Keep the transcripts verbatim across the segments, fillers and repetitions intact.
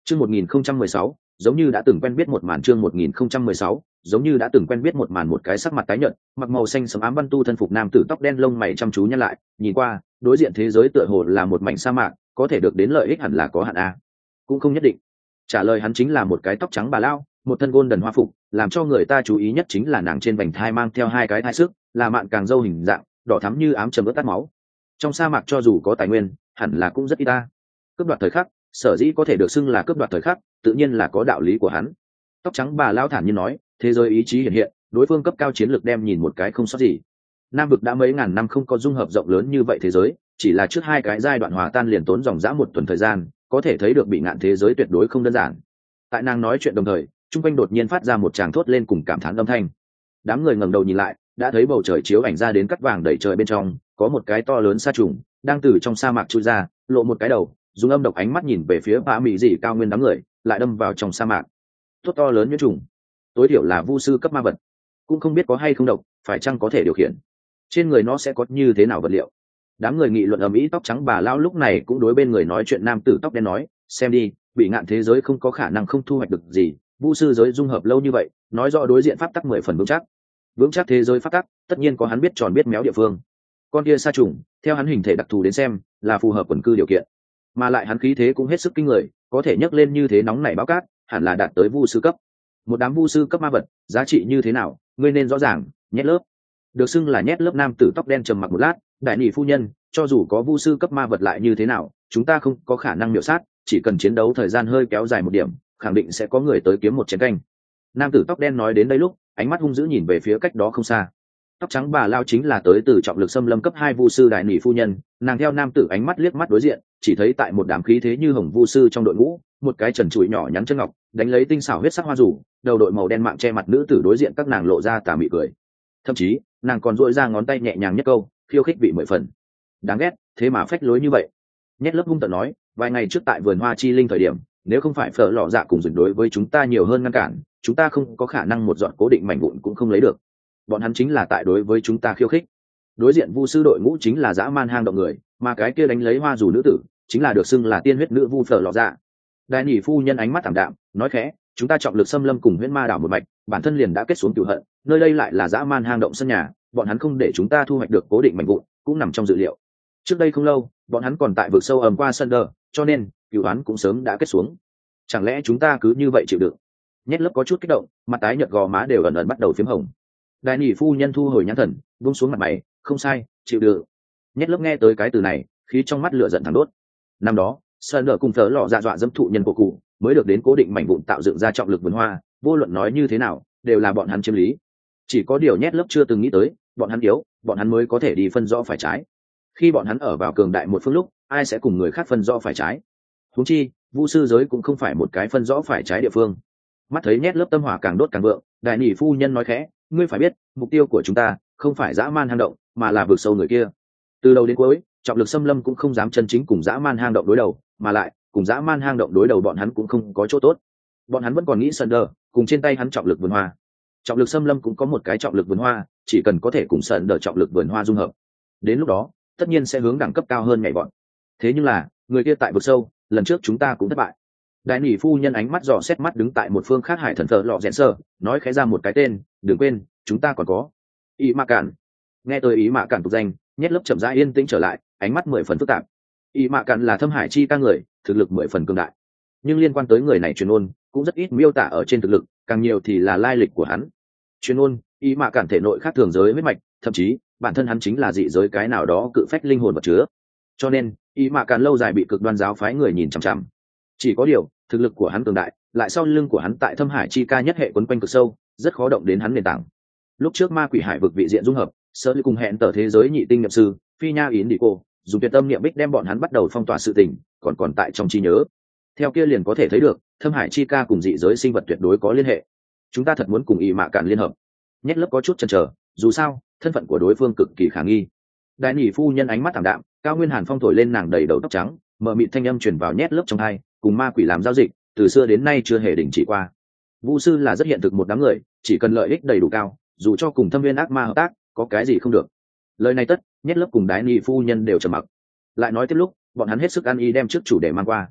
Chương một nghìn không trăm mười sáu, giống như đã từng quen biết một màn chương một nghìn không trăm mười sáu, giống như đã từng quen biết một màn một cái sắc mặt tái nhợt, mặc màu xanh sẫm ám văn tu thân phục nam tử tóc đen lông mày chăm chú nhăn lại, nhìn qua, đối diện thế giới tựa hồ là một mảnh sa mạc, có thể được đến lợi ích hẳn là có hạn a. Cũng không nhất định. Trả lời hắn chính là một cái tóc trắng bà lao, một thân golden hoa phục, làm cho người ta chú ý nhất chính là nàng trên vành thai mang theo hai cái thai sức, là mạn càng dâu hình dạng, đỏ thắm như ám trầm ướt tắt máu. Trong sa mạc cho dù có tài nguyên, hẳn là cũng rất ít ta. Cướp đoạt thời khắc, sở dĩ có thể được xưng là cướp đoạt thời khắc, tự nhiên là có đạo lý của hắn. Tóc trắng bà lao thản nhiên nói, thế giới ý chí hiện hiện, đối phương cấp cao chiến lược đem nhìn một cái không sót gì. Nam vực đã mấy ngàn năm không có dung hợp rộng lớn như vậy thế giới, chỉ là trước hai cái giai đoạn hòa tan liền tốn dòng dã một tuần thời gian, có thể thấy được bị ngạn thế giới tuyệt đối không đơn giản. Tại nàng nói chuyện đồng thời, trung quanh đột nhiên phát ra một tràng thốt lên cùng cảm thán âm thanh. Đám người ngẩng đầu nhìn lại, đã thấy bầu trời chiếu ảnh ra đến cắt vàng đầy trời bên trong, có một cái to lớn sa trùng đang từ trong sa mạc chui ra, lộ một cái đầu, dùng âm độc ánh mắt nhìn về phía bã mỹ dị cao nguyên đám người, lại đâm vào trong sa mạc. Tốt to lớn như trùng, tối thiểu là vu sư cấp ma vật, cũng không biết có hay không độc, phải chăng có thể điều khiển, trên người nó sẽ có như thế nào vật liệu. Đám người nghị luận ầm ĩ. Tóc trắng bà lão lúc này cũng đối bên người nói chuyện nam tử tóc đen nói, xem đi, bị ngạn thế giới không có khả năng không thu hoạch được gì, vu sư giới dung hợp lâu như vậy, nói rõ đối diện pháp tắc mười phần vững chắc. Vững chắc thế giới pháp tắc, tất nhiên có hắn biết tròn biết méo địa phương. Con kia sa trùng, theo hắn hình thể đặc thù đến xem, là phù hợp quần cư điều kiện, mà lại hắn khí thế cũng hết sức kinh người, có thể nhấc lên như thế nóng nảy báo cát, hẳn là đạt tới vu sư cấp. Một đám vu sư cấp ma vật, giá trị như thế nào, ngươi nên rõ ràng. Nhét lớp, được xưng là nhét lớp nam tử tóc đen trầm mặc một lát, đại nỉ phu nhân, cho dù có vu sư cấp ma vật lại như thế nào, chúng ta không có khả năng miểu sát, chỉ cần chiến đấu thời gian hơi kéo dài một điểm, khẳng định sẽ có người tới kiếm một chén canh. Nam tử tóc đen nói đến đây lúc, ánh mắt hung dữ nhìn về phía cách đó không xa. Tóc trắng bà lao chính là tới từ trọng lực xâm lâm cấp hai vu sư đại nỉ phu nhân, nàng theo nam tử ánh mắt liếc mắt đối diện, chỉ thấy tại một đám khí thế như hồng vu sư trong đội ngũ, một cái trần trụi nhỏ nhắn chân ngọc, đánh lấy tinh xảo huyết sắc hoa rủ, đầu đội màu đen mạng che mặt nữ tử đối diện các nàng lộ ra tà mị cười. Thậm chí, nàng còn duỗi ra ngón tay nhẹ nhàng nhất câu, khiêu khích vị mười phần. Đáng ghét, thế mà phách lối như vậy. Nhét lớp hung tợn nói, vài ngày trước tại vườn hoa chi linh thời điểm, nếu không phải phở lọ dạ cùng dừng đối với chúng ta nhiều hơn ngăn cản, chúng ta không có khả năng một dọn cố định mảnh vụn cũng không lấy được. Bọn hắn chính là tại đối với chúng ta khiêu khích. Đối diện vu sư đội ngũ chính là dã man hang động người, mà cái kia đánh lấy hoa dù nữ tử chính là được xưng là tiên huyết nữ vu phở lọ dạ. Đại nỉ phu nhân ánh mắt thảm đạm, nói khẽ, chúng ta trọng lực xâm lâm cùng huyễn ma đảo một mạch, bản thân liền đã kết xuống cửu hận, nơi đây lại là dã man hang động sân nhà, bọn hắn không để chúng ta thu hoạch được cố định mảnh vụn, cũng nằm trong dự liệu. Trước đây không lâu, bọn hắn còn tại vực sâu ầm qua sân đờ, cho nên cửu án cũng sớm đã kết xuống. Chẳng lẽ chúng ta cứ như vậy chịu đựng? Nhét lớp có chút kích động, mặt tái nhợt gò má đều ẩn ẩn bắt đầu phím hồng. Đại nỉ phu nhân thu hồi nhãn thần, buông xuống mặt mày, không sai, chịu đựng. Nhét lớp nghe tới cái từ này, khí trong mắt lửa giận thẳng đốt. Năm đó, sơn đờ cùng thở lọ dạ dọa dẫm thụ nhân của cụ, mới được đến cố định mảnh vụn tạo dựng ra trọng lực vườn hoa, vô luận nói như thế nào, đều là bọn hắn chiếm lý. Chỉ có điều nhét lớp chưa từng nghĩ tới, bọn hắn yếu, bọn hắn mới có thể đi phân rõ phải trái. Khi bọn hắn ở vào cường đại một phương lúc, ai sẽ cùng người khác phân rõ phải trái? Huống chi, vu sư giới cũng không phải một cái phân rõ phải trái địa phương. Mắt thấy nhét lớp tâm hỏa càng đốt càng vượng, đại nỉ phu nhân nói khẽ, ngươi phải biết, mục tiêu của chúng ta không phải dã man hang động, mà là vượt sâu người kia. Từ đầu đến cuối, trọng lực xâm lâm cũng không dám chân chính cùng dã man hang động đối đầu, mà lại cùng dã man hang động đối đầu bọn hắn cũng không có chỗ tốt. Bọn hắn vẫn còn nghĩ Sơn Đờ cùng trên tay hắn trọng lực vườn hoa. Trọng lực xâm lâm cũng có một cái trọng lực vườn hoa, chỉ cần có thể cùng Sơn Đờ trọng lực vườn hoa dung hợp, đến lúc đó tất nhiên sẽ hướng đẳng cấp cao hơn nhảy bọn. Thế nhưng là người kia tại vực sâu, lần trước chúng ta cũng thất bại. Đại nỉ phu nhân ánh mắt dò xét mắt đứng tại một phương khác hải thần thợ lọ rẽn sơ, nói khẽ ra một cái tên, đừng quên chúng ta còn có ý mạ cản. Nghe tới ý mạ cản tục danh, nhét lớp chậm rãi yên tĩnh trở lại, ánh mắt mười phần phức tạp. Ý mạ cản là thâm hải chi ca người, thực lực mười phần cường đại, nhưng liên quan tới người này truyền ôn cũng rất ít miêu tả ở trên thực lực, càng nhiều thì là lai lịch của hắn. Truyền ôn ý mạ cản thể nội khác thường giới huyết mạch, thậm chí bản thân hắn chính là dị giới cái nào đó cự phách linh hồn vật chứa, cho nên ý mạ cản lâu dài bị cực đoan giáo phái người nhìn chằm chằm. Chỉ có điều thực lực của hắn cường đại, lại sau lưng của hắn tại thâm hải chi ca nhất hệ quấn quanh cực sâu, rất khó động đến hắn nền tảng. Lúc trước ma quỷ hải vực vị diện dung hợp, sơ ly cùng hẹn tờ thế giới nhị tinh nhập sư phi nha yến đi cô dùng tuyệt tâm niệm bích đem bọn hắn bắt đầu phong tỏa sự tình, còn còn tại trong trí nhớ. Theo kia liền có thể thấy được thâm hải chi ca cùng dị giới sinh vật tuyệt đối có liên hệ. Chúng ta thật muốn cùng ý mạ cản liên hợp. Nhét lớp có chút chần chờ, dù sao thân phận của đối phương cực kỳ khả nghi. Đại nỉ phu nhân ánh mắt thảm đạm, cao nguyên hàn phong thổi lên nàng đầy đầu tóc trắng, mờ mịt thanh âm truyền vào nhét lớp trong hai, cùng ma quỷ làm giao dịch từ xưa đến nay chưa hề đình chỉ qua. Vu sư là rất hiện thực một đám người, chỉ cần lợi ích đầy đủ cao, dù cho cùng thâm viên ác ma hợp tác, có cái gì không được. Lời này tất, nhét lớp cùng đái nỉ phu nhân đều trầm mặc. Lại nói tiếp lúc, bọn hắn hết sức ăn ý đem trước chủ đề mang qua.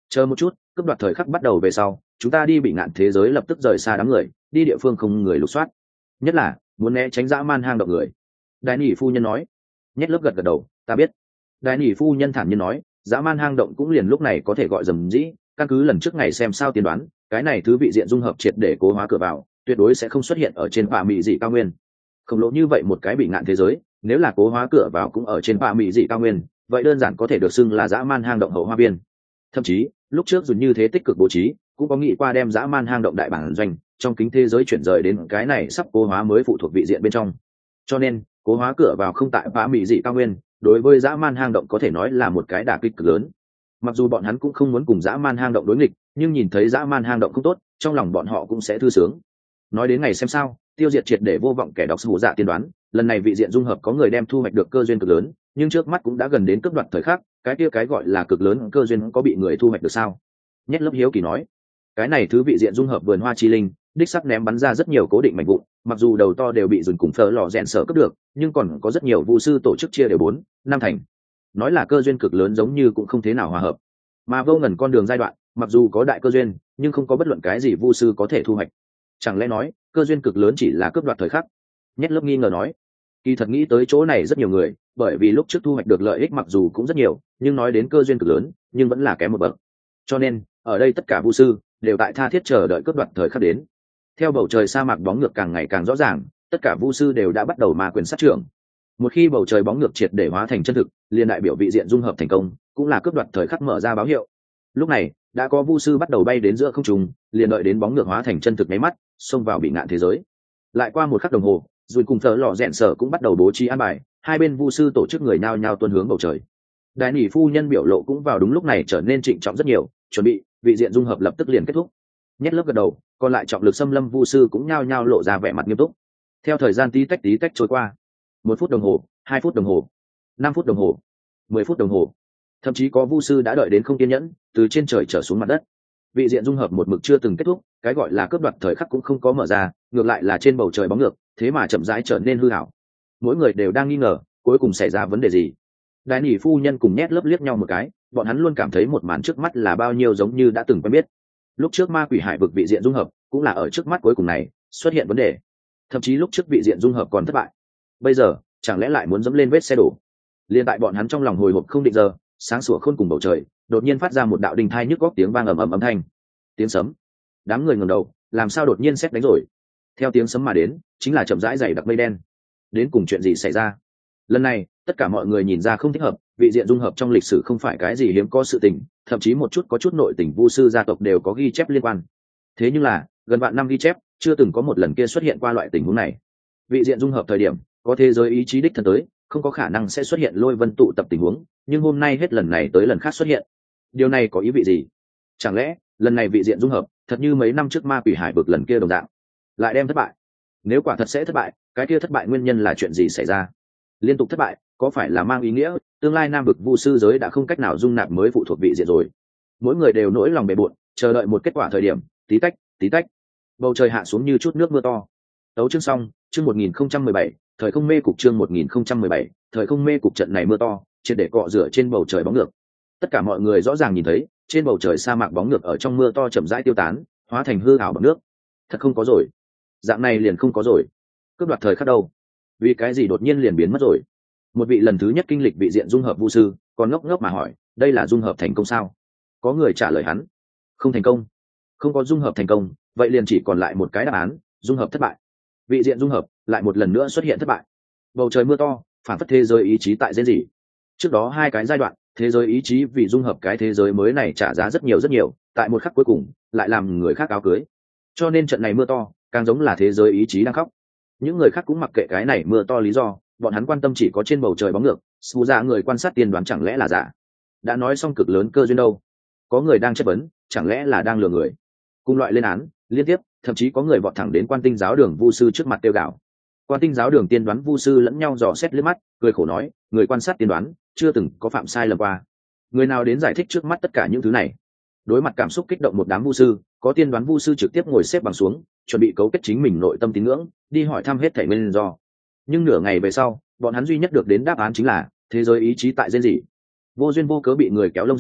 Chờ một chút, cướp đoạt thời khắc bắt đầu về sau, chúng ta đi bị ngạn thế giới lập tức rời xa đám người, đi địa phương không người lục soát, nhất là muốn né tránh dã man hang động người. Đại nỉ phu nhân nói. Nhét lớp gật gật đầu, ta biết. Đại nỉ phu nhân thản nhiên nói, dã man hang động cũng liền lúc này có thể gọi dầm dĩ, căn cứ lần trước ngày xem sao tiên đoán, cái này thứ vị diện dung hợp triệt để cố hóa cửa vào, tuyệt đối sẽ không xuất hiện ở trên bạ mị dị cao nguyên. Khổng lồ như vậy một cái bị ngạn thế giới, nếu là cố hóa cửa vào cũng ở trên bạ mị dị cao nguyên, vậy đơn giản có thể được xưng là dã man hang động hậu hoa viên. Thậm chí lúc trước dù như thế tích cực bố trí, cũng có nghĩ qua đem dã man hang động đại bản doanh trong kính thế giới chuyển rời đến cái này sắp cố hóa mới phụ thuộc vị diện bên trong. Cho nên cố hóa cửa vào không tại bạ mị dị cao nguyên, đối với dã man hang động có thể nói là một cái đả kích cực lớn. Mặc dù bọn hắn cũng không muốn cùng dã man hang động đối nghịch, nhưng nhìn thấy dã man hang động không tốt, trong lòng bọn họ cũng sẽ thư sướng. Nói đến ngày xem sao, tiêu diệt triệt để vô vọng kẻ đọc hủ dạ tiên đoán, lần này vị diện dung hợp có người đem thu hoạch được cơ duyên cực lớn, nhưng trước mắt cũng đã gần đến cấp đoạt thời khắc, cái kia cái gọi là cực lớn cơ duyên có bị người thu hoạch được sao? Nhét lớp hiếu kỳ nói, cái này thứ vị diện dung hợp vườn hoa chi linh, đích sắc ném bắn ra rất nhiều cố định mảnh vụn, mặc dù đầu to đều bị dùn cùng phở lò rèn sở cướp được, nhưng còn có rất nhiều vu sư tổ chức chia đều bốn năm thành. Nói là cơ duyên cực lớn giống như cũng không thế nào hòa hợp. Mà vô ngần con đường giai đoạn, mặc dù có đại cơ duyên, nhưng không có bất luận cái gì vu sư có thể thu hoạch. Chẳng lẽ nói cơ duyên cực lớn chỉ là cướp đoạt thời khắc? Nhét lớp nghi ngờ nói, kỳ thật nghĩ tới chỗ này rất nhiều người, bởi vì lúc trước thu hoạch được lợi ích mặc dù cũng rất nhiều, nhưng nói đến cơ duyên cực lớn, nhưng vẫn là kém một bậc. Cho nên ở đây tất cả vu sư đều tại tha thiết chờ đợi cướp đoạt thời khắc đến. Theo bầu trời sa mạc bóng ngược càng ngày càng rõ ràng, tất cả vu sư đều đã bắt đầu ma quyền sát trưởng. Một khi bầu trời bóng ngược triệt để hóa thành chân thực, liền đại biểu vị diện dung hợp thành công, cũng là cướp đoạt thời khắc mở ra báo hiệu. Lúc này đã có vu sư bắt đầu bay đến giữa không trung, liền đợi đến bóng ngược hóa thành chân thực nháy mắt, xông vào bị ngạn thế giới. Lại qua một khắc đồng hồ, rồi cùng thợ lò rèn sở cũng bắt đầu bố trí an bài, hai bên vu sư tổ chức người nhao nhao tuân hướng bầu trời. Đại nỉ phu nhân biểu lộ cũng vào đúng lúc này trở nên trịnh trọng rất nhiều, chuẩn bị vị diện dung hợp lập tức liền kết thúc. Nhét lớp gật đầu, còn lại trọng lực xâm lâm vu sư cũng nhao nhao lộ ra vẻ mặt nghiêm túc. Theo thời gian tí tách tí tách trôi qua, một phút đồng hồ, hai phút đồng hồ, năm phút đồng hồ, mười phút đồng hồ, thậm chí có vu sư đã đợi đến không kiên nhẫn, từ trên trời trở xuống mặt đất. Vị diện dung hợp một mực chưa từng kết thúc, cái gọi là cướp đoạt thời khắc cũng không có mở ra, ngược lại là trên bầu trời bóng ngược, thế mà chậm rãi trở nên hư ảo. Mỗi người đều đang nghi ngờ, cuối cùng xảy ra vấn đề gì. Đại nỉ phu nhân cùng Nhét lớp liếc nhau một cái, bọn hắn luôn cảm thấy một màn trước mắt là bao nhiêu giống như đã từng quen biết. Lúc trước ma quỷ hải vực vị diện dung hợp, cũng là ở trước mắt cuối cùng này xuất hiện vấn đề. Thậm chí lúc trước vị diện dung hợp còn thất bại, bây giờ chẳng lẽ lại muốn dẫm lên vết xe đổ. Liên tại bọn hắn trong lòng hồi hộp không định giờ, sáng sủa khôn cùng bầu trời đột nhiên phát ra một đạo đình thai nhức góc tiếng vang ầm ầm âm thanh, tiếng sấm. Đám người ngẩng đầu, làm sao đột nhiên sét đánh rồi? Theo tiếng sấm mà đến, chính là chậm rãi dày đặc mây đen. Đến cùng chuyện gì xảy ra? Lần này tất cả mọi người nhìn ra không thích hợp, vị diện dung hợp trong lịch sử không phải cái gì hiếm có sự tình, thậm chí một chút có chút nội tình vu sư gia tộc đều có ghi chép liên quan. Thế nhưng là gần vạn năm ghi chép chưa từng có một lần kia xuất hiện qua loại tình huống này. Vị diện dung hợp thời điểm có thế giới ý chí đích thân tới, không có khả năng sẽ xuất hiện lôi vân tụ tập tình huống, nhưng hôm nay hết lần này tới lần khác xuất hiện. Điều này có ý vị gì? Chẳng lẽ lần này vị diện dung hợp thật như mấy năm trước ma quỷ hải vực lần kia đồng dạng, lại đem thất bại? Nếu quả thật sẽ thất bại, cái kia thất bại nguyên nhân là chuyện gì xảy ra? Liên tục thất bại có phải là mang ý nghĩa tương lai nam vực vu sư giới đã không cách nào dung nạp mới phụ thuộc vị diện rồi? Mỗi người đều nỗi lòng bề bộn, chờ đợi một kết quả thời điểm, tí tách tí tách, bầu trời hạ xuống như chút nước mưa to. Tấu chương xong, chương một nghìn không trăm mười bảy, thời không mê cục chương một nghìn không trăm mười bảy, thời không mê cục trận này mưa to, triệt để cọ rửa trên bầu trời bóng ngược. Tất cả mọi người rõ ràng nhìn thấy, trên bầu trời sa mạc bóng ngược ở trong mưa to chậm rãi tiêu tán, hóa thành hư ảo bằng nước. Thật không có rồi, dạng này liền không có rồi. Cướp đoạt thời khắc đâu? Vì cái gì đột nhiên liền biến mất rồi? Một vị lần thứ nhất kinh lịch vị diện dung hợp vu sư, còn ngốc ngốc mà hỏi, đây là dung hợp thành công sao? Có người trả lời hắn, không thành công. Không có dung hợp thành công, vậy liền chỉ còn lại một cái đáp án, dung hợp thất bại. Vị diện dung hợp lại một lần nữa xuất hiện thất bại. Bầu trời mưa to, phản phất thế giới ý chí tại rên rỉ. Trước đó hai cái giai đoạn, thế giới ý chí vì dung hợp cái thế giới mới này trả giá rất nhiều rất nhiều, tại một khắc cuối cùng lại làm người khác áo cưới. Cho nên trận này mưa to càng giống là thế giới ý chí đang khóc. Những người khác cũng mặc kệ cái này mưa to lý do, bọn hắn quan tâm chỉ có trên bầu trời bóng ngược. Sù ra người quan sát tiên đoán chẳng lẽ là giả? Đã nói xong cực lớn cơ duyên đâu? Có người đang chất vấn, chẳng lẽ là đang lừa người? Cùng loại lên án liên tiếp, thậm chí có người vọt thẳng đến quan tinh giáo đường vu sư trước mặt tiêu gạo. Quan tinh giáo đường tiên đoán vu sư lẫn nhau dò xét liếc mắt, cười khổ nói, người quan sát tiên đoán chưa từng có phạm sai lầm qua. Người nào đến giải thích trước mắt tất cả những thứ này? Đối mặt cảm xúc kích động một đám vu sư, có tiên đoán vu sư trực tiếp ngồi xếp bằng xuống, chuẩn bị cấu kết chính mình nội tâm tín ngưỡng, đi hỏi thăm hết thảy nguyên do. Nhưng nửa ngày về sau, bọn hắn duy nhất được đến đáp án chính là thế giới ý chí tại rên rỉ. Vô duyên vô cớ bị người kéo lông dê,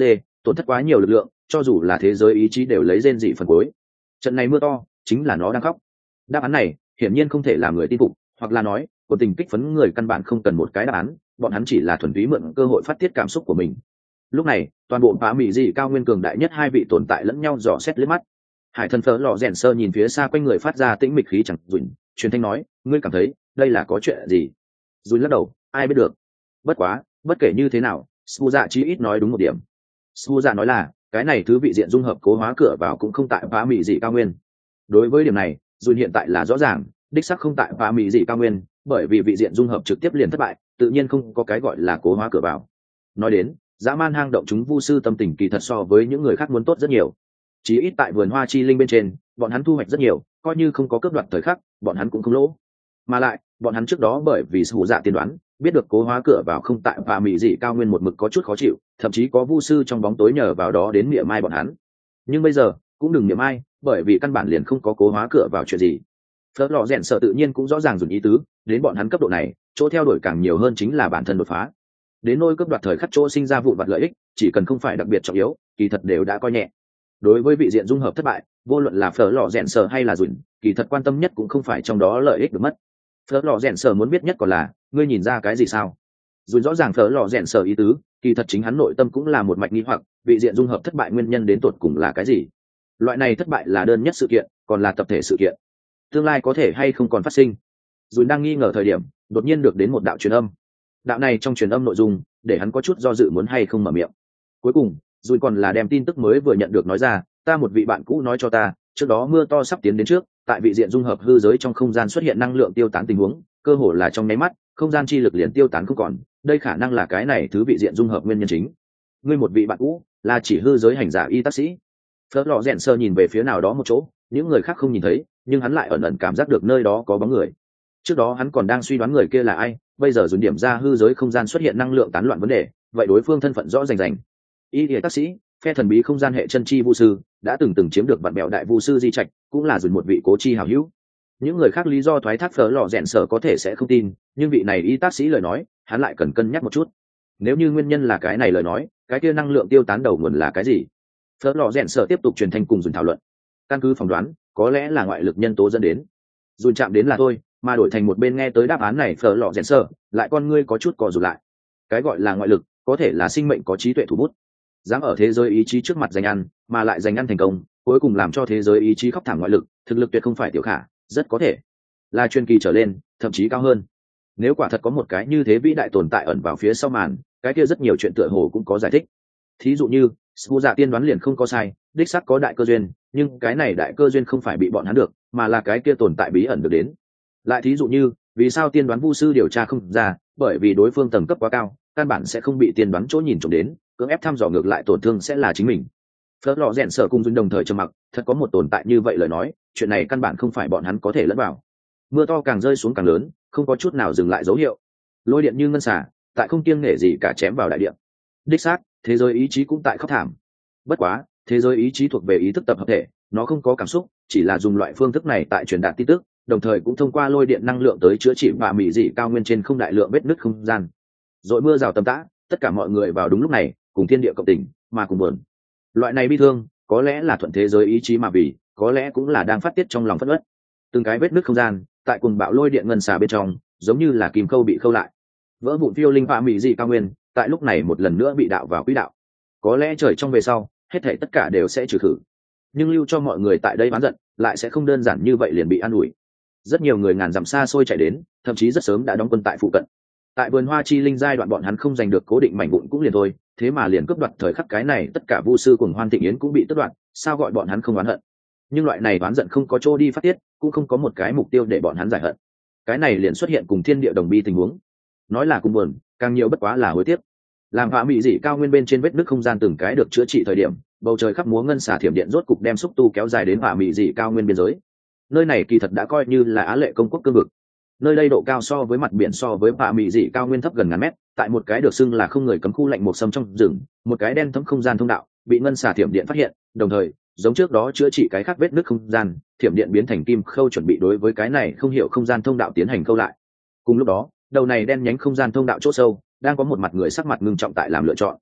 tổn thất quá nhiều lực lượng, cho dù là thế giới ý chí đều lấy rên dị phần cuối. Trận này mưa to chính là nó đang khóc. Đáp án này hiển nhiên không thể làm người tin phục, hoặc là nói của tình kích phấn người căn bản không cần một cái đáp án, bọn hắn chỉ là thuần túy mượn cơ hội phát tiết cảm xúc của mình. Lúc này toàn bộ bá mỹ dị cao nguyên cường đại nhất hai vị tồn tại lẫn nhau dò xét liếc mắt. Hải thần phở lò rèn sơ nhìn phía xa quanh người phát ra tĩnh mịch khí chẳng dùn, truyền thanh nói, ngươi cảm thấy đây là có chuyện gì? Dùn lắc đầu, ai biết được. Bất quá bất kể như thế nào, Su Dạ chí ít nói đúng một điểm. Su Dạ nói là cái này thứ vị diện dung hợp cố hóa cửa vào cũng không tại bá mỹ dị cao nguyên. Đối với điểm này dùn hiện tại là rõ ràng, đích xác không tại bá mỹ dị cao nguyên, bởi vì vị diện dung hợp trực tiếp liền thất bại, tự nhiên không có cái gọi là cố hóa cửa vào. Nói đến dã man hang động chúng vu sư tâm tình kỳ thật so với những người khác muốn tốt rất nhiều. Chí ít tại vườn hoa chi linh bên trên bọn hắn thu hoạch rất nhiều, coi như không có cướp đoạt thời khắc bọn hắn cũng không lỗ. Mà lại bọn hắn trước đó bởi vì Su Dạ tiên đoán biết được cố hóa cửa vào không tại và mỹ dị cao nguyên một mực có chút khó chịu, thậm chí có vu sư trong bóng tối nhờ vào đó đến mỉa mai bọn hắn. Nhưng bây giờ cũng đừng mỉa mai, bởi vì căn bản liền không có cố hóa cửa vào chuyện gì. Phớt lò rèn sợ tự nhiên cũng rõ ràng dùng ý tứ, đến bọn hắn cấp độ này chỗ theo đuổi càng nhiều hơn chính là bản thân đột phá. Đến nôi cướp đoạt thời khắc chỗ sinh ra vụn vặt lợi ích, chỉ cần không phải đặc biệt trọng yếu, kỳ thật đều đã coi nhẹ. Đối với vị diện dung hợp thất bại, vô luận là phở lò rèn sợ hay là dùn, kỳ thật quan tâm nhất cũng không phải trong đó lợi ích được mất. Phở lò rèn sợ muốn biết nhất còn là ngươi nhìn ra cái gì sao? Dùn rõ ràng phở lò rèn sợ ý tứ, kỳ thật chính hắn nội tâm cũng là một mạch nghi hoặc, vị diện dung hợp thất bại nguyên nhân đến tột cùng là cái gì? Loại này thất bại là đơn nhất sự kiện, còn là tập thể sự kiện? Tương lai có thể hay không còn phát sinh? Dùn đang nghi ngờ thời điểm, đột nhiên được đến một đạo truyền âm. Đạo này trong truyền âm nội dung để hắn có chút do dự muốn hay không mở miệng. Cuối cùng dùn còn là đem tin tức mới vừa nhận được nói ra, ta một vị bạn cũ nói cho ta, trước đó mưa to sắp tiến đến trước, tại vị diện dung hợp hư giới trong không gian xuất hiện năng lượng tiêu tán tình huống, cơ hồ là trong nháy mắt không gian chi lực liền tiêu tán không còn, đây khả năng là cái này thứ vị diện dung hợp nguyên nhân chính. Ngươi một vị bạn cũ là chỉ hư giới hành giả y tác sĩ? Phớt lò rèn sơ nhìn về phía nào đó một chỗ, những người khác không nhìn thấy, nhưng hắn lại ẩn ẩn cảm giác được nơi đó có bóng người. Trước đó hắn còn đang suy đoán người kia là ai, bây giờ dùng điểm ra hư giới không gian xuất hiện năng lượng tán loạn vấn đề, vậy đối phương thân phận rõ rành rành. Y y tác sĩ, phe thần bí không gian hệ chân chi vu sư, đã từng từng chiếm được bản bèo đại vu sư di trạch, cũng là dùng một vị cố chi hảo hữu. Những người khác lý do thoái thác phở lò rèn sở có thể sẽ không tin, nhưng vị này y tác sĩ lời nói hắn lại cần cân nhắc một chút. Nếu như nguyên nhân là cái này lời nói, cái kia năng lượng tiêu tán đầu nguồn là cái gì? Phở lò rèn sở tiếp tục truyền thanh cùng dùng thảo luận. Căn cứ phỏng đoán có lẽ là ngoại lực nhân tố dẫn đến. Dùn chạm đến là thôi, mà đổi thành một bên nghe tới đáp án này phở lò rèn sở lại con ngươi có chút cò rụt lại. Cái gọi là ngoại lực có thể là sinh mệnh có trí tuệ thủ bút, dám ở thế giới ý chí trước mặt giành ăn, mà lại giành ăn thành công, cuối cùng làm cho thế giới ý chí khóc thảm ngoại lực, thực lực tuyệt không phải tiểu khả, rất có thể là truyền kỳ trở lên, thậm chí cao hơn. Nếu quả thật có một cái như thế vĩ đại tồn tại ẩn vào phía sau màn, cái kia rất nhiều chuyện tựa hồ cũng có giải thích. Thí dụ như Su Dạ tiên đoán liền không có sai, đích xác có đại cơ duyên, nhưng cái này đại cơ duyên không phải bị bọn hắn được, mà là cái kia tồn tại bí ẩn được đến. Lại thí dụ như vì sao tiên đoán vu sư điều tra không ra, bởi vì đối phương tầng cấp quá cao, căn bản sẽ không bị tiên đoán chỗ nhìn trộm đến, cưỡng ép thăm dò ngược lại tổn thương sẽ là chính mình. Phớt lò rèn sở cùng dùn đồng thời trầm mặc, thật có một tồn tại như vậy lời nói, chuyện này căn bản không phải bọn hắn có thể lẫn vào. Mưa to càng rơi xuống càng lớn, không có chút nào dừng lại dấu hiệu. Lôi điện như ngân xả, tại không kiêng nể gì cả chém vào đại điện. Đích xác, thế giới ý chí cũng tại khóc thảm. Bất quá, thế giới ý chí thuộc về ý thức tập hợp thể, nó không có cảm xúc, chỉ là dùng loại phương thức này tại truyền đạt tin tức, đồng thời cũng thông qua lôi điện năng lượng tới chữa trị và mỹ dị cao nguyên trên không đại lượng vết nứt không gian. Rồi mưa rào tầm tã, tất cả mọi người vào đúng lúc này, cùng thiên địa cộng tình, mà cùng buồn. Loại này bi thương, có lẽ là thuận thế giới ý chí mà vì, có lẽ cũng là đang phát tiết trong lòng phẫn uất. Từng cái vết nứt không gian, tại cùng bạo lôi điện ngân xà bên trong, giống như là kìm khâu bị khâu lại. Vỡ vụn phiêu linh và mỹ dị cao nguyên, tại lúc này một lần nữa bị đạo vào quỹ đạo. Có lẽ trời trong về sau, hết thảy tất cả đều sẽ trừ khử. Nhưng lưu cho mọi người tại đây oán giận, lại sẽ không đơn giản như vậy liền bị an ủi. Rất nhiều người ngàn dặm xa xôi chạy đến, thậm chí rất sớm đã đóng quân tại phụ cận. Tại vườn hoa chi linh giai đoạn bọn hắn không giành được cố định mảnh vụn cũng liền thôi, thế mà liền cướp đoạt thời khắc cái này, tất cả vu sư cùng hoan thịnh yến cũng bị tước đoạt, sao gọi bọn hắn không oán hận? Nhưng loại này oán giận không có chỗ đi phát tiết, cũng không có một cái mục tiêu để bọn hắn giải hận. Cái này liền xuất hiện cùng thiên địa đồng bi tình huống. Nói là cùng buồn, càng nhiều bất quá là hối tiếc. Làm vạ mị dị cao nguyên bên trên vết nứt không gian từng cái được chữa trị thời điểm, bầu trời khắp múa ngân xả thiểm điện rốt cục đem xúc tu kéo dài đến vạ mị dị cao nguyên biên giới. Nơi này kỳ thật đã coi như là Á Lệ công quốc cương vực. Nơi đây độ cao so với mặt biển so với vạ mị dị cao nguyên thấp gần ngàn mét, tại một cái được xưng là không người cấm khu lạnh một sâm trong rừng, một cái đen thấm không gian thông đạo bị ngân xả thiểm điện phát hiện, đồng thời giống trước đó chữa trị cái khác vết nứt không gian, thiểm điện biến thành kim khâu chuẩn bị đối với cái này không hiểu không gian thông đạo tiến hành khâu lại. Cùng lúc đó, đầu này đen nhánh không gian thông đạo chỗ sâu đang có một mặt người sắc mặt ngưng trọng tại làm lựa chọn.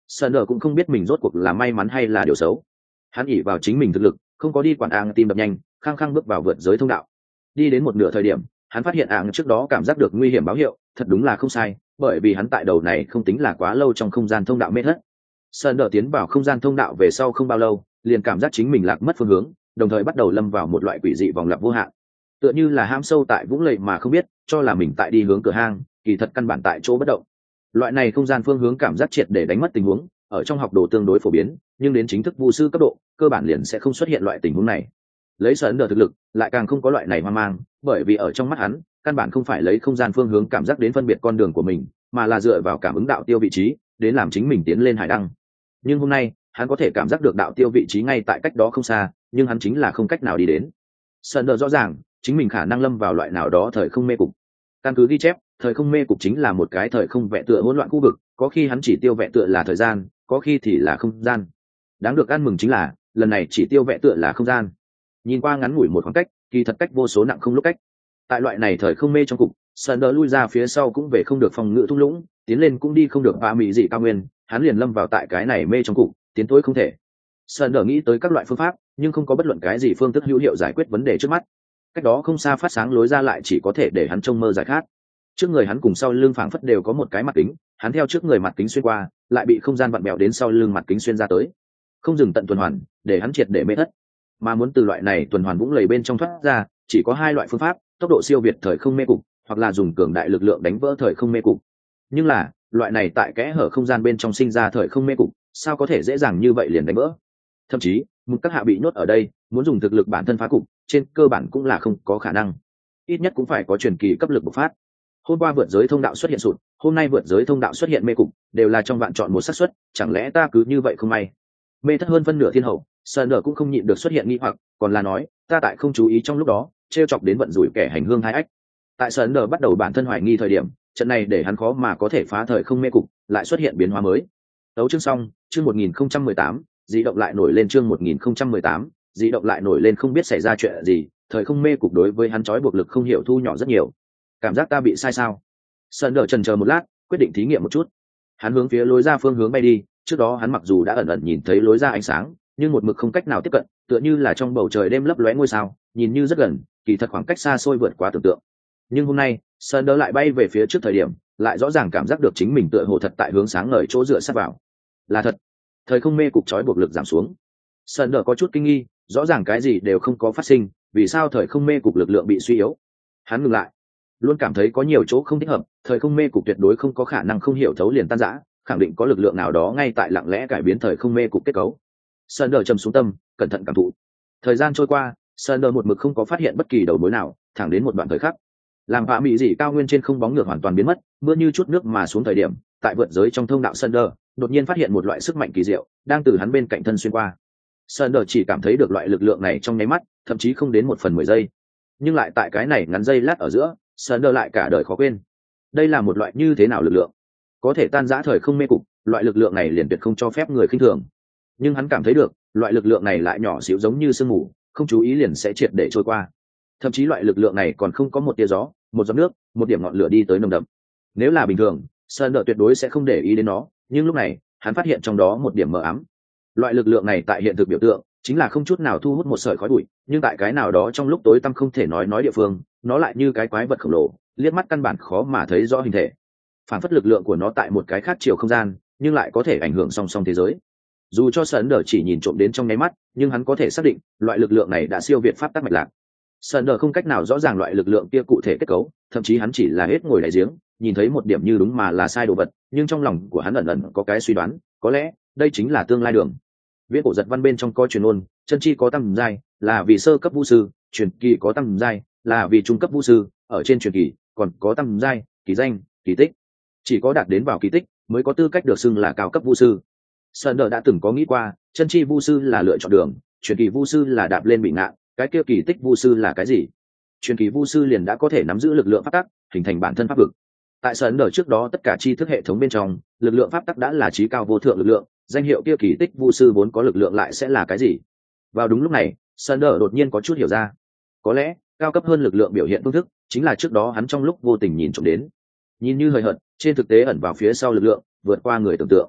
Sander cũng không biết mình rốt cuộc là may mắn hay là điều xấu. Hắn ỷ vào chính mình thực lực, không có đi quản ạng tim đập nhanh, khăng khăng bước vào vượt giới thông đạo. Đi đến một nửa thời điểm, hắn phát hiện ạng trước đó cảm giác được nguy hiểm báo hiệu, thật đúng là không sai, bởi vì hắn tại đầu này không tính là quá lâu trong không gian thông đạo mê thất. Sander tiến vào không gian thông đạo về sau không bao lâu, liền cảm giác chính mình lạc mất phương hướng, đồng thời bắt đầu lâm vào một loại quỷ dị vòng lặp vô hạn. Tựa như là ham sâu tại vũng lầy mà không biết, cho là mình tại đi hướng cửa hang, kỳ thật căn bản tại chỗ bất động. Loại này không gian phương hướng cảm giác triệt để đánh mất tình huống, ở trong học đồ tương đối phổ biến, nhưng đến chính thức vu sư cấp độ, cơ bản liền sẽ không xuất hiện loại tình huống này. Lấy Sở Ấn Đờ thực lực, lại càng không có loại này hoang mang, bởi vì ở trong mắt hắn, căn bản không phải lấy không gian phương hướng cảm giác đến phân biệt con đường của mình, mà là dựa vào cảm ứng đạo tiêu vị trí, đến làm chính mình tiến lên hải đăng. Nhưng hôm nay, hắn có thể cảm giác được đạo tiêu vị trí ngay tại cách đó không xa, nhưng hắn chính là không cách nào đi đến. Sở Ấn Đờ rõ ràng, chính mình khả năng lâm vào loại nào đó thời không mê cục. Căn cứ ghi chép, thời không mê cục chính là một cái thời không vẽ tựa hỗn loạn khu vực, có khi hắn chỉ tiêu vẽ tựa là thời gian, có khi thì là không gian. Đáng được ăn mừng chính là, lần này chỉ tiêu vẽ tựa là không gian. Nhìn qua ngắn ngủi một khoảng cách, kỳ thật cách vô số nặng không lúc cách. Tại loại này thời không mê trong cục, Sander lui ra phía sau cũng về không được phòng ngự thung lũng, tiến lên cũng đi không được ba mỹ dị cao nguyên, hắn liền lâm vào tại cái này mê trong cục, tiến tối không thể. Sander nghĩ tới các loại phương pháp, nhưng không có bất luận cái gì phương thức hữu hiệu giải quyết vấn đề trước mắt. Cách đó không xa phát sáng lối ra lại chỉ có thể để hắn trông mơ giải khát. Trước người hắn cùng sau lưng phảng phất đều có một cái mặt kính, hắn theo trước người mặt kính xuyên qua, lại bị không gian vặn bèo đến sau lưng mặt kính xuyên ra tới, không dừng tận tuần hoàn, để hắn triệt để mê thất. Mà muốn từ loại này tuần hoàn vũng lầy bên trong thoát ra, chỉ có hai loại phương pháp: tốc độ siêu việt thời không mê cục, hoặc là dùng cường đại lực lượng đánh vỡ thời không mê cục. Nhưng là, loại này tại kẽ hở không gian bên trong sinh ra thời không mê cục, sao có thể dễ dàng như vậy liền đánh vỡ? Thậm chí, một các hạ bị nhốt ở đây, muốn dùng thực lực bản thân phá cục, trên cơ bản cũng là không có khả năng. Ít nhất cũng phải có truyền kỳ cấp lực bộc phát. Hôm qua vượt giới thông đạo xuất hiện sụt, hôm nay vượt giới thông đạo xuất hiện mê cục, đều là trong vạn chọn một xác suất, chẳng lẽ ta cứ như vậy không may? Mê thất hơn phân nửa thiên hậu, Sander cũng không nhịn được xuất hiện nghi hoặc, còn là nói, ta tại không chú ý trong lúc đó, trêu chọc đến vận rủi kẻ hành hương hai ách. Tại Sander bắt đầu bản thân hoài nghi thời điểm, trận này để hắn khó mà có thể phá thời không mê cục, lại xuất hiện biến hóa mới. Đấu chương xong, chương một nghìn không trăm mười tám, dị động lại nổi lên chương một nghìn không trăm mười tám, dị động lại nổi lên không biết xảy ra chuyện gì, thời không mê cục đối với hắn trói buộc lực không hiểu thu nhỏ rất nhiều. Cảm giác ta bị sai sao? Sander chần chờ một lát, quyết định thí nghiệm một chút. Hắn hướng phía lối ra phương hướng bay đi, trước đó hắn mặc dù đã ẩn ẩn nhìn thấy lối ra ánh sáng, nhưng một mực không cách nào tiếp cận, tựa như là trong bầu trời đêm lấp lóe ngôi sao, nhìn như rất gần, kỳ thật khoảng cách xa xôi vượt quá tưởng tượng. Nhưng hôm nay, Sander lại bay về phía trước thời điểm, lại rõ ràng cảm giác được chính mình tựa hồ thật tại hướng sáng ngời chỗ dựa sát vào. Là thật, thời không mê cục trói buộc lực giảm xuống. Sander có chút kinh nghi, rõ ràng cái gì đều không có phát sinh, vì sao thời không mê cục lực lượng bị suy yếu? Hắn ngừng lại, luôn cảm thấy có nhiều chỗ không thích hợp, thời không mê cục tuyệt đối không có khả năng không hiểu thấu liền tan rã, khẳng định có lực lượng nào đó ngay tại lặng lẽ cải biến thời không mê cục kết cấu. Sander trầm xuống tâm, cẩn thận cảm thụ. Thời gian trôi qua, Sander một mực không có phát hiện bất kỳ đầu mối nào, thẳng đến một đoạn thời khắc, làm vạ mỹ dị cao nguyên trên không bóng ngược hoàn toàn biến mất, mưa như chút nước mà xuống thời điểm, tại vượt giới trong thông đạo Sander đột nhiên phát hiện một loại sức mạnh kỳ diệu đang từ hắn bên cạnh thân xuyên qua. Sander chỉ cảm thấy được loại lực lượng này trong nháy mắt, thậm chí không đến một phần mười giây, nhưng lại tại cái này ngắn giây lát ở giữa, Sander lại cả đời khó quên. Đây là một loại như thế nào lực lượng? Có thể tan rã thời không mê cục, loại lực lượng này liền tuyệt không cho phép người khinh thường. Nhưng hắn cảm thấy được, loại lực lượng này lại nhỏ xíu giống như sương mù, không chú ý liền sẽ triệt để trôi qua. Thậm chí loại lực lượng này còn không có một tia gió, một giọt nước, một điểm ngọn lửa đi tới nồng đậm. Nếu là bình thường, Sander tuyệt đối sẽ không để ý đến nó, nhưng lúc này, hắn phát hiện trong đó một điểm mờ ám. Loại lực lượng này tại hiện thực biểu tượng, chính là không chút nào thu hút một sợi khói bụi, nhưng tại cái nào đó trong lúc tối tăm không thể nói nói địa phương, nó lại như cái quái vật khổng lồ, liếc mắt căn bản khó mà thấy rõ hình thể. Phản phất lực lượng của nó tại một cái khác chiều không gian, nhưng lại có thể ảnh hưởng song song thế giới. Dù cho Sander chỉ nhìn trộm đến trong nháy mắt, nhưng hắn có thể xác định, loại lực lượng này đã siêu việt pháp tắc mạch lạc. Sander không cách nào rõ ràng loại lực lượng kia cụ thể kết cấu, thậm chí hắn chỉ là hết ngồi đáy giếng, nhìn thấy một điểm như đúng mà là sai đồ vật, nhưng trong lòng của hắn ẩn ẩn có cái suy đoán, có lẽ đây chính là tương lai đường. Viễn cổ giật văn bên trong có truyền ngôn, chân chi có tam giai, là vì sơ cấp vũ sư, truyền kỳ có tam giai, là vì trung cấp vũ sư, ở trên truyền kỳ còn có tam giai, kỳ danh, kỳ tích. Chỉ có đạt đến vào kỳ tích mới có tư cách được xưng là cao cấp vũ sư. Sander đã từng có nghĩ qua, chân chi vũ sư là lựa chọn đường, truyền kỳ vũ sư là đạp lên bị ngạn, cái kia kỳ tích vũ sư là cái gì? Truyền kỳ vũ sư liền đã có thể nắm giữ lực lượng pháp tắc, hình thành bản thân pháp vực. Tại Sander trước đó tất cả tri thức hệ thống bên trong, lực lượng pháp tắc đã là trí cao vô thượng lực lượng, danh hiệu kia kỳ tích vũ sư vốn có lực lượng lại sẽ là cái gì? Vào đúng lúc này, Sander đột nhiên có chút hiểu ra. Có lẽ, cao cấp hơn lực lượng biểu hiện phương thức, chính là trước đó hắn trong lúc vô tình nhìn trộm đến. Nhìn như hời hợt, trên thực tế ẩn vào phía sau lực lượng, vượt qua người tưởng tượng.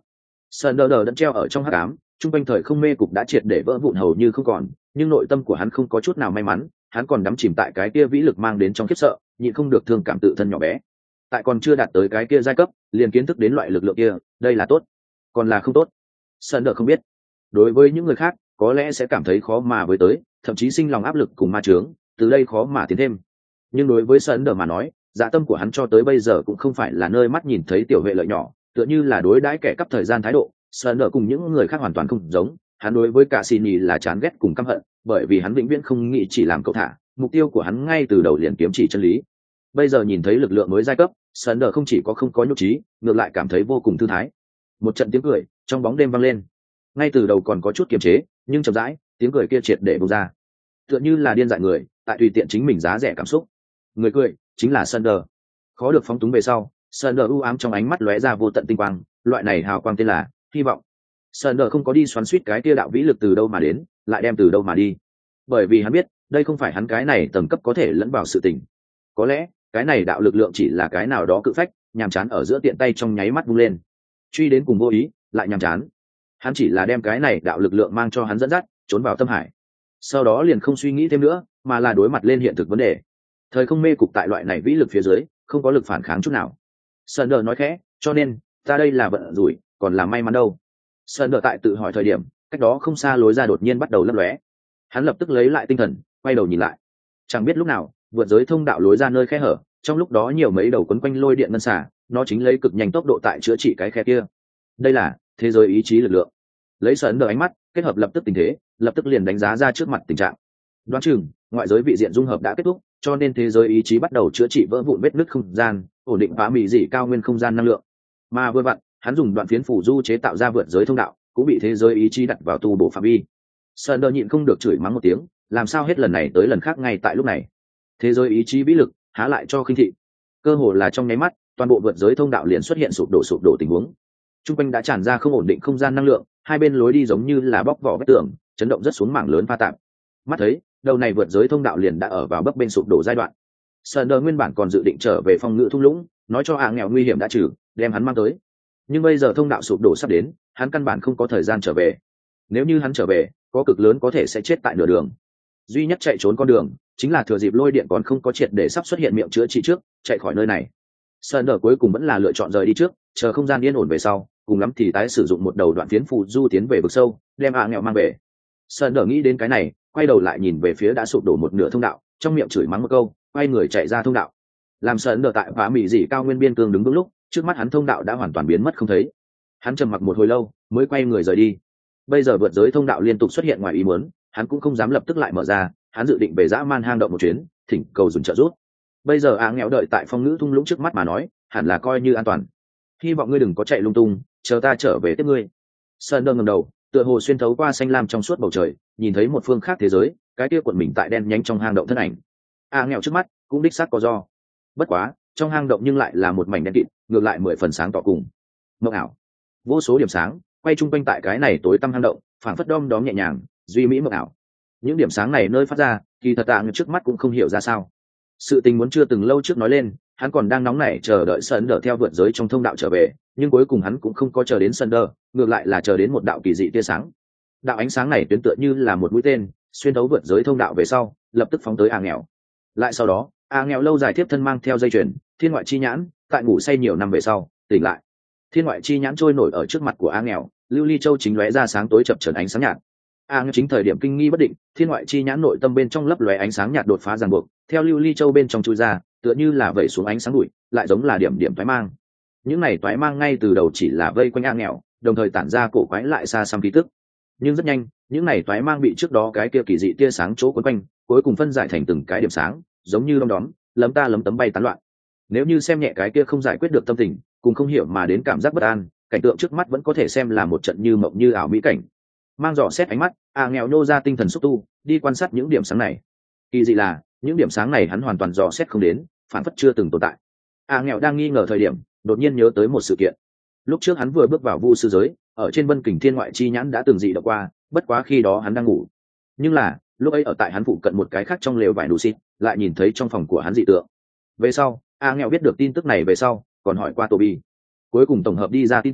Sơn đờ đờ đẫn treo ở trong hắc ám, trung quanh thời không mê cục đã triệt để vỡ vụn hầu như không còn, nhưng nội tâm của hắn không có chút nào may mắn, hắn còn đắm chìm tại cái kia vĩ lực mang đến trong khiếp sợ, nhịn không được thương cảm tự thân nhỏ bé. Tại còn chưa đạt tới cái kia giai cấp, liền kiến thức đến loại lực lượng kia, đây là tốt, còn là không tốt. Sơn đờ không biết. Đối với những người khác, có lẽ sẽ cảm thấy khó mà với tới, thậm chí sinh lòng áp lực cùng ma chướng, từ đây khó mà tiến thêm. Nhưng đối với Sơn đờ mà nói, dạ tâm của hắn cho tới bây giờ cũng không phải là nơi mắt nhìn thấy tiểu vệ lợi nhỏ, tựa như là đối đãi kẻ cắp thời gian thái độ. Sơn đờ cùng những người khác hoàn toàn không giống, hắn đối với cả xì nhì là chán ghét cùng căm hận, bởi vì hắn vĩnh viễn không nghĩ chỉ làm cậu thả, mục tiêu của hắn ngay từ đầu liền kiếm chỉ chân lý. Bây giờ nhìn thấy lực lượng mới giai cấp, Sơn đờ không chỉ có không có nhục trí, ngược lại cảm thấy vô cùng thư thái. Một trận tiếng cười trong bóng đêm vang lên, ngay từ đầu còn có chút kiềm chế, nhưng chậm rãi tiếng cười kia triệt để bùng ra, tựa như là điên dại người tại tùy tiện chính mình giá rẻ cảm xúc. Người cười chính là Sơn đờ. Khó được phóng túng về sau, Sơn đờ u ám trong ánh mắt lóe ra vô tận tinh quang, loại này hào quang tên là hy vọng. Sơn đờ không có đi xoắn suýt cái kia đạo vĩ lực từ đâu mà đến, lại đem từ đâu mà đi, bởi vì hắn biết đây không phải hắn cái này tầng cấp có thể lẫn vào sự tình. Có lẽ cái này đạo lực lượng chỉ là cái nào đó cự phách nhàm chán ở giữa tiện tay trong nháy mắt vung lên, truy đến cùng vô ý lại nhàm chán. Hắn chỉ là đem cái này đạo lực lượng mang cho hắn dẫn dắt trốn vào tâm hải, sau đó liền không suy nghĩ thêm nữa, mà là đối mặt lên hiện thực vấn đề. Thời không mê cục tại loại này vĩ lực phía dưới không có lực phản kháng chút nào. Sơn đờ nói khẽ, cho nên ta đây là vận rủi còn là may mắn đâu. Sơn đờ tại tự hỏi thời điểm, cách đó không xa lối ra đột nhiên bắt đầu lấp lóe. Hắn lập tức lấy lại tinh thần, quay đầu nhìn lại. Chẳng biết lúc nào vượt giới thông đạo lối ra nơi khe hở, trong lúc đó nhiều mấy đầu quấn quanh lôi điện ngân xả, nó chính lấy cực nhanh tốc độ tại chữa trị cái khe kia. Đây là thế giới ý chí lực lượng. Lấy Sơn đờ ánh mắt kết hợp lập tức tình thế, lập tức liền đánh giá ra trước mặt tình trạng. Đoán chừng ngoại giới vị diện dung hợp đã kết thúc, cho nên thế giới ý chí bắt đầu chữa trị vỡ vụn vết nứt không gian, ổn định phá mì dị cao nguyên không gian năng lượng. Mà vừa vặn hắn dùng đoạn phiến phủ du chế tạo ra vượt giới thông đạo, cũng bị thế giới ý chí đặt vào tu bổ phạm vi. Sơn đờ nhịn không được chửi mắng một tiếng, làm sao hết lần này tới lần khác ngay tại lúc này thế giới ý chí vĩ lực há lại cho khinh thị. Cơ hồ là trong nháy mắt, toàn bộ vượt giới thông đạo liền xuất hiện sụp đổ sụp đổ tình huống. Trung quanh đã tràn ra không ổn định không gian năng lượng, hai bên lối đi giống như là bóc vỏ vách tường, chấn động rất xuống mảng lớn pha tạp. Mắt thấy đầu này vượt giới thông đạo liền đã ở vào bấp bên sụp đổ giai đoạn. Sơn đờ nguyên bản còn dự định trở về phòng ngự thung lũng, nói cho hạ nghèo nguy hiểm đã trừ, đem hắn mang tới. Nhưng bây giờ thông đạo sụp đổ sắp đến, hắn căn bản không có thời gian trở về. Nếu như hắn trở về, có cực lớn có thể sẽ chết tại nửa đường. Duy nhất chạy trốn con đường chính là thừa dịp lôi điện còn không có triệt để sắp xuất hiện miệng chữa trị trước, chạy khỏi nơi này. Sơn đờ cuối cùng vẫn là lựa chọn rời đi trước, chờ không gian yên ổn về sau, cùng lắm thì tái sử dụng một đầu đoạn phiến phù du tiến về vực sâu, đem hạ nghèo mang về. Sơn đờ nghĩ đến cái này, quay đầu lại nhìn về phía đã sụp đổ một nửa thông đạo, trong miệng chửi mắng một câu, quay người chạy ra thông đạo. Làm Sơn đờ tại phá mỹ dị cao nguyên biên cương đứng vững lúc, trước mắt hắn thông đạo đã hoàn toàn biến mất không thấy. Hắn trầm mặc một hồi lâu, mới quay người rời đi. Bây giờ vượt giới thông đạo liên tục xuất hiện ngoài ý muốn, hắn cũng không dám lập tức lại mở ra, hắn dự định về dã man hang động một chuyến, thỉnh cầu dùng trợ giúp. Bây giờ á nghèo đợi tại phong ngữ thung lũng trước mắt mà nói, hẳn là coi như an toàn. Hy vọng ngươi đừng có chạy lung tung, chờ ta trở về tiếp ngươi. Sơn đờ ngẩng đầu, tựa hồ xuyên thấu qua xanh lam trong suốt bầu trời, nhìn thấy một phương khác thế giới, cái kia cuộn mình tại đen nhánh trong hang động thân ảnh. A nghèo trước mắt cũng đích xác có do, bất quá trong hang động nhưng lại là một mảnh đen kịt, ngược lại mười phần sáng tỏ cùng mộng ảo. Vô số điểm sáng quay chung quanh tại cái này tối tăm hang động, phảng phất đom đóm nhẹ nhàng, duy mỹ mộng ảo. Những điểm sáng này nơi phát ra, kỳ thật tạ trước mắt cũng không hiểu ra sao. Sự tình muốn chưa từng lâu trước nói lên, hắn còn đang nóng nảy chờ đợi Sơn đờ theo vượt giới trong thông đạo trở về, nhưng cuối cùng hắn cũng không có chờ đến Sơn đờ, ngược lại là chờ đến một đạo kỳ dị tia sáng. Đạo ánh sáng này tuyến tựa như là một mũi tên, xuyên thấu vượt giới thông đạo về sau, lập tức phóng tới A nghèo. Lại sau đó, A nghèo lâu dài tiếp thân mang theo dây chuyền thiên ngoại chi nhãn, tại ngủ say nhiều năm về sau tỉnh lại. Thiên ngoại chi nhãn trôi nổi ở trước mặt của A nghèo, lưu ly châu chính lóe ra sáng tối chập chờn ánh sáng nhạt. A nghèo chính thời điểm kinh nghi bất định, thiên ngoại chi nhãn nội tâm bên trong lấp lóe ánh sáng nhạt đột phá ràng buộc, theo lưu ly châu bên trong chui ra, tựa như là vẩy xuống ánh sáng bụi, lại giống là điểm điểm toái mang. Những này toái mang ngay từ đầu chỉ là vây quanh A nghèo, đồng thời tản ra cổ quái lại xa xăm khí tức. Nhưng rất nhanh, những này toái mang bị trước đó cái kia kỳ dị tia sáng chỗ quấn quanh, cuối cùng phân giải thành từng cái điểm sáng, giống như đom đóm, lấm ta lấm tấm bay tán loạn. Nếu như xem nhẹ cái kia không giải quyết được tâm tình, cùng không hiểu mà đến cảm giác bất an, cảnh tượng trước mắt vẫn có thể xem là một trận như mộng như ảo mỹ cảnh. Mang dò xét ánh mắt, A nghèo nô ra tinh thần xúc tu, đi quan sát những điểm sáng này. Kỳ dị là, những điểm sáng này hắn hoàn toàn dò xét không đến, phản phất chưa từng tồn tại. A nghèo đang nghi ngờ thời điểm, đột nhiên nhớ tới một sự kiện. Lúc trước hắn vừa bước vào vu sư giới, ở trên vân kình thiên ngoại chi nhãn đã từng dị động qua, bất quá khi đó hắn đang ngủ. Nhưng là, lúc ấy ở tại hắn phụ cận một cái khác trong lều vải đủ xịt, lại nhìn thấy trong phòng của hắn dị tượng. Về sau, A nghèo biết được tin tức này về sau, còn hỏi qua Toby. Cuối cùng tổng hợp đi ra tin tức,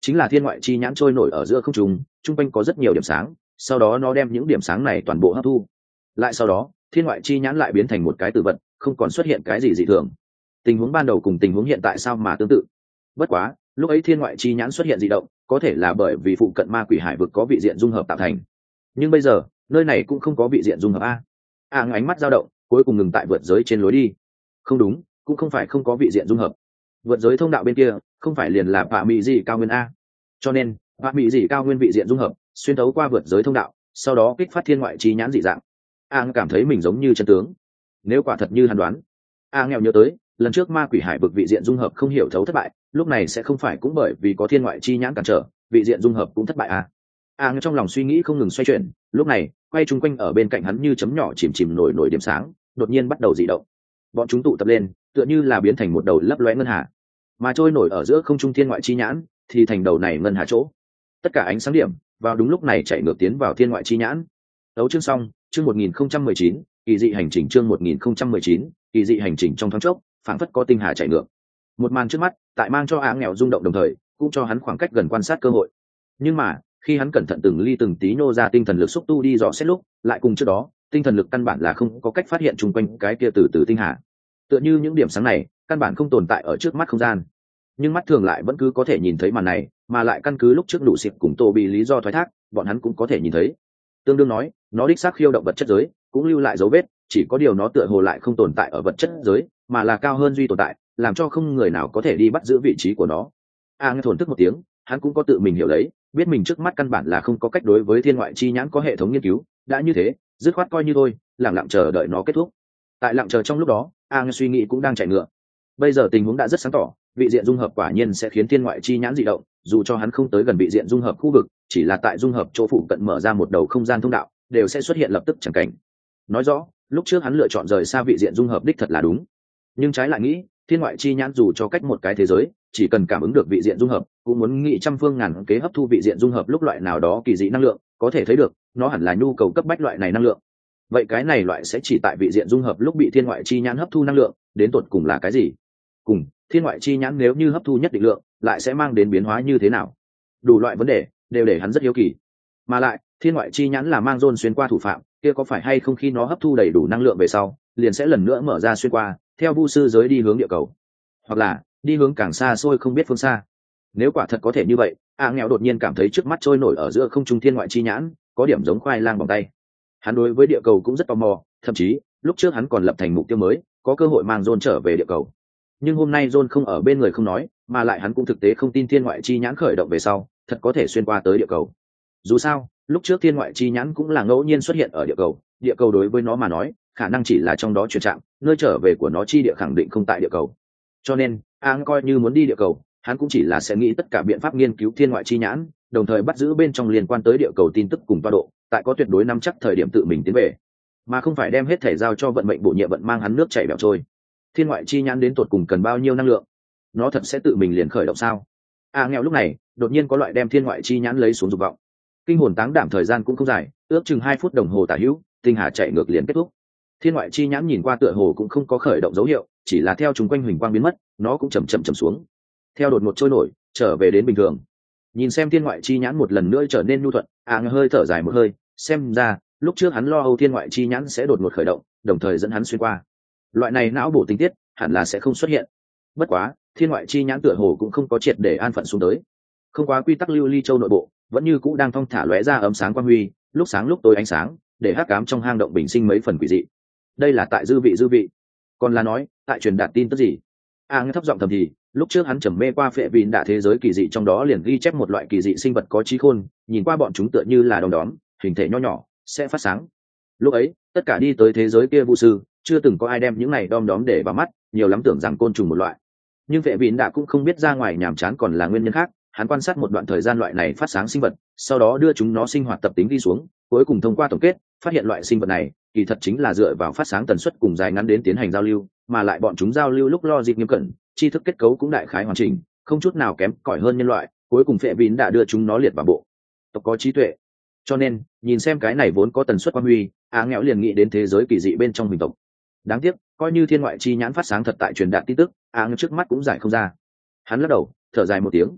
chính là thiên ngoại chi nhãn trôi nổi ở giữa không trung, trung quanh có rất nhiều điểm sáng, sau đó nó đem những điểm sáng này toàn bộ hấp thu. Lại sau đó thiên ngoại chi nhãn lại biến thành một cái tử vật, không còn xuất hiện cái gì dị thường. Tình huống ban đầu cùng tình huống hiện tại sao mà tương tự. Bất quá lúc ấy thiên ngoại chi nhãn xuất hiện dị động, có thể là bởi vì phụ cận ma quỷ hải vực có vị diện dung hợp tạo thành, nhưng bây giờ nơi này cũng không có vị diện dung hợp a. A à, ánh mắt dao động, cuối cùng ngừng tại vượt giới trên lối đi. Không đúng, cũng không phải không có vị diện dung hợp. Vượt giới thông đạo bên kia không phải liền là vạ mỹ dị cao nguyên a, cho nên vạ mỹ dị cao nguyên vị diện dung hợp xuyên thấu qua vượt giới thông đạo, sau đó kích phát thiên ngoại chi nhãn dị dạng. A à, cảm thấy mình giống như chân tướng. Nếu quả thật như hắn đoán, A à, nghèo nhớ tới lần trước ma quỷ hải vực vị diện dung hợp không hiểu thấu thất bại, lúc này sẽ không phải cũng bởi vì có thiên ngoại chi nhãn cản trở, vị diện dung hợp cũng thất bại à? A à, trong lòng suy nghĩ không ngừng xoay chuyển, lúc này quay chung quanh ở bên cạnh hắn như chấm nhỏ chìm chìm nổi nổi điểm sáng, đột nhiên bắt đầu dị động. Bọn chúng tụ tập lên, tựa như là biến thành một đầu lấp lóe ngân hà, mà trôi nổi ở giữa không trung thiên ngoại chi nhãn thì thành đầu này ngân hà chỗ. Tất cả ánh sáng điểm vào đúng lúc này chạy ngược tiến vào thiên ngoại chi nhãn. Đấu chương xong, chương một nghìn không trăm mười chín, kỳ dị hành trình chương một nghìn không trăm mười chín, kỳ dị hành trình trong thoáng chốc, phảng phất có tinh hà chạy ngược. Một màn trước mắt, tại mang cho Á nghèo rung động đồng thời, cũng cho hắn khoảng cách gần quan sát cơ hội. Nhưng mà, khi hắn cẩn thận từng ly từng tí nô ra tinh thần lực xúc tu đi dò xét lúc, lại cùng trước đó, tinh thần lực căn bản là không có cách phát hiện chung quanh cái kia từ từ tinh hà. Tựa như những điểm sáng này, căn bản không tồn tại ở trước mắt không gian. Nhưng mắt thường lại vẫn cứ có thể nhìn thấy màn này, mà lại căn cứ lúc trước đủ xịt cùng Tô bị lý do thoái thác, bọn hắn cũng có thể nhìn thấy. Tương đương nói, nó đích xác khiêu động vật chất giới, cũng lưu lại dấu vết, chỉ có điều nó tựa hồ lại không tồn tại ở vật chất giới, mà là cao hơn duy tồn tại, làm cho không người nào có thể đi bắt giữ vị trí của nó. A nghe thổn thức một tiếng, hắn cũng có tự mình hiểu lấy, biết mình trước mắt căn bản là không có cách đối với thiên ngoại chi nhãn có hệ thống nghiên cứu, đã như thế, dứt khoát coi như thôi, lặng lặng chờ đợi nó kết thúc. Tại lặng chờ trong lúc đó, A nghe suy nghĩ cũng đang chạy ngựa. Bây giờ tình huống đã rất sáng tỏ, vị diện dung hợp quả nhiên sẽ khiến thiên ngoại chi nhãn dị động, dù cho hắn không tới gần vị diện dung hợp khu vực, chỉ là tại dung hợp chỗ phụ cận mở ra một đầu không gian thông đạo, đều sẽ xuất hiện lập tức chẳng cảnh. Nói rõ, lúc trước hắn lựa chọn rời xa vị diện dung hợp đích thật là đúng. Nhưng trái lại nghĩ, thiên ngoại chi nhãn dù cho cách một cái thế giới, chỉ cần cảm ứng được vị diện dung hợp, cũng muốn nghĩ trăm phương ngàn kế hấp thu vị diện dung hợp lúc loại nào đó kỳ dị năng lượng, có thể thấy được, nó hẳn là nhu cầu cấp bách loại này năng lượng. Vậy cái này loại sẽ chỉ tại vị diện dung hợp lúc bị thiên ngoại chi nhãn hấp thu năng lượng, đến tột cùng là cái gì? Cùng, thiên ngoại chi nhãn nếu như hấp thu nhất định lượng, lại sẽ mang đến biến hóa như thế nào? Đủ loại vấn đề đều để hắn rất hiếu kỳ. Mà lại, thiên ngoại chi nhãn là mang dôn xuyên qua thủ phạm, kia có phải hay không khi nó hấp thu đầy đủ năng lượng về sau, liền sẽ lần nữa mở ra xuyên qua, theo vu sư giới đi hướng địa cầu, hoặc là đi hướng càng xa xôi không biết phương xa. Nếu quả thật có thể như vậy, A nghèo đột nhiên cảm thấy trước mắt trôi nổi ở giữa không trung thiên ngoại chi nhãn có điểm giống khoai lang bằng tay. Hắn đối với địa cầu cũng rất tò mò, thậm chí lúc trước hắn còn lập thành mục tiêu mới, có cơ hội mang John trở về địa cầu. Nhưng hôm nay John không ở bên người không nói, mà lại hắn cũng thực tế không tin thiên ngoại chi nhãn khởi động về sau thật có thể xuyên qua tới địa cầu. Dù sao, lúc trước thiên ngoại chi nhãn cũng là ngẫu nhiên xuất hiện ở địa cầu, địa cầu đối với nó mà nói, khả năng chỉ là trong đó chuyển trạng, nơi trở về của nó chi địa khẳng định không tại địa cầu. Cho nên, Ang coi như muốn đi địa cầu, hắn cũng chỉ là sẽ nghĩ tất cả biện pháp nghiên cứu thiên ngoại chi nhãn, đồng thời bắt giữ bên trong liên quan tới địa cầu tin tức cùng tọa độ, tại có tuyệt đối nắm chắc thời điểm tự mình tiến về, mà không phải đem hết thể giao cho vận mệnh bổ nhiệm vận mang hắn nước chảy bẻo trôi. Thiên ngoại chi nhãn đến tột cùng cần bao nhiêu năng lượng? Nó thật sẽ tự mình liền khởi động sao? A nghèo lúc này đột nhiên có loại đem thiên ngoại chi nhãn lấy xuống dục vọng. Kinh hồn táng đảm thời gian cũng không dài, ước chừng hai phút đồng hồ tả hữu, tinh hà chạy ngược liền kết thúc. Thiên ngoại chi nhãn nhìn qua tựa hồ cũng không có khởi động dấu hiệu, chỉ là theo chúng quanh huỳnh quang biến mất, nó cũng chậm chậm chậm xuống, theo đột ngột trôi nổi, trở về đến bình thường. Nhìn xem thiên ngoại chi nhãn một lần nữa trở nên nhu thuận, A nghèo hơi thở dài một hơi, xem ra lúc trước hắn lo âu thiên ngoại chi nhãn sẽ đột ngột khởi động, đồng thời dẫn hắn xuyên qua. Loại này não bổ tinh tiết hẳn là sẽ không xuất hiện. Bất quá, thiên ngoại chi nhãn tựa hồ cũng không có triệt để an phận xuống tới. Không quá quy tắc lưu ly châu nội bộ, vẫn như cũ đang thong thả lóe ra ấm sáng quang huy, lúc sáng lúc tối ánh sáng, để hắc ám trong hang động bình sinh mấy phần quỷ dị. Đây là tại dư vị dư vị, còn là nói tại truyền đạt tin tức gì? A nghe thấp giọng thầm thì, lúc trước hắn trầm mê qua phệ vịn đạ thế giới kỳ dị trong đó liền ghi chép một loại kỳ dị sinh vật có trí khôn, nhìn qua bọn chúng tựa như là đom đóm, hình thể nho nhỏ, sẽ phát sáng. Lúc ấy, tất cả đi tới thế giới kia vũ sư, chưa từng có ai đem những này đom đóm để vào mắt, nhiều lắm tưởng rằng côn trùng một loại. Nhưng phệ vịn đạ cũng không biết ra ngoài nhàm chán còn là nguyên nhân khác, hắn quan sát một đoạn thời gian loại này phát sáng sinh vật, sau đó đưa chúng nó sinh hoạt tập tính đi xuống, cuối cùng thông qua tổng kết, phát hiện loại sinh vật này kỳ thật chính là dựa vào phát sáng tần suất cùng dài ngắn đến tiến hành giao lưu, mà lại bọn chúng giao lưu lúc logic nghiêm cẩn, tri thức kết cấu cũng đại khái hoàn chỉnh, không chút nào kém cỏi hơn nhân loại, cuối cùng phệ vịn đã đưa chúng nó liệt vào bộ tộc có trí tuệ. Cho nên, nhìn xem cái này vốn có tần suất quan huy, Á nghẽo liền nghĩ đến thế giới kỳ dị bên trong mình tộc. Đáng tiếc, coi như thiên ngoại chi nhãn phát sáng thật tại truyền đạt tin tức, Á nghẽo trước mắt cũng giải không ra. Hắn lắc đầu, thở dài một tiếng.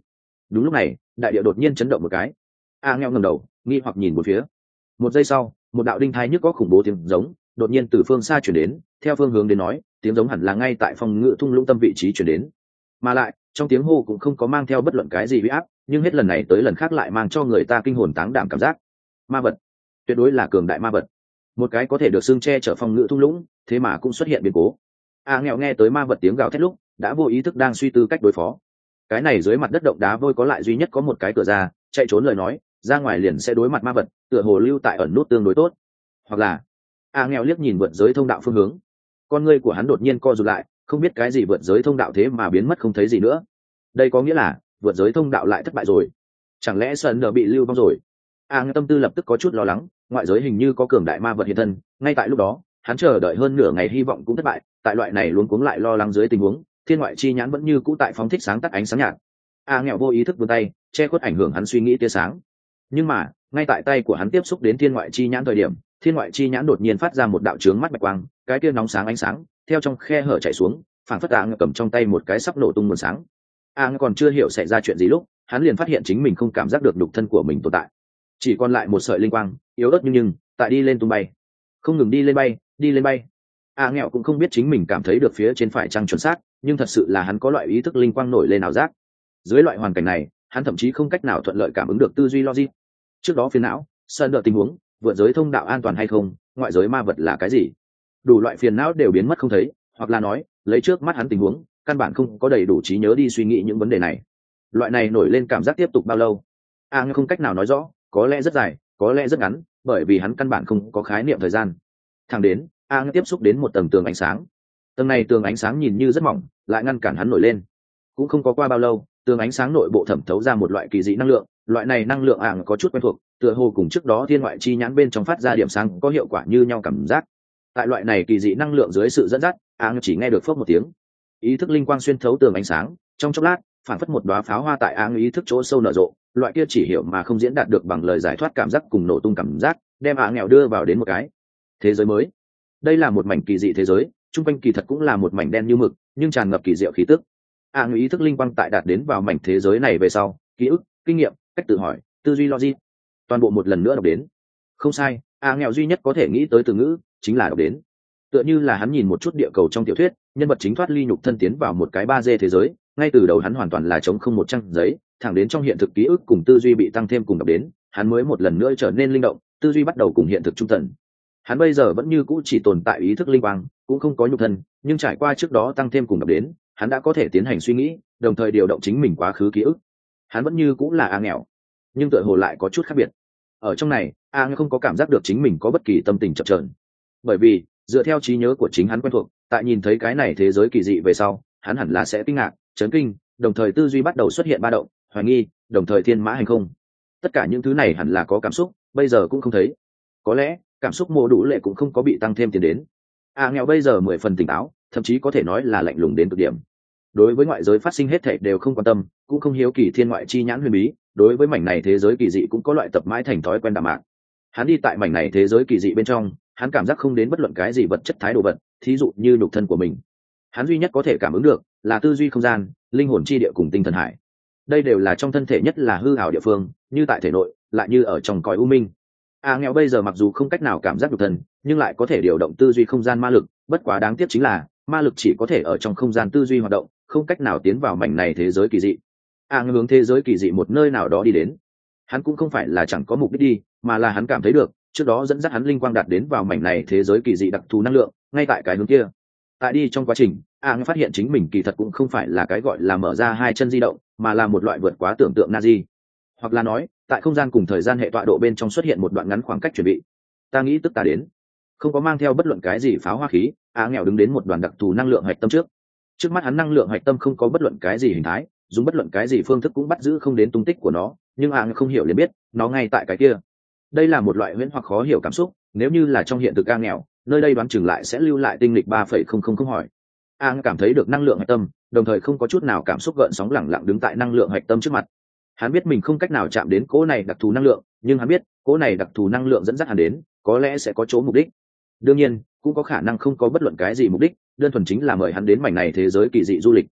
Đúng lúc này đại địa đột nhiên chấn động một cái. A nghèo ngầm đầu nghi hoặc nhìn một phía. Một giây sau một đạo đinh thai nhức có khủng bố tiếng giống đột nhiên từ phương xa chuyển đến, theo phương hướng đến nói tiếng giống hẳn là ngay tại phòng ngự thung lũng tâm vị trí chuyển đến, mà lại trong tiếng hô cũng không có mang theo bất luận cái gì huy áp, nhưng hết lần này tới lần khác lại mang cho người ta kinh hồn táng đảm cảm giác. Ma vật, tuyệt đối là cường đại ma vật, một cái có thể được xưng che chở phòng ngự thung lũng thế mà cũng xuất hiện biến cố. A nghèo nghe tới ma vật tiếng gào thét lúc đã vô ý thức đang suy tư cách đối phó. Cái này dưới mặt đất động đá vôi có lại duy nhất có một cái cửa ra, chạy trốn lời nói ra ngoài liền sẽ đối mặt ma vật, tựa hồ lưu tại ẩn nút tương đối tốt. Hoặc là A nghèo liếc nhìn vượt giới thông đạo phương hướng, con ngươi của hắn đột nhiên co rụt lại, không biết cái gì vượt giới thông đạo thế mà biến mất không thấy gì nữa. Đây có nghĩa là vượt giới thông đạo lại thất bại rồi, chẳng lẽ Sơn nở bị lưu vong rồi? A nghèo tâm tư lập tức có chút lo lắng, ngoại giới hình như có cường đại ma vật hiện thân. Ngay tại lúc đó hắn chờ đợi hơn nửa ngày hy vọng cũng thất bại. Tại loại này luống cuống lại lo lắng dưới tình huống, thiên ngoại chi nhãn vẫn như cũ tại phóng thích sáng tắt ánh sáng nhạt. A nghèo vô ý thức vươn tay che khuất ảnh hưởng hắn suy nghĩ tia sáng, nhưng mà ngay tại tay của hắn tiếp xúc đến thiên ngoại chi nhãn thời điểm, thiên ngoại chi nhãn đột nhiên phát ra một đạo chướng mắt bạch quang, cái kia nóng sáng ánh sáng theo trong khe hở chảy xuống, phảng phất A nghèo cầm trong tay một cái sắp nổ tung nguồn sáng. A nghèo còn chưa hiểu xảy ra chuyện gì lúc, hắn liền phát hiện chính mình không cảm giác được nhục thân của mình tồn tại, chỉ còn lại một sợi linh quang yếu ớt nhưng nhưng tại đi lên tung bay, không ngừng đi lên bay đi lên bay. A nghèo cũng không biết chính mình cảm thấy được phía trên phải trăng chuẩn xác, nhưng thật sự là hắn có loại ý thức linh quang nổi lên ảo giác. Dưới loại hoàn cảnh này hắn thậm chí không cách nào thuận lợi cảm ứng được tư duy logic. Trước đó phiền não sơn đợi tình huống, vượt giới thông đạo an toàn hay không, ngoại giới ma vật là cái gì, đủ loại phiền não đều biến mất không thấy, hoặc là nói lấy trước mắt hắn tình huống căn bản không có đầy đủ trí nhớ đi suy nghĩ những vấn đề này. Loại này nổi lên cảm giác tiếp tục bao lâu, A à, không cách nào nói rõ, có lẽ rất dài, có lẽ rất ngắn, bởi vì hắn căn bản không có khái niệm thời gian. Thẳng đến A à, tiếp xúc đến một tầng tường ánh sáng. Tầng này tường ánh sáng nhìn như rất mỏng, lại ngăn cản hắn nổi lên. Cũng không có qua bao lâu, tường ánh sáng nội bộ thẩm thấu ra một loại kỳ dị năng lượng. Loại này năng lượng ảng có chút quen thuộc, tựa hồ cùng trước đó thiên ngoại chi nhãn bên trong phát ra điểm sáng có hiệu quả như nhau cảm giác. Tại loại này kỳ dị năng lượng dưới sự dẫn dắt, ảng chỉ nghe được phốc một tiếng, ý thức linh quang xuyên thấu tường ánh sáng, trong chốc lát phản phất một đóa pháo hoa tại ảng ý thức chỗ sâu nở rộ. Loại kia chỉ hiểu mà không diễn đạt được bằng lời giải thoát cảm giác cùng nổ tung cảm giác, đem ảng nghèo đưa vào đến một cái thế giới mới. Đây là một mảnh kỳ dị thế giới, trung quanh kỳ thật cũng là một mảnh đen như mực, nhưng tràn ngập kỳ diệu khí tức. ảng ý thức linh quang tại đạt đến vào mảnh thế giới này về sau, ký ức, kinh nghiệm, cách tự hỏi, tư duy logic, toàn bộ một lần nữa đọc đến. Không sai, a nghèo duy nhất có thể nghĩ tới từ ngữ chính là đọc đến. Tựa như là hắn nhìn một chút địa cầu trong tiểu thuyết, nhân vật chính thoát ly nhục thân tiến vào một cái ba D thế giới, ngay từ đầu hắn hoàn toàn là trống không một trang giấy, thẳng đến trong hiện thực ký ức cùng tư duy bị tăng thêm cùng đọc đến, hắn mới một lần nữa trở nên linh động, tư duy bắt đầu cùng hiện thực trung tận. Hắn bây giờ vẫn như cũ chỉ tồn tại ý thức linh quang, cũng không có nhục thân, nhưng trải qua trước đó tăng thêm cùng đọc đến, hắn đã có thể tiến hành suy nghĩ, đồng thời điều động chính mình quá khứ ký ức. Hắn vẫn như cũ là a nghèo, nhưng tựa hồ lại có chút khác biệt. Ở trong này a nghèo không có cảm giác được chính mình có bất kỳ tâm tình chập chờn, bởi vì dựa theo trí nhớ của chính hắn quen thuộc, tại nhìn thấy cái này thế giới kỳ dị về sau, hắn hẳn là sẽ kinh ngạc, chấn kinh, đồng thời tư duy bắt đầu xuất hiện ba động, hoài nghi, đồng thời thiên mã hành không. Tất cả những thứ này hẳn là có cảm xúc, bây giờ cũng không thấy. Có lẽ cảm xúc mô đủ lệ cũng không có bị tăng thêm tiền đến. a nghèo bây giờ mười phần tỉnh táo, thậm chí có thể nói là lạnh lùng đến cực điểm. Đối với ngoại giới phát sinh hết thảy đều không quan tâm, cũng không hiếu kỳ thiên ngoại chi nhãn huyền bí, đối với mảnh này thế giới kỳ dị cũng có loại tập mãi thành thói quen đạm mạc. Hắn đi tại mảnh này thế giới kỳ dị bên trong, hắn cảm giác không đến bất luận cái gì vật chất thái đồ vật, thí dụ như nhục thân của mình. Hắn duy nhất có thể cảm ứng được là tư duy không gian, linh hồn chi địa cùng tinh thần hải. Đây đều là trong thân thể nhất là hư ảo địa phương, như tại thể nội, lại như ở trong cõi u minh. A à, nghèo bây giờ mặc dù không cách nào cảm giác nhục thân, nhưng lại có thể điều động tư duy không gian ma lực, bất quá đáng tiếc chính là ma lực chỉ có thể ở trong không gian tư duy hoạt động, không cách nào tiến vào mảnh này thế giới kỳ dị. A à, hướng thế giới kỳ dị một nơi nào đó đi đến. Hắn cũng không phải là chẳng có mục đích đi, mà là hắn cảm thấy được trước đó dẫn dắt hắn linh quang đạt đến vào mảnh này thế giới kỳ dị đặc thù năng lượng, ngay tại cái hướng kia. Tại đi trong quá trình, A à, phát hiện chính mình kỳ thật cũng không phải là cái gọi là mở ra hai chân di động, mà là một loại vượt quá tưởng tượng Nazi. Hoặc là nói, tại không gian cùng thời gian hệ tọa độ bên trong xuất hiện một đoạn ngắn khoảng cách chuẩn bị. Ta nghĩ tức ta đến, không có mang theo bất luận cái gì pháo hoa khí. A à, nghèo đứng đến một đoàn đặc thù năng lượng hạch tâm trước. Trước mắt hắn năng lượng hạch tâm không có bất luận cái gì hình thái, dùng bất luận cái gì phương thức cũng bắt giữ không đến tung tích của nó, nhưng A à, không hiểu liền biết nó ngay tại cái kia. Đây là một loại huyễn hoặc khó hiểu cảm xúc, nếu như là trong hiện thực A nghèo, nơi đây đoán chừng lại sẽ lưu lại tinh lịch ba phẩy không không không hỏi. A cảm thấy được năng lượng hạch tâm, đồng thời không có chút nào cảm xúc gợn sóng lẳng lặng đứng tại năng lượng hạch tâm trước mặt. Hắn biết mình không cách nào chạm đến cỗ này đặc thù năng lượng, nhưng hắn biết cỗ này đặc thù năng lượng dẫn dắt hắn đến, có lẽ sẽ có chỗ mục đích. Đương nhiên, cũng có khả năng không có bất luận cái gì mục đích, đơn thuần chính là mời hắn đến mảnh này thế giới kỳ dị du lịch.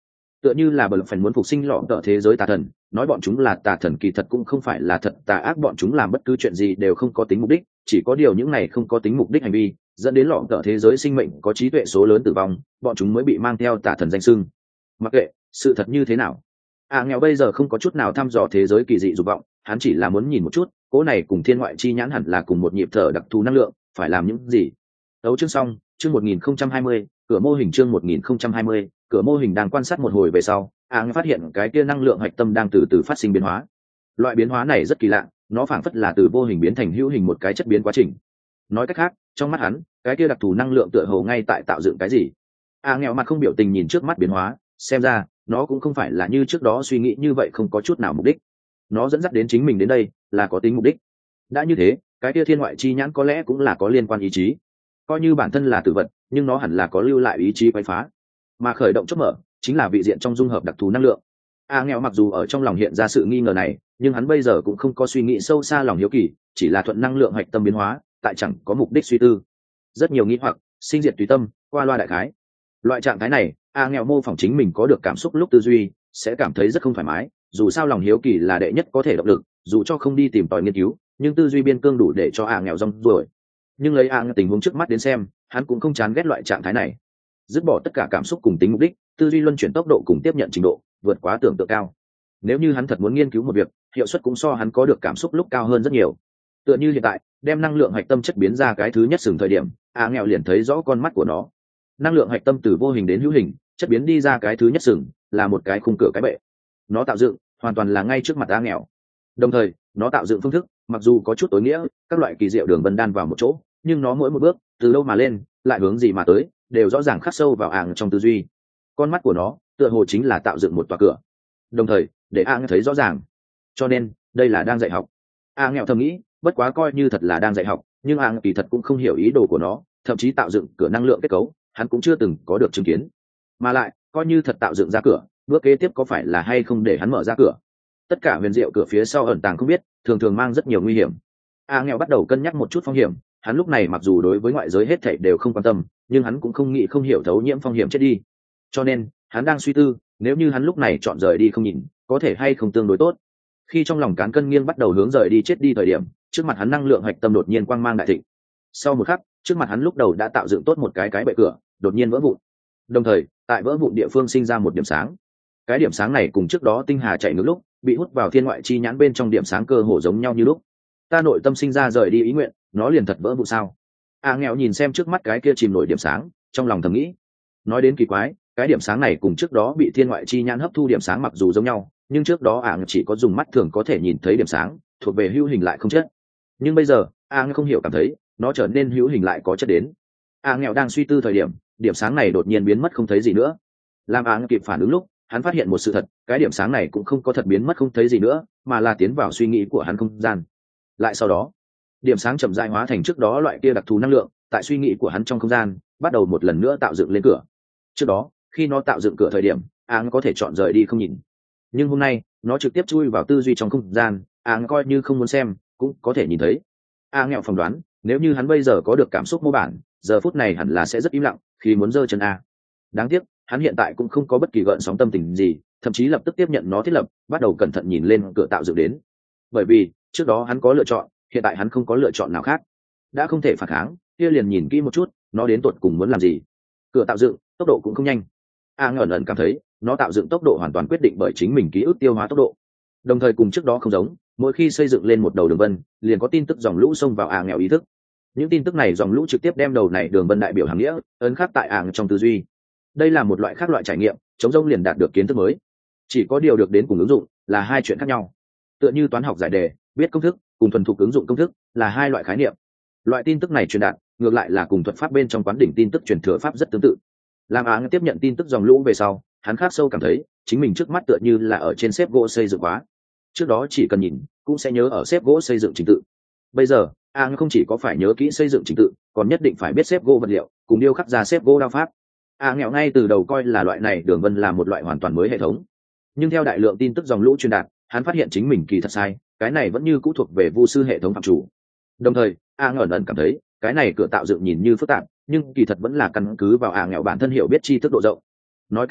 tựa như là bờ phần muốn phục sinh lọ tợ thế giới tà thần, nói bọn chúng là tà thần kỳ thật cũng không phải là thật tà ác, bọn chúng làm bất cứ chuyện gì đều không có tính mục đích, chỉ có điều những này không có tính mục đích hành vi dẫn đến lọ tợ thế giới sinh mệnh có trí tuệ số lớn tử vong, bọn chúng mới bị mang theo tà thần danh xưng. Mặc kệ sự thật như thế nào, à nghèo bây giờ không có chút nào thăm dò thế giới kỳ dị dục vọng, hắn chỉ là muốn nhìn một chút cỗ này cùng thiên ngoại chi nhãn hẳn là cùng một nhịp thở đặc thù năng lượng phải làm những gì. Đấu chương xong, chương một nghìn không trăm hai mươi, cửa mô hình chương một nghìn không trăm hai mươi, cửa mô hình đang quan sát một hồi về sau, à nghèo phát hiện cái kia năng lượng hạch tâm đang từ từ phát sinh biến hóa. Loại biến hóa này rất kỳ lạ, nó phảng phất là từ vô hình biến thành hữu hình một cái chất biến quá trình. Nói cách khác, trong mắt hắn, cái kia đặc thù năng lượng tựa hồ ngay tại tạo dựng cái gì. À nghèo mặt không biểu tình nhìn trước mắt biến hóa, xem ra nó cũng không phải là như trước đó suy nghĩ như vậy không có chút nào mục đích. Nó dẫn dắt đến chính mình đến đây là có tính mục đích. Đã như thế, cái kia thiên ngoại chi nhãn có lẽ cũng là có liên quan ý chí. Coi như bản thân là tử vật, nhưng nó hẳn là có lưu lại ý chí quấy phá. Mà khởi động chốt mở chính là vị diện trong dung hợp đặc thù năng lượng. A nghèo mặc dù ở trong lòng hiện ra sự nghi ngờ này, nhưng hắn bây giờ cũng không có suy nghĩ sâu xa lòng hiếu kỳ, chỉ là thuận năng lượng hạch tâm biến hóa, tại chẳng có mục đích suy tư. Rất nhiều nghi hoặc, sinh diệt tùy tâm, qua loa đại khái. Loại trạng thái này, A nghèo mô phỏng chính mình có được cảm xúc lúc tư duy, sẽ cảm thấy rất không thoải mái, dù sao lòng hiếu kỳ là đệ nhất có thể động lực, dù cho không đi tìm tòi nghiên cứu, nhưng tư duy biên cương đủ để cho A nghèo rong ruổi. Nhưng lấy A nghèo tình huống trước mắt đến xem, hắn cũng không chán ghét loại trạng thái này. Dứt bỏ tất cả cảm xúc cùng tính mục đích, tư duy luân chuyển tốc độ cùng tiếp nhận trình độ vượt quá tưởng tượng cao. Nếu như hắn thật muốn nghiên cứu một việc, hiệu suất cũng so hắn có được cảm xúc lúc cao hơn rất nhiều. Tựa như hiện tại, đem năng lượng hạch tâm chất biến ra cái thứ nhất sừng thời điểm, A nghèo liền thấy rõ con mắt của nó. Năng lượng hạch tâm từ vô hình đến hữu hình, chất biến đi ra cái thứ nhất sừng là một cái khung cửa cái bệ. Nó tạo dựng hoàn toàn là ngay trước mặt A nghèo. Đồng thời, nó tạo dựng phương thức, mặc dù có chút tối nghĩa, các loại kỳ diệu đường vân đan vào một chỗ, nhưng nó mỗi một bước, từ đâu mà lên, lại hướng gì mà tới, đều rõ ràng khắc sâu vào ảng trong tư duy. Con mắt của nó tựa hồ chính là tạo dựng một tòa cửa, đồng thời để ảng thấy rõ ràng, cho nên đây là đang dạy học. ảng nghèo thầm nghĩ, bất quá coi như thật là đang dạy học, nhưng ảng kỳ thật cũng không hiểu ý đồ của nó, thậm chí tạo dựng cửa năng lượng kết cấu hắn cũng chưa từng có được chứng kiến. Mà lại coi như thật tạo dựng ra cửa, bước kế tiếp có phải là hay không để hắn mở ra cửa, tất cả huyền diệu cửa phía sau ẩn tàng không biết, thường thường mang rất nhiều nguy hiểm. ảng nghèo bắt đầu cân nhắc một chút phong hiểm. Hắn lúc này mặc dù đối với ngoại giới hết thảy đều không quan tâm, nhưng hắn cũng không nghĩ không hiểu thấu nhiễm phong hiểm chết đi. Cho nên, hắn đang suy tư, nếu như hắn lúc này chọn rời đi không nhìn, có thể hay không tương đối tốt. Khi trong lòng cán cân nghiêng bắt đầu hướng rời đi chết đi thời điểm, trước mặt hắn năng lượng hạch tâm đột nhiên quang mang đại thịnh. Sau một khắc, trước mặt hắn lúc đầu đã tạo dựng tốt một cái cái bệ cửa, đột nhiên vỡ vụn. Đồng thời, tại vỡ vụn địa phương sinh ra một điểm sáng. Cái điểm sáng này cùng trước đó tinh hà chạy ngược lúc, bị hút vào thiên ngoại chi nhãn bên trong điểm sáng cơ hồ giống nhau như lúc. Ta nội tâm sinh ra rời đi ý nguyện, nó liền thật vỡ vụ sao? A nghèo nhìn xem trước mắt cái kia chìm nổi điểm sáng, trong lòng thầm nghĩ. Nói đến kỳ quái, cái điểm sáng này cùng trước đó bị thiên ngoại chi nhãn hấp thu điểm sáng mặc dù giống nhau, nhưng trước đó A nghèo chỉ có dùng mắt thường có thể nhìn thấy điểm sáng, thuộc về hữu hình lại không chất. Nhưng bây giờ, A nghèo không hiểu cảm thấy, nó trở nên hữu hình lại có chất đến. A nghèo đang suy tư thời điểm, điểm sáng này đột nhiên biến mất không thấy gì nữa. Làm A nghèo kịp phản ứng lúc, hắn phát hiện một sự thật, cái điểm sáng này cũng không có thật biến mất không thấy gì nữa, mà là tiến vào suy nghĩ của hắn không gian. Lại sau đó, điểm sáng chậm rãi hóa thành trước đó loại kia đặc thù năng lượng, tại suy nghĩ của hắn trong không gian bắt đầu một lần nữa tạo dựng lên cửa. Trước đó, khi nó tạo dựng cửa thời điểm, áng có thể chọn rời đi không nhìn, nhưng hôm nay nó trực tiếp chui vào tư duy trong không gian, áng coi như không muốn xem cũng có thể nhìn thấy. A nghèo phỏng đoán, nếu như hắn bây giờ có được cảm xúc mô bản, giờ phút này hẳn là sẽ rất im lặng khi muốn giơ chân A. Đáng tiếc, hắn hiện tại cũng không có bất kỳ gợn sóng tâm tình gì, thậm chí lập tức tiếp nhận nó thiết lập, bắt đầu cẩn thận nhìn lên cửa tạo dựng đến. Bởi vì trước đó hắn có lựa chọn, hiện tại hắn không có lựa chọn nào khác, đã không thể phản kháng, kia liền nhìn kỹ một chút nó đến tột cùng muốn làm gì. Cửa tạo dựng tốc độ cũng không nhanh, a ngẩn ẩn cảm thấy nó tạo dựng tốc độ hoàn toàn quyết định bởi chính mình ký ức tiêu hóa tốc độ, đồng thời cùng trước đó không giống, mỗi khi xây dựng lên một đầu đường vân liền có tin tức dòng lũ xông vào a nghèo ý thức. Những tin tức này dòng lũ trực tiếp đem đầu này đường vân đại biểu hàng nghĩa ấn khắc tại a trong tư duy. Đây là một loại khác loại trải nghiệm, chống rông liền đạt được kiến thức mới. Chỉ có điều được đến cùng ứng dụng là hai chuyện khác nhau. Tựa như toán học giải đề, biết công thức cùng thuần thục ứng dụng công thức là hai loại khái niệm. Loại tin tức này truyền đạt ngược lại là cùng thuật pháp bên trong quán đỉnh tin tức truyền thừa pháp rất tương tự. Làm Á tiếp nhận tin tức dòng lũ về sau, hắn khắc sâu cảm thấy chính mình trước mắt tựa như là ở trên xếp gỗ xây dựng quá. Trước đó chỉ cần nhìn cũng sẽ nhớ ở xếp gỗ xây dựng trình tự. Bây giờ Á không chỉ có phải nhớ kỹ xây dựng trình tự, còn nhất định phải biết xếp gỗ vật liệu cùng điêu khắc ra xếp gỗ đao pháp. Á nghèo ngay từ đầu coi là loại này đường vân là một loại hoàn toàn mới hệ thống, nhưng theo đại lượng tin tức dòng lũ truyền đạt, hắn phát hiện chính mình kỳ thật sai, cái này vẫn như cũ thuộc về vu sư hệ thống phạm chủ. Đồng thời a ngẩn ẩn cảm thấy cái này cửa tạo dựng nhìn như phức tạp, nhưng kỳ thật vẫn là căn cứ vào a nghèo bản thân hiểu biết tri thức độ rộng. Nói cách khác,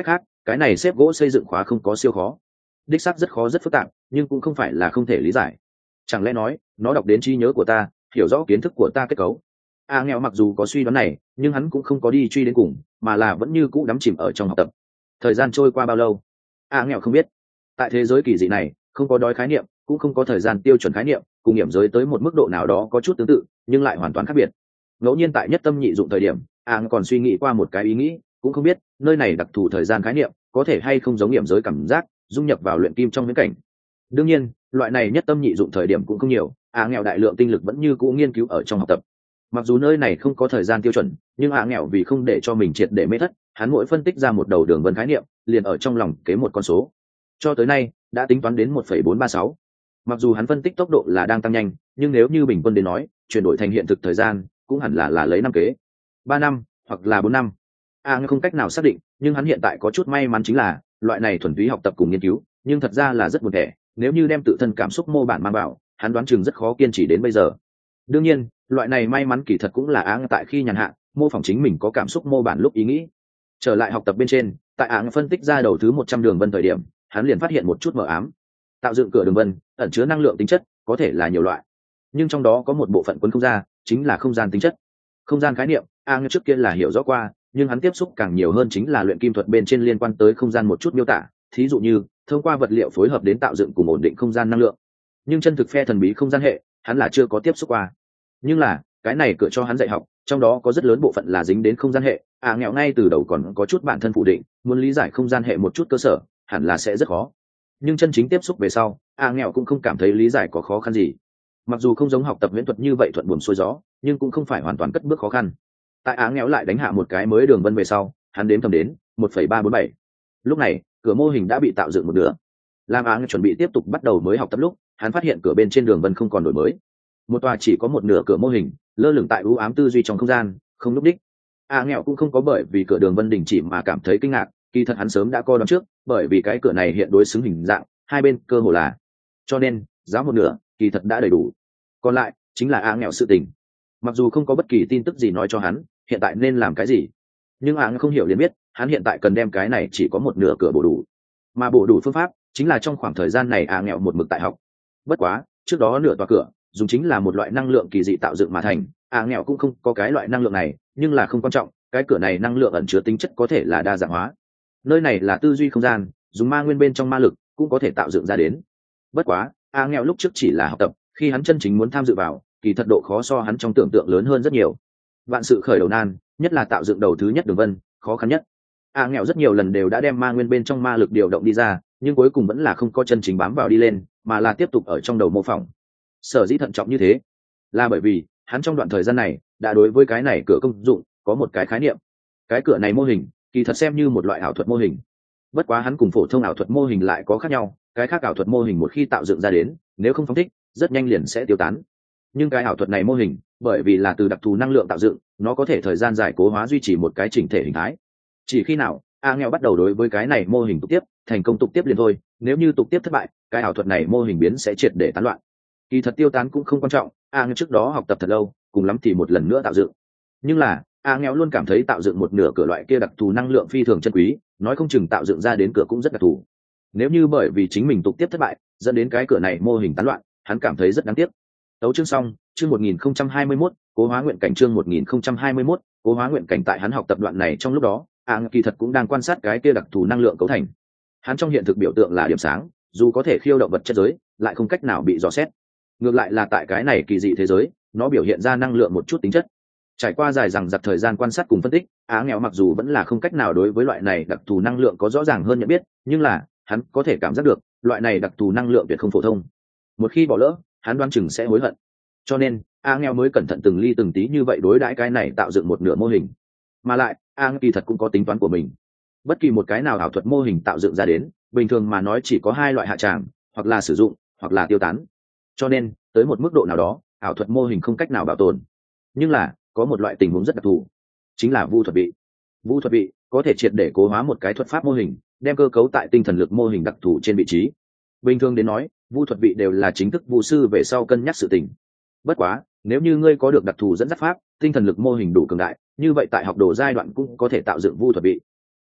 cái này xếp gỗ xây dựng khóa không có siêu khó, đích xác rất khó rất phức tạp, nhưng cũng không phải là không thể lý giải. Chẳng lẽ nói nó đọc đến trí nhớ của ta, hiểu rõ kiến thức của ta kết cấu? A nghèo mặc dù có suy đoán này, nhưng hắn cũng không có đi truy đến cùng, mà là vẫn như cũ đắm chìm ở trong học tập. Thời gian trôi qua bao lâu, A nghèo không biết. Tại thế giới kỳ dị này, không có đói khái niệm, cũng không có thời gian tiêu chuẩn khái niệm, cùng điểm giới tới một mức độ nào đó có chút tương tự, nhưng lại hoàn toàn khác biệt. Ngẫu nhiên tại nhất tâm nhị dụng thời điểm, A còn suy nghĩ qua một cái ý nghĩ, cũng không biết nơi này đặc thù thời gian khái niệm có thể hay không giống điểm giới cảm giác dung nhập vào luyện kim trong viễn cảnh. Đương nhiên, loại này nhất tâm nhị dụng thời điểm cũng không nhiều, A nghèo đại lượng tinh lực vẫn như cũ nghiên cứu ở trong học tập. Mặc dù nơi này không có thời gian tiêu chuẩn, nhưng A nghèo vì không để cho mình triệt để mê thất, hắn mỗi phân tích ra một đầu đường vân khái niệm, liền ở trong lòng kế một con số. Cho tới nay, đã tính toán đến một phẩy bốn ba sáu. Mặc dù hắn phân tích tốc độ là đang tăng nhanh, nhưng nếu như bình quân đến nói, chuyển đổi thành hiện thực thời gian, cũng hẳn là là lấy năm kế. ba năm, hoặc là bốn năm. A à, không cách nào xác định, nhưng hắn hiện tại có chút may mắn chính là, loại này thuần túy học tập cùng nghiên cứu, nhưng thật ra là rất buồn tẻ, nếu như đem tự thân cảm xúc mô bản mang vào, hắn đoán chừng rất khó kiên trì đến bây giờ. Đương nhiên, loại này may mắn kỳ thật cũng là áng tại khi nhàn hạ, mô phỏng chính mình có cảm xúc mô bản lúc ý nghĩ. Trở lại học tập bên trên, tại áng phân tích ra đầu thứ một trăm đường vân thời điểm, hắn liền phát hiện một chút mờ ám. Tạo dựng cửa đường vân, ẩn chứa năng lượng tính chất, có thể là nhiều loại, nhưng trong đó có một bộ phận cuốn không ra, chính là không gian tính chất. Không gian khái niệm, áng trước kia là hiểu rõ qua, nhưng hắn tiếp xúc càng nhiều hơn chính là luyện kim thuật bên trên liên quan tới không gian một chút miêu tả, thí dụ như thông qua vật liệu phối hợp đến tạo dựng cùng ổn định không gian năng lượng. Nhưng chân thực phe thần bí không gian hệ, hắn là chưa có tiếp xúc qua. Nhưng là cái này cửa cho hắn dạy học, trong đó có rất lớn bộ phận là dính đến không gian hệ. À nghèo ngay từ đầu còn có chút bản thân phủ định, muốn lý giải không gian hệ một chút cơ sở, hẳn là sẽ rất khó. Nhưng chân chính tiếp xúc về sau, à nghèo cũng không cảm thấy lý giải có khó khăn gì. Mặc dù không giống học tập viễn thuật như vậy thuận buồm xuôi gió, nhưng cũng không phải hoàn toàn cất bước khó khăn. Tại á nghèo lại đánh hạ một cái mới đường vân về sau, hắn đếm thầm đến một phẩy ba bốn bảy. Lúc này cửa mô hình đã bị tạo dựng một nửa. Làm á chuẩn bị tiếp tục bắt đầu mới học tập lúc, hắn phát hiện cửa bên trên đường vân không còn đổi mới, một tòa chỉ có một nửa cửa mô hình lơ lửng tại ưu ám tư duy trong không gian, không núp đích. A nghèo cũng không có bởi vì cửa đường vân đình chỉ mà cảm thấy kinh ngạc, kỳ thật hắn sớm đã coi đón trước, bởi vì cái cửa này hiện đối xứng hình dạng hai bên cơ hồ là, cho nên giáo một nửa kỳ thật đã đầy đủ, còn lại chính là A nghèo sự tình. Mặc dù không có bất kỳ tin tức gì nói cho hắn hiện tại nên làm cái gì, nhưng A nghèo không hiểu liền biết hắn hiện tại cần đem cái này chỉ có một nửa cửa bổ đủ, mà bổ đủ phương pháp chính là trong khoảng thời gian này A nghèo một mực tại học. Bất quá trước đó nửa tòa cửa dùng chính là một loại năng lượng kỳ dị tạo dựng mà thành, A nghèo cũng không có cái loại năng lượng này, nhưng là không quan trọng, cái cửa này năng lượng ẩn chứa tính chất có thể là đa dạng hóa. Nơi này là tư duy không gian, dùng ma nguyên bên trong ma lực cũng có thể tạo dựng ra đến. Bất quá A nghèo lúc trước chỉ là học tập, khi hắn chân chính muốn tham dự vào, kỳ thật độ khó so hắn trong tưởng tượng lớn hơn rất nhiều. Vạn sự khởi đầu nan, nhất là tạo dựng đầu thứ nhất đường vân, khó khăn nhất. A nghèo rất nhiều lần đều đã đem ma nguyên bên trong ma lực điều động đi ra, nhưng cuối cùng vẫn là không có chân chính bám vào đi lên, mà là tiếp tục ở trong đầu mô phỏng. Sở dĩ thận trọng như thế, là bởi vì hắn trong đoạn thời gian này đã đối với cái này cửa công dụng có một cái khái niệm. Cái cửa này mô hình kỳ thật xem như một loại ảo thuật mô hình, bất quá hắn cùng phổ thông ảo thuật mô hình lại có khác nhau. Cái khác ảo thuật mô hình một khi tạo dựng ra đến, nếu không phóng thích, rất nhanh liền sẽ tiêu tán. Nhưng cái ảo thuật này mô hình, bởi vì là từ đặc thù năng lượng tạo dựng, nó có thể thời gian dài cố hóa duy trì một cái chỉnh thể hình thái. Chỉ khi nào A nghèo bắt đầu đối với cái này mô hình tục tiếp, thành công tục tiếp liền thôi, nếu như tục tiếp thất bại, cái ảo thuật này mô hình biến sẽ triệt để tán loạn. Kỳ thật tiêu tán cũng không quan trọng, A nghèo trước đó học tập thật lâu, cùng lắm thì một lần nữa tạo dựng. Nhưng là A nghèo luôn cảm thấy tạo dựng một nửa cửa loại kia đặc thù năng lượng phi thường chân quý, nói không chừng tạo dựng ra đến cửa cũng rất đặc thù. Nếu như bởi vì chính mình tục tiếp thất bại, dẫn đến cái cửa này mô hình tán loạn, hắn cảm thấy rất đáng tiếc. Tấu chương xong, chương một nghìn không trăm hai mươi mốt, cố hóa nguyện cảnh chương một nghìn không trăm hai mươi mốt, cố hóa nguyện cảnh tại hắn học tập đoạn này trong lúc đó, A nghèo kỳ thật cũng đang quan sát cái kia đặc thù năng lượng cấu thành. Hắn trong hiện thực biểu tượng là điểm sáng, dù có thể khiêu động vật chất giới, lại không cách nào bị dò xét. Ngược lại là tại cái này kỳ dị thế giới, nó biểu hiện ra năng lượng một chút tính chất. Trải qua dài dằng dặc thời gian quan sát cùng phân tích, Á nghèo mặc dù vẫn là không cách nào đối với loại này đặc thù năng lượng có rõ ràng hơn nhận biết, nhưng là hắn có thể cảm giác được loại này đặc thù năng lượng tuyệt không phổ thông. Một khi bỏ lỡ, hắn đoán chừng sẽ hối hận. Cho nên Á nghèo mới cẩn thận từng ly từng tí như vậy đối đãi cái này tạo dựng một nửa mô hình. Mà lại Á nghèo kỳ thật cũng có tính toán của mình. Bất kỳ một cái nào ảo thuật mô hình tạo dựng ra đến, bình thường mà nói chỉ có hai loại hạ tràng, hoặc là sử dụng, hoặc là tiêu tán. Cho nên tới một mức độ nào đó, ảo thuật mô hình không cách nào bảo tồn. Nhưng là có một loại tình huống rất đặc thù, chính là vu thuật vị. Vu thuật vị có thể triệt để cố hóa một cái thuật pháp mô hình, đem cơ cấu tại tinh thần lực mô hình đặc thù trên vị trí. Bình thường đến nói, vu thuật vị đều là chính thức vu sư về sau cân nhắc sự tình. Bất quá nếu như ngươi có được đặc thù dẫn dắt pháp, tinh thần lực mô hình đủ cường đại, như vậy tại học đồ giai đoạn cũng có thể tạo dựng vu thuật vị.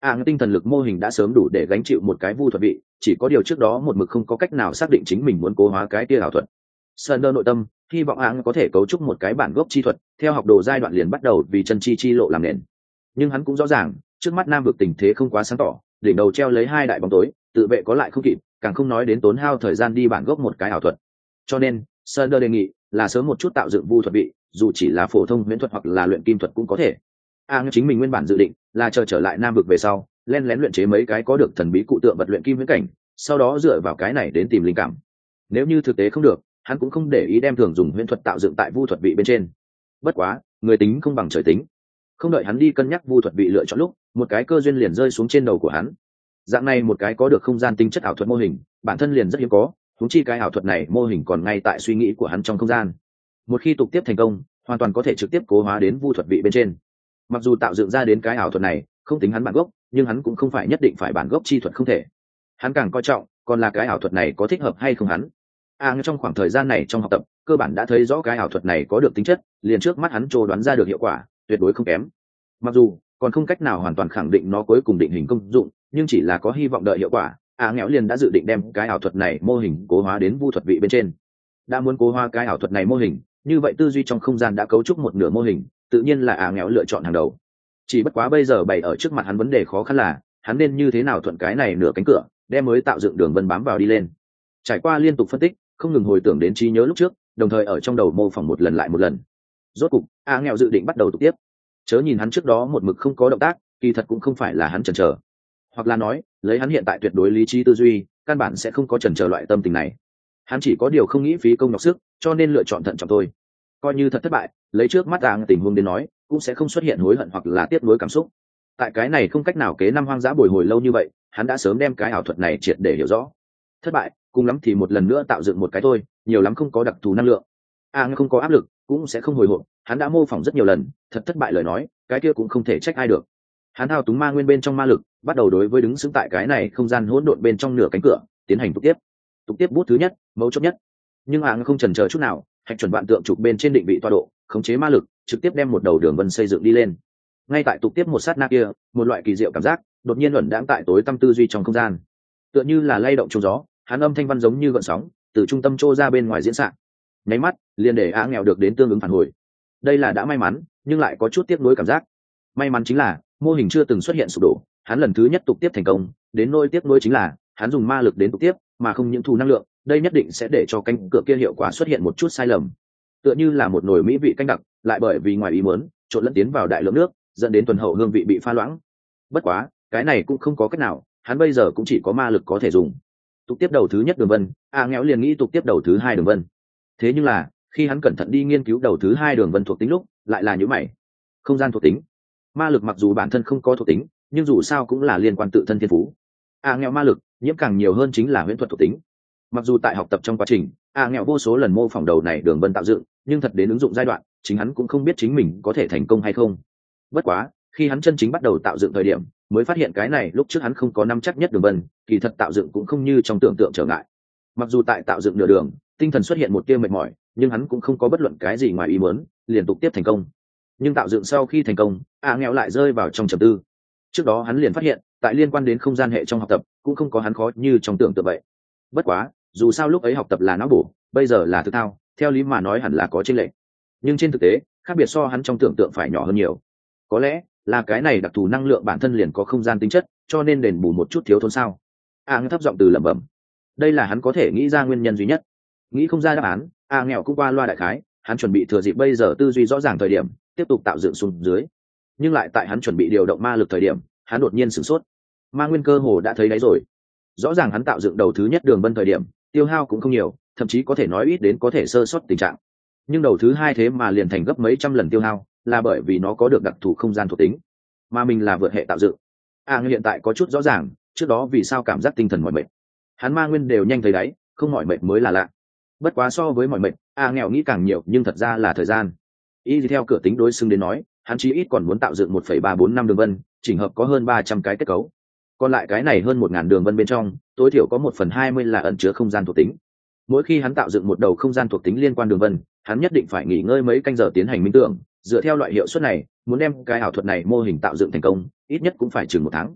à tinh thần lực mô hình đã sớm đủ để gánh chịu một cái vu thuật vị, chỉ có điều trước đó một mực không có cách nào xác định chính mình muốn cố hóa cái tia ảo thuật. Sunder nội tâm hy vọng áng có thể cấu trúc một cái bản gốc chi thuật, theo học đồ giai đoạn liền bắt đầu vì chân chi chi lộ làm nền. Nhưng hắn cũng rõ ràng trước mắt nam vực tình thế không quá sáng tỏ, đỉnh đầu treo lấy hai đại bóng tối, tự vệ có lại không kịp, càng không nói đến tốn hao thời gian đi bản gốc một cái ảo thuật. Cho nên Sunder đề nghị là sớm một chút tạo dựng vu thuật vị, dù chỉ là phổ thông huyễn thuật hoặc là luyện kim thuật cũng có thể. áng chính mình nguyên bản dự định là chờ trở lại nam vực về sau len lén luyện chế mấy cái có được thần bí cụ tượng vật luyện kim viễn cảnh, sau đó dựa vào cái này đến tìm linh cảm. Nếu như thực tế không được, hắn cũng không để ý đem thường dùng huyễn thuật tạo dựng tại vu thuật vị bên trên. Bất quá người tính không bằng trời tính, không đợi hắn đi cân nhắc vu thuật vị lựa chọn lúc, một cái cơ duyên liền rơi xuống trên đầu của hắn. Dạng này một cái có được không gian tính chất ảo thuật mô hình bản thân liền rất hiếm có, huống chi cái ảo thuật này mô hình còn ngay tại suy nghĩ của hắn trong không gian. Một khi tục tiếp thành công, hoàn toàn có thể trực tiếp cố hóa đến vu thuật vị bên trên. Mặc dù tạo dựng ra đến cái ảo thuật này không tính hắn bản gốc, nhưng hắn cũng không phải nhất định phải bản gốc chi thuật không thể. Hắn càng coi trọng còn là cái ảo thuật này có thích hợp hay không hắn. À, trong khoảng thời gian này trong học tập cơ bản đã thấy rõ cái ảo thuật này có được tính chất, liền trước mắt hắn trô đoán ra được hiệu quả tuyệt đối không kém. Mặc dù còn không cách nào hoàn toàn khẳng định nó cuối cùng định hình công dụng, nhưng chỉ là có hy vọng đợi hiệu quả. À, nghèo liền đã dự định đem cái ảo thuật này mô hình cố hóa đến vu thuật vị bên trên. Đã muốn cố hóa cái ảo thuật này mô hình, như vậy tư duy trong không gian đã cấu trúc một nửa mô hình, tự nhiên là à nghèo lựa chọn hàng đầu. Chỉ bất quá bây giờ bày ở trước mặt hắn vấn đề khó khăn là hắn nên như thế nào thuận cái này nửa cánh cửa đem mới tạo dựng đường vân bám vào đi lên. Trải qua liên tục phân tích, không ngừng hồi tưởng đến trí nhớ lúc trước, đồng thời ở trong đầu mô phỏng một lần lại một lần. Rốt cục a nghèo dự định bắt đầu tục tiếp. Chớ nhìn hắn trước đó một mực không có động tác, kỳ thật cũng không phải là hắn chần chờ, hoặc là nói lấy hắn hiện tại tuyệt đối lý trí tư duy, căn bản sẽ không có chần chờ loại tâm tình này. Hắn chỉ có điều không nghĩ phí công nhọc sức, cho nên lựa chọn thận trọng thôi. Coi như thật thất bại, lấy trước mắt áng tình huống đến nói, cũng sẽ không xuất hiện hối hận hoặc là tiếc nuối cảm xúc. Tại cái này không cách nào kế năm hoang dã bồi hồi lâu như vậy, hắn đã sớm đem cái ảo thuật này triệt để hiểu rõ. Thất bại cùng lắm thì một lần nữa tạo dựng một cái thôi, nhiều lắm không có đặc thù năng lượng. áng không có áp lực cũng sẽ không hồi hộp, hắn đã mô phỏng rất nhiều lần, thật thất bại lời nói cái kia cũng không thể trách ai được. Hắn thao túng ma nguyên bên trong ma lực, bắt đầu đối với đứng xứng tại cái này không gian hỗn độn bên trong nửa cánh cửa tiến hành tục tiếp. Tục tiếp bút thứ nhất mấu chốt nhất, nhưng áng không chần chờ chút nào, hạch chuẩn vạn tượng trục bên trên định vị tọa độ, khống chế ma lực, trực tiếp đem một đầu đường vân xây dựng đi lên. Ngay tại tục tiếp một sát na kia, một loại kỳ diệu cảm giác đột nhiên luẩn đãng tại tối tâm tư duy trong không gian, tựa như là lay động trong gió, hắn âm thanh văn giống như gợn sóng từ trung tâm trô ra bên ngoài diễn sạng, nháy mắt liền để á nghèo được đến tương ứng phản hồi. Đây là đã may mắn, nhưng lại có chút tiếc nuối cảm giác. May mắn chính là mô hình chưa từng xuất hiện sụp đổ, hắn lần thứ nhất tục tiếp thành công. Đến nỗi tiếc nuối chính là hắn dùng ma lực đến tục tiếp mà không những thù năng lượng, đây nhất định sẽ để cho cánh cửa kia hiệu quả xuất hiện một chút sai lầm, tựa như là một nồi mỹ vị canh đặc lại bởi vì ngoài ý muốn trộn lẫn tiến vào đại lượng nước, dẫn đến tuần hậu hương vị bị pha loãng. Bất quá cái này cũng không có cách nào, hắn bây giờ cũng chỉ có ma lực có thể dùng. Tục tiếp đầu thứ nhất đường vân, a nghẽo liền nghĩ tục tiếp đầu thứ hai đường vân. Thế nhưng là khi hắn cẩn thận đi nghiên cứu đầu thứ hai đường vân thuộc tính lúc, lại là nhíu mày. Không gian thuộc tính, ma lực mặc dù bản thân không có thuộc tính, nhưng dù sao cũng là liên quan tự thân thiên phú. a nghẽo ma lực nhiễm càng nhiều hơn chính là huyễn thuật thuộc tính. Mặc dù tại học tập trong quá trình a nghèo vô số lần mô phỏng đầu này đường vân tạo dựng, nhưng thật đến ứng dụng giai đoạn chính hắn cũng không biết chính mình có thể thành công hay không. Bất quá khi hắn chân chính bắt đầu tạo dựng thời điểm, mới phát hiện cái này lúc trước hắn không có nắm chắc nhất đường vân, kỳ thật tạo dựng cũng không như trong tưởng tượng trở ngại. Mặc dù tại tạo dựng nửa đường tinh thần xuất hiện một tia mệt mỏi, nhưng hắn cũng không có bất luận cái gì ngoài ý muốn, liên tục tiếp thành công. Nhưng tạo dựng sau khi thành công, a nghèo lại rơi vào trong trầm tư. Trước đó hắn liền phát hiện tại liên quan đến không gian hệ trong học tập cũng không có hắn khó như trong tưởng tượng vậy. Bất quá dù sao lúc ấy học tập là não bổ, bây giờ là thực thao, theo lý mà nói hẳn là có chênh lệch, nhưng trên thực tế khác biệt so hắn trong tưởng tượng phải nhỏ hơn nhiều. Có lẽ là cái này đặc thù năng lượng bản thân liền có không gian tính chất, cho nên đền bù một chút thiếu thốn sao. a à, thấp giọng từ lẩm bẩm, đây là hắn có thể nghĩ ra nguyên nhân duy nhất. Nghĩ không ra đáp án, a à, nghèo cũng qua loa đại khái, hắn chuẩn bị thừa dịp bây giờ tư duy rõ ràng thời điểm tiếp tục tạo dựng xuống dưới. Nhưng lại tại hắn chuẩn bị điều động ma lực thời điểm, hắn đột nhiên sửng sốt. Ma nguyên cơ hồ đã thấy đáy rồi. Rõ ràng hắn tạo dựng đầu thứ nhất đường vân thời điểm tiêu hao cũng không nhiều, thậm chí có thể nói ít đến có thể sơ sót tình trạng, nhưng đầu thứ hai thế mà liền thành gấp mấy trăm lần tiêu hao, là bởi vì nó có được đặc thù không gian thuộc tính, mà mình là vượt hệ tạo dựng. a à, hiện tại có chút rõ ràng trước đó vì sao cảm giác tinh thần mỏi mệt, hắn ma nguyên đều nhanh thấy đáy, không mỏi mệt mới là lạ. Bất quá so với mỏi mệt, a à, nghèo nghĩ càng nhiều, nhưng thật ra là thời gian. Y theo cửa tính đối xưng đến nói, hắn chí ít còn muốn tạo dựng một phẩy ba bốn năm đường vân, chỉnh hợp có hơn ba trăm cái kết cấu. Còn lại cái này hơn một ngàn đường vân bên trong, tối thiểu có một phần hai mươi là ẩn chứa không gian thuộc tính. Mỗi khi hắn tạo dựng một đầu không gian thuộc tính liên quan đường vân, hắn nhất định phải nghỉ ngơi mấy canh giờ tiến hành minh tưởng. Dựa theo loại hiệu suất này, muốn đem cái ảo thuật này mô hình tạo dựng thành công, ít nhất cũng phải chừng một tháng.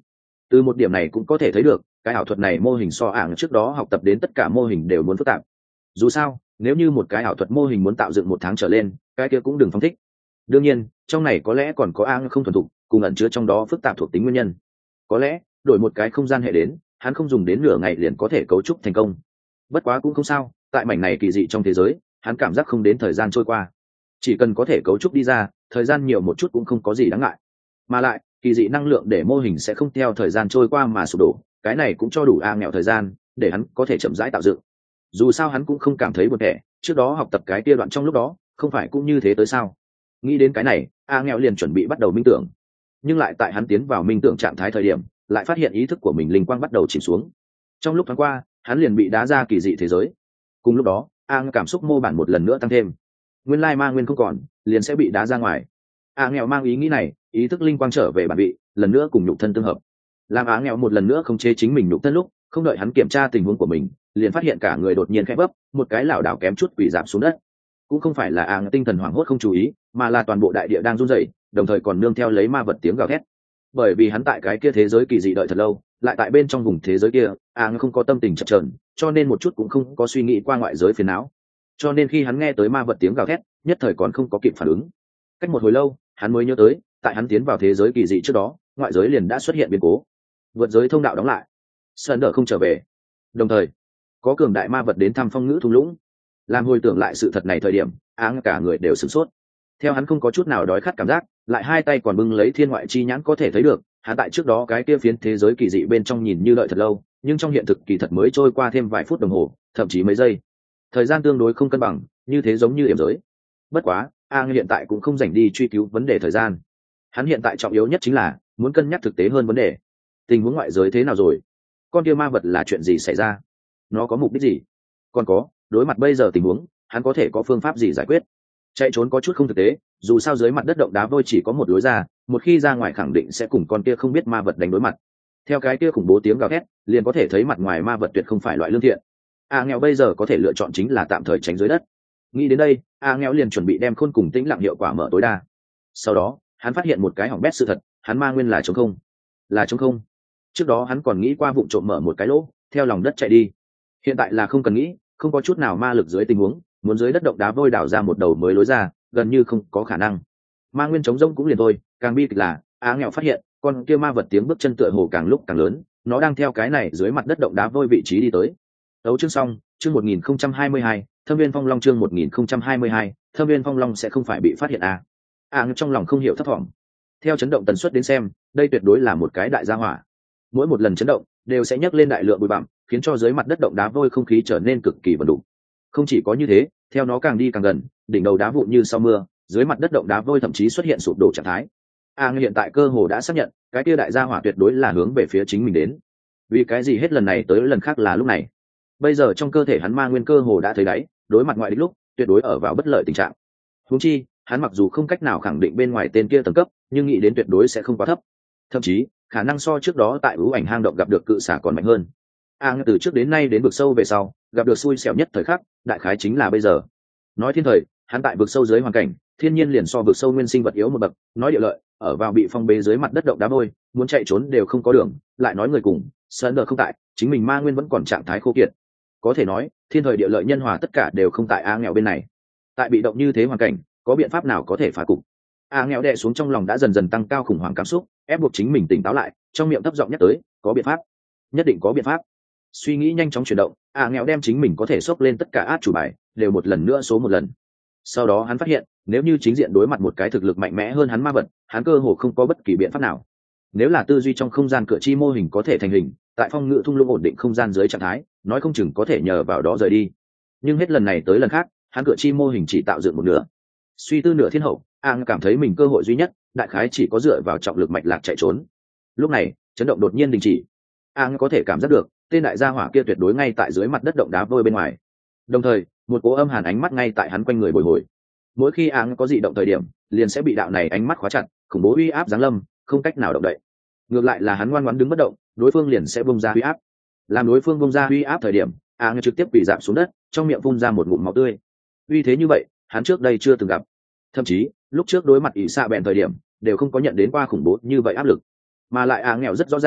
Từ một điểm này cũng có thể thấy được cái ảo thuật này mô hình so ảng trước đó học tập đến tất cả mô hình đều muốn phức tạp. Dù sao nếu như một cái ảo thuật mô hình muốn tạo dựng một tháng trở lên, cái kia cũng đừng phóng thích. Đương nhiên trong này có lẽ còn có ảng không thuần thục cùng ẩn chứa trong đó phức tạp thuộc tính nguyên nhân. Có lẽ đổi một cái không gian hệ đến, hắn không dùng đến nửa ngày liền có thể cấu trúc thành công. Bất quá cũng không sao, tại mảnh này kỳ dị trong thế giới hắn cảm giác không đến thời gian trôi qua, chỉ cần có thể cấu trúc đi ra, thời gian nhiều một chút cũng không có gì đáng ngại. Mà lại kỳ dị năng lượng để mô hình sẽ không theo thời gian trôi qua mà sụp đổ, cái này cũng cho đủ a nghèo thời gian để hắn có thể chậm rãi tạo dựng. Dù sao hắn cũng không cảm thấy buồn tẻ, trước đó học tập cái kia đoạn trong lúc đó không phải cũng như thế tới sao. Nghĩ đến cái này, a nghèo liền chuẩn bị bắt đầu minh tưởng. Nhưng lại tại hắn tiến vào minh tưởng trạng thái thời điểm, lại phát hiện ý thức của mình linh quang bắt đầu chìm xuống. Trong lúc thoáng qua hắn liền bị đá ra kỳ dị thế giới. Cùng lúc đó a cảm xúc mô bản một lần nữa tăng thêm, nguyên lai ma nguyên không còn liền sẽ bị đá ra ngoài. a nghèo mang ý nghĩ này, ý thức linh quang trở về bản vị, lần nữa cùng nhục thân tương hợp. Làm á nghèo một lần nữa không chế chính mình nhục thân lúc, không đợi hắn kiểm tra tình huống của mình, liền phát hiện cả người đột nhiên khẽ bấp, một cái lảo đảo kém chút quỳ giảm xuống đất. Cũng không phải là á tinh thần hoảng hốt không chú ý, mà là toàn bộ đại địa đang run rẩy, đồng thời còn nương theo lấy ma vật tiếng gào thét. Bởi vì hắn tại cái kia thế giới kỳ dị đợi thật lâu, lại tại bên trong vùng thế giới kia, á không có tâm tình chập chờn, cho nên một chút cũng không có suy nghĩ qua ngoại giới phiền não. Cho nên khi hắn nghe tới ma vật tiếng gào thét, nhất thời còn không có kịp phản ứng. Cách một hồi lâu, hắn mới nhớ tới, tại hắn tiến vào thế giới kỳ dị trước đó, ngoại giới liền đã xuất hiện biến cố. Vượt giới thông đạo đóng lại, sơn đỡ không trở về, đồng thời có cường đại ma vật đến thăm phong ngữ thung lũng. Làm hồi tưởng lại sự thật này thời điểm, áng cả người đều sửng sốt. Theo hắn không có chút nào đói khát cảm giác, lại hai tay còn bưng lấy thiên ngoại chi nhãn có thể thấy được, hắn tại trước đó cái kia phiến thế giới kỳ dị bên trong nhìn như đợi thật lâu, nhưng trong hiện thực kỳ thật mới trôi qua thêm vài phút đồng hồ, thậm chí mấy giây. Thời gian tương đối không cân bằng, như thế giống như điểm giới. Bất quá áng hiện tại cũng không rảnh đi truy cứu vấn đề thời gian. Hắn hiện tại trọng yếu nhất chính là muốn cân nhắc thực tế hơn vấn đề. Tình huống ngoại giới thế nào rồi? Con kia ma vật là chuyện gì xảy ra? Nó có mục đích gì? Còn có, đối mặt bây giờ tình huống, hắn có thể có phương pháp gì giải quyết? Chạy trốn có chút không thực tế, dù sao dưới mặt đất động đá vôi chỉ có một lối ra, một khi ra ngoài khẳng định sẽ cùng con kia không biết ma vật đánh đối mặt. Theo cái kia khủng bố tiếng gào thét, liền có thể thấy mặt ngoài ma vật tuyệt không phải loại lương thiện. A nghèo bây giờ có thể lựa chọn chính là tạm thời tránh dưới đất. Nghĩ đến đây, A nghèo liền chuẩn bị đem khôn cùng tĩnh lặng hiệu quả mở tối đa. Sau đó hắn phát hiện một cái hỏng bét sự thật, hắn ma nguyên là trống không. Là trống không. Trước đó hắn còn nghĩ qua vụ trộm mở một cái lỗ, theo lòng đất chạy đi. Hiện tại là không cần nghĩ, không có chút nào ma lực dưới tình huống, muốn dưới đất động đá vôi đào ra một đầu mới lối ra, gần như không có khả năng. Ma nguyên trống rỗng cũng liền thôi, càng bi kịch là Á nghèo phát hiện con kia ma vật tiếng bước chân tựa hồ càng lúc càng lớn, nó đang theo cái này dưới mặt đất động đá vôi vị trí đi tới. Tấu chương xong, chương một nghìn không trăm hai mươi hai, Thâm Viên Phong Long chương một nghìn không trăm hai mươi hai, Thâm Viên Phong Long sẽ không phải bị phát hiện à? Á trong lòng không hiểu thấp thỏm. Theo chấn động tần suất đến xem, đây tuyệt đối là một cái đại gia hỏa. Mỗi một lần chấn động đều sẽ nhấc lên đại lượng bụi bặm, khiến cho dưới mặt đất động đá vôi không khí trở nên cực kỳ vần đục. Không chỉ có như thế, theo nó càng đi càng gần, đỉnh đầu đá vụn như sau mưa, dưới mặt đất động đá vôi thậm chí xuất hiện sụp đổ trạng thái. A hiện tại cơ hồ đã xác nhận, cái kia đại gia hỏa tuyệt đối là hướng về phía chính mình đến. Vì cái gì hết lần này tới lần khác là lúc này? Bây giờ trong cơ thể hắn ma nguyên cơ hồ đã thấy đáy, đối mặt ngoại địch lúc, tuyệt đối ở vào bất lợi tình trạng. Huống chi, hắn mặc dù không cách nào khẳng định bên ngoài tên kia tầng cấp, nhưng nghĩ đến tuyệt đối sẽ không quá thấp. Thậm chí, khả năng so trước đó tại ưu ảnh hang động gặp được cự xả còn mạnh hơn. A từ trước đến nay đến vực sâu về sau, gặp được xui xẻo nhất thời khắc, đại khái chính là bây giờ. Nói thiên thời, hắn tại vực sâu dưới hoàn cảnh, thiên nhiên liền so vực sâu nguyên sinh vật yếu một bậc, nói địa lợi, ở vào bị phong bế dưới mặt đất động đá vôi, muốn chạy trốn đều không có đường, lại nói người cùng, sơn đờ không tại, chính mình ma nguyên vẫn còn trạng thái khô kiệt. Có thể nói, thiên thời địa lợi nhân hòa tất cả đều không tại A nghèo bên này. Tại bị động như thế hoàn cảnh, có biện pháp nào có thể phá cục? A nghèo đè xuống trong lòng đã dần dần tăng cao khủng hoảng cảm xúc, ép buộc chính mình tỉnh táo lại, trong miệng thấp giọng nhắc tới, có biện pháp, nhất định có biện pháp. Suy nghĩ nhanh chóng chuyển động, A nghèo đem chính mình có thể xốc lên tất cả át chủ bài đều một lần nữa số một lần. Sau đó hắn phát hiện, nếu như chính diện đối mặt một cái thực lực mạnh mẽ hơn hắn ma vật, hắn cơ hồ không có bất kỳ biện pháp nào. Nếu là tư duy trong không gian cửa chi mô hình có thể thành hình, tại phong ngự thung lũng ổn định không gian dưới trạng thái, nói không chừng có thể nhờ vào đó rời đi. Nhưng hết lần này tới lần khác, hắn cửa chi mô hình chỉ tạo dựng một nửa. Suy tư nửa thiên hậu, Ang cảm thấy mình cơ hội duy nhất, đại khái chỉ có dựa vào trọng lực mạch lạc chạy trốn. Lúc này, chấn động đột nhiên đình chỉ. Ang có thể cảm giác được, tên đại gia hỏa kia tuyệt đối ngay tại dưới mặt đất động đá vôi bên ngoài. Đồng thời, một cỗ âm hàn ánh mắt ngay tại hắn quanh người bồi hồi. Mỗi khi Ang có dị động thời điểm, liền sẽ bị đạo này ánh mắt khóa chặt, khủng bố uy áp giáng lâm, không cách nào động đậy. Ngược lại là hắn ngoan ngoãn đứng bất động, đối phương liền sẽ bung ra uy áp. Làm đối phương bung ra uy áp thời điểm, Ang trực tiếp quỳ rạp xuống đất, trong miệng phun ra một ngụm máu tươi. Uy thế như vậy, hắn trước đây chưa từng gặp. Thậm chí, lúc trước đối mặt ỷ xạ bèn thời điểm, đều không có nhận đến qua khủng bố như vậy áp lực. Mà lại Ang nghèo rất rõ ràng,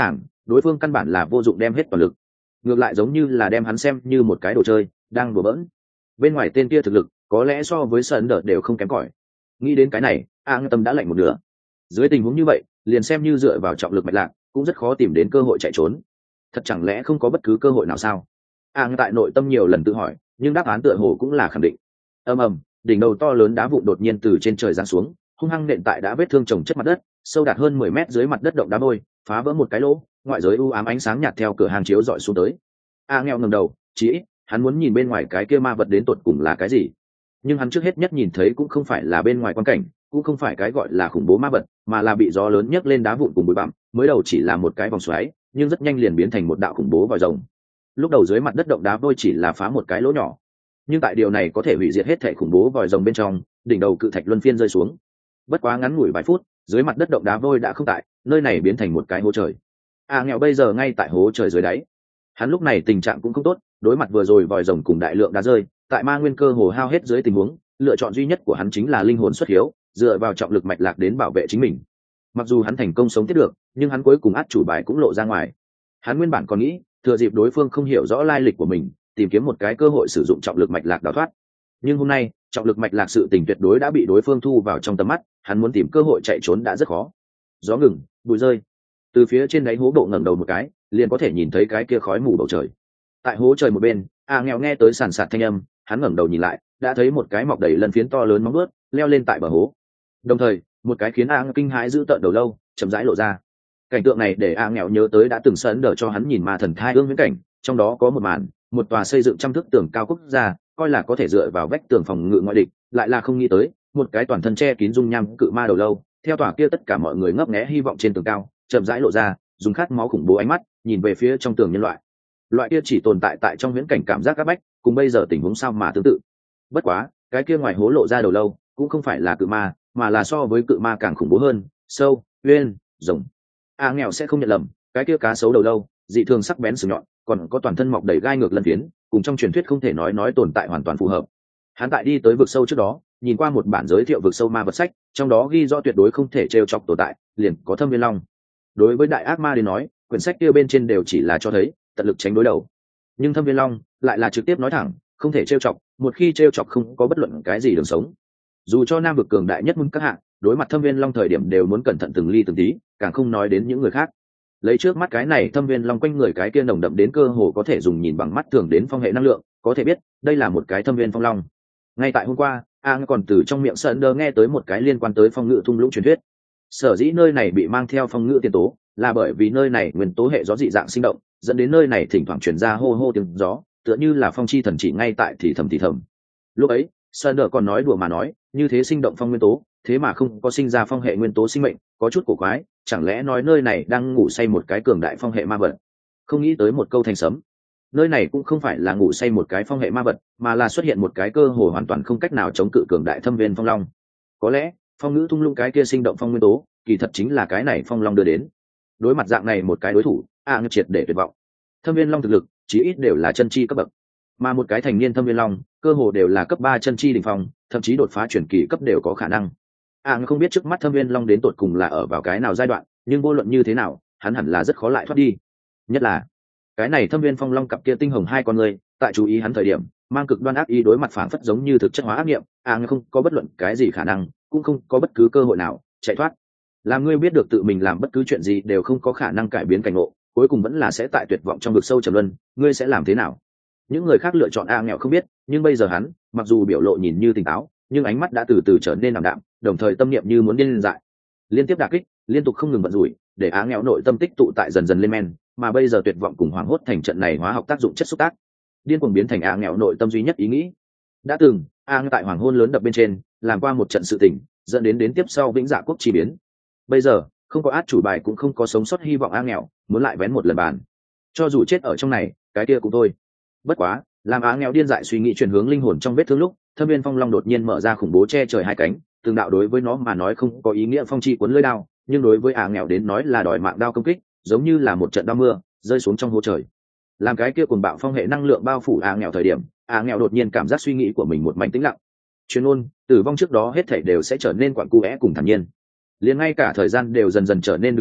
đối phương căn bản là vô dụng đem hết toàn lực, ngược lại giống như là đem hắn xem như một cái đồ chơi đang đùa bỡn. Bên ngoài tên kia thực lực có lẽ so với sơn đợt đều không kém cỏi. Nghĩ đến cái này, a tâm đã lạnh một nửa. Dưới tình huống như vậy, liền xem như dựa vào trọng lực mạch lạc cũng rất khó tìm đến cơ hội chạy trốn. Thật chẳng lẽ không có bất cứ cơ hội nào sao? a tại nội tâm nhiều lần tự hỏi, nhưng đáp án tựa hồ cũng là khẳng định. Ầm ầm, đỉnh đầu to lớn đá vụn đột nhiên từ trên trời giáng xuống, hung hăng nện tại đã vết thương chồng chất mặt đất, sâu đạt hơn mười mét dưới mặt đất động đá vôi, phá vỡ một cái lỗ, ngoại giới u ám ánh sáng nhạt theo cửa hàng chiếu dọi xuống tới. A nghèo ngẩng đầu, chỉ ít hắn muốn nhìn bên ngoài cái kia ma vật đến tột cùng là cái gì. Nhưng hắn trước hết nhất nhìn thấy cũng không phải là bên ngoài quan cảnh, cũng không phải cái gọi là khủng bố ma vật, mà là bị gió lớn nhấc lên đá vụn cùng bụi bặm, mới đầu chỉ là một cái vòng xoáy, nhưng rất nhanh liền biến thành một đạo khủng bố vòi rồng. Lúc đầu dưới mặt đất động đá vôi chỉ là phá một cái lỗ nhỏ, nhưng tại điều này có thể hủy diệt hết thảy khủng bố vòi rồng bên trong, đỉnh đầu cự thạch luân phiên rơi xuống. Bất quá ngắn ngủi vài phút, dưới mặt đất động đá vôi đã không tại, nơi này biến thành một cái hố trời. A nghèo bây giờ ngay tại hố trời dưới đáy. Hắn lúc này tình trạng cũng không tốt, đối mặt vừa rồi vòi rồng cùng đại lượng đá rơi, tại ma nguyên cơ hồ hao hết dưới tình huống, lựa chọn duy nhất của hắn chính là linh hồn xuất hiếu, dựa vào trọng lực mạch lạc đến bảo vệ chính mình. Mặc dù hắn thành công sống tiếp được, nhưng hắn cuối cùng át chủ bài cũng lộ ra ngoài. Hắn nguyên bản còn nghĩ thừa dịp đối phương không hiểu rõ lai lịch của mình, tìm kiếm một cái cơ hội sử dụng trọng lực mạch lạc đào thoát. Nhưng hôm nay trọng lực mạch lạc sự tình tuyệt đối đã bị đối phương thu vào trong tầm mắt, hắn muốn tìm cơ hội chạy trốn đã rất khó. Gió ngừng, bụi rơi, từ phía trên đáy hố bộ ngẩng đầu một cái, liền có thể nhìn thấy cái kia khói mù bầu trời. Tại hố trời một bên, a nghèo nghe tới sàn sạt thanh âm, hắn ngẩng đầu nhìn lại, đã thấy một cái mọc đầy lân phiến to lớn móng vuốt leo lên tại bờ hố. Đồng thời một cái khiến a kinh hãi giữ tợn đầu lâu chậm rãi lộ ra. Cảnh tượng này để a nghèo nhớ tới đã từng sấn đỡ cho hắn nhìn ma thần thai ương viễn cảnh, trong đó có một màn, một tòa xây dựng trăm thước tường cao quốc gia, coi là có thể dựa vào vách tường phòng ngự ngoại địch, lại là không nghĩ tới một cái toàn thân che kín dung nham cự ma đầu lâu, theo tòa kia tất cả mọi người ngấp nghé hy vọng trên tường cao, chậm rãi lộ ra, dùng khát máu khủng bố ánh mắt nhìn về phía trong tường nhân loại. Loại kia chỉ tồn tại tại trong viễn cảnh cảm giác áp bách, cùng bây giờ tình huống sao mà tương tự. Bất quá cái kia ngoài hố lộ ra đầu lâu cũng không phải là cự ma, mà là so với cự ma càng khủng bố hơn, sâu uyên rồng. A nghèo sẽ không nhận lầm, cái kia cá sấu đầu lâu dị thường sắc bén sừng nhọn, còn có toàn thân mọc đầy gai ngược lân phiến, cùng trong truyền thuyết không thể nói nói tồn tại hoàn toàn phù hợp. Hắn tại đi tới vực sâu trước đó nhìn qua một bản giới thiệu vực sâu ma vật sách, trong đó ghi rõ tuyệt đối không thể trêu chọc tồn tại liền có Thâm Viên Long. Đối với đại ác ma đến nói, quyển sách kia bên trên đều chỉ là cho thấy tận lực tránh đối đầu, nhưng Thâm Viên Long lại là trực tiếp nói thẳng không thể trêu chọc, một khi trêu chọc không có bất luận cái gì đường sống. Dù cho nam vực cường đại nhất mun các hạng đối mặt Thâm Viên Long thời điểm đều muốn cẩn thận từng ly từng tí, càng không nói đến những người khác. Lấy trước mắt cái này Thâm Viên Long quanh người cái kia nồng đậm đến cơ hồ có thể dùng nhìn bằng mắt thường đến phong hệ năng lượng, có thể biết đây là một cái Thâm Viên Phong Long. Ngay tại hôm qua, Ang còn từ trong miệng Sơn Đơ nghe tới một cái liên quan tới phong ngự thung lũng truyền thuyết. Sở dĩ nơi này bị mang theo phong ngự tiền tố, là bởi vì nơi này nguyên tố hệ gió dị dạng sinh động, dẫn đến nơi này thỉnh thoảng truyền ra hô hô tiếng gió, tựa như là phong chi thần chỉ ngay tại thì thầm thì thầm. Lúc ấy, Sơn Đơ còn nói đùa mà nói, như thế sinh động phong nguyên tố, thế mà không có sinh ra phong hệ nguyên tố sinh mệnh, có chút cổ quái, chẳng lẽ nói nơi này đang ngủ say một cái cường đại phong hệ ma vật? Không nghĩ tới một câu thành sấm. Nơi này cũng không phải là ngủ say một cái phong hệ ma vật, mà là xuất hiện một cái cơ hồ hoàn toàn không cách nào chống cự cường đại Thâm Viên Phong Long. Có lẽ phong ngữ thung lũng cái kia sinh động phong nguyên tố kỳ thật chính là cái này phong long đưa đến. Đối mặt dạng này một cái đối thủ, a triệt để tuyệt vọng. Thâm Viên Long thực lực chí ít đều là chân chi cấp bậc, mà một cái thành niên Thâm Viên Long cơ hồ đều là cấp ba chân chi đỉnh phong, thậm chí đột phá chuyển kỳ cấp đều có khả năng. a không biết trước mắt Thâm Viên Long đến tột cùng là ở vào cái nào giai đoạn, nhưng vô luận như thế nào hắn hẳn là rất khó lại thoát đi. Nhất là cái này Thâm Viên Phong Long cặp kia tinh hồng hai con người, tại chú ý hắn thời điểm mang cực đoan ác ý đối mặt phản phất giống như thực chất hóa ác nghiệm, a không có bất luận cái gì khả năng, cũng không có bất cứ cơ hội nào chạy thoát. Làm ngươi biết được tự mình làm bất cứ chuyện gì đều không có khả năng cải biến cảnh ngộ, cuối cùng vẫn là sẽ tại tuyệt vọng trong vực sâu trầm luân, ngươi sẽ làm thế nào? Những người khác lựa chọn a nghèo không biết, nhưng bây giờ hắn mặc dù biểu lộ nhìn như tỉnh táo, nhưng ánh mắt đã từ từ trở nên ảm đạm, đồng thời tâm niệm như muốn điên dại. Liên tiếp đả kích liên tục không ngừng vận rủi, để á nghèo nội tâm tích tụ tại dần dần lên men, mà bây giờ tuyệt vọng cùng hoảng hốt thành trận này hóa học tác dụng chất xúc tác, điên cuồng biến thành á nghèo nội tâm duy nhất ý nghĩ. Đã từng a tại hoàng hôn lớn đập bên trên làm qua một trận sự tình, dẫn đến đến tiếp sau vĩnh dạ quốc chi biến. Bây giờ không có át chủ bài cũng không có sống sót hy vọng a nghèo muốn lại vén một lần bàn, cho dù chết ở trong này cái kia cũng thôi. Bất quá làm á nghèo điên dại suy nghĩ chuyển hướng linh hồn trong vết thương lúc, Thâm Viên Phong Long đột nhiên mở ra khủng bố che trời hai cánh, từng đạo đối với nó mà nói không có ý nghĩa phong chi cuốn lưỡi đao, nhưng đối với á nghèo đến nói là đòi mạng đao công kích, giống như là một trận đao mưa rơi xuống trong hố trời. Làm cái kia cuồng bạo phong hệ năng lượng bao phủ á nghèo thời điểm, á nghèo đột nhiên cảm giác suy nghĩ của mình một mảnh tĩnh lặng. Chuyên ôn tử vong trước đó hết thảy đều sẽ trở nên quặn cu é cùng thản nhiên, liền ngay cả thời gian đều dần dần trở nên đứng im,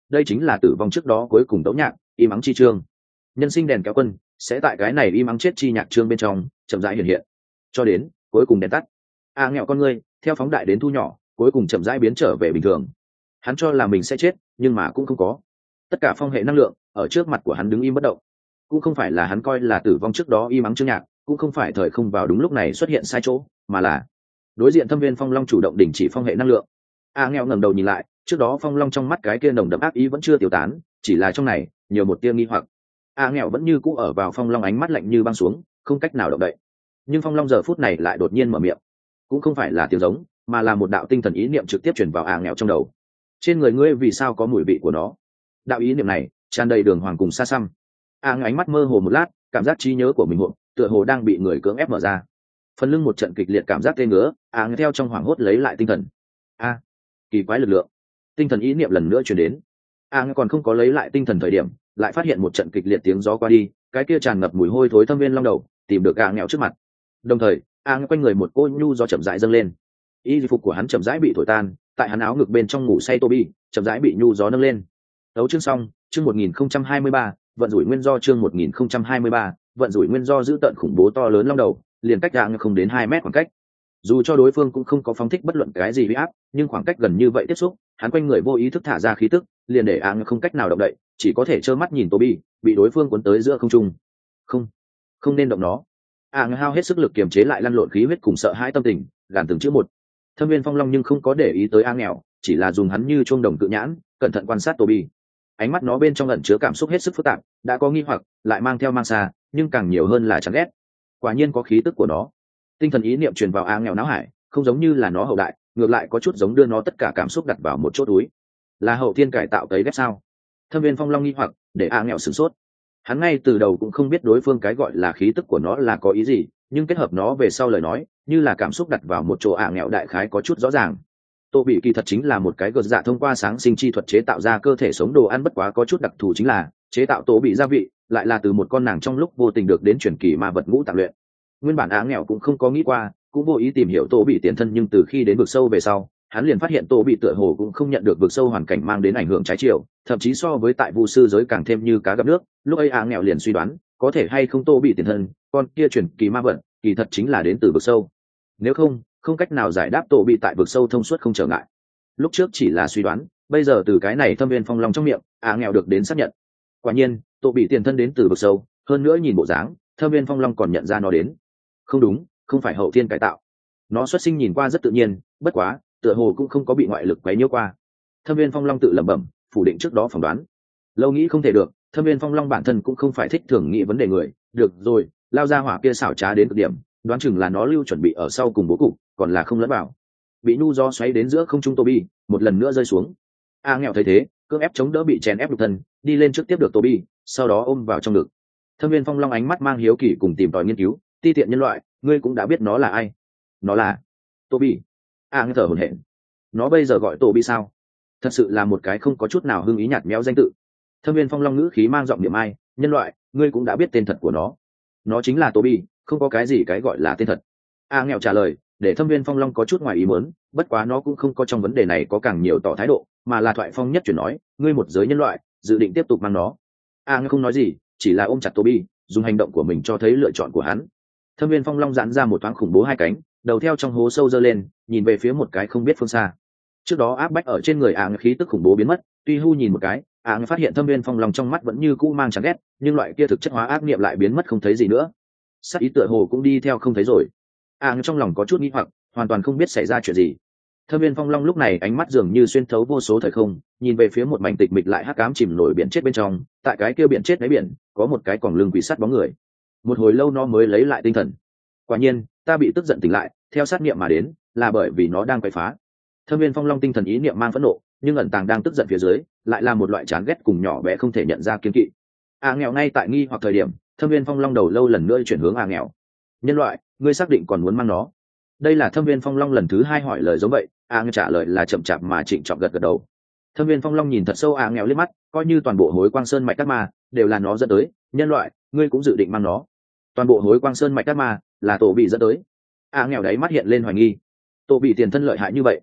đây chính là tử vong trước đó cuối cùng tấu nhạc im ắng chi chương. Nhân sinh đèn kéo quân sẽ tại cái này im ắng chết chi nhạc chương bên trong chậm rãi hiện hiện cho đến cuối cùng đèn tắt. A nghèo con ngươi theo phóng đại đến thu nhỏ, cuối cùng chậm rãi biến trở về bình thường. Hắn cho là mình sẽ chết nhưng mà cũng không có, tất cả phong hệ năng lượng ở trước mặt của hắn đứng im bất động. Cũng không phải là hắn coi là tử vong trước đó im ắng chương nhạc, cũng không phải thời không vào đúng lúc này xuất hiện sai chỗ, mà là đối diện Thâm Viên Phong Long chủ động đình chỉ phong hệ năng lượng. A nghèo ngẩng đầu nhìn lại, trước đó Phong Long trong mắt cái kia nồng đậm ác ý vẫn chưa tiêu tán, chỉ là trong này nhiều một tia nghi hoặc. A nghèo vẫn như cũ ở vào Phong Long ánh mắt lạnh như băng xuống, không cách nào động đậy. Nhưng Phong Long giờ phút này lại đột nhiên mở miệng, cũng không phải là tiếng giống, mà là một đạo tinh thần ý niệm trực tiếp truyền vào A nghèo trong đầu. Trên người ngươi vì sao có mùi vị của nó? Đạo ý niệm này tràn đầy đường hoàng cùng xa xăm. A nghèo ánh mắt mơ hồ một lát, cảm giác trí nhớ của mình hụt, tựa hồ đang bị người cưỡng ép mở ra. Phần lưng một trận kịch liệt cảm giác tê ngứa, A nghèo theo trong hoảng hốt lấy lại tinh thần. A, kỳ quái lực lượng. Tinh thần ý niệm lần nữa truyền đến. A nghèo còn không có lấy lại tinh thần thời điểm, lại phát hiện một trận kịch liệt tiếng gió qua đi, cái kia tràn ngập mùi hôi thối Thâm Viên Long đầu tìm được A nghèo trước mặt. Đồng thời, A nghèo quanh người một cô nhu do chậm rãi dâng lên. Y phục của hắn chậm rãi bị thổi tan, tại hắn áo ngực bên trong ngủ say Toby chậm rãi bị nhu gió nâng lên. Tấu chương xong, chương một nghìn không trăm hai mươi ba, vận rủi nguyên do chương một nghìn không trăm hai mươi ba, vận rủi nguyên do giữ tận khủng bố to lớn long đầu, liền cách A không đến hai mét khoảng cách. Dù cho đối phương cũng không có phóng thích bất luận cái gì uy áp, nhưng khoảng cách gần như vậy tiếp xúc, hắn quanh người vô ý thức thả ra khí tức, liền để A không cách nào động đậy, chỉ có thể trơ mắt nhìn Toby bị đối phương cuốn tới giữa không trung. Không, không nên động nó. A hao hết sức lực kiềm chế lại lăn lộn khí huyết cùng sợ hãi tâm tình, gàn từng chữ một. Thâm Viên Phong Long nhưng không có để ý tới A nghèo, chỉ là dùng hắn như chuông đồng cự nhãn, cẩn thận quan sát Toby. Ánh mắt nó bên trong ẩn chứa cảm xúc hết sức phức tạp, đã có nghi hoặc, lại mang theo mang xa, nhưng càng nhiều hơn là chán ghét. Quả nhiên có khí tức của nó. Tinh thần ý niệm truyền vào A nghèo não hải, không giống như là nó hậu đại, ngược lại có chút giống đưa nó tất cả cảm xúc đặt vào một chỗ túi. Là hậu thiên cải tạo cấy ghép sao? Thâm Viên Phong Long nghi hoặc, để A nghèo sửng sốt. Hắn ngay từ đầu cũng không biết đối phương cái gọi là khí tức của nó là có ý gì, nhưng kết hợp nó về sau lời nói, như là cảm xúc đặt vào một chỗ A nghèo đại khái có chút rõ ràng. Tô bị kỳ thật chính là một cái gợt dạ thông qua sáng sinh chi thuật chế tạo ra cơ thể sống đồ ăn, bất quá có chút đặc thù chính là chế tạo tô bị gia vị lại là từ một con nàng trong lúc vô tình được đến truyền kỳ ma vật ngũ tạng luyện. Nguyên bản Á nghèo cũng không có nghĩ qua, cũng vô ý tìm hiểu tô bị tiền thân, nhưng từ khi đến vực sâu về sau, hắn liền phát hiện tô bị tựa hồ cũng không nhận được vực sâu hoàn cảnh mang đến ảnh hưởng trái chiều, thậm chí so với tại vu sư giới càng thêm như cá gặp nước. Lúc ấy Á nghèo liền suy đoán có thể hay không tô bị tiền thân con kia truyền kỳ ma vật kỳ thật chính là đến từ vực sâu, nếu không không cách nào giải đáp tổ bị tại vực sâu thông suốt không trở ngại. Lúc trước chỉ là suy đoán, bây giờ từ cái này Thâm Viên Phong Long trong miệng Á nghèo được đến xác nhận. Quả nhiên tổ bị tiền thân đến từ vực sâu, hơn nữa nhìn bộ dáng Thâm Viên Phong Long còn nhận ra nó đến. Không đúng, không phải hậu thiên cải tạo. Nó xuất sinh nhìn qua rất tự nhiên, bất quá tựa hồ cũng không có bị ngoại lực quấy nhiễu qua. Thâm Viên Phong Long tự lẩm bẩm, phủ định trước đó phỏng đoán. Lâu nghĩ không thể được, Thâm Viên Phong Long bản thân cũng không phải thích thường nghĩ vấn đề người. Được rồi, lao ra hỏa kia xảo trá đến cực điểm, đoán chừng là nó lưu chuẩn bị ở sau cùng bố cục, còn là không lẫn vào. Bị nhu do xoáy đến giữa không trung Toby một lần nữa rơi xuống. A nghèo thấy thế, cưỡng ép chống đỡ bị chèn ép nhục thân, đi lên trước tiếp được Toby, sau đó ôm vào trong ngực. Thâm Viên Phong Long ánh mắt mang hiếu kỳ cùng tìm tòi nghiên cứu, ti tiện nhân loại, ngươi cũng đã biết nó là ai? Nó là Toby. A nghèo thở hổn hển. Nó bây giờ gọi Toby sao? Thật sự là một cái không có chút nào hương ý nhạt méo danh tự. Thâm Viên Phong Long ngữ khí mang giọng niệm ai, nhân loại, ngươi cũng đã biết tên thật của nó. Nó chính là Toby, không có cái gì cái gọi là tên thật. A nghèo trả lời, để Thâm Viên Phong Long có chút ngoài ý muốn, bất quá nó cũng không có trong vấn đề này có càng nhiều tỏ thái độ, mà là thoại phong nhất chuyển nói, ngươi một giới nhân loại, dự định tiếp tục mang nó. A nghèo không nói gì, chỉ là ôm chặt Toby, dùng hành động của mình cho thấy lựa chọn của hắn. Thâm Viên Phong Long giãn ra một thoáng khủng bố hai cánh, đầu theo trong hố sâu giơ lên, nhìn về phía một cái không biết phương xa. Trước đó áp bách ở trên người A nghèo khí tức khủng bố biến mất, tuy hu nhìn một cái, A nghèo phát hiện Thâm Viên Phong Long trong mắt vẫn như cũ mang chán ghét, nhưng loại kia thực chất hóa ác niệm lại biến mất không thấy gì nữa. Sát ý tựa hồ cũng đi theo không thấy rồi. A nghèo trong lòng có chút nghi hoặc, hoàn toàn không biết xảy ra chuyện gì. Thâm Viên Phong Long lúc này ánh mắt dường như xuyên thấu vô số thời không, nhìn về phía một mảnh tịch mịch lại hắc ám chìm nổi biển chết bên trong, tại cái kia biển chết đáy biển, có một cái quòng lưng quỷ sắt bóng người. Một hồi lâu nó mới lấy lại tinh thần. Quả nhiên, ta bị tức giận tỉnh lại, theo sát niệm mà đến, là bởi vì nó đang quậy phá. Thâm Viên Phong Long tinh thần ý niệm mang phẫn nộ, nhưng ẩn tàng đang tức giận phía dưới, lại là một loại chán ghét cùng nhỏ bé không thể nhận ra kiên kỵ. A nghèo ngay tại nghi hoặc thời điểm, Thâm Viên Phong Long đầu lâu lần nữa chuyển hướng A nghèo. Nhân loại, ngươi xác định còn muốn mang nó? Đây là Thâm Viên Phong Long lần thứ hai hỏi lời giống vậy. A nghèo trả lời là chậm chạp mà trịnh trọng gật gật đầu. Thâm Viên Phong Long nhìn thật sâu A nghèo liếc mắt, coi như toàn bộ hối quang sơn mạch các ma đều là nó dẫn tới, nhân loại, ngươi cũng dự định mang nó? Toàn bộ hối quang sơn mạch các ma là tổ bị dẫn tới. A nghèo đấy mắt hiện lên hoài nghi. Tổ bị tiền thân lợi hại như vậy,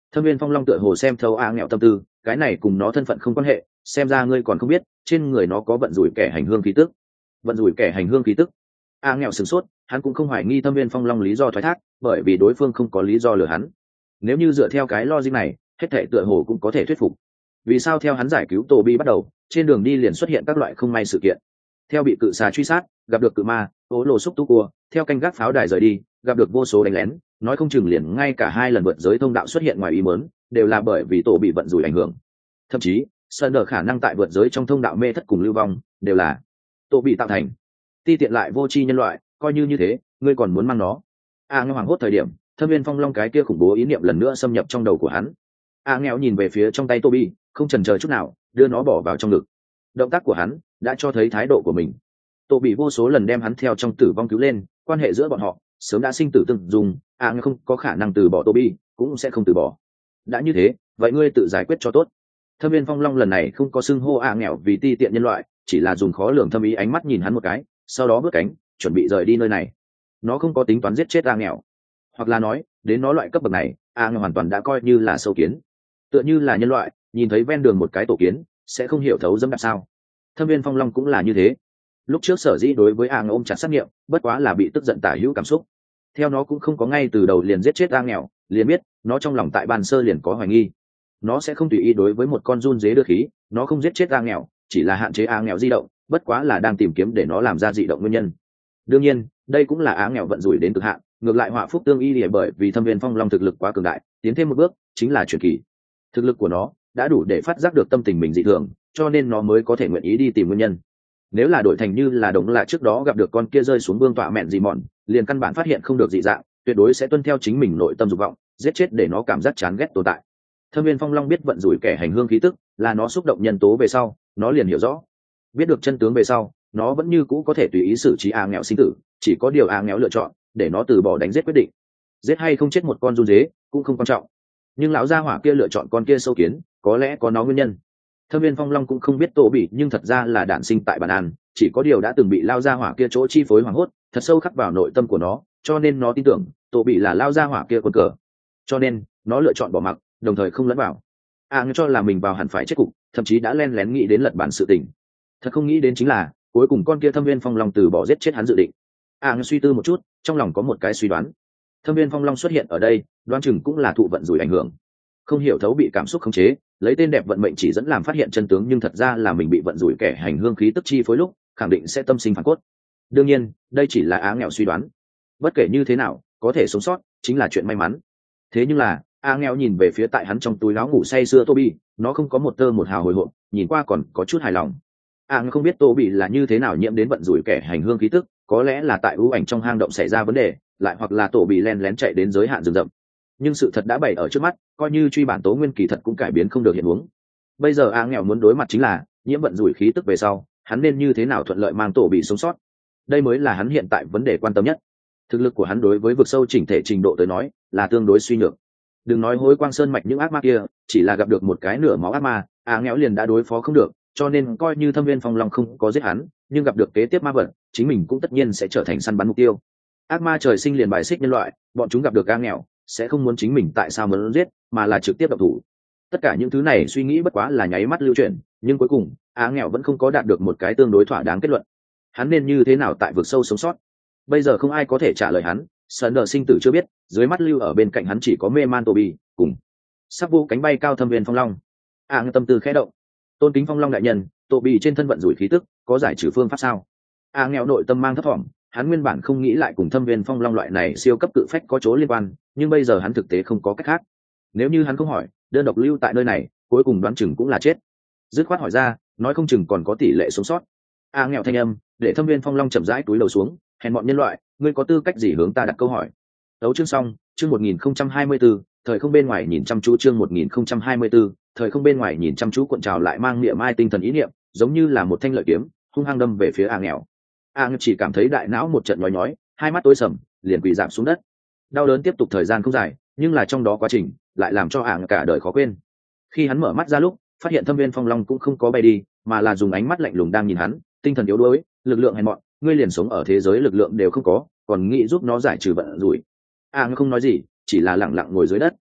Thâm viên phong long tựa hồ xem thấu a nghèo tâm tư, cái này cùng nó thân phận không quan hệ, xem ra ngươi còn không biết trên người nó có vận rủi kẻ hành hương khí tức. Vận rủi kẻ hành hương khí tức. A nghèo sửng sốt, hắn cũng không hoài nghi thâm viên phong long lý do thoái thác, bởi vì đối phương không có lý do lừa hắn. Nếu như dựa theo cái logic này, hết thảy tựa hồ cũng có thể thuyết phục. Vì sao theo hắn giải cứu Tô Bi bắt đầu, trên đường đi liền xuất hiện các loại không may sự kiện. Theo bị cự xà truy sát, gặp được cự ma, ố lồ xúc tu cua, theo canh gác pháo đài rời đi, gặp được vô số đánh lén, nói không chừng liền ngay cả hai lần vượt giới thông đạo xuất hiện ngoài ý muốn, đều là bởi vì tổ bị vận rủi ảnh hưởng. Thậm chí, sơn đờ khả năng tại vượt giới trong thông đạo mê thất cùng lưu vong, đều là tổ bị tạo thành. Ti tiện lại vô tri nhân loại, coi như như thế, ngươi còn muốn mang nó. A Nghèo hoảng hốt thời điểm, Thâm viên phong long cái kia khủng bố ý niệm lần nữa xâm nhập trong đầu của hắn. A Nghèo nhìn về phía trong tay Toby, không chần chờ chút nào, đưa nó bỏ vào trong ngực. Động tác của hắn đã cho thấy thái độ của mình. Toby vô số lần đem hắn theo trong tử vong cứu lên, quan hệ giữa bọn họ sớm đã sinh tử tương dùng. A Nghèo không có khả năng từ bỏ Toby, cũng sẽ không từ bỏ. Đã như thế, vậy ngươi tự giải quyết cho tốt. Thâm viên phong long lần này không có xưng hô A Nghèo vì ti tiện nhân loại, chỉ là dùng khó lường thâm ý ánh mắt nhìn hắn một cái, sau đó bước cánh, chuẩn bị rời đi nơi này. Nó không có tính toán giết chết A Nghèo, hoặc là nói đến nó loại cấp bậc này, A Nghèo hoàn toàn đã coi như là sâu kiến, tựa như là nhân loại nhìn thấy ven đường một cái tổ kiến sẽ không hiểu thấu dẫm đạp sao. Thâm viên phong long cũng là như thế. Lúc trước sở dĩ đối với A Nghèo ôm chặt sát nghiệm, bất quá là bị tức giận tả hữu cảm xúc. Theo nó cũng không có ngay từ đầu liền giết chết A Nghèo, liền biết nó trong lòng tại bàn sơ liền có hoài nghi. Nó sẽ không tùy ý đối với một con run dế đưa khí, nó không giết chết A Nghèo, chỉ là hạn chế A Nghèo di động, bất quá là đang tìm kiếm để nó làm ra dị động nguyên nhân. Đương nhiên, đây cũng là A Nghèo vận rủi đến cực hạn, ngược lại họa phúc tương y lìa, bởi vì thâm viên phong long thực lực quá cường đại, tiến thêm một bước chính là truyền kỳ. Thực lực của nó đã đủ để phát giác được tâm tình mình dị thường, cho nên nó mới có thể nguyện ý đi tìm nguyên nhân. Nếu là đổi thành như là đồng lại trước đó gặp được con kia rơi xuống vương tọa mẹn dị mòn, liền căn bản phát hiện không được dị dạng, tuyệt đối sẽ tuân theo chính mình nội tâm dục vọng, giết chết để nó cảm giác chán ghét tồn tại. Thâm viên phong long biết vận rủi kẻ hành hương khí tức là nó xúc động nhân tố về sau, nó liền hiểu rõ. Biết được chân tướng về sau, nó vẫn như cũ có thể tùy ý xử trí A Nghèo sinh tử, chỉ có điều A Nghèo lựa chọn để nó từ bỏ đánh giết quyết định. Giết hay không chết một con run dế cũng không quan trọng, nhưng lão gia hỏa kia lựa chọn con kia sâu kiến, có lẽ có nó nguyên nhân. Thâm viên phong long cũng không biết Tô Bỉ, nhưng thật ra là đản sinh tại bản an, chỉ có điều đã từng bị lao gia hỏa kia chỗ chi phối hoảng hốt, thật sâu khắc vào nội tâm của nó, cho nên nó tin tưởng Tô Bỉ là lao gia hỏa kia quân cờ, cho nên nó lựa chọn bỏ mặc, đồng thời không lẫn vào. A Nghèo cho là mình vào hẳn phải chết cục, thậm chí đã len lén nghĩ đến lật bản sự tình. Thật không nghĩ đến chính là cuối cùng con kia thâm viên phong long từ bỏ giết chết hắn dự định. A Nghèo suy tư một chút, trong lòng có một cái suy đoán. Thâm viên phong long xuất hiện ở đây, đoán chừng cũng là thụ vận rủi ảnh hưởng, không hiểu thấu bị cảm xúc khống chế, lấy tên đẹp vận mệnh chỉ dẫn làm phát hiện chân tướng, nhưng thật ra là mình bị vận rủi kẻ hành hương khí tức chi phối lúc, khẳng định sẽ tâm sinh phản cốt. Đương nhiên, đây chỉ là Á Nghèo suy đoán. Bất kể như thế nào, có thể sống sót chính là chuyện may mắn. Thế nhưng là, A Nghèo nhìn về phía tại hắn trong túi áo ngủ say sưa Toby, nó không có một tơ một hào hồi hộp, nhìn qua còn có chút hài lòng. A Nghèo không biết Toby là như thế nào nhiễm đến vận rủi kẻ hành hương khí tức, có lẽ là tại ưu ảnh trong hang động xảy ra vấn đề, lại hoặc là tổ bị len lén chạy đến giới hạn rừng rậm. Nhưng sự thật đã bày ở trước mắt, coi như truy bản tố nguyên kỳ thật cũng cải biến không được hiện huống. Bây giờ A Nghèo muốn đối mặt chính là nhiễm vận rủi khí tức về sau, hắn nên như thế nào thuận lợi mang tổ bị sống sót. Đây mới là hắn hiện tại vấn đề quan tâm nhất. Thực lực của hắn đối với vực sâu chỉnh thể trình độ tới nói là tương đối suy nhược. Đừng nói hối quang sơn mạch những ác ma kia, chỉ là gặp được một cái nửa máu ác ma, A Nghèo liền đã đối phó không được, cho nên coi như thâm viên phong long không có giết hắn, nhưng gặp được kế tiếp ma vật, chính mình cũng tất nhiên sẽ trở thành săn bắn mục tiêu. Ác ma trời sinh liền bài xích nhân loại, bọn chúng gặp được A Nghèo sẽ không muốn chính mình tại sao muốn giết, mà là trực tiếp động thủ. Tất cả những thứ này suy nghĩ bất quá là nháy mắt lưu chuyển, nhưng cuối cùng A Nghèo vẫn không có đạt được một cái tương đối thỏa đáng kết luận. Hắn nên như thế nào tại vực sâu sống sót? Bây giờ không ai có thể trả lời hắn, Sơn Đờ sinh tử chưa biết, dưới mắt lưu ở bên cạnh hắn chỉ có mê man Toby cùng sắp vô cánh bay cao thâm viên phong long. A Nghèo tâm tư khẽ động. Tôn kính phong long đại nhân, Toby trên thân vận rủi khí tức, có giải trừ phương pháp sao? A Nghèo nội tâm mang thấp thỏm, hắn nguyên bản không nghĩ lại cùng thâm viên phong long loại này siêu cấp cự phách có chỗ liên quan, nhưng bây giờ hắn thực tế không có cách khác. Nếu như hắn không hỏi, đơn độc lưu tại nơi này, cuối cùng đoán chừng cũng là chết. Dứt khoát hỏi ra, nói không chừng còn có tỷ lệ sống sót. A Nghèo thanh âm để thâm viên phong long chậm rãi túi đầu xuống, hèn bọn nhân loại, ngươi có tư cách gì hướng ta đặt câu hỏi? Đấu chương xong, chương một nghìn không trăm hai mươi tư, thời không bên ngoài nhìn chăm chú, chương một nghìn không trăm hai mươi tư, thời không bên ngoài nhìn chăm chú, cuộn trào lại mang niệm mai tinh thần ý niệm, giống như là một thanh lợi kiếm, hung hăng đâm về phía A Nghèo. A Nghèo chỉ cảm thấy đại não một trận nhói nhói, hai mắt tối sầm, liền quỳ rạp xuống đất. Đau đớn tiếp tục thời gian không dài, nhưng là trong đó quá trình lại làm cho A Nghèo cả đời khó quên. Khi hắn mở mắt ra lúc, phát hiện thâm viên phong long cũng không có bay đi, mà là dùng ánh mắt lạnh lùng đang nhìn hắn, tinh thần yếu đuối, lực lượng hèn mọn, ngươi liền sống ở thế giới lực lượng đều không có, còn nghĩ giúp nó giải trừ vận rủi. A Nghèo không nói gì, chỉ là lặng lặng ngồi dưới đất.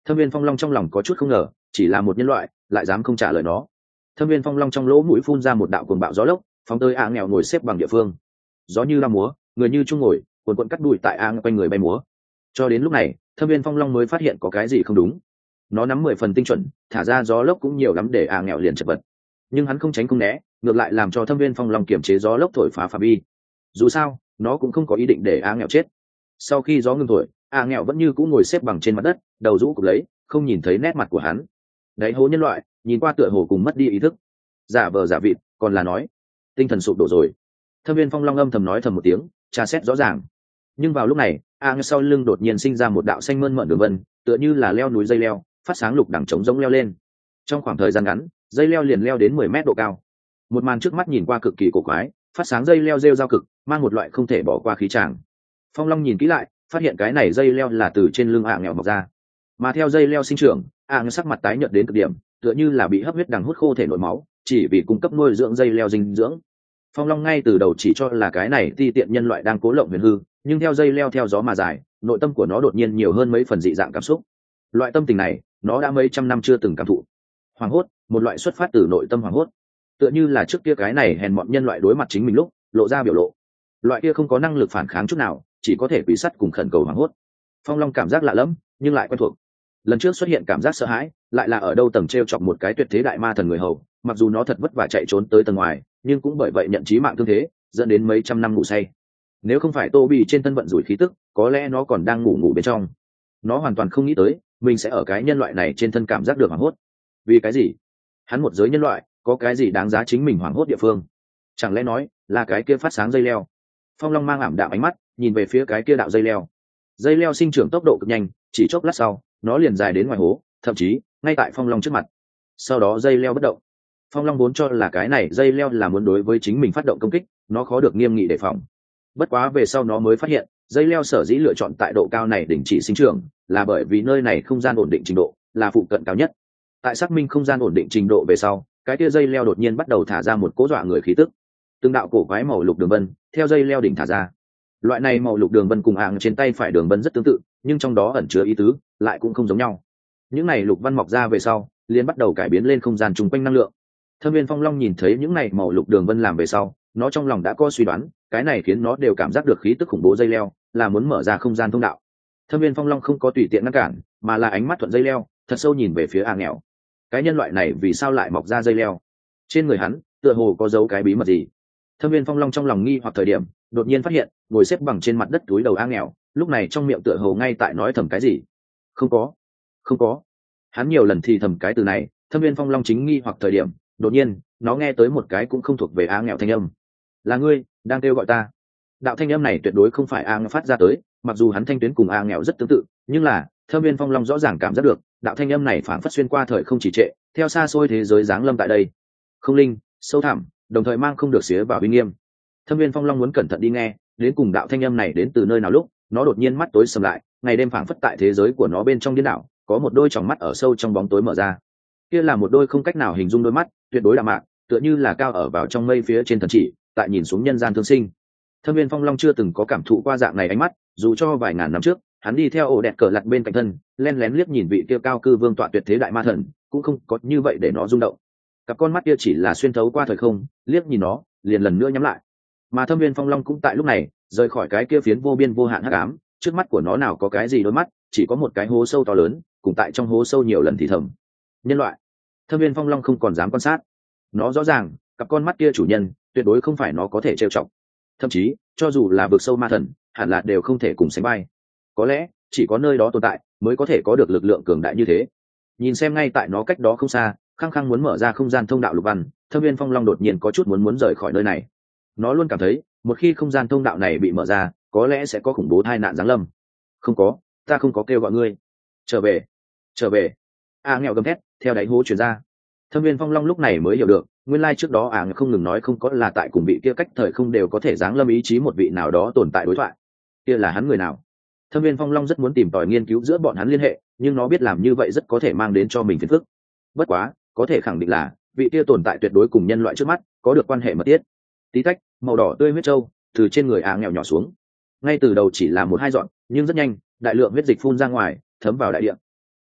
Thâm viên phong long trong lòng có chút không ngờ, chỉ là một nhân loại lại dám không trả lời nó. Thâm viên phong long trong lỗ mũi phun ra một đạo cuồng bạo gió lốc, phóng tới a nghèo ngồi xếp bằng địa phương. Gió như la múa, người như trung ngồi, cuồn cuộn cắt đùi tại a quanh người bay múa. Cho đến lúc này, thâm viên phong long mới phát hiện có cái gì không đúng. Nó nắm mười phần tinh chuẩn, thả ra gió lốc cũng nhiều lắm để a nghèo liền chật vật. Nhưng hắn không tránh không né, ngược lại làm cho thâm viên phong long kiểm chế gió lốc thổi phá phạm vi. Dù sao, nó cũng không có ý định để a nghèo chết. Sau khi gió ngừng thổi, a nghèo vẫn như cũ ngồi xếp bằng trên mặt đất, đầu rũ cụp lấy, không nhìn thấy nét mặt của hắn. Đáy hố nhân loại nhìn qua tựa hồ cùng mất đi ý thức, giả vờ giả vịt, còn là nói tinh thần sụp đổ rồi. Thâm viên phong long âm thầm nói thầm một tiếng, tra xét rõ ràng. Nhưng vào lúc này, a nghèo sau lưng đột nhiên sinh ra một đạo xanh mơn mởn đường vân, tựa như là leo núi dây leo, phát sáng lục đẳng trống rỗng leo lên. Trong khoảng thời gian ngắn, dây leo liền leo đến mười mét độ cao. Một màn trước mắt nhìn qua cực kỳ cổ quái, phát sáng dây leo rêu giao cực, mang một loại không thể bỏ qua khí tràng. Phong long nhìn kỹ lại, phát hiện cái này dây leo là từ trên lưng a nghèo mọc ra. Mà theo dây leo sinh trưởng, a nghèo sắc mặt tái nhợt đến cực điểm, tựa như là bị hấp huyết đằng hút khô thể nội máu, chỉ vì cung cấp nuôi dưỡng dây leo dinh dưỡng. Phong long ngay từ đầu chỉ cho là cái này ti tiện nhân loại đang cố lộng huyền hư, nhưng theo dây leo theo gió mà dài, nội tâm của nó đột nhiên nhiều hơn mấy phần dị dạng cảm xúc. Loại tâm tình này, nó đã mấy trăm năm chưa từng cảm thụ. Hoảng hốt, một loại xuất phát từ nội tâm hoảng hốt, tựa như là trước kia cái này hèn mọn nhân loại đối mặt chính mình lúc lộ ra biểu lộ. Loại kia không có năng lực phản kháng chút nào, chỉ có thể quỷ sắt cùng khẩn cầu hoảng hốt. Phong long cảm giác lạ lẫm, nhưng lại quen thuộc. Lần trước xuất hiện cảm giác sợ hãi, lại là ở đâu tầng treo chọc một cái tuyệt thế đại ma thần người hầu, mặc dù nó thật vất vả chạy trốn tới tầng ngoài, nhưng cũng bởi vậy nhận chí mạng thương thế, dẫn đến mấy trăm năm ngủ say. Nếu không phải Tô Bì trên thân vận rủi khí tức, có lẽ nó còn đang ngủ ngủ bên trong. Nó hoàn toàn không nghĩ tới mình sẽ ở cái nhân loại này trên thân cảm giác được hoảng hốt. Vì cái gì? Hắn một giới nhân loại, có cái gì đáng giá chính mình hoảng hốt địa phương? Chẳng lẽ nói là cái kia phát sáng dây leo? Phong long mang ảm đạm ánh mắt nhìn về phía cái kia đạo dây leo. Dây leo sinh trưởng tốc độ cực nhanh, chỉ chốc lát sau nó liền dài đến ngoài hố, thậm chí ngay tại phong long trước mặt. Sau đó dây leo bất động. Phong long vốn cho là cái này dây leo là muốn đối với chính mình phát động công kích, nó khó được nghiêm nghị đề phòng. Bất quá về sau nó mới phát hiện, dây leo sở dĩ lựa chọn tại độ cao này đình chỉ sinh trưởng, là bởi vì nơi này không gian ổn định trình độ là phụ cận cao nhất. Tại xác minh không gian ổn định trình độ về sau, cái kia dây leo đột nhiên bắt đầu thả ra một cỗ dọa người khí tức. Từng đạo cổ quái màu lục đường vân theo dây leo đỉnh thả ra. Loại này màu lục đường vân cùng ạng trên tay phải đường vân rất tương tự, nhưng trong đó ẩn chứa ý tứ lại cũng không giống nhau. Những này lục văn mọc ra về sau, liền bắt đầu cải biến lên không gian chung quanh năng lượng. Thâm viên phong long nhìn thấy những này màu lục đường vân làm về sau, nó trong lòng đã có suy đoán, cái này khiến nó đều cảm giác được khí tức khủng bố dây leo là muốn mở ra không gian thông đạo. Thâm viên phong long không có tùy tiện ngăn cản, mà là ánh mắt thuận dây leo thật sâu nhìn về phía a nghèo. Cái nhân loại này vì sao lại mọc ra dây leo? Trên người hắn tựa hồ có dấu cái bí mật gì? Thâm viên phong long trong lòng nghi hoặc thời điểm, đột nhiên phát hiện ngồi xếp bằng trên mặt đất túi đầu a nghèo, lúc này trong miệng tựa hồ ngay tại nói thầm cái gì. Không có, không có. Hắn nhiều lần thì thầm cái từ này. Thâm viên phong long chính nghi hoặc thời điểm, đột nhiên nó nghe tới một cái cũng không thuộc về a nghèo thanh âm. Là ngươi đang kêu gọi ta? Đạo thanh âm này tuyệt đối không phải a nghèo phát ra tới, mặc dù hắn thanh tuyến cùng a nghèo rất tương tự, nhưng là Thâm viên phong long rõ ràng cảm giác được đạo thanh âm này phảng phất xuyên qua thời không chỉ trệ, theo xa xôi thế giới giáng lâm tại đây, không linh sâu thẳm, đồng thời mang không được xía vào uy nghiêm. Thâm viên phong long muốn cẩn thận đi nghe đến cùng đạo thanh âm này đến từ nơi nào lúc nó đột nhiên mắt tối sầm lại, ngày đêm phảng phất tại thế giới của nó bên trong điên đảo, có một đôi tròng mắt ở sâu trong bóng tối mở ra. Kia là một đôi không cách nào hình dung đôi mắt, tuyệt đối đạm mạc, tựa như là cao ở vào trong mây phía trên thần chỉ, tại nhìn xuống nhân gian thương sinh. Thâm viên phong long chưa từng có cảm thụ qua dạng này ánh mắt, dù cho vài ngàn năm trước hắn đi theo ổ đẹp cờ lặt bên cạnh thân, len lén liếc nhìn vị kia cao cư vương tọa tuyệt thế đại ma thần, cũng không có như vậy để nó rung động. Cặp con mắt kia chỉ là xuyên thấu qua thời không, liếc nhìn nó liền lần nữa nhắm lại. Mà Thâm viên phong long cũng tại lúc này rời khỏi cái kia phiến vô biên vô hạn hắc ám, trước mắt của nó nào có cái gì đôi mắt, chỉ có một cái hố sâu to lớn, cùng tại trong hố sâu nhiều lần thì thầm nhân loại. Thâm viên phong long không còn dám quan sát, nó rõ ràng cặp con mắt kia chủ nhân tuyệt đối không phải nó có thể trêu chọc, thậm chí cho dù là vực sâu ma thần hẳn là đều không thể cùng sánh vai. Có lẽ chỉ có nơi đó tồn tại mới có thể có được lực lượng cường đại như thế. Nhìn xem ngay tại nó cách đó không xa, khăng khăng muốn mở ra không gian thông đạo lục văn, Thâm viên phong long đột nhiên có chút muốn muốn rời khỏi nơi này. Nó luôn cảm thấy một khi không gian thông đạo này bị mở ra, có lẽ sẽ có khủng bố tai nạn giáng lâm. Không có, ta không có kêu gọi ngươi. Trở về, trở về. A nghèo gầm thét theo đáy hố truyền ra. Thâm viên phong long lúc này mới hiểu được, nguyên lai trước đó à không ngừng nói không có là tại cùng vị kia cách thời không đều có thể giáng lâm ý chí một vị nào đó tồn tại đối thoại. Kia là hắn người nào? Thâm viên phong long rất muốn tìm tòi nghiên cứu giữa bọn hắn liên hệ, nhưng nó biết làm như vậy rất có thể mang đến cho mình phiền phức. Bất quá có thể khẳng định là vị kia tồn tại tuyệt đối cùng nhân loại trước mắt có được quan hệ mật thiết. Tí tách, màu đỏ tươi huyết trâu từ trên người à nghèo nhỏ xuống. Ngay từ đầu chỉ là một hai dọn, nhưng rất nhanh đại lượng huyết dịch phun ra ngoài, thấm vào đại địa.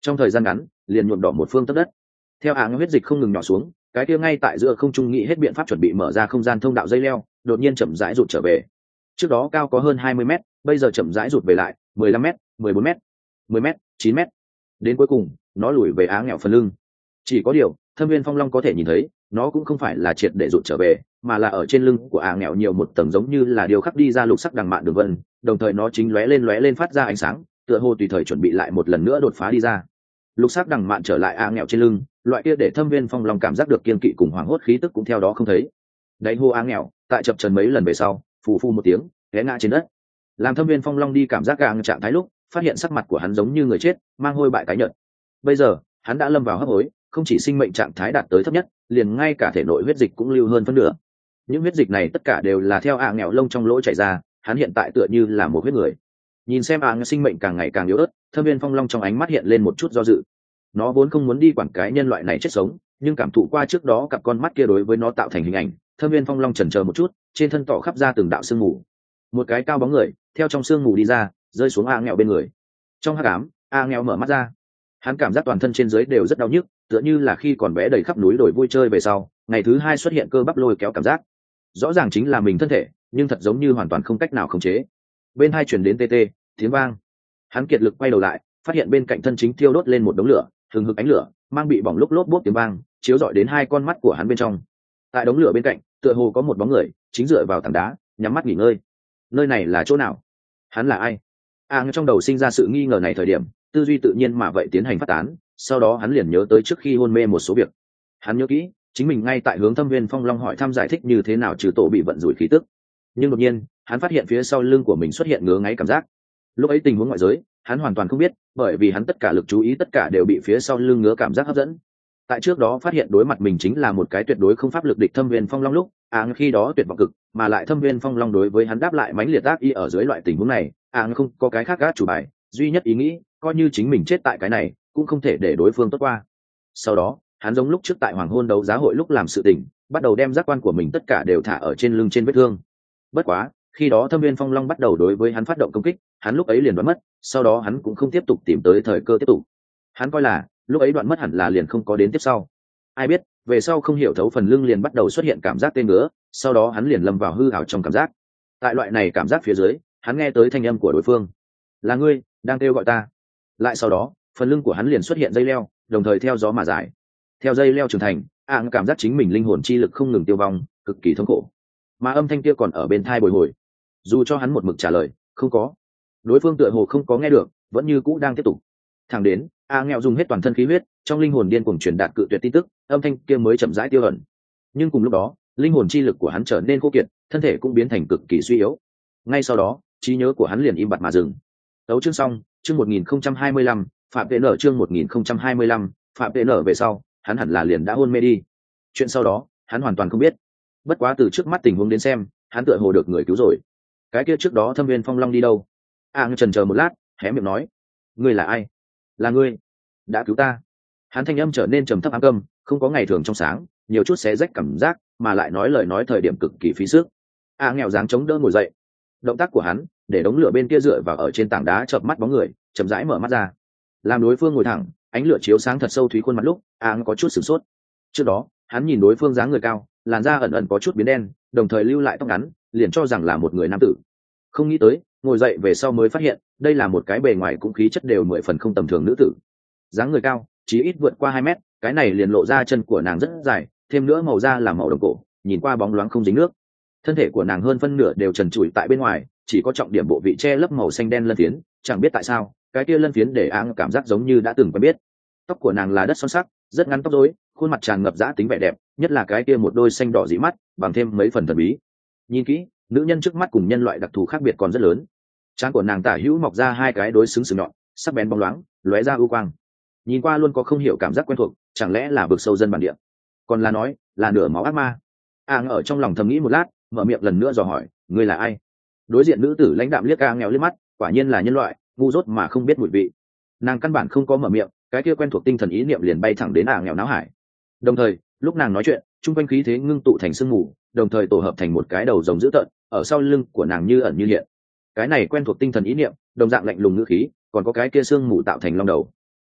trong thời gian ngắn liền nhuộm đỏ một phương tấc đất. Theo áng huyết dịch không ngừng nhỏ xuống, cái kia ngay tại giữa không trung nghĩ hết biện pháp chuẩn bị mở ra không gian thông đạo dây leo đột nhiên chậm rãi rụt trở về. Trước đó cao có hơn hai mươi mét, bây giờ chậm rãi rụt về lại mười lăm mét, mười bốn mét, mười mét, chín mét. Đến cuối cùng nó lùi về áng nghèo phần lưng. Chỉ có điều Thâm Viên Phong Long có thể nhìn thấy, nó cũng không phải là triệt để rụt trở về, mà là ở trên lưng của áng nghèo nhiều một tầng giống như là điều khắc đi ra lục sắc đằng mạn đường vân, đồng thời nó chính lóe lên lóe lên phát ra ánh sáng, tựa hồ tùy thời chuẩn bị lại một lần nữa đột phá đi ra. Lục sắc đằng mạn trở lại áng nghèo trên lưng, loại kia để Thâm Viên Phong Long cảm giác được kiên kỵ cùng hoảng hốt khí tức cũng theo đó không thấy. Đáy hô áng nghèo tại chập chờn mấy lần về sau, phù phu một tiếng té ngã trên đất. Làm Thâm Viên Phong Long đi cảm giác gang trạng thái lúc, phát hiện sắc mặt của hắn giống như người chết, mang hôi bại tái nhợt. Bây giờ hắn đã lâm vào hấp hối, không chỉ sinh mệnh trạng thái đạt tới thấp nhất, liền ngay cả thể nội huyết dịch cũng lưu hơn phân nửa. Những huyết dịch này tất cả đều là theo ạng nghèo lông trong lỗ chảy ra, hắn hiện tại tựa như là một huyết người. Nhìn xem ạng sinh mệnh càng ngày càng yếu ớt, Thâm Viên Phong Long trong ánh mắt hiện lên một chút do dự. Nó vốn không muốn đi quản cái nhân loại này chết sống, nhưng cảm thụ qua trước đó cặp con mắt kia đối với nó tạo thành hình ảnh, Thâm Viên Phong Long chần chờ một chút, trên thân tỏ khắp ra từng đạo sương mù. Một cái cao bóng người theo trong sương mù đi ra, rơi xuống ạng nghèo bên người. Trong hắc ám, ạng nghèo mở mắt ra. Hắn cảm giác toàn thân trên dưới đều rất đau nhức, tựa như là khi còn bé đầy khắp núi đồi vui chơi về sau, ngày thứ hai xuất hiện cơ bắp lôi kéo cảm giác. Rõ ràng chính là mình thân thể, nhưng thật giống như hoàn toàn không cách nào khống chế. Bên hai chuyển đến tê tê tiếng vang. Hắn kiệt lực quay đầu lại, phát hiện bên cạnh thân chính thiêu đốt lên một đống lửa, hừng hực ánh lửa mang bị bỏng lúc lốp bốp tiếng vang, chiếu rọi đến hai con mắt của hắn bên trong. Tại đống lửa bên cạnh, tựa hồ có một bóng người chính dựa vào tảng đá, nhắm mắt nghỉ ngơi. Nơi này là chỗ nào? Hắn là ai? À, trong đầu sinh ra sự nghi ngờ này thời điểm, tư duy tự nhiên mà vậy tiến hành phát tán, sau đó hắn liền nhớ tới trước khi hôn mê một số việc. Hắn nhớ kỹ chính mình ngay tại hướng Thâm Viên Phong Long hỏi thăm giải thích như thế nào trừ tổ bị vận rủi khí tức, nhưng đột nhiên hắn phát hiện phía sau lưng của mình xuất hiện ngứa ngáy cảm giác. Lúc ấy tình huống ngoại giới hắn hoàn toàn không biết, bởi vì hắn tất cả lực chú ý tất cả đều bị phía sau lưng ngứa cảm giác hấp dẫn. Tại trước đó phát hiện đối mặt mình chính là một cái tuyệt đối không pháp lực địch Thâm Viên Phong Long lúc, áng khi đó tuyệt vọng cực, mà lại Thâm Viên Phong Long đối với hắn đáp lại mãnh liệt ác y. Ở dưới loại tình huống này, áng không có cái khác gác chủ bài, duy nhất ý nghĩ coi như chính mình chết tại cái này cũng không thể để đối phương tốt qua. Sau đó hắn giống lúc trước tại hoàng hôn đấu giá hội lúc làm sự tình, bắt đầu đem giác quan của mình tất cả đều thả ở trên lưng trên vết thương. Bất quá khi đó Thâm Viên Phong Long bắt đầu đối với hắn phát động công kích, hắn lúc ấy liền đoán mất, sau đó hắn cũng không tiếp tục tìm tới thời cơ tiếp tục. Hắn coi là lúc ấy đoạn mất hẳn là liền không có đến tiếp sau. Ai biết về sau không hiểu thấu phần lưng liền bắt đầu xuất hiện cảm giác tê ngứa, sau đó hắn liền lâm vào hư ảo trong cảm giác. Tại loại này cảm giác phía dưới, hắn nghe tới thanh âm của đối phương. Là ngươi đang kêu gọi ta. Lại sau đó phần lưng của hắn liền xuất hiện dây leo, đồng thời theo gió mà dài. Theo dây leo trưởng thành, ạng cảm giác chính mình linh hồn chi lực không ngừng tiêu vong, cực kỳ thống khổ. Mà âm thanh kia còn ở bên thai bồi hồi. Dù cho hắn một mực trả lời không có, đối phương tựa hồ không có nghe được, vẫn như cũ đang tiếp tục. Thẳng đến a nghèo dùng hết toàn thân khí huyết, trong linh hồn điên cuồng truyền đạt cự tuyệt tin tức, âm thanh kia mới chậm rãi tiêu ẩn. Nhưng cùng lúc đó linh hồn chi lực của hắn trở nên khô kiệt, thân thể cũng biến thành cực kỳ suy yếu. Ngay sau đó trí nhớ của hắn liền im bặt mà dừng. Tấu chương xong. Chương một nghìn không trăm hai mươi lăm, phạm vệ nở. Chương một nghìn không trăm hai mươi lăm, phạm vệ nở. Về sau hắn hẳn là liền đã hôn mê đi. Chuyện sau đó hắn hoàn toàn không biết. Bất quá từ trước mắt tình huống đến xem, hắn tựa hồ được người cứu rồi. Cái kia trước đó Thâm Viên Phong Long đi đâu? À, chần chờ một lát, hé miệng nói: ngươi là ai? Là ngươi đã cứu ta. Hắn thanh âm trở nên trầm thấp ám câm, không có ngày thường trong sáng, nhiều chút xé rách cảm giác, mà lại nói lời nói thời điểm cực kỳ phí sức. À, nghèo dáng chống đỡ ngồi dậy. Động tác của hắn để đống lửa bên kia dựa vào ở trên tảng đá chợp mắt bóng người, chậm rãi mở mắt ra. Làm đối phương ngồi thẳng, ánh lửa chiếu sáng thật sâu thúy khuôn mặt lúc, à có chút sửng sốt. Trước đó hắn nhìn đối phương dáng người cao, làn da ẩn ẩn có chút biến đen, đồng thời lưu lại tóc ngắn, liền cho rằng là một người nam tử. Không nghĩ tới ngồi dậy về sau mới phát hiện đây là một cái bề ngoài cũng khí chất đều mười phần không tầm thường nữ tử. Dáng người cao, chí ít vượt qua hai mét, cái này liền lộ ra chân của nàng rất dài, thêm nữa màu da là màu đồng cổ, nhìn qua bóng loáng không dính nước. Thân thể của nàng hơn phân nửa đều trần trụi tại bên ngoài, chỉ có trọng điểm bộ vị che lấp màu xanh đen lân phiến, chẳng biết tại sao cái kia lân phiến để áng cảm giác giống như đã từng quen biết. Tóc của nàng là đất son sắc, rất ngắn tóc rối, khuôn mặt tràn ngập dã tính vẻ đẹp, nhất là cái kia một đôi xanh đỏ dị mắt, bằng thêm mấy phần thần bí. Nhìn kỹ, nữ nhân trước mắt cùng nhân loại đặc thù khác biệt còn rất lớn. Trán của nàng tả hữu mọc ra hai cái đối xứng sừng nhọn, sắc bén bóng loáng, lóe ra ưu quang. Nhìn qua luôn có không hiểu cảm giác quen thuộc, chẳng lẽ là vực sâu dân bản địa? Còn là nói là nửa máu ác ma? Áng ở trong lòng thầm nghĩ một lát, mở miệng lần nữa dò hỏi: ngươi là ai? Đối diện nữ tử lãnh đạm liếc Áng nghèo liếc mắt, quả nhiên là nhân loại, ngu dốt mà không biết mùi vị. Nàng căn bản không có mở miệng, cái kia quen thuộc tinh thần ý niệm liền bay thẳng đến Áng nghèo não hải. Đồng thời lúc nàng nói chuyện, trung quanh khí thế ngưng tụ thành sương mù, đồng thời tổ hợp thành một cái đầu rồng dữ tợn, ở sau lưng của nàng như ẩn như hiện. Cái này quen thuộc tinh thần ý niệm, đồng dạng lạnh lùng ngữ khí, còn có cái kia sương mù tạo thành long đầu.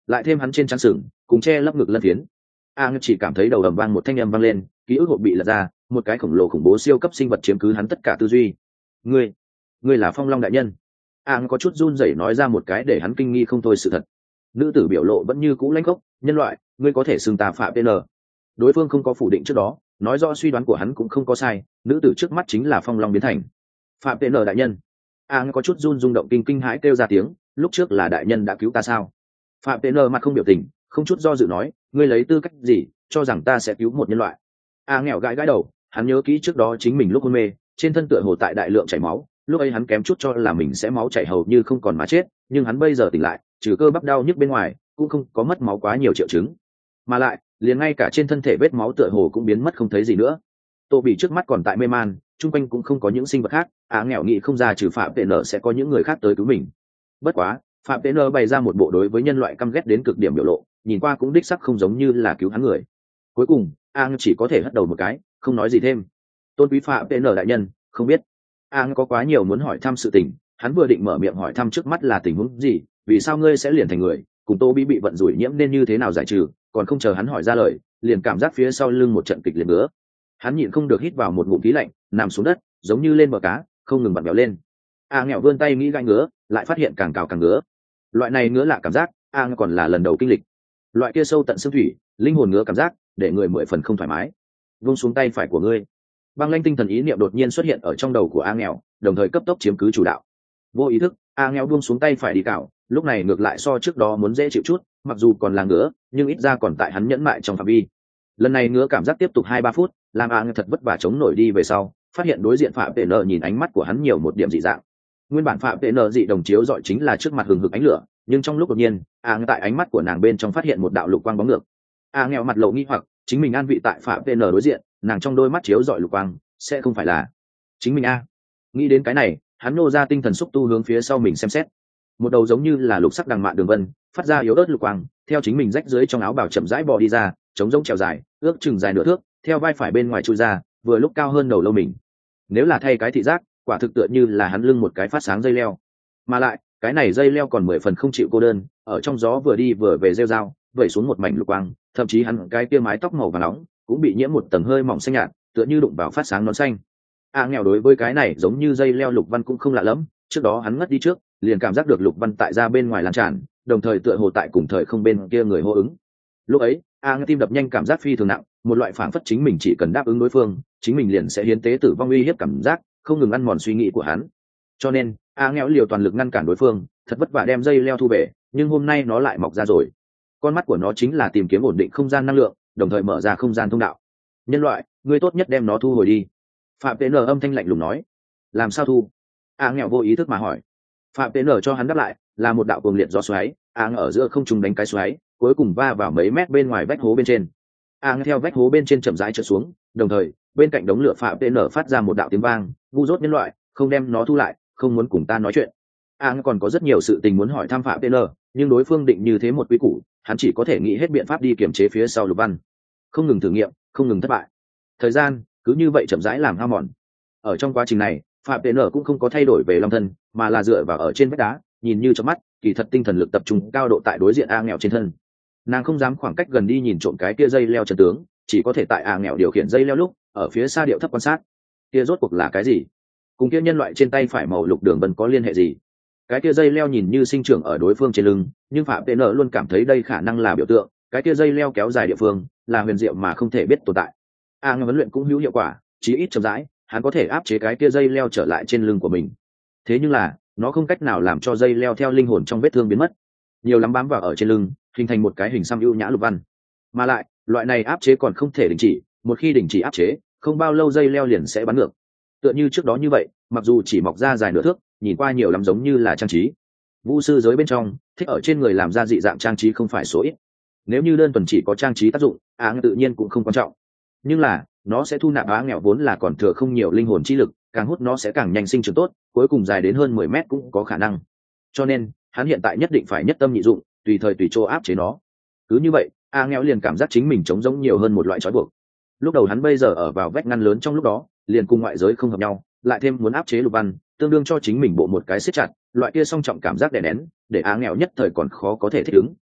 lại thêm hắn trên trán sừng cùng che lấp ngực lân phiến. A Ngưu chỉ cảm thấy đầu ầm vang một thanh âm vang lên, ký ức hộp bị lật ra, một cái khổng lồ khủng bố siêu cấp sinh vật chiếm cứ hắn tất cả tư duy. Ngươi, ngươi là Phong Long đại nhân. A Ngưu có chút run rẩy nói ra một cái để hắn kinh nghi không thôi sự thật. Nữ tử biểu lộ vẫn như cũ lãnh khốc, nhân loại, ngươi có thể xưng ta Phạm pê en. Đối phương không có phủ định trước đó, nói rõ suy đoán của hắn cũng không có sai, nữ tử trước mắt chính là Phong Long biến thành. Phạm pê en đại nhân. A Ngưu có chút run rung động kinh kinh hãi kêu ra tiếng, lúc trước là đại nhân đã cứu ta sao? Phạm pê en mặt không biểu tình, không chút do dự nói, ngươi lấy tư cách gì cho rằng ta sẽ cứu một nhân loại? A nghèo gãi gãi đầu, hắn nhớ kỹ trước đó chính mình lúc hôn mê, trên thân tựa hồ tại đại lượng chảy máu, lúc ấy hắn kém chút cho là mình sẽ máu chảy hầu như không còn mà chết, nhưng hắn bây giờ tỉnh lại, trừ cơ bắp đau nhức bên ngoài, cũng không có mất máu quá nhiều triệu chứng, mà lại liền ngay cả trên thân thể vết máu tựa hồ cũng biến mất không thấy gì nữa. Tô bị trước mắt còn tại mê man, chung quanh cũng không có những sinh vật khác, A nghèo nghĩ không ra trừ Phạm Tệ Nở sẽ có những người khác tới cứu mình. Bất quá, Phạm Tệ Nở bày ra một bộ đối với nhân loại căm ghét đến cực điểm biểu lộ, nhìn qua cũng đích sắc không giống như là cứu hắn người. Cuối cùng A chỉ có thể hất đầu một cái, không nói gì thêm. Tôn quý Phạm pê en đại nhân, không biết. A có quá nhiều muốn hỏi thăm sự tình, hắn vừa định mở miệng hỏi thăm trước mắt là tình huống gì, vì sao ngươi sẽ liền thành người, cùng Tô Bí bị vận rủi nhiễm nên như thế nào giải trừ, còn không chờ hắn hỏi ra lời, liền cảm giác phía sau lưng một trận kịch liệt nữa. Hắn nhịn không được hít vào một ngụm khí lạnh, nằm xuống đất, giống như lên bờ cá, không ngừng bật béo lên. A nghèo vươn tay nghĩ gai ngứa, lại phát hiện càng cào càng ngứa. Loại này ngứa lạ cảm giác, A còn là lần đầu kinh lịch. Loại kia sâu tận xương thủy, linh hồn ngứa cảm giác, để người mười phần không thoải mái. Vung xuống tay phải của ngươi. Băng lanh tinh thần ý niệm đột nhiên xuất hiện ở trong đầu của A nghèo, đồng thời cấp tốc chiếm cứ chủ đạo. Vô ý thức, A nghèo buông xuống tay phải đi cạo, lúc này ngược lại so trước đó muốn dễ chịu chút, mặc dù còn là ngứa, nhưng ít ra còn tại hắn nhẫn mại trong phạm vi. Lần này ngứa cảm giác tiếp tục hai ba phút, làm A nghèo thật vất vả chống nổi đi về sau, phát hiện đối diện Phạm Tệ Nở nhìn ánh mắt của hắn nhiều một điểm dị dạng. Nguyên bản Phạm Tệ Nở dị đồng chiếu dọi chính là trước mặt hừng hực ánh lửa, nhưng trong lúc đột nhiên, A nghèo tại ánh mắt của nàng bên trong phát hiện một đạo lục quang bóng ngược. A nghèo mặt lộ nghi hoặc, chính mình an vị tại Phạm Tệ Nở đối diện, nàng trong đôi mắt chiếu dọi lục quang, sẽ không phải là chính mình a? Nghĩ đến cái này, hắn nô ra tinh thần xúc tu hướng phía sau mình xem xét. Một đầu giống như là lục sắc đằng mạn đường vân, phát ra yếu ớt lục quang, theo chính mình rách dưới trong áo bào chậm rãi bò đi ra, chống rỗng trèo dài, ước chừng dài nửa thước, theo vai phải bên ngoài chui ra, vừa lúc cao hơn đầu lâu mình. Nếu là thay cái thị giác, quả thực tựa như là hắn lưng một cái phát sáng dây leo, mà lại cái này dây leo còn mười phần không chịu cô đơn, ở trong gió vừa đi vừa về rêu rao, vẩy xuống một mảnh lục quang, thậm chí hắn cái kia mái tóc màu vàng nóng cũng bị nhiễm một tầng hơi mỏng xanh nhạt, tựa như đụng vào phát sáng nón xanh. A nghèo đối với cái này giống như dây leo lục văn cũng không lạ lắm, trước đó hắn ngất đi trước, liền cảm giác được lục văn tại ra bên ngoài lan tràn, đồng thời tựa hồ tại cùng thời không bên kia người hô ứng. Lúc ấy, A nghèo tim đập nhanh, cảm giác phi thường nặng, một loại phảng phất chính mình chỉ cần đáp ứng đối phương, chính mình liền sẽ hiến tế tử vong uy hiếp cảm giác, không ngừng ăn mòn suy nghĩ của hắn. Cho nên, A nghèo liều toàn lực ngăn cản đối phương, thật vất vả đem dây leo thu về, nhưng hôm nay nó lại mọc ra rồi. Con mắt của nó chính là tìm kiếm ổn định không gian năng lượng, đồng thời mở ra không gian thông đạo. Nhân loại, ngươi tốt nhất đem nó thu hồi đi. Phạm Tế Nở âm thanh lạnh lùng nói. Làm sao thu? A nghèo vô ý thức mà hỏi. Phạm Tế Nở cho hắn đáp lại, là một đạo cuồng liệt gió xoáy, A ở giữa không trung đánh cái xoáy, cuối cùng va vào mấy mét bên ngoài vách hố bên trên. A theo vách hố bên trên chậm rãi trượt xuống, đồng thời bên cạnh đống lửa Phạm Tế Nở phát ra một đạo tiếng vang, ngu dốt nhân loại, không đem nó thu lại, không muốn cùng ta nói chuyện. A còn có rất nhiều sự tình muốn hỏi thăm Phạm Tế Nở, nhưng đối phương định như thế một quy củ, hắn chỉ có thể nghĩ hết biện pháp đi kiểm chế phía sau lục văn, không ngừng thử nghiệm, không ngừng thất bại. Thời gian cứ như vậy chậm rãi làm hao mòn. Ở trong quá trình này, Phạm Tế Nở cũng không có thay đổi về long thân, mà là dựa vào ở trên vách đá, nhìn như trong mắt, kỳ thật tinh thần lực tập trung cao độ tại đối diện A nghèo trên thân. Nàng không dám khoảng cách gần đi nhìn trộm cái kia dây leo chân tướng, chỉ có thể tại A nghèo điều khiển dây leo lúc, ở phía xa điệu thấp quan sát. Kia rốt cuộc là cái gì? Cùng kia nhân loại trên tay phải màu lục đường vân có liên hệ gì? Cái kia dây leo nhìn như sinh trưởng ở đối phương trên lưng, nhưng Phạm Tế Nở luôn cảm thấy đây khả năng là biểu tượng, cái kia dây leo kéo dài địa phương là huyền diệu mà không thể biết tồn tại. A ngân huấn luyện cũng hữu hiệu quả, chí ít chậm rãi, hắn có thể áp chế cái kia dây leo trở lại trên lưng của mình. Thế nhưng là, nó không cách nào làm cho dây leo theo linh hồn trong vết thương biến mất, nhiều lắm bám vào ở trên lưng, hình thành một cái hình xăm ưu nhã lục văn. Mà lại, loại này áp chế còn không thể đình chỉ, một khi đình chỉ áp chế, không bao lâu dây leo liền sẽ bắn ngược. Tựa như trước đó như vậy, mặc dù chỉ mọc ra dài nửa thước, nhìn qua nhiều lắm giống như là trang trí. Vu sư giới bên trong, thích ở trên người làm ra dị dạng trang trí không phải số ít. Nếu như đơn thuần chỉ có trang trí tác dụng, áng tự nhiên cũng không quan trọng. Nhưng là, nó sẽ thu nạp á nghèo vốn là còn thừa không nhiều linh hồn chi lực, càng hút nó sẽ càng nhanh sinh trưởng tốt, cuối cùng dài đến hơn mười mét cũng có khả năng. Cho nên, hắn hiện tại nhất định phải nhất tâm nhị dụng, tùy thời tùy chỗ áp chế nó. Cứ như vậy, a nghèo liền cảm giác chính mình trống rỗng nhiều hơn một loại trói buộc. Lúc đầu hắn bây giờ ở vào vách ngăn lớn trong lúc đó, liền cùng ngoại giới không hợp nhau, lại thêm muốn áp chế lục văn, tương đương cho chính mình bộ một cái siết chặt, loại kia song trọng cảm giác đè nén, để á nghèo nhất thời còn khó có thể thích ứng.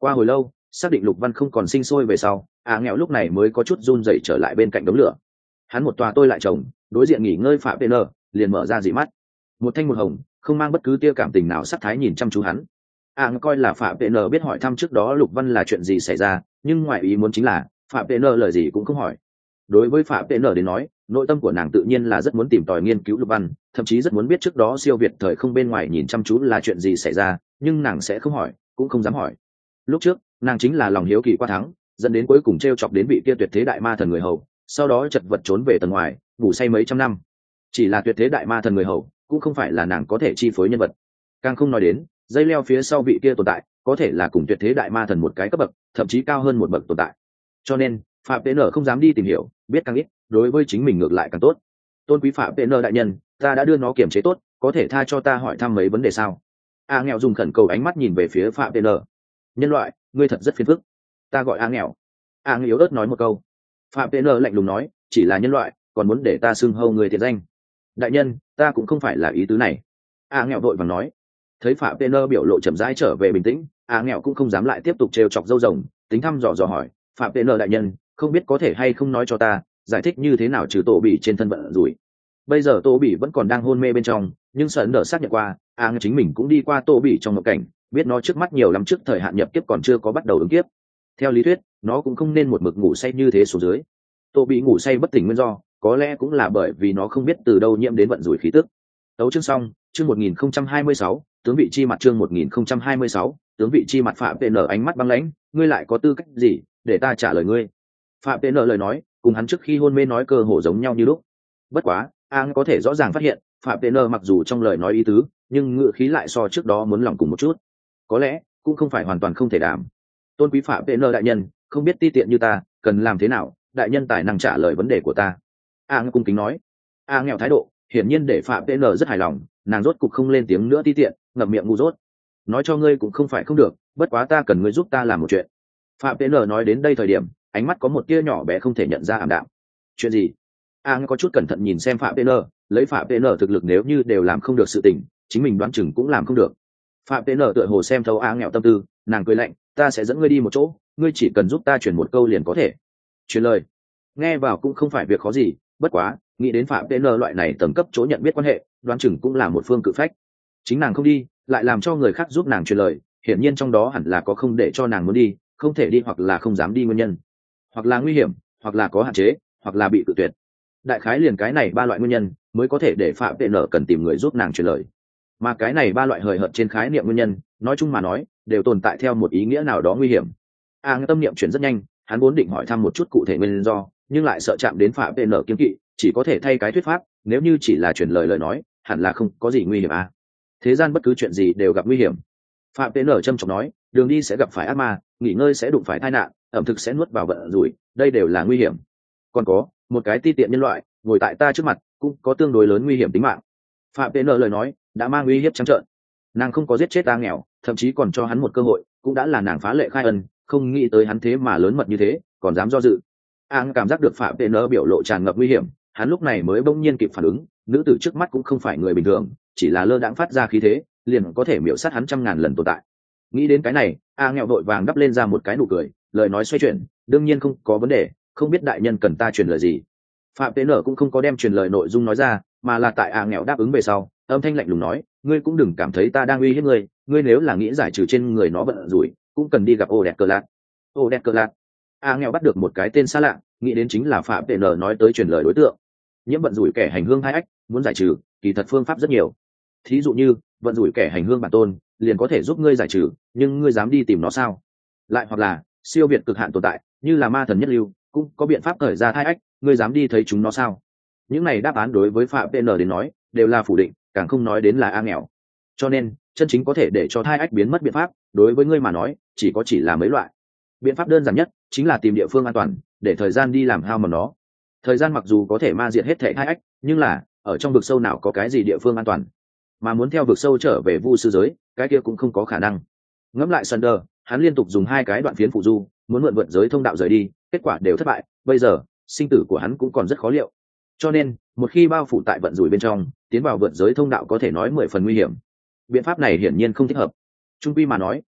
Qua hồi lâu xác định Lục Văn không còn sinh sôi về sau, a nghèo lúc này mới có chút run rẩy trở lại bên cạnh đống lửa. Hắn một tòa tôi lại chồng đối diện nghỉ ngơi Phạm pê en, liền mở ra dị mắt, một thanh một hồng, không mang bất cứ tia cảm tình nào sắc thái nhìn chăm chú hắn. a coi là Phạm pê en biết hỏi thăm trước đó Lục Văn là chuyện gì xảy ra, nhưng ngoài ý muốn chính là Phạm pê en lời gì cũng không hỏi. Đối với Phạm pê en đến nói, nội tâm của nàng tự nhiên là rất muốn tìm tòi nghiên cứu Lục Văn, thậm chí rất muốn biết trước đó siêu việt thời không bên ngoài nhìn chăm chú là chuyện gì xảy ra, nhưng nàng sẽ không hỏi, cũng không dám hỏi. Lúc trước nàng chính là lòng hiếu kỳ qua thắng, dẫn đến cuối cùng t r e o chọc đến vị kia tuyệt thế đại ma thần người hầu, sau đó chật vật trốn về tầng ngoài, ngủ say mấy trăm năm. Chỉ là tuyệt thế đại ma thần người hầu cũng không phải là nàng có thể chi phối nhân vật, càng không nói đến dây leo phía sau vị kia tồn tại có thể là cùng tuyệt thế đại ma thần một cái cấp bậc, thậm chí cao hơn một bậc tồn tại. Cho nên Phạm pê en không dám đi tìm hiểu, biết càng ít đối với chính mình ngược lại càng tốt. Tôn quý Phạm pê en đại nhân, ta đã đưa nó kiểm chế tốt, có thể tha cho ta hỏi thăm mấy vấn đề sao? A nghèo dùng khẩn cầu ánh mắt nhìn về phía Phạm pê en. Nhân loại, ngươi thật rất phiền phức. Ta gọi A nghèo. A nghèo yếu ớt nói một câu. Phạm pê en lạnh lùng nói, chỉ là nhân loại còn muốn để ta xưng hâu người thiệt danh? Đại nhân, ta cũng không phải là ý tứ này. A nghèo vội vàng nói. Thấy Phạm pê en biểu lộ chậm rãi trở về bình tĩnh, A nghèo cũng không dám lại tiếp tục trêu chọc dâu rồng, tính thăm dò dò hỏi, Phạm pê en đại nhân, không biết có thể hay không nói cho ta giải thích như thế nào trừ tổ bị trên thân vận rủi? Bây giờ tổ bị vẫn còn đang hôn mê bên trong, nhưng sợn nở xác nhận qua, A chính mình cũng đi qua tổ bị trong một cảnh, biết nó trước mắt nhiều lắm, trước thời hạn nhập kiếp còn chưa có bắt đầu ứng kiếp. Theo lý thuyết nó cũng không nên một mực ngủ say như thế xuống dưới. Tổ bị ngủ say bất tỉnh nguyên do có lẽ cũng là bởi vì nó không biết từ đâu nhiễm đến vận rủi khí tức. Tấu chương xong, chương một nghìn không trăm hai mươi sáu, tướng vị chi mặt, chương một nghìn không trăm hai mươi sáu, tướng vị chi mặt. Phạm pê en ánh mắt băng lãnh, ngươi lại có tư cách gì để ta trả lời ngươi? Phạm pê en lời nói cùng hắn trước khi hôn mê nói cơ hồ giống nhau như lúc. Bất quá Ang có thể rõ ràng phát hiện Phạm pê en mặc dù trong lời nói ý tứ, nhưng ngữ khí lại so trước đó muốn lòng cùng một chút. Có lẽ cũng không phải hoàn toàn không thể đảm. Tôn quý Phạm pê en đại nhân, không biết ti tiện như ta cần làm thế nào, đại nhân tài năng trả lời vấn đề của ta. Ang cung kính nói. A nghèo thái độ hiển nhiên để Phạm pê en rất hài lòng, nàng rốt cục không lên tiếng nữa ti tiện, ngậm miệng ngu dốt. Nói cho ngươi cũng không phải không được, bất quá ta cần ngươi giúp ta làm một chuyện. Phạm pê en nói đến đây thời điểm, ánh mắt có một tia nhỏ bé không thể nhận ra ảm đạm. Chuyện gì? Ang có chút cẩn thận nhìn xem Phạm pê en, lấy Phạm pê en thực lực nếu như đều làm không được sự tình, chính mình đoán chừng cũng làm không được. Phạm pê en tựa hồ xem thấu A nghèo tâm tư, nàng cười lạnh, ta sẽ dẫn ngươi đi một chỗ, ngươi chỉ cần giúp ta truyền một câu liền có thể. Truyền lời. Nghe vào cũng không phải việc khó gì, bất quá nghĩ đến Phạm pê en loại này tầng cấp chỗ nhận biết quan hệ, đoán chừng cũng là một phương cự phách. Chính nàng không đi lại làm cho người khác giúp nàng truyền lời, hiển nhiên trong đó hẳn là có không để cho nàng muốn đi, không thể đi hoặc là không dám đi nguyên nhân, hoặc là nguy hiểm, hoặc là có hạn chế, hoặc là bị tự tuyệt. Đại khái liền cái này ba loại nguyên nhân mới có thể để Phạm pê en cần tìm người giúp nàng truyền lời. Mà cái này ba loại hời hợt trên khái niệm nguyên nhân, nói chung mà nói đều tồn tại theo một ý nghĩa nào đó nguy hiểm. A à, tâm niệm chuyển rất nhanh, hắn vốn định hỏi thăm một chút cụ thể nguyên do, nhưng lại sợ chạm đến Phạm pê en kiêng kỵ, chỉ có thể thay cái thuyết pháp, nếu như chỉ là truyền lời lời nói hẳn là không có gì nguy hiểm à. Thế gian bất cứ chuyện gì đều gặp nguy hiểm. Phạm pê en trầm trọng nói, đường đi sẽ gặp phải ác ma, nghỉ ngơi sẽ đụng phải tai nạn, ẩm thực sẽ nuốt vào vận rủi, đây đều là nguy hiểm. Còn có một cái ti tiện nhân loại ngồi tại ta trước mặt cũng có tương đối lớn nguy hiểm tính mạng. Phạm pê en lời nói đã mang uy hiếp trắng trợn. Nàng không có giết chết ta nghèo, thậm chí còn cho hắn một cơ hội, cũng đã là nàng phá lệ khai ân, không nghĩ tới hắn thế mà lớn mật như thế, còn dám do dự. Ang cảm giác được Phạm pê en biểu lộ tràn ngập nguy hiểm, hắn lúc này mới bỗng nhiên kịp phản ứng, nữ tử trước mắt cũng không phải người bình thường, chỉ là lơ đãng phát ra khí thế liền có thể miểu sát hắn trăm ngàn lần tồn tại. Nghĩ đến cái này, A nghèo vội vàng đắp lên ra một cái nụ cười, lời nói xoay chuyển, đương nhiên không có vấn đề, không biết đại nhân cần ta truyền lời gì. Phạm pê en cũng không có đem truyền lời nội dung nói ra, mà là tại A nghèo đáp ứng về sau, âm thanh lạnh lùng nói, ngươi cũng đừng cảm thấy ta đang uy hiếp ngươi, ngươi nếu là nghĩ giải trừ trên người nó vận rủi, cũng cần đi gặp ô đẹp cờ lạc. Ô đẹp cờ lạc. A nghèo bắt được một cái tên xa lạ, nghĩ đến chính là Phạm pê en nói tới truyền lời đối tượng. Nhiễm vận rủi kẻ hành hương hai ách, muốn giải trừ kỳ thật phương pháp rất nhiều. Thí dụ như vận rủi kẻ hành hương bản tôn liền có thể giúp ngươi giải trừ, nhưng ngươi dám đi tìm nó sao? Lại hoặc là siêu việt cực hạn tồn tại như là ma thần nhất lưu cũng có biện pháp khởi ra hai ách, ngươi dám đi thấy chúng nó sao? Những này đáp án đối với Phạm pê en đến nói đều là phủ định, càng không nói đến là A nghèo. Cho nên chân chính có thể để cho hai ách biến mất biện pháp đối với ngươi mà nói chỉ có chỉ là mấy loại. Biện pháp đơn giản nhất chính là tìm địa phương an toàn để thời gian đi làm hao mòn nó. Thời gian mặc dù có thể ma diệt hết thể hai ách, nhưng là ở trong vực sâu nào có cái gì địa phương an toàn, mà muốn theo vực sâu trở về vu sư giới cái kia cũng không có khả năng. Ngẫm lại Sunder, hắn liên tục dùng hai cái đoạn phiến phụ du muốn mượn vượt giới thông đạo rời đi, kết quả đều thất bại, bây giờ sinh tử của hắn cũng còn rất khó liệu. Cho nên một khi bao phủ tại vận rủi bên trong, tiến vào vượt giới thông đạo có thể nói mười phần nguy hiểm. Biện pháp này hiển nhiên không thích hợp. Trung quy mà nói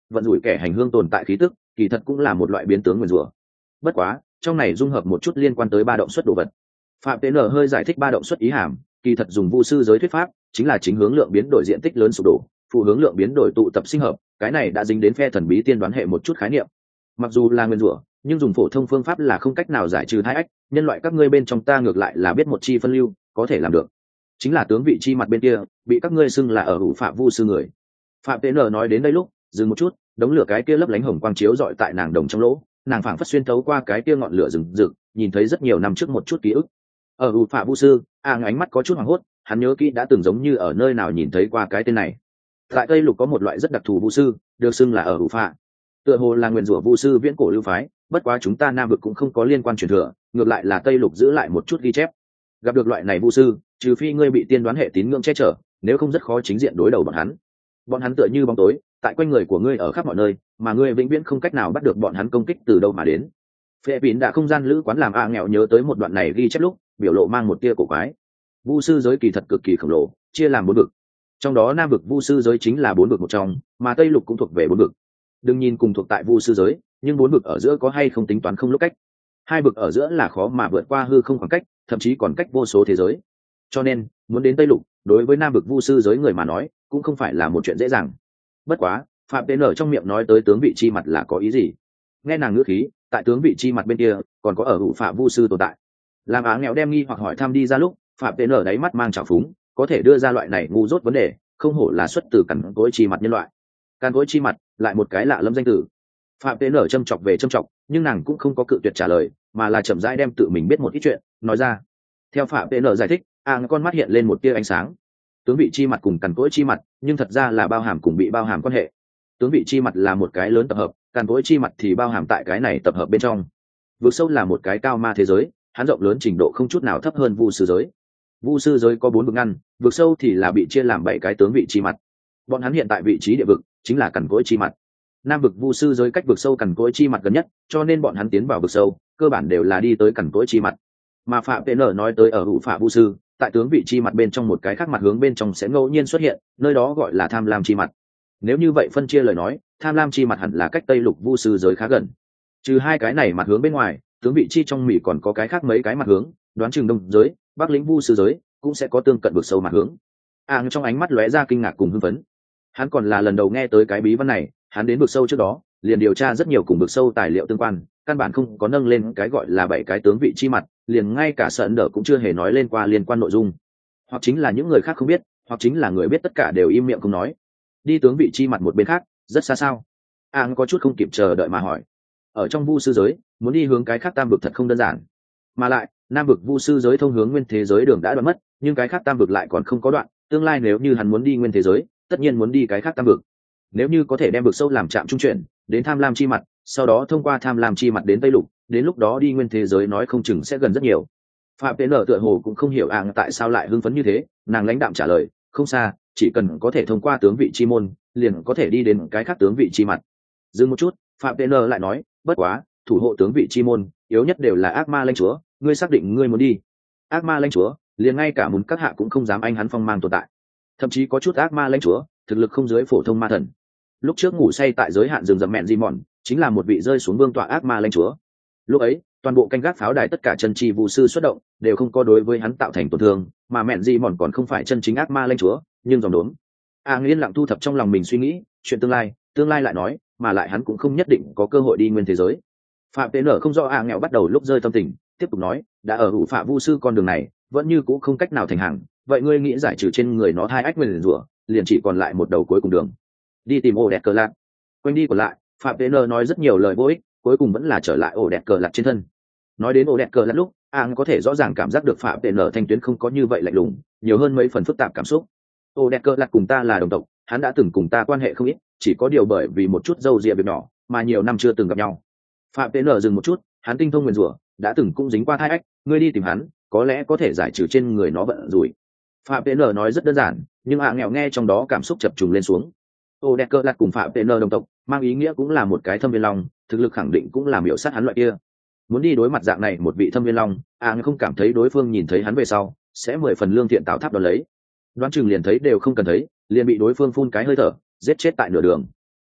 vận rủi kẻ hành hương tồn tại khí tức kỳ thật cũng là một loại biến tướng nguyền rủa. Bất quá trong này dung hợp một chút liên quan tới ba động xuất đồ vật. Phạm Tế Nở hơi giải thích ba động xuất ý hàm, kỳ thật dùng vu sư giới thuyết pháp chính là chính hướng lượng biến đổi diện tích lớn sụp đổ, phụ hướng lượng biến đổi tụ tập sinh hợp, cái này đã dính đến phe thần bí tiên đoán hệ một chút khái niệm. Mặc dù là nguyên rủa, nhưng dùng phổ thông phương pháp là không cách nào giải trừ thái ách, nhân loại các ngươi bên trong ta ngược lại là biết một chi phân lưu, có thể làm được. Chính là tướng vị chi mặt bên kia, bị các ngươi xưng là ở hữu phạm vu sư người. Phạm Tế Nở nói đến đây lúc, dừng một chút, đống lửa cái kia lấp lánh hồng quang chiếu rọi tại nàng đồng trong lỗ, nàng phảng phất xuyên thấu qua cái kia ngọn lửa rừng rực, nhìn thấy rất nhiều năm trước một chút ký ức. Ở hữu phạm vu sư, a ánh mắt có chút hoảng hốt, hắn nhớ kỹ đã từng giống như ở nơi nào nhìn thấy qua cái tên này. Tại Tây Lục có một loại rất đặc thù vu sư, được xưng là ở hữu phạm. Tựa hồ là nguyên rủa vu sư viễn cổ lưu phái, bất quá chúng ta Nam vực cũng không có liên quan truyền thừa, ngược lại là Tây Lục giữ lại một chút ghi chép. Gặp được loại này vu sư, trừ phi ngươi bị tiên đoán hệ tín ngưỡng che chở, nếu không rất khó chính diện đối đầu bọn hắn. Bọn hắn tựa như bóng tối, tại quanh người của ngươi ở khắp mọi nơi, mà ngươi vĩnh viễn không cách nào bắt được bọn hắn công kích từ đâu mà đến. Phệ Bín đã không gian lữ quán làm a nghèo nhớ tới một đoạn này ghi chép lúc, biểu lộ mang một tia cổ quái. Vu sư giới kỳ thật cực kỳ khổng lồ, chia làm bốn vực. Trong đó Nam vực vu sư giới chính là bốn vực một trong, mà Tây Lục cũng thuộc về bốn vực. Đừng nhìn cùng thuộc tại vu sư giới, nhưng bốn vực ở giữa có hay không tính toán không lúc cách. Hai vực ở giữa là khó mà vượt qua hư không khoảng cách, thậm chí còn cách vô số thế giới. Cho nên, muốn đến Tây Lục, đối với Nam vực vu sư giới người mà nói, cũng không phải là một chuyện dễ dàng. Bất quá, Phạm Tế Nở trong miệng nói tới tướng vị chi mặt là có ý gì? Nghe nàng ngữ khí, tại tướng vị chi mặt bên kia, còn có ở hữu phạm vu sư tồn tại. Làm Á nghèo đem nghi hoặc hỏi thăm đi ra lúc, Phạm Tế Nở đáy mắt mang trào phúng, có thể đưa ra loại này ngu dốt vấn đề, không hổ là xuất từ cằn cỗi chi mặt nhân loại. Cằn cỗi chi mặt, lại một cái lạ lâm danh tử. Phạm Tế Nở châm chọc về châm chọc, nhưng nàng cũng không có cự tuyệt trả lời, mà là chậm rãi đem tự mình biết một ít chuyện nói ra. Theo Phạm Tế Nở giải thích, a con mắt hiện lên một tia ánh sáng. Tướng vị chi mặt cùng cằn cỗi chi mặt, nhưng thật ra là bao hàm cùng bị bao hàm quan hệ. Tướng vị chi mặt là một cái lớn tập hợp, cằn cỗi chi mặt thì bao hàm tại cái này tập hợp bên trong. Vực sâu là một cái cao ma thế giới, hắn rộng lớn trình độ không chút nào thấp hơn vu sư giới. Vu sư giới có bốn vực ngăn, vực sâu thì là bị chia làm bảy cái tướng vị chi mặt. Bọn hắn hiện tại vị trí địa vực chính là cằn cỗi chi mặt. Nam vực vu sư giới cách vực sâu cằn cỗi chi mặt gần nhất, cho nên bọn hắn tiến vào vực sâu, cơ bản đều là đi tới cằn cỗi chi mặt. Mà Phạm Tế Nở nói tới ở hữu phạm vu sư, tại tướng vị chi mặt bên trong một cái khác mặt hướng bên trong sẽ ngẫu nhiên xuất hiện, nơi đó gọi là tham lam chi mặt. Nếu như vậy phân chia lời nói, tham lam chi mặt hẳn là cách Tây Lục vu sư giới khá gần. Trừ hai cái này mặt hướng bên ngoài, tướng vị chi trong mỹ còn có cái khác mấy cái mặt hướng, đoán chừng đông giới, bắc lĩnh vu sư giới cũng sẽ có tương cận vực sâu mặt hướng. À, trong ánh mắt lóe ra kinh ngạc cùng hưng phấn. Hắn còn là lần đầu nghe tới cái bí văn này, hắn đến vực sâu trước đó, liền điều tra rất nhiều cùng vực sâu tài liệu tương quan, căn bản không có nâng lên cái gọi là bảy cái tướng vị chi mặt, liền ngay cả Sợ Đỡ cũng chưa hề nói lên qua liên quan nội dung. Hoặc chính là những người khác không biết, hoặc chính là người biết tất cả đều im miệng không nói. Đi tướng vị chi mặt một bên khác, rất xa sao? À, có chút không kịp chờ đợi mà hỏi. Ở trong vu sư giới, muốn đi hướng cái khác tam vực thật không đơn giản. Mà lại, nam vực vu sư giới thông hướng nguyên thế giới đường đã đoạn mất, nhưng cái khác tam vực lại còn không có đoạn, tương lai nếu như hắn muốn đi nguyên thế giới, tất nhiên muốn đi cái khác tam vực. Nếu như có thể đem vực sâu làm trạm trung chuyển, đến tham lam chi mặt, sau đó thông qua tham lam chi mặt đến Tây Lục, đến lúc đó đi nguyên thế giới nói không chừng sẽ gần rất nhiều. Phạm Tế Nở tựa hồ cũng không hiểu ạng tại sao lại hưng phấn như thế, nàng lãnh đạm trả lời, không xa, chỉ cần có thể thông qua tướng vị chi môn, liền có thể đi đến cái khác tướng vị chi mặt. Dừng một chút, Phạm Tế Nở lại nói, bất quá, thủ hộ tướng vị chi môn, yếu nhất đều là ác ma lãnh chúa, ngươi xác định ngươi muốn đi? Ác ma lãnh chúa, liền ngay cả muốn các hạ cũng không dám anh hắn phong mang tồn tại. Thậm chí có chút ác ma lãnh chúa, thực lực không dưới phổ thông ma thần. Lúc trước ngủ say tại giới hạn rừng rậm mẹn di mòn, chính là một vị rơi xuống vương tọa ác ma lãnh chúa. Lúc ấy, toàn bộ canh gác pháo đài tất cả chân chi vu sư xuất động, đều không có đối với hắn tạo thành tổn thương, mà mẹn di mòn còn không phải chân chính ác ma lãnh chúa, nhưng dòng đốn. A Nghiên lặng thu thập trong lòng mình suy nghĩ, chuyện tương lai, tương lai lại nói, mà lại hắn cũng không nhất định có cơ hội đi nguyên thế giới. Phạm Tế Nở không rõ A nghèo bắt đầu lúc rơi tâm tình, tiếp tục nói, đã ở hữu phạm vu sư con đường này, vẫn như cũ không cách nào thành hàng, vậy ngươi nghĩ giải trừ trên người nó hai ách nguyên rủa, liền chỉ còn lại một đầu cuối cùng đường. Đi tìm ổ đẹp cờ lạc. Quanh đi còn lại, Phạm Tế Nở nói rất nhiều lời vô ích, cuối cùng vẫn là trở lại ổ đẹp cờ lạc trên thân. Nói đến ổ đẹp cờ lạc lúc, Ang có thể rõ ràng cảm giác được Phạm Tế Nở thanh tuyến không có như vậy lạnh lùng, nhiều hơn mấy phần phức tạp cảm xúc. Ổ đẹp cờ lạc cùng ta là đồng tộc, hắn đã từng cùng ta quan hệ không ít, chỉ có điều bởi vì một chút dâu dịa việc nhỏ, mà nhiều năm chưa từng gặp nhau. Phạm Tế Nở dừng một chút, hắn tinh thông nguyên rủa, đã từng cũng dính qua thai ách, ngươi đi tìm hắn, có lẽ có thể giải trừ trên người nó vận rủi. Phạm Tế Nở nói rất đơn giản, nhưng ạ nghèo nghe trong đó cảm xúc chập trùng lên xuống. Ô đẹp cơ lạc cùng Phạm Tế Nở đồng tộc, mang ý nghĩa cũng là một cái thâm viên long, thực lực khẳng định cũng là miểu sát hắn loại kia. Muốn đi đối mặt dạng này một vị thâm viên long, ạ nghèo không cảm thấy đối phương nhìn thấy hắn về sau sẽ mười phần lương thiện tạo tháp đón lấy. Đoán chừng liền thấy đều không cần thấy, liền bị đối phương phun cái hơi thở, giết chết tại nửa đường.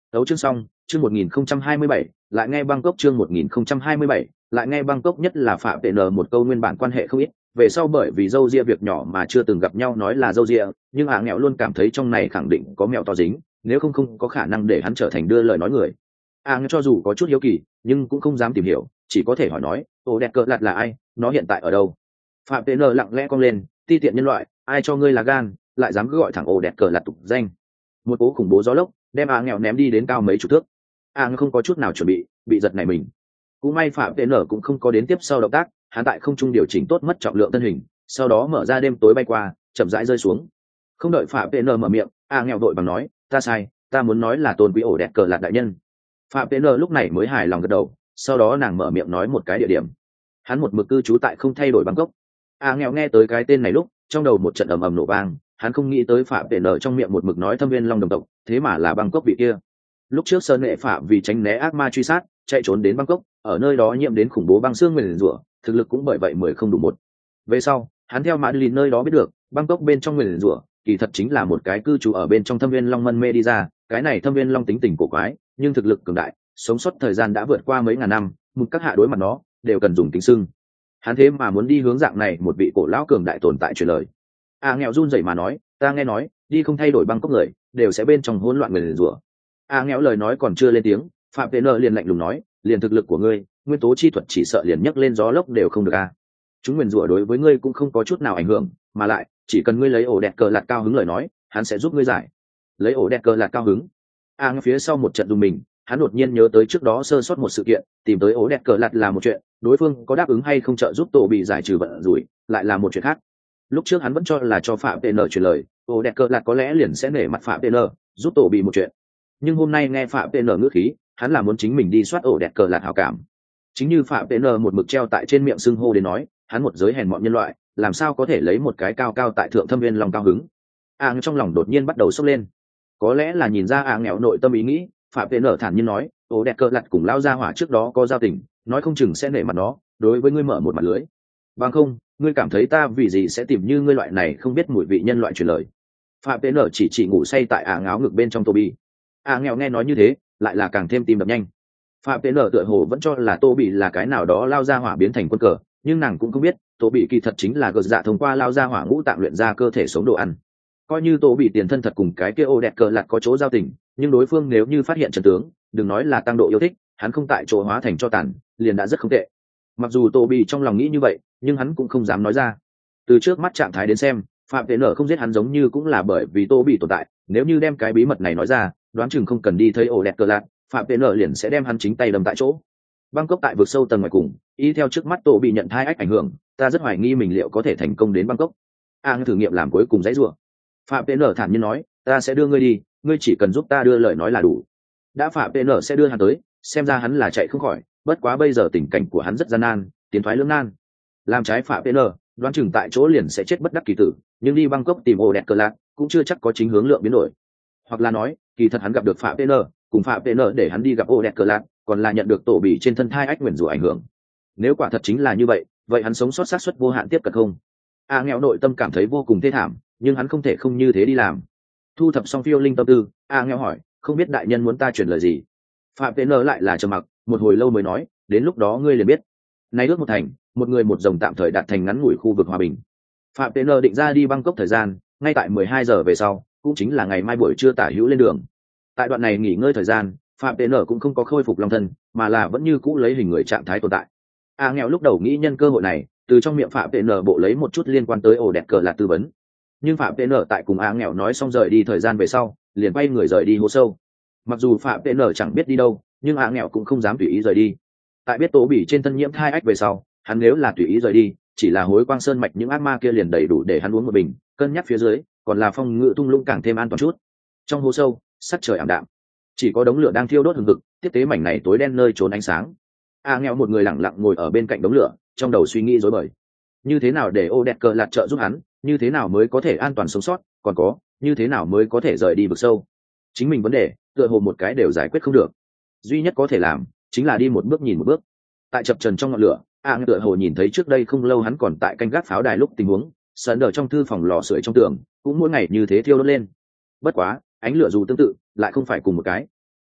Tấu chương xong, chương một nghìn không trăm hai mươi bảy, lại nghe Bangkok chương một nghìn không trăm hai mươi bảy, lại nghe Bangkok nhất là Phạm Tệ N một câu nguyên bản quan hệ không ít, về sau bởi vì dâu ria việc nhỏ mà chưa từng gặp nhau nói là dâu ria, nhưng ạ nghèo luôn cảm thấy trong này khẳng định có mẹo to dính, nếu không không có khả năng để hắn trở thành đưa lời nói người. ạ nghèo cho dù có chút hiếu kỳ, nhưng cũng không dám tìm hiểu, chỉ có thể hỏi nói, ồ đẹp cờ lạt là ai, nó hiện tại ở đâu? Phạm Tệ N lặng lẽ cong lên, ti tiện nhân loại, ai cho ngươi là gan, lại dám cứ gọi thẳng ồ đẹp cờ lạt tục danh. Một cú khủng bố gió lốc đem ạ nghèo ném đi đến cao mấy chục thước. ạ nghèo không có chút nào chuẩn bị, bị giật nảy mình. Cũng may Phạm Tệ N cũng không có đến tiếp sau động tác, hắn tại không trung điều chỉnh tốt mất trọng lượng thân hình, sau đó mở ra đêm tối bay qua, chậm rãi rơi xuống. Không đợi Phạm Tệ N mở miệng, a nghèo đội bằng nói, ta sai, ta muốn nói là tôn quý ổ đẹp cờ lạt đại nhân. Phạm Tệ N lúc này mới hài lòng gật đầu, sau đó nàng mở miệng nói một cái địa điểm. Hắn một mực cư trú tại không thay đổi Bangkok. a nghèo nghe tới cái tên này lúc, trong đầu một trận ầm ầm nổ vang, hắn không nghĩ tới Phạm Tệ N trong miệng một mực nói thâm viên long đồng tộc, thế mà là Bangkok vị kia. Lúc trước Sơn Nghệ Phạm vì tránh né ác ma truy sát, chạy trốn đến Bangkok, ở nơi đó nhiễm đến khủng bố băng xương nguyền rủa, thực lực cũng bởi vậy mười không đủ một. Về sau, hắn theo Madeline nơi đó biết được, Bangkok bên trong nguyền rủa, kỳ thật chính là một cái cư trú ở bên trong thâm viên long mân mê đi ra, cái này thâm viên long tính tình cổ quái, nhưng thực lực cường đại, sống sót thời gian đã vượt qua mấy ngàn năm, một các hạ đối mặt nó, đều cần dùng kính xưng. Hắn thế mà muốn đi hướng dạng này một vị cổ lão cường đại tồn tại truyền lời. A nghèo run rẩy mà nói, ta nghe nói, đi không thay đổi Bangkok người, đều sẽ bên trong hỗn loạn nguyền rủa. A nghèo lời nói còn chưa lên tiếng, Phạm Tệ N liền lạnh lùng nói, liền thực lực của ngươi, nguyên tố chi thuật chỉ sợ liền nhấc lên gió lốc đều không được a. Chúng nguyền rủa đối với ngươi cũng không có chút nào ảnh hưởng, mà lại chỉ cần ngươi lấy ổ đẹp cờ lạt cao hứng lời nói, hắn sẽ giúp ngươi giải. Lấy ổ đẹp cờ lạt cao hứng. A à, phía sau một trận dùng mình, hắn đột nhiên nhớ tới trước đó sơ sót một sự kiện, tìm tới ổ đẹp cờ lạt là một chuyện, đối phương có đáp ứng hay không trợ giúp tổ bị giải trừ vận rủi, lại là một chuyện khác. Lúc trước hắn vẫn cho là cho Phạm Tệ N truyền lời, ổ đẹp cờ lạt có lẽ liền sẽ nể mặt Phạm Tệ N, giúp tổ bị một chuyện. Nhưng hôm nay nghe Phạm Tệ N ngữ khí, hắn là muốn chính mình đi soát ổ đẹp cờ lạt hảo cảm. Chính như Phạm Tệ N một mực treo tại trên miệng xưng hô đến nói, hắn một giới hèn mọn nhân loại, làm sao có thể lấy một cái cao cao tại thượng thâm viên lòng cao hứng. A trong lòng đột nhiên bắt đầu sốc lên. Có lẽ là nhìn ra A nghèo nội tâm ý nghĩ, Phạm Tệ N thản nhiên nói, ổ đẹp cờ lạt cùng lao ra hỏa trước đó có giao tình, nói không chừng sẽ nể mặt nó, đối với ngươi mở một mặt lưới. Bằng không, ngươi cảm thấy ta vì gì sẽ tìm như ngươi loại này không biết mùi vị nhân loại truyền lời. Phạm Tệ N chỉ chỉ ngủ say tại A ngáo ngực bên trong Toby. A nghèo nghe nói như thế, lại là càng thêm tim đập nhanh. Phạm Tệ N tựa hồ vẫn cho là Tô Bị là cái nào đó lao ra hỏa biến thành quân cờ, nhưng nàng cũng không biết, Tô Bị kỳ thật chính là gờ dạ thông qua lao ra hỏa ngũ tạng luyện ra cơ thể sống đồ ăn. Coi như Tô Bị tiền thân thật cùng cái kia ô đẹp cờ lạt có chỗ giao tình, nhưng đối phương nếu như phát hiện trận tướng, đừng nói là tăng độ yêu thích, hắn không tại chỗ hóa thành cho tàn, liền đã rất không tệ. Mặc dù Tô Bị trong lòng nghĩ như vậy, nhưng hắn cũng không dám nói ra. Từ trước mắt trạng thái đến xem, Phạm Tệ N không giết hắn giống như cũng là bởi vì Tô Bị tồn tại, nếu như đem cái bí mật này nói ra, đoán chừng không cần đi thấy ổ đẹp cờ lạt, Phạm Tệ N liền sẽ đem hắn chính tay đâm tại chỗ. Bangkok tại vực sâu tầng ngoài cùng, y theo trước mắt Tô Bị nhận thai ách ảnh hưởng, ta rất hoài nghi mình liệu có thể thành công đến Bangkok. A thử nghiệm làm cuối cùng dãy rủa. Phạm Tệ N thản nhiên nói, ta sẽ đưa ngươi đi, ngươi chỉ cần giúp ta đưa lời nói là đủ. Đã Phạm Tệ N sẽ đưa hắn tới, xem ra hắn là chạy không khỏi, bất quá bây giờ tình cảnh của hắn rất gian nan, tiến thoái lưỡng nan. Làm trái Phạm Tệ N, đoán chừng tại chỗ liền sẽ chết bất đắc kỳ tử, nhưng đi Bangkok tìm ổ đẹp cờ lạt, cũng chưa chắc có chính hướng lượng biến đổi. Hoặc là nói, kỳ thật hắn gặp được Phạm Tệ N, cùng Phạm Tệ N để hắn đi gặp ổ đẹp cờ lạt, còn là nhận được tổ bỉ trên thân thai ách nguyền rủa ảnh hưởng. Nếu quả thật chính là như vậy, vậy hắn sống sót xác suất vô hạn tiếp cận không? A nghèo nội tâm cảm thấy vô cùng thê thảm, nhưng hắn không thể không như thế đi làm. Thu thập xong phiêu linh tâm tư, A nghèo hỏi, không biết đại nhân muốn ta truyền lời gì? Phạm Tệ N lại là trầm mặc, một hồi lâu mới nói, đến lúc đó ngươi liền biết. Nay ước một thành, một người một rồng tạm thời đạt thành ngắn ngủi khu vực hòa bình. Phạm Tệ N định ra đi Bangkok thời gian, ngay tại mười hai giờ về sau, cũng chính là ngày mai buổi trưa tả hữu lên đường. Tại đoạn này nghỉ ngơi thời gian, Phạm Tệ N cũng không có khôi phục long thân, mà là vẫn như cũ lấy hình người trạng thái tồn tại. A nghèo lúc đầu nghĩ nhân cơ hội này, từ trong miệng Phạm Tệ N bộ lấy một chút liên quan tới ổ đẹp cờ là tư vấn. Nhưng Phạm Tệ N tại cùng A nghèo nói xong rời đi thời gian về sau, liền quay người rời đi hố sâu. Mặc dù Phạm Tệ N chẳng biết đi đâu, nhưng A nghèo cũng không dám tùy ý rời đi. Tại biết Tố Bỉ trên thân nhiễm thai ách về sau, hắn nếu là tùy ý rời đi, chỉ là hối quang sơn mạch những ác ma kia liền đầy đủ để hắn uống một bình, cân nhắc phía dưới, còn là phong ngự tung lũng càng thêm an toàn chút. Trong hố sâu, sắc trời ảm đạm, chỉ có đống lửa đang thiêu đốt hừng hực, tiếp tế mảnh này tối đen nơi trốn ánh sáng. A nghèo một người lặng lặng ngồi ở bên cạnh đống lửa, trong đầu suy nghĩ rối bời. Như thế nào để ô đẹp cờ lạt trợ giúp hắn, như thế nào mới có thể an toàn sống sót, còn có, như thế nào mới có thể rời đi vực sâu. Chính mình vấn đề, tựa hồ một cái đều giải quyết không được. Duy nhất có thể làm, chính là đi một bước nhìn một bước. Tại chập trần trong ngọn lửa, A nghèo tựa hồ nhìn thấy trước đây không lâu hắn còn tại canh gác pháo đài lúc tình huống, sẵn ở trong thư phòng lò sưởi trong tường, cũng mỗi ngày như thế thiêu đốt lên. Bất quá, ánh lửa dù tương tự, lại không phải cùng một cái.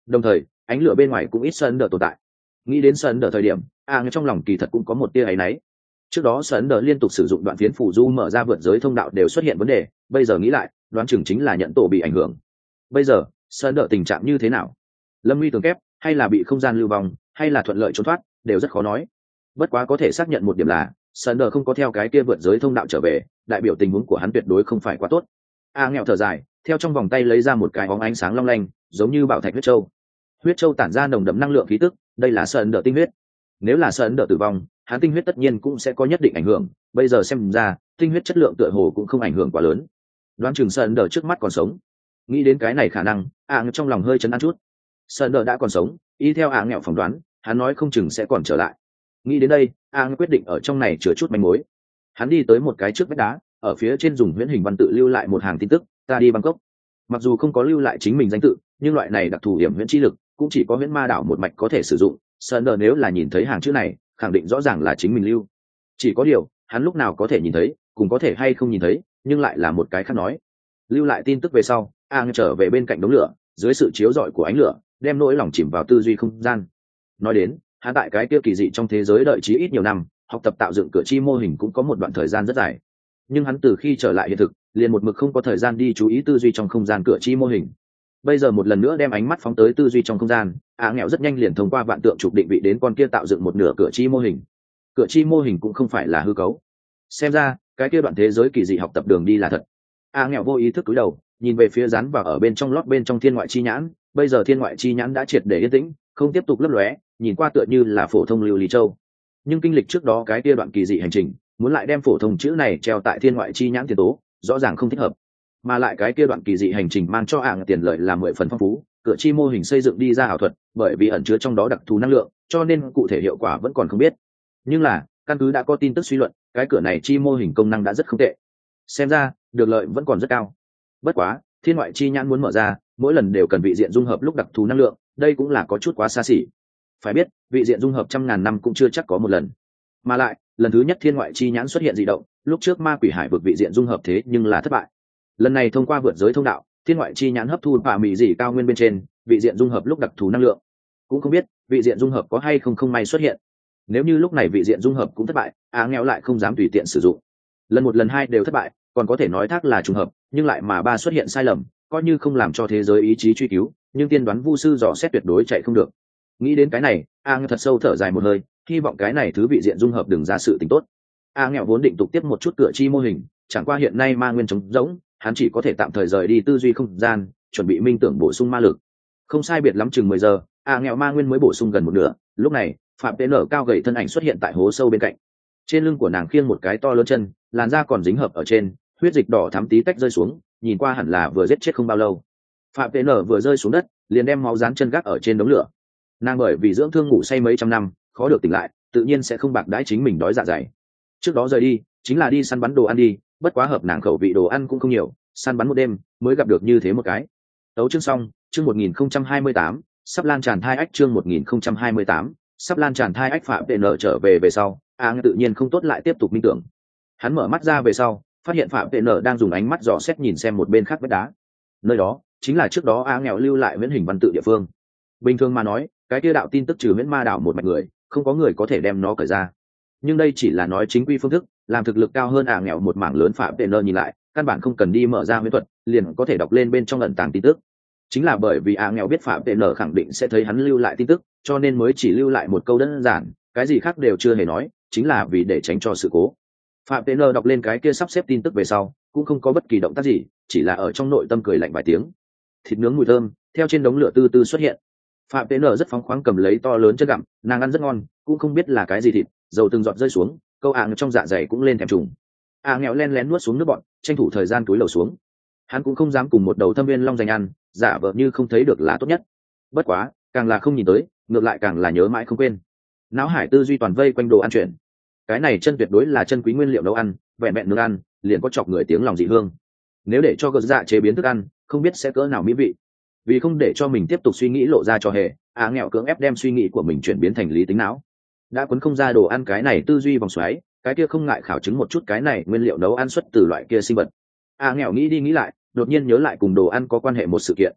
đồng thời ánh lửa bên ngoài cũng ít sân đờ tồn tại. Nghĩ đến sân đờ thời điểm a trong lòng kỳ thật cũng có một tia áy náy. Trước đó sân đờ liên tục sử dụng đoạn phiến phù du mở ra vượt giới thông đạo đều xuất hiện vấn đề, bây giờ nghĩ lại đoán chừng chính là nhận tổ bị ảnh hưởng. Bây giờ sân đờ tình trạng như thế nào, lâm nguy tường kép hay là bị không gian lưu vong hay là thuận lợi trốn thoát đều rất khó nói. Bất quá có thể xác nhận một điểm là sân đờ không có theo cái kia vượt giới thông đạo trở về, đại biểu tình huống của hắn tuyệt đối không phải quá tốt. a nghèo thở dài, theo trong vòng tay lấy ra một cái bóng ánh sáng long lanh giống như bảo thạch huyết châu. Huyết châu tản ra nồng đậm năng lượng khí tức, đây là sân đờ tinh huyết. Nếu là sân đờ tử vong, hắn tinh huyết tất nhiên cũng sẽ có nhất định ảnh hưởng, bây giờ xem ra tinh huyết chất lượng tựa hồ cũng không ảnh hưởng quá lớn, đoán chừng sân đờ trước mắt còn sống. Nghĩ đến cái này khả năng a nghèo trong lòng hơi chấn an chút. Sân đờ đã còn sống, y theo a nghèo phỏng đoán hắn nói không chừng sẽ còn trở lại. Nghĩ đến đây a nghèo quyết định ở trong này chứa chút manh mối. Hắn đi tới một cái trước vách đá, ở phía trên dùng huyễn hình văn tự lưu lại một hàng tin tức: ta đi Bangkok. Mặc dù không có lưu lại chính mình danh tự, nhưng loại này đặc thù hiểm huyễn chi lực cũng chỉ có huyễn ma đảo một mạch có thể sử dụng. Sơn đờ nếu là nhìn thấy hàng chữ này khẳng định rõ ràng là chính mình lưu. Chỉ có điều hắn lúc nào có thể nhìn thấy cùng có thể hay không nhìn thấy nhưng lại là một cái khác nói. Lưu lại tin tức về sau a trở về bên cạnh đống lửa, dưới sự chiếu rọi của ánh lửa đem nỗi lòng chìm vào tư duy không gian. Nói đến hắn tại cái kia kỳ dị trong thế giới đợi chí ít nhiều năm, học tập tạo dựng cửa chi mô hình cũng có một đoạn thời gian rất dài, nhưng hắn từ khi trở lại hiện thực liền một mực không có thời gian đi chú ý tư duy trong không gian cửa chi mô hình. Bây giờ một lần nữa đem ánh mắt phóng tới tư duy trong không gian, a nghèo rất nhanh liền thông qua vạn tượng chụp định vị đến con kia tạo dựng một nửa cửa chi mô hình. Cửa chi mô hình cũng không phải là hư cấu, xem ra cái kia đoạn thế giới kỳ dị học tập đường đi là thật. a nghèo vô ý thức cúi đầu nhìn về phía rắn và ở bên trong lót bên trong thiên ngoại chi nhãn. Bây giờ thiên ngoại chi nhãn đã triệt để yên tĩnh, không tiếp tục lấp lóe, nhìn qua tựa như là phổ thông lưu ly châu. Nhưng kinh lịch trước đó cái kia đoạn kỳ dị hành trình, muốn lại đem phổ thông chữ này treo tại thiên ngoại chi nhãn tiền tố rõ ràng không thích hợp. Mà lại cái kia đoạn kỳ dị hành trình mang cho ảng tiền lợi là mười phần phong phú, cửa chi mô hình xây dựng đi ra ảo thuật bởi vì ẩn chứa trong đó đặc thù năng lượng, cho nên cụ thể hiệu quả vẫn còn không biết. Nhưng là căn cứ đã có tin tức suy luận, cái cửa này chi mô hình công năng đã rất không tệ, xem ra được lợi vẫn còn rất cao. Bất quá thiên ngoại chi nhãn muốn mở ra, mỗi lần đều cần vị diện dung hợp lúc đặc thù năng lượng, đây cũng là có chút quá xa xỉ. Phải biết vị diện dung hợp trăm ngàn năm cũng chưa chắc có một lần, mà lại lần thứ nhất thiên ngoại chi nhãn xuất hiện dị động lúc trước ma quỷ hải vực vị diện dung hợp thế nhưng là thất bại. Lần này thông qua vượt giới thông đạo, thiên ngoại chi nhãn hấp thu và mị dị cao nguyên bên trên vị diện dung hợp lúc đặc thù năng lượng, cũng không biết vị diện dung hợp có hay không không may xuất hiện. Nếu như lúc này vị diện dung hợp cũng thất bại, á nghèo lại không dám tùy tiện sử dụng. Lần một lần hai đều thất bại còn có thể nói thác là trùng hợp, nhưng lại mà ba xuất hiện sai lầm, coi như không làm cho thế giới ý chí truy cứu, nhưng tiên đoán vu sư dò xét tuyệt đối chạy không được. Nghĩ đến cái này a nghèo thật sâu thở dài một hơi, hy vọng cái này thứ vị diện dung hợp đừng ra sự tình tốt. a nghèo vốn định tục tiếp một chút cửa chi mô hình, chẳng qua hiện nay ma nguyên trống rỗng, hắn chỉ có thể tạm thời rời đi tư duy không gian, chuẩn bị minh tưởng bổ sung ma lực. Không sai biệt lắm chừng mười giờ, a nghèo ma nguyên mới bổ sung gần một nửa. Lúc này phạm tê nở cao gầy thân ảnh xuất hiện tại hố sâu bên cạnh, trên lưng của nàng khiêng một cái to lớn chân, làn da còn dính hợp ở trên, huyết dịch đỏ thắm tí tách rơi xuống, nhìn qua hẳn là vừa giết chết không bao lâu. Phạm tê nở vừa rơi xuống đất liền đem máu dán chân gác ở trên đống lửa. Nàng bởi vì dưỡng thương ngủ say mấy trăm năm, khó được tỉnh lại, tự nhiên sẽ không bạc đãi chính mình đói dạ dày. Trước đó rời đi chính là đi săn bắn đồ ăn đi, bất quá hợp nàng khẩu vị đồ ăn cũng không nhiều, săn bắn một đêm mới gặp được như thế một cái. Tấu chương xong, chương một nghìn không trăm hai mươi tám, sắp lan tràn thai ách. Chương một nghìn không trăm hai mươi tám, sắp lan tràn thai ách. Phạm tệ nợ trở về về sau, a tự nhiên không tốt lại tiếp tục minh tưởng. Hắn mở mắt ra về sau, phát hiện phạm tệ nợ đang dùng ánh mắt dò xét nhìn xem một bên khác vách đá. Nơi đó chính là trước đó a nghèo lưu lại viễn hình văn tự địa phương. Bình thường mà nói, cái kia đạo tin tức trừ viễn ma đảo một mạch người, không có người có thể đem nó cởi ra. Nhưng đây chỉ là nói chính quy phương thức, làm thực lực cao hơn a nghèo một mảng lớn phạm tệ nợ nhìn lại, căn bản không cần đi mở ra huyễn thuật, liền có thể đọc lên bên trong ẩn tàng tin tức. Chính là bởi vì a nghèo biết phạm tệ nợ khẳng định sẽ thấy hắn lưu lại tin tức, cho nên mới chỉ lưu lại một câu đơn giản, cái gì khác đều chưa hề nói, chính là vì để tránh cho sự cố. Phạm tê nơ đọc lên cái kia sắp xếp tin tức về sau cũng không có bất kỳ động tác gì, chỉ là ở trong nội tâm cười lạnh vài tiếng. Thịt nướng mùi thơm theo trên đống lửa từ từ xuất hiện. Phạm tê nơ rất phóng khoáng cầm lấy to lớn chân gặm, nàng ăn rất ngon, cũng không biết là cái gì thịt, dầu từng giọt rơi xuống, câu ạng trong dạ dày cũng lên thèm trùng. A nghèo len lén nuốt xuống nước bọn, tranh thủ thời gian túi lầu xuống. Hắn cũng không dám cùng một đầu thâm viên long giành ăn, giả vờ như không thấy được là tốt nhất. Bất quá càng là không nhìn tới, ngược lại càng là nhớ mãi không quên. Não hải tư duy toàn vây quanh đồ ăn chuyển. Cái này chân tuyệt đối là chân quý nguyên liệu nấu ăn, vẹn vẹn nướng ăn liền có chọc người tiếng lòng dị hương. Nếu để cho gật dạ chế biến thức ăn, không biết sẽ cỡ nào mỹ vị. Vì không để cho mình tiếp tục suy nghĩ lộ ra cho hề, a nghèo cưỡng ép đem suy nghĩ của mình chuyển biến thành lý tính não. Đã quấn không ra đồ ăn cái này tư duy vòng xoáy, cái kia không ngại khảo chứng một chút cái này nguyên liệu nấu ăn xuất từ loại kia sinh vật. A nghèo nghĩ đi nghĩ lại, đột nhiên nhớ lại cùng đồ ăn có quan hệ một sự kiện.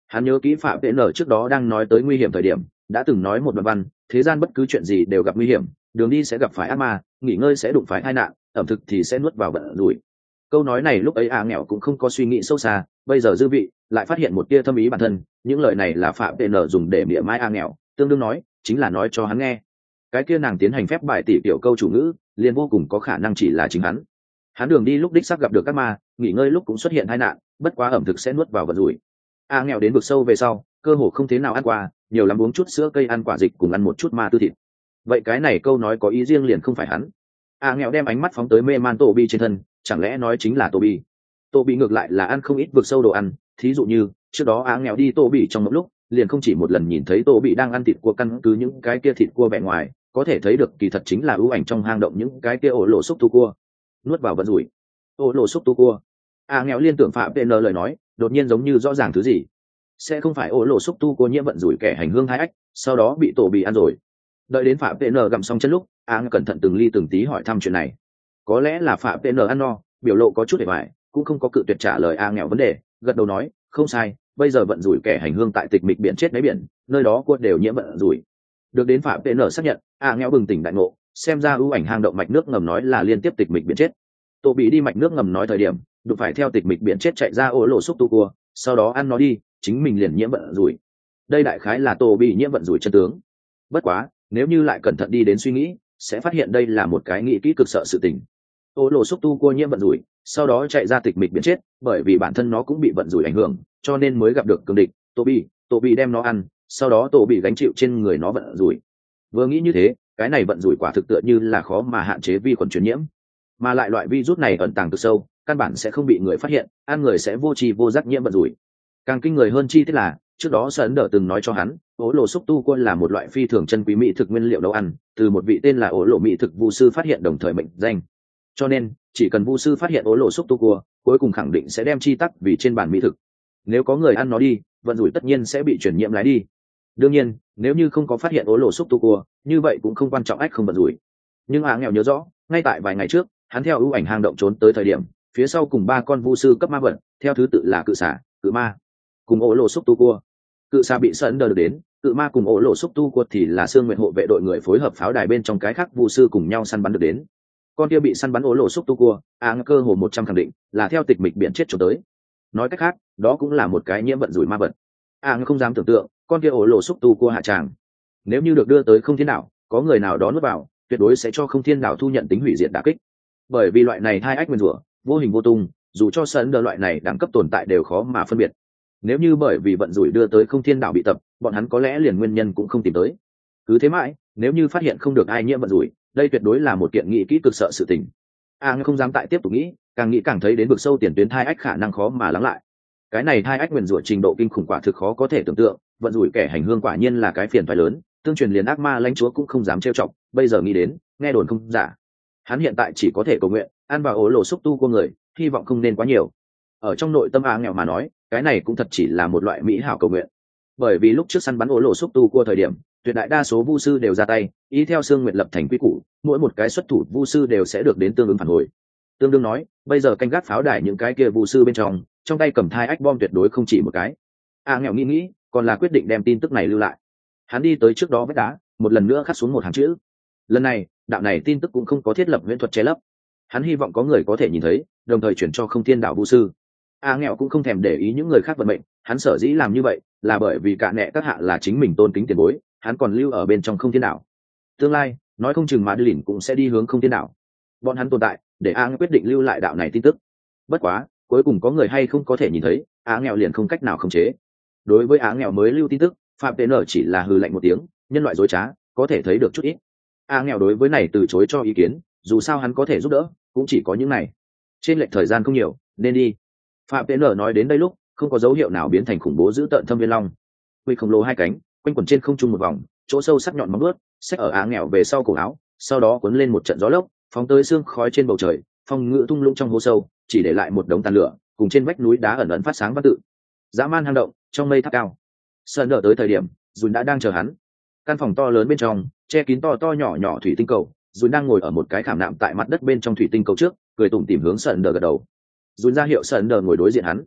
Hắn nhớ kỹ phạm tn trước đó đang nói tới nguy hiểm thời điểm đã từng nói một đoạn văn, thế gian bất cứ chuyện gì đều gặp nguy hiểm, đường đi sẽ gặp phải ác ma, nghỉ ngơi sẽ đụng phải tai nạn, ẩm thực thì sẽ nuốt vào vận rủi. Câu nói này lúc ấy a nghèo cũng không có suy nghĩ sâu xa, bây giờ dư vị lại phát hiện một tia thâm ý bản thân. Những lời này là phạm tn dùng để mỉa mai a nghèo, tương đương nói chính là nói cho hắn nghe cái kia nàng tiến hành phép bài tỷ tiểu câu chủ ngữ liền vô cùng có khả năng chỉ là chính hắn. Hắn đường đi lúc đích xác gặp được các ma, nghỉ ngơi lúc cũng xuất hiện tai nạn, bất quá ẩm thực sẽ nuốt vào vận rủi. A nghèo đến vực sâu về sau cơ hồ không thế nào ăn qua, nhiều lắm uống chút sữa cây, ăn quả dịch cùng ăn một chút ma tư thịt. Vậy cái này câu nói có ý riêng liền không phải hắn. A nghèo đem ánh mắt phóng tới mê man Tô Bi trên thân, chẳng lẽ nói chính là Tô Bi? Tô Bi ngược lại là ăn không ít vực sâu đồ ăn, thí dụ như trước đó A nghèo đi Tô Bi trong một lúc liền không chỉ một lần nhìn thấy Tô Bi đang ăn thịt cua, căn cứ những cái kia thịt cua bề ngoài có thể thấy được kỳ thật chính là ưu ảnh trong hang động những cái kia ổ lộ xúc tu cua nuốt vào vận rủi. Ổ lộ xúc tu cua. A nghèo liên tưởng phạm pn lời nói đột nhiên giống như rõ ràng thứ gì. Sẽ không phải ổ lộ xúc tu cua nhiễm vận rủi kẻ hành hương hai ách sau đó bị Tô Bi ăn rồi? Đợi đến phạm pn gặm xong chân lúc, A nghèo cẩn thận từng ly từng tí hỏi thăm chuyện này. Có lẽ là phạm pn ăn no, biểu lộ có chút để hoài, cũng không có cự tuyệt trả lời A nghèo vấn đề, gật đầu nói không sai, bây giờ vận rủi kẻ hành hương tại tịch mịch biển chết đáy biển, nơi đó cua đều nhiễm vận rủi. Được đến phạm pn xác nhận, A nghèo bừng tỉnh đại ngộ, xem ra ưu ảnh hang động mạch nước ngầm nói là liên tiếp tịch mịch biển chết. Tô Bị đi mạch nước ngầm nói thời điểm đụng phải theo tịch mịch biển chết chạy ra ổ lộ xúc tu cua, sau đó ăn nó đi, chính mình liền nhiễm vận rủi. Đây đại khái là Tô Bị nhiễm vận rủi chân tướng. Bất quá nếu như lại cẩn thận đi đến suy nghĩ, sẽ phát hiện đây là một cái nghĩ kỹ cực sợ sự tình. Ổ lộ xúc tu cua nhiễm vận rủi, sau đó chạy ra tịch mịch biển chết, bởi vì bản thân nó cũng bị vận rủi ảnh hưởng, cho nên mới gặp được cường địch Tô Bị. Tô Bị đem nó ăn, sau đó Tô Bị gánh chịu trên người nó vận rủi. Vừa nghĩ như thế, cái này vận rủi quả thực tựa như là khó mà hạn chế vi khuẩn truyền nhiễm, mà lại loại virus này ẩn tàng cực sâu, căn bản sẽ không bị người phát hiện, ăn người sẽ vô tri vô giác nhiễm vận rủi. Càng kinh người hơn chi tiết là trước đó Sơn Đờ từng nói cho hắn, ổ lộ xúc tu cua là một loại phi thường chân quý mỹ thực nguyên liệu nấu ăn, từ một vị tên là ổ lộ mỹ thực vu sư phát hiện đồng thời mệnh danh. Cho nên chỉ cần vu sư phát hiện ổ lộ xúc tu cua, cuối cùng khẳng định sẽ đem chi tắc vì trên bàn mỹ thực. Nếu có người ăn nó đi, vận rủi tất nhiên sẽ bị truyền nhiễm lái đi. Đương nhiên nếu như không có phát hiện ổ lộ xúc tu cua, như vậy cũng không quan trọng, ách không vận rủi. Nhưng A nghèo nhớ rõ, ngay tại vài ngày trước hắn theo ưu ảnh hang động trốn tới thời điểm, phía sau cùng ba con vu sư cấp ma vật, theo thứ tự là cự xả, cự ma cùng ổ lộ xúc tu cua. Cự xả bị Sơn Đờ được đến, cự ma cùng ổ lộ xúc tu cua thì là Sương Nguyệt hộ vệ đội người phối hợp pháo đài bên trong cái khác vu sư cùng nhau săn bắn được đến. Con kia bị săn bắn ổ lộ xúc tu cua, A cơ hồ một trăm khẳng định là theo tịch mịch biển chết trốn tới. Nói cách khác, đó cũng là một cái nhiễm vận rủi ma vật. A không dám tưởng tượng con kia ổ lộ xúc tu cua hạ tràng. Nếu như được đưa tới không thiên đảo, có người nào đó nuốt vào, tuyệt đối sẽ cho không thiên đảo thu nhận tính hủy diệt đả kích. Bởi vì loại này hai ách nguyên rủa vô hình vô tung, dù cho Sơn Đờ loại này đẳng cấp tồn tại đều khó mà phân biệt. Nếu như bởi vì vận rủi đưa tới không thiên đảo bị tập, bọn hắn có lẽ liền nguyên nhân cũng không tìm tới. Cứ thế mãi, nếu như phát hiện không được ai nhiễm vận rủi, đây tuyệt đối là một kiện nghị kỹ cực sợ sự tình. A không dám tại tiếp tục nghĩ, càng nghĩ càng thấy đến vực sâu tiền tuyến thai ách khả năng khó mà lắng lại. Cái này thai ách nguyên rủa trình độ kinh khủng quả thực khó có thể tưởng tượng, vận rủi kẻ hành hương quả nhiên là cái phiền toái lớn, tương truyền liền ác ma lãnh chúa cũng không dám trêu chọc, bây giờ nghĩ đến, nghe đồn không giả. Hắn hiện tại chỉ có thể cầu nguyện, ăn vào ổ lộ xúc tu của người, hy vọng không nên quá nhiều. Ở trong nội tâm A nghèo mà nói, cái này cũng thật chỉ là một loại mỹ hảo cầu nguyện. Bởi vì lúc trước săn bắn ổ lộ xúc tu cua thời điểm, tuyệt đại đa số vu sư đều ra tay, ý theo Sương Nguyệt lập thành quy củ, mỗi một cái xuất thủ vu sư đều sẽ được đến tương ứng phản hồi. Tương đương nói, bây giờ canh gác pháo đài những cái kia vu sư bên trong, trong tay cầm thai ách bom tuyệt đối không chỉ một cái. A nghèo nghĩ nghĩ, còn là quyết định đem tin tức này lưu lại. Hắn đi tới trước đó vách đá, một lần nữa khắc xuống một hàng chữ. Lần này, đạo này tin tức cũng không có thiết lập huyễn thuật che lấp. Hắn hy vọng có người có thể nhìn thấy, đồng thời chuyển cho không thiên đảo vu sư. A nghèo cũng không thèm để ý những người khác vận mệnh, hắn sở dĩ làm như vậy là bởi vì cả nệ các hạ là chính mình tôn kính tiền bối, hắn còn lưu ở bên trong không thiên đảo. Tương lai nói không chừng Madeline cũng sẽ đi hướng không thiên đảo. Bọn hắn tồn tại để A nghèo quyết định lưu lại đạo này tin tức. Bất quá cuối cùng có người hay không có thể nhìn thấy, A nghèo liền không cách nào khống chế. Đối với A nghèo mới lưu tin tức, phạm tn chỉ là hừ lạnh một tiếng, nhân loại dối trá có thể thấy được chút ít. A nghèo đối với này từ chối cho ý kiến, dù sao hắn có thể giúp đỡ cũng chỉ có những này. Trên lệch thời gian không nhiều nên đi. Phạm tn nói đến đây lúc không có dấu hiệu nào biến thành khủng bố dữ tợn thâm viên long. Quy khổng lồ hai cánh quanh quẩn trên không trung một vòng, chỗ sâu sắc nhọn móng vuốt xách ở Á nghèo về sau cổ áo, sau đó cuốn lên một trận gió lốc, phóng tới xương khói trên bầu trời, phong ngự tung lũng trong hố sâu, chỉ để lại một đống tàn lửa cùng trên vách núi đá ẩn ẩn phát sáng văn tự. Dã man hang động trong mây tháp cao. Sơn đỡ tới thời điểm, Dùn đã đang chờ hắn. Căn phòng to lớn bên trong, che kín to to nhỏ nhỏ thủy tinh cầu, Dùn đang ngồi ở một cái khảm nạm tại mặt đất bên trong thủy tinh cầu trước, cười tủm tỉm hướng Sơn đỡ gật đầu. Dùn ra hiệu Sơn đỡ ngồi đối diện hắn.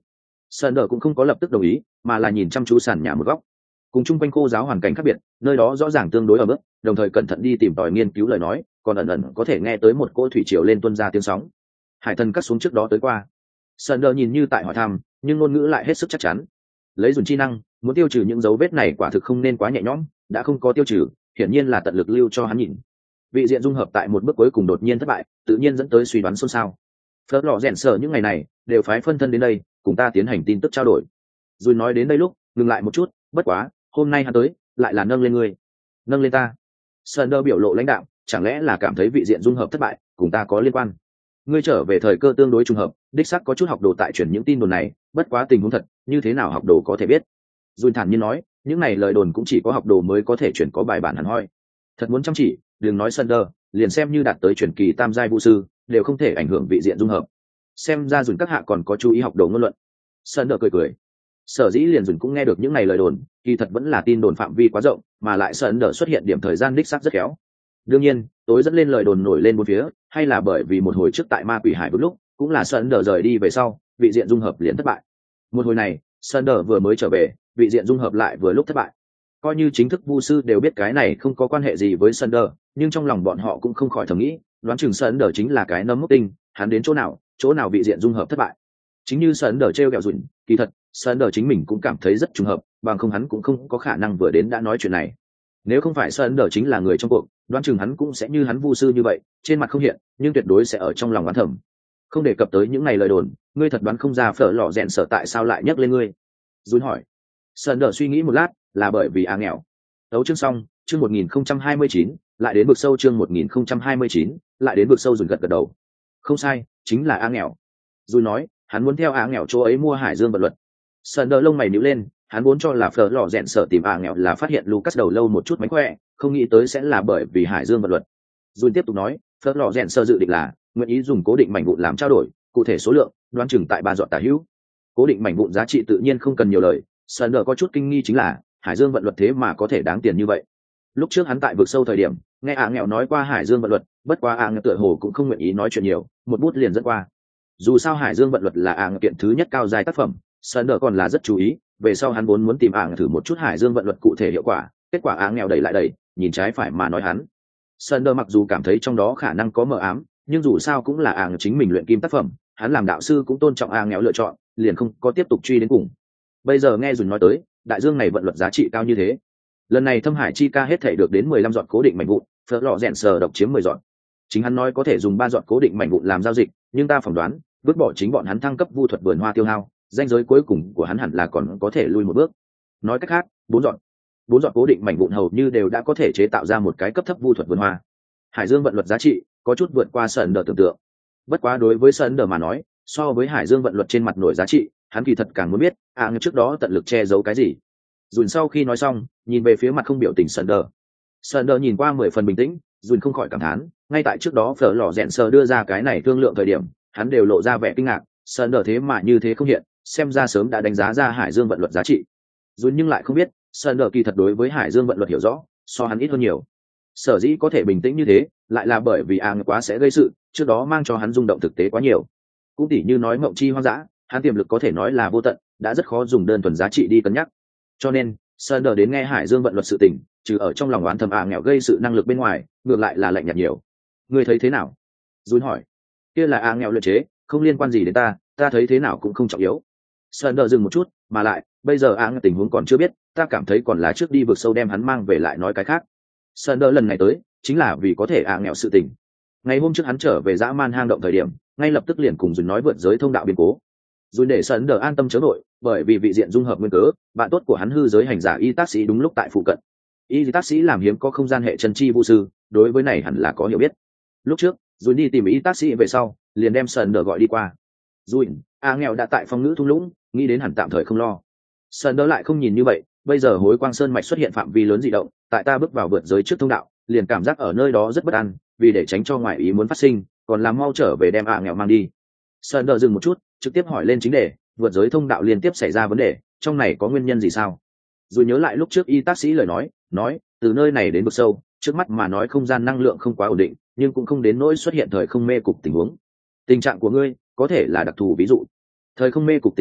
Sơn đờ cũng không có lập tức đồng ý, mà là nhìn chăm chú sàn nhà một góc. Cùng chung quanh khô giáo hoàn cảnh khác biệt, nơi đó rõ ràng tương đối ở mức, đồng thời cẩn thận đi tìm tòi nghiên cứu lời nói, còn ẩn ẩn có thể nghe tới một cỗ thủy triều lên tuôn ra tiếng sóng. Hải thần cắt xuống trước đó tới qua. Sơn đờ nhìn như tại hỏi thăm, nhưng ngôn ngữ lại hết sức chắc chắn. Lấy dùng chi năng, muốn tiêu trừ những dấu vết này quả thực không nên quá nhẹ nhõm, đã không có tiêu trừ, hiển nhiên là tận lực lưu cho hắn nhìn. Vị diện dung hợp tại một bước cuối cùng đột nhiên thất bại, tự nhiên dẫn tới suy đoán xôn xao. Phớt lò rèn sở những ngày này đều phái phân thân đến đây cùng ta tiến hành tin tức trao đổi. Rồi nói đến đây lúc ngừng lại một chút, bất quá hôm nay hắn tới lại là nâng lên ngươi, nâng lên ta. Sơn đơ biểu lộ lãnh đạo, chẳng lẽ là cảm thấy vị diện dung hợp thất bại cùng ta có liên quan? Ngươi trở về thời cơ tương đối trùng hợp, đích xác có chút học đồ tại chuyển những tin đồn này, bất quá tình huống thật như thế nào học đồ có thể biết? Rồi thản nhiên nói, những này lời đồn cũng chỉ có học đồ mới có thể chuyển có bài bản hẳn hoi. Thật muốn chăm chỉ, đừng nói Sơn đơ, liền xem như đạt tới truyền kỳ tam giai vũ sư đều không thể ảnh hưởng vị diện dung hợp. Xem ra dùng các hạ còn có chú ý học đồ ngôn luận. Sơn đờ cười cười. Sở dĩ liền dùng cũng nghe được những ngày lời đồn, kỳ thật vẫn là tin đồn phạm vi quá rộng, mà lại Sơn đờ xuất hiện điểm thời gian đích xác rất khéo. Đương nhiên, tối dẫn lên lời đồn nổi lên bốn phía, hay là bởi vì một hồi trước tại Ma Quỷ Hải vực lúc, cũng là Sơn đờ rời đi về sau, vị diện dung hợp liền thất bại. Một hồi này, Sơn đờ vừa mới trở về, vị diện dung hợp lại vừa lúc thất bại. Coi như chính thức vu sư đều biết cái này không có quan hệ gì với Sơn đờ, nhưng trong lòng bọn họ cũng không khỏi thầm nghĩ, đoán chừng Sơn đờ chính là cái nấm mốc tinh, hắn đến chỗ nào chỗ nào vị diện dung hợp thất bại. Chính như Sơn đờ treo kẹo dùn, kỳ thật Sơn đờ chính mình cũng cảm thấy rất trùng hợp, bằng không hắn cũng không có khả năng vừa đến đã nói chuyện này. Nếu không phải Sơn đờ chính là người trong cuộc, đoán chừng hắn cũng sẽ như hắn vu sư như vậy, trên mặt không hiện nhưng tuyệt đối sẽ ở trong lòng oán thầm. Không đề cập tới những ngày lời đồn, ngươi thật đoán không ra Phở Lò Rèn Sở tại sao lại nhắc lên ngươi? Dùn hỏi. Sơn đờ suy nghĩ một lát, là bởi vì a nghèo. Đấu chương xong, chương một nghìn không trăm hai mươi chín, lại đến vực sâu chương một nghìn không trăm hai mươi chín, lại đến vực sâu. Dùn gật gật đầu. Không sai, chính là a nghèo. Dùn nói, hắn muốn theo a nghèo chỗ ấy mua Hải Dương vật luật. Sơn đờ lông mày nhíu lên, hắn vốn cho là Phở Lò Rèn Sở tìm a nghèo là phát hiện Lucas đầu lâu một chút mánh khỏe, không nghĩ tới sẽ là bởi vì Hải Dương vật luật. Dùn tiếp tục nói, Phở Lò Rèn Sở dự định là nguyện ý dùng cố định mảnh vụn làm trao đổi, cụ thể số lượng đoán chừng tại ba dọn tả hữu. Cố định mảnh vụn giá trị tự nhiên không cần nhiều lời. Sơn đờ có chút kinh nghi chính là Hải Dương vận luật thế mà có thể đáng tiền như vậy. Lúc trước hắn tại vực sâu thời điểm nghe a nghèo nói qua Hải Dương vận luật, bất quá a nghèo tựa hồ cũng không nguyện ý nói chuyện nhiều, một bút liền dẫn qua. Dù sao Hải Dương vận luật là a nghèo kiện thứ nhất cao dài tác phẩm, Sơn đờ còn là rất chú ý, về sau hắn vốn muốn tìm a nghèo thử một chút Hải Dương vận luật cụ thể hiệu quả, kết quả a nghèo đẩy lại đẩy, nhìn trái phải mà nói hắn. Sơn đờ mặc dù cảm thấy trong đó khả năng có mờ ám, nhưng dù sao cũng là a nghèo chính mình luyện kim tác phẩm, hắn làm đạo sư cũng tôn trọng a nghèo lựa chọn, liền không có tiếp tục truy đến cùng. Bây giờ nghe Dùn nói tới, đại dương này vận luật giá trị cao như thế, lần này Thâm Hải chi ca hết thể được đến mười lăm giọt cố định mảnh vụn, Phở Lò Rèn Sở độc chiếm mười giọt. Chính hắn nói có thể dùng ba giọt cố định mảnh vụn làm giao dịch, nhưng ta phỏng đoán vứt bỏ chính bọn hắn thăng cấp vu thuật vườn hoa tiêu hao, danh giới cuối cùng của hắn hẳn là còn có thể lui một bước. Nói cách khác, bốn giọt bốn giọt cố định mảnh vụn hầu như đều đã có thể chế tạo ra một cái cấp thấp vu thuật vườn hoa. Hải Dương vận luật giá trị có chút vượt qua Sơn đờ tưởng tượng. Bất quá đối với Sơn đờ mà nói, so với Hải Dương vận luật trên mặt nổi giá trị, hắn kỳ thật càng muốn biết à như trước đó tận lực che giấu cái gì. Dùn sau khi nói xong nhìn về phía mặt không biểu tình Sơn đờ. Sơn đờ nhìn qua mười phần bình tĩnh, Dùn không khỏi cảm thán, ngay tại trước đó Phở Lò Rèn Sở đưa ra cái này thương lượng thời điểm, hắn đều lộ ra vẻ kinh ngạc, Sơn đờ thế mà như thế không hiện, xem ra sớm đã đánh giá ra Hải Dương vận luật giá trị. Dùn nhưng lại không biết Sơn đờ kỳ thật đối với Hải Dương vận luật hiểu rõ so hắn ít hơn nhiều. Sở dĩ có thể bình tĩnh như thế lại là bởi vì à quá sẽ gây sự, trước đó mang cho hắn rung động thực tế quá nhiều. Cũng tỉ như nói mộng chi hoang dã, hắn tiềm lực có thể nói là vô tận, đã rất khó dùng đơn thuần giá trị đi cân nhắc. Cho nên Sơn đờ đến nghe Hải Dương vận luật sự tình, trừ ở trong lòng oán thầm à nghèo gây sự năng lực bên ngoài, ngược lại là lạnh nhạt nhiều. Ngươi thấy thế nào? Dùn hỏi. Kia là à nghèo luyện chế, không liên quan gì đến ta, ta thấy thế nào cũng không trọng yếu. Sơn đờ dừng một chút, mà lại bây giờ à nghèo tình huống còn chưa biết, ta cảm thấy còn là trước đi vực sâu đem hắn mang về lại nói cái khác. Sơn đờ lần này tới chính là vì có thể à nghèo sự tình. Ngày hôm trước hắn trở về dã man hang động thời điểm, ngay lập tức liền cùng Dùn nói vượt giới thông đạo biến cố. Dùn để Sơn đờ an tâm chớ nội, bởi vì vị diện dung hợp nguyên cớ, bạn tốt của hắn hư giới hành giả y tác sĩ đúng lúc tại phụ cận. Y tác sĩ làm hiếm có không gian hệ chân chi vũ sư, đối với này hẳn là có hiểu biết. Lúc trước Dùn đi tìm y tác sĩ về sau, liền đem Sơn đờ gọi đi qua. Dùn, a nghèo đã tại phong ngữ thung lũng, nghĩ đến hẳn tạm thời không lo. Sơn đờ lại không nhìn như vậy, bây giờ hối quang sơn mạch xuất hiện phạm vi lớn dị động, tại ta bước vào vượt giới trước thông đạo, liền cảm giác ở nơi đó rất bất an, vì để tránh cho ngoại ý muốn phát sinh, còn làm mau trở về đem a nghèo mang đi. Sơn đờ dừng một chút, trực tiếp hỏi lên chính đề, vượt giới thông đạo liên tiếp xảy ra vấn đề, trong này có nguyên nhân gì sao? Rồi nhớ lại lúc trước y tác sĩ lời nói, nói từ nơi này đến vực sâu, trước mắt mà nói không gian năng lượng không quá ổn định, nhưng cũng không đến nỗi xuất hiện thời không mê cục tình huống. Tình trạng của ngươi có thể là đặc thù ví dụ. Thời không mê cục tình huống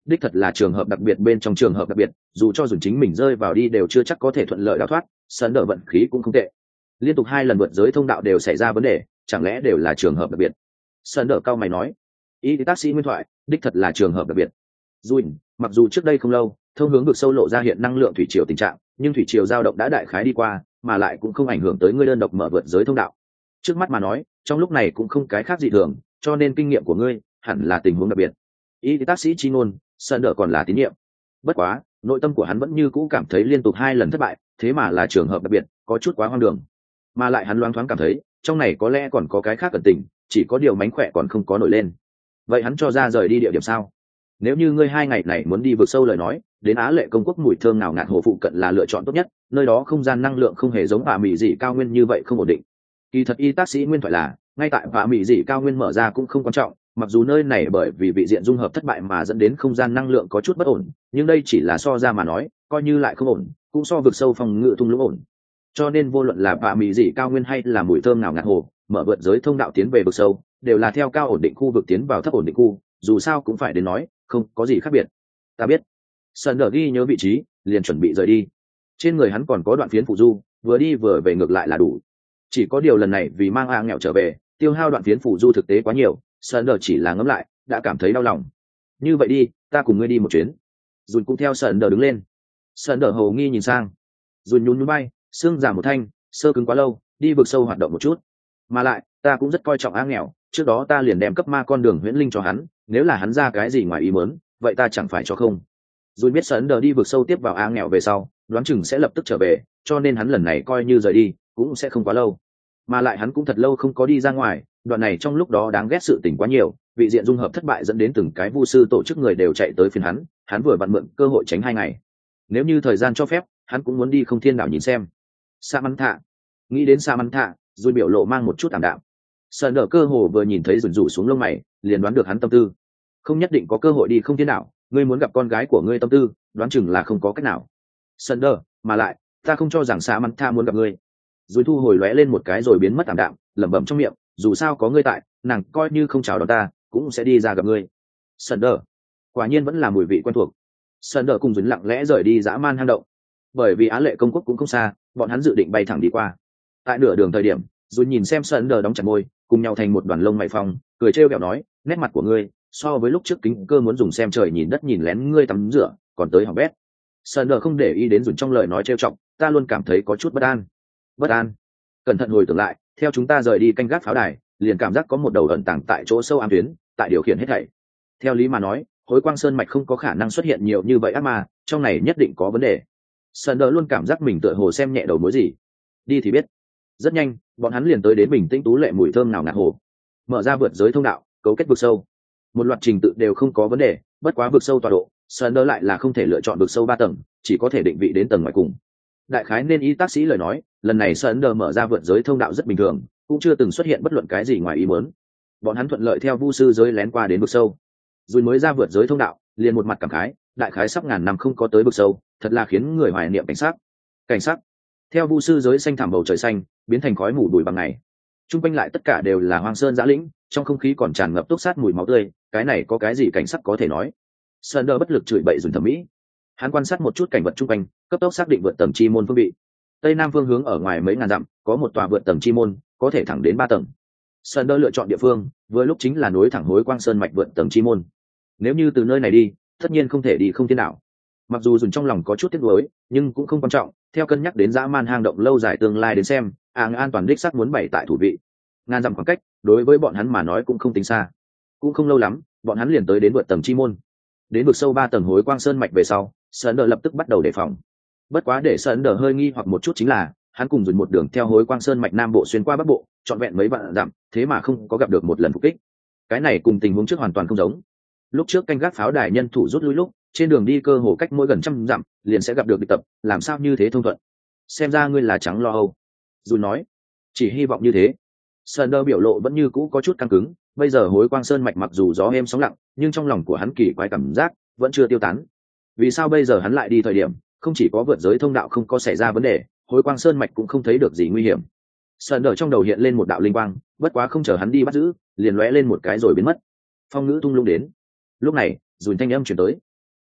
đích thật là trường hợp đặc biệt bên trong trường hợp đặc biệt, dù cho dùn chính mình rơi vào đi đều chưa chắc có thể thuận lợi đào thoát. Sân đỡ vận khí cũng không tệ, liên tục hai lần vượt giới thông đạo đều xảy ra vấn đề, chẳng lẽ đều là trường hợp đặc biệt? Sân đỡ cao mày nói. Y tác sĩ nguyên thoại, đích thật là trường hợp đặc biệt. Dùn, mặc dù trước đây không lâu thông hướng vực sâu lộ ra hiện năng lượng thủy triều tình trạng, nhưng thủy triều dao động đã đại khái đi qua, mà lại cũng không ảnh hưởng tới ngươi đơn độc mở vượt giới thông đạo. Trước mắt mà nói, trong lúc này cũng không cái khác gì thường, cho nên kinh nghiệm của ngươi hẳn là tình huống đặc biệt. Y tác sĩ chi ngôn, Sơn đỡ còn là tín nhiệm. Bất quá, nội tâm của hắn vẫn như cũ cảm thấy liên tục hai lần thất bại, thế mà là trường hợp đặc biệt, có chút quá hoang đường. Mà lại hắn loáng thoáng cảm thấy, trong này có lẽ còn có cái khác cẩn tình, chỉ có điều mánh khỏe còn không có nổi lên. Vậy hắn cho ra rời đi địa điểm sao? Nếu như ngươi hai ngày này muốn đi vượt sâu lời nói, đến Á Lệ công quốc mùi thơm nào ngạt hồ phụ cận là lựa chọn tốt nhất, nơi đó không gian năng lượng không hề giống vạ mị dị cao nguyên như vậy không ổn định. Kỳ thật y tác sĩ nguyên thoại là, ngay tại vạ mị dị cao nguyên mở ra cũng không quan trọng, mặc dù nơi này bởi vì vị diện dung hợp thất bại mà dẫn đến không gian năng lượng có chút bất ổn, nhưng đây chỉ là so ra mà nói, coi như lại không ổn, cũng so vực sâu phòng ngự thung lũng ổn. Cho nên vô luận là vạ mị dị cao nguyên hay là mùi thơm nào ngạt hồ, mở vượt giới thông đạo tiến về vực sâu, đều là theo cao ổn định khu vực tiến vào thấp ổn định khu, dù sao cũng phải đến nói, không có gì khác biệt. Ta biết. Sơn đỡ ghi nhớ vị trí, liền chuẩn bị rời đi. Trên người hắn còn có đoạn phiến phụ du, vừa đi vừa về ngược lại là đủ. Chỉ có điều lần này vì mang a nghèo trở về, tiêu hao đoạn phiến phụ du thực tế quá nhiều, Sơn đỡ chỉ là ngẫm lại, đã cảm thấy đau lòng. Như vậy đi, ta cùng ngươi đi một chuyến. Dùn cũng theo Sơn đỡ đứng lên. Sơn đỡ hầu nghi nhìn sang. Dùn nhún nhún bay, xương giảm một thanh, sơ cứng quá lâu, đi vực sâu hoạt động một chút. Mà lại, ta cũng rất coi trọng a nghèo, trước đó ta liền đem cấp ma con đường huyễn linh cho hắn, nếu là hắn ra cái gì ngoài ý muốn, vậy ta chẳng phải cho không. Dùn biết Sơn đỡ đi vực sâu tiếp vào a nghèo về sau, đoán chừng sẽ lập tức trở về, cho nên hắn lần này coi như rời đi, cũng sẽ không quá lâu. Mà lại hắn cũng thật lâu không có đi ra ngoài, đoạn này trong lúc đó đáng ghét sự tình quá nhiều, vị diện dung hợp thất bại dẫn đến từng cái vu sư tổ chức người đều chạy tới phiền hắn, hắn vừa vặn mượn cơ hội tránh hai ngày. Nếu như thời gian cho phép, hắn cũng muốn đi không thiên đảo nhìn xem. Sa mắn thạ, nghĩ đến Sa mắn thạ, Dùn biểu lộ mang một chút tạm đạm. Sơn đỡ cơ hồ vừa nhìn thấy Dùn rủ xuống lông mày, liền đoán được hắn tâm tư. Không nhất định có cơ hội đi không thiên đảo, ngươi muốn gặp con gái của ngươi tâm tư, đoán chừng là không có cách nào. Sơn đỡ, mà lại, ta không cho rằng Sa mắn thạ muốn gặp ngươi. Dùn thu hồi lóe lên một cái rồi biến mất tạm đạm, lẩm bẩm trong miệng, dù sao có ngươi tại, nàng coi như không chào đón ta, cũng sẽ đi ra gặp ngươi. Sơn đỡ, quả nhiên vẫn là mùi vị quen thuộc. Sơn đỡ cùng Dùn lặng lẽ rời đi dã man hang động, bởi vì Á Lệ công quốc cũng không xa, bọn hắn dự định bay thẳng đi qua. Tại nửa đường thời điểm, Dùn nhìn xem Sơn đỡ đóng chặt môi, cùng nhau thành một đoàn lông mày phong, cười trêu ghẹo nói, nét mặt của ngươi so với lúc trước kính cơ muốn dùng xem trời nhìn đất nhìn lén ngươi tắm rửa, còn tới hỏng bét. Sơn đỡ không để ý đến Dùn trong lời nói trêu chọc, ta luôn cảm thấy có chút bất an. Bất an? Cẩn thận hồi tưởng lại, theo chúng ta rời đi canh gác pháo đài, liền cảm giác có một đầu ẩn tàng tại chỗ sâu ám tuyến, tại điều khiển hết thảy. Theo lý mà nói, Hối Quang Sơn mạch không có khả năng xuất hiện nhiều như vậy ác ma, trong này nhất định có vấn đề. Sơn đỡ luôn cảm giác mình tựa hồ xem nhẹ đầu mối gì. Đi thì biết. Rất nhanh, bọn hắn liền tới đến bình tĩnh tú lệ mùi thơm nào ngạt hồ. Mở ra vượt giới thông đạo, cấu kết vực sâu. Một loạt trình tự đều không có vấn đề, bất quá vực sâu tọa độ, Sơn đỡ lại là không thể lựa chọn vực sâu ba tầng, chỉ có thể định vị đến tầng ngoài cùng. Đại khái nên y tác sĩ lời nói, lần này Sơn đỡ mở ra vượt giới thông đạo rất bình thường, cũng chưa từng xuất hiện bất luận cái gì ngoài ý muốn. Bọn hắn thuận lợi theo vu sư giới lén qua đến vực sâu. Rồi mới ra vượt giới thông đạo, liền một mặt cảm khái, đại khái sắp ngàn năm không có tới vực sâu, thật là khiến người hoài niệm cảnh sắc. Cảnh sắc. Theo vu sư giới xanh thẳm bầu trời xanh, biến thành khói mù đùi bằng ngày. Trung quanh lại tất cả đều là hoang sơn giã lĩnh, trong không khí còn tràn ngập túc sát mùi máu tươi, cái này có cái gì cảnh sắc có thể nói. Sơn đỡ bất lực chửi bậy dùng thẩm mỹ. Hắn quan sát một chút cảnh vật trung quanh, cấp tốc xác định vượt tầng chi môn phương vị. Tây nam phương hướng ở ngoài mấy ngàn dặm, có một tòa vượt tầng chi môn, có thể thẳng đến ba tầng. Sơn đỡ lựa chọn địa phương, vừa lúc chính là nối thẳng Hối Quang Sơn mạch vượt tầng chi môn. Nếu như từ nơi này đi, tất nhiên không thể đi không thiên nào. Mặc dù Dùn trong lòng có chút tiếc nuối, nhưng cũng không quan trọng, theo cân nhắc đến dã man hang động lâu dài tương lai đến xem, áng an toàn đích xác muốn bày tại thủ vị. Ngàn dặm khoảng cách, đối với bọn hắn mà nói cũng không tính xa. Cũng không lâu lắm, bọn hắn liền tới đến vượt tầng chi môn. Đến vực sâu ba tầng Hối Quang Sơn mạch về sau, Sơn đỡ lập tức bắt đầu đề phòng. Bất quá để Sơn đỡ hơi nghi hoặc một chút chính là, hắn cùng Dùn một đường theo Hối Quang Sơn mạch nam bộ xuyên qua bắc bộ, trọn vẹn mấy vạn dặm, thế mà không có gặp được một lần phục kích. Cái này cùng tình huống trước hoàn toàn không giống. Lúc trước canh gác pháo đài nhân thủ rút lui lúc, trên đường đi cơ hồ cách mỗi gần trăm dặm, liền sẽ gặp được địch tập, làm sao như thế thông thuận. Xem ra ngươi là trắng lo âu. Dùn nói, chỉ hy vọng như thế. Sơn đỡ biểu lộ vẫn như cũ có chút căng cứng, bây giờ Hối Quang Sơn mạch mặc dù gió êm sóng lặng, nhưng trong lòng của hắn kỳ quái cảm giác vẫn chưa tiêu tán. Vì sao bây giờ hắn lại đi thời điểm, không chỉ có vượt giới thông đạo không có xảy ra vấn đề, Hối Quang Sơn mạch cũng không thấy được gì nguy hiểm. Sơn đỡ trong đầu hiện lên một đạo linh quang, bất quá không chờ hắn đi bắt giữ, liền lóe lên một cái rồi biến mất. Phong ngữ tung lung đến. Lúc này, Dùn thanh âm chuyển tới,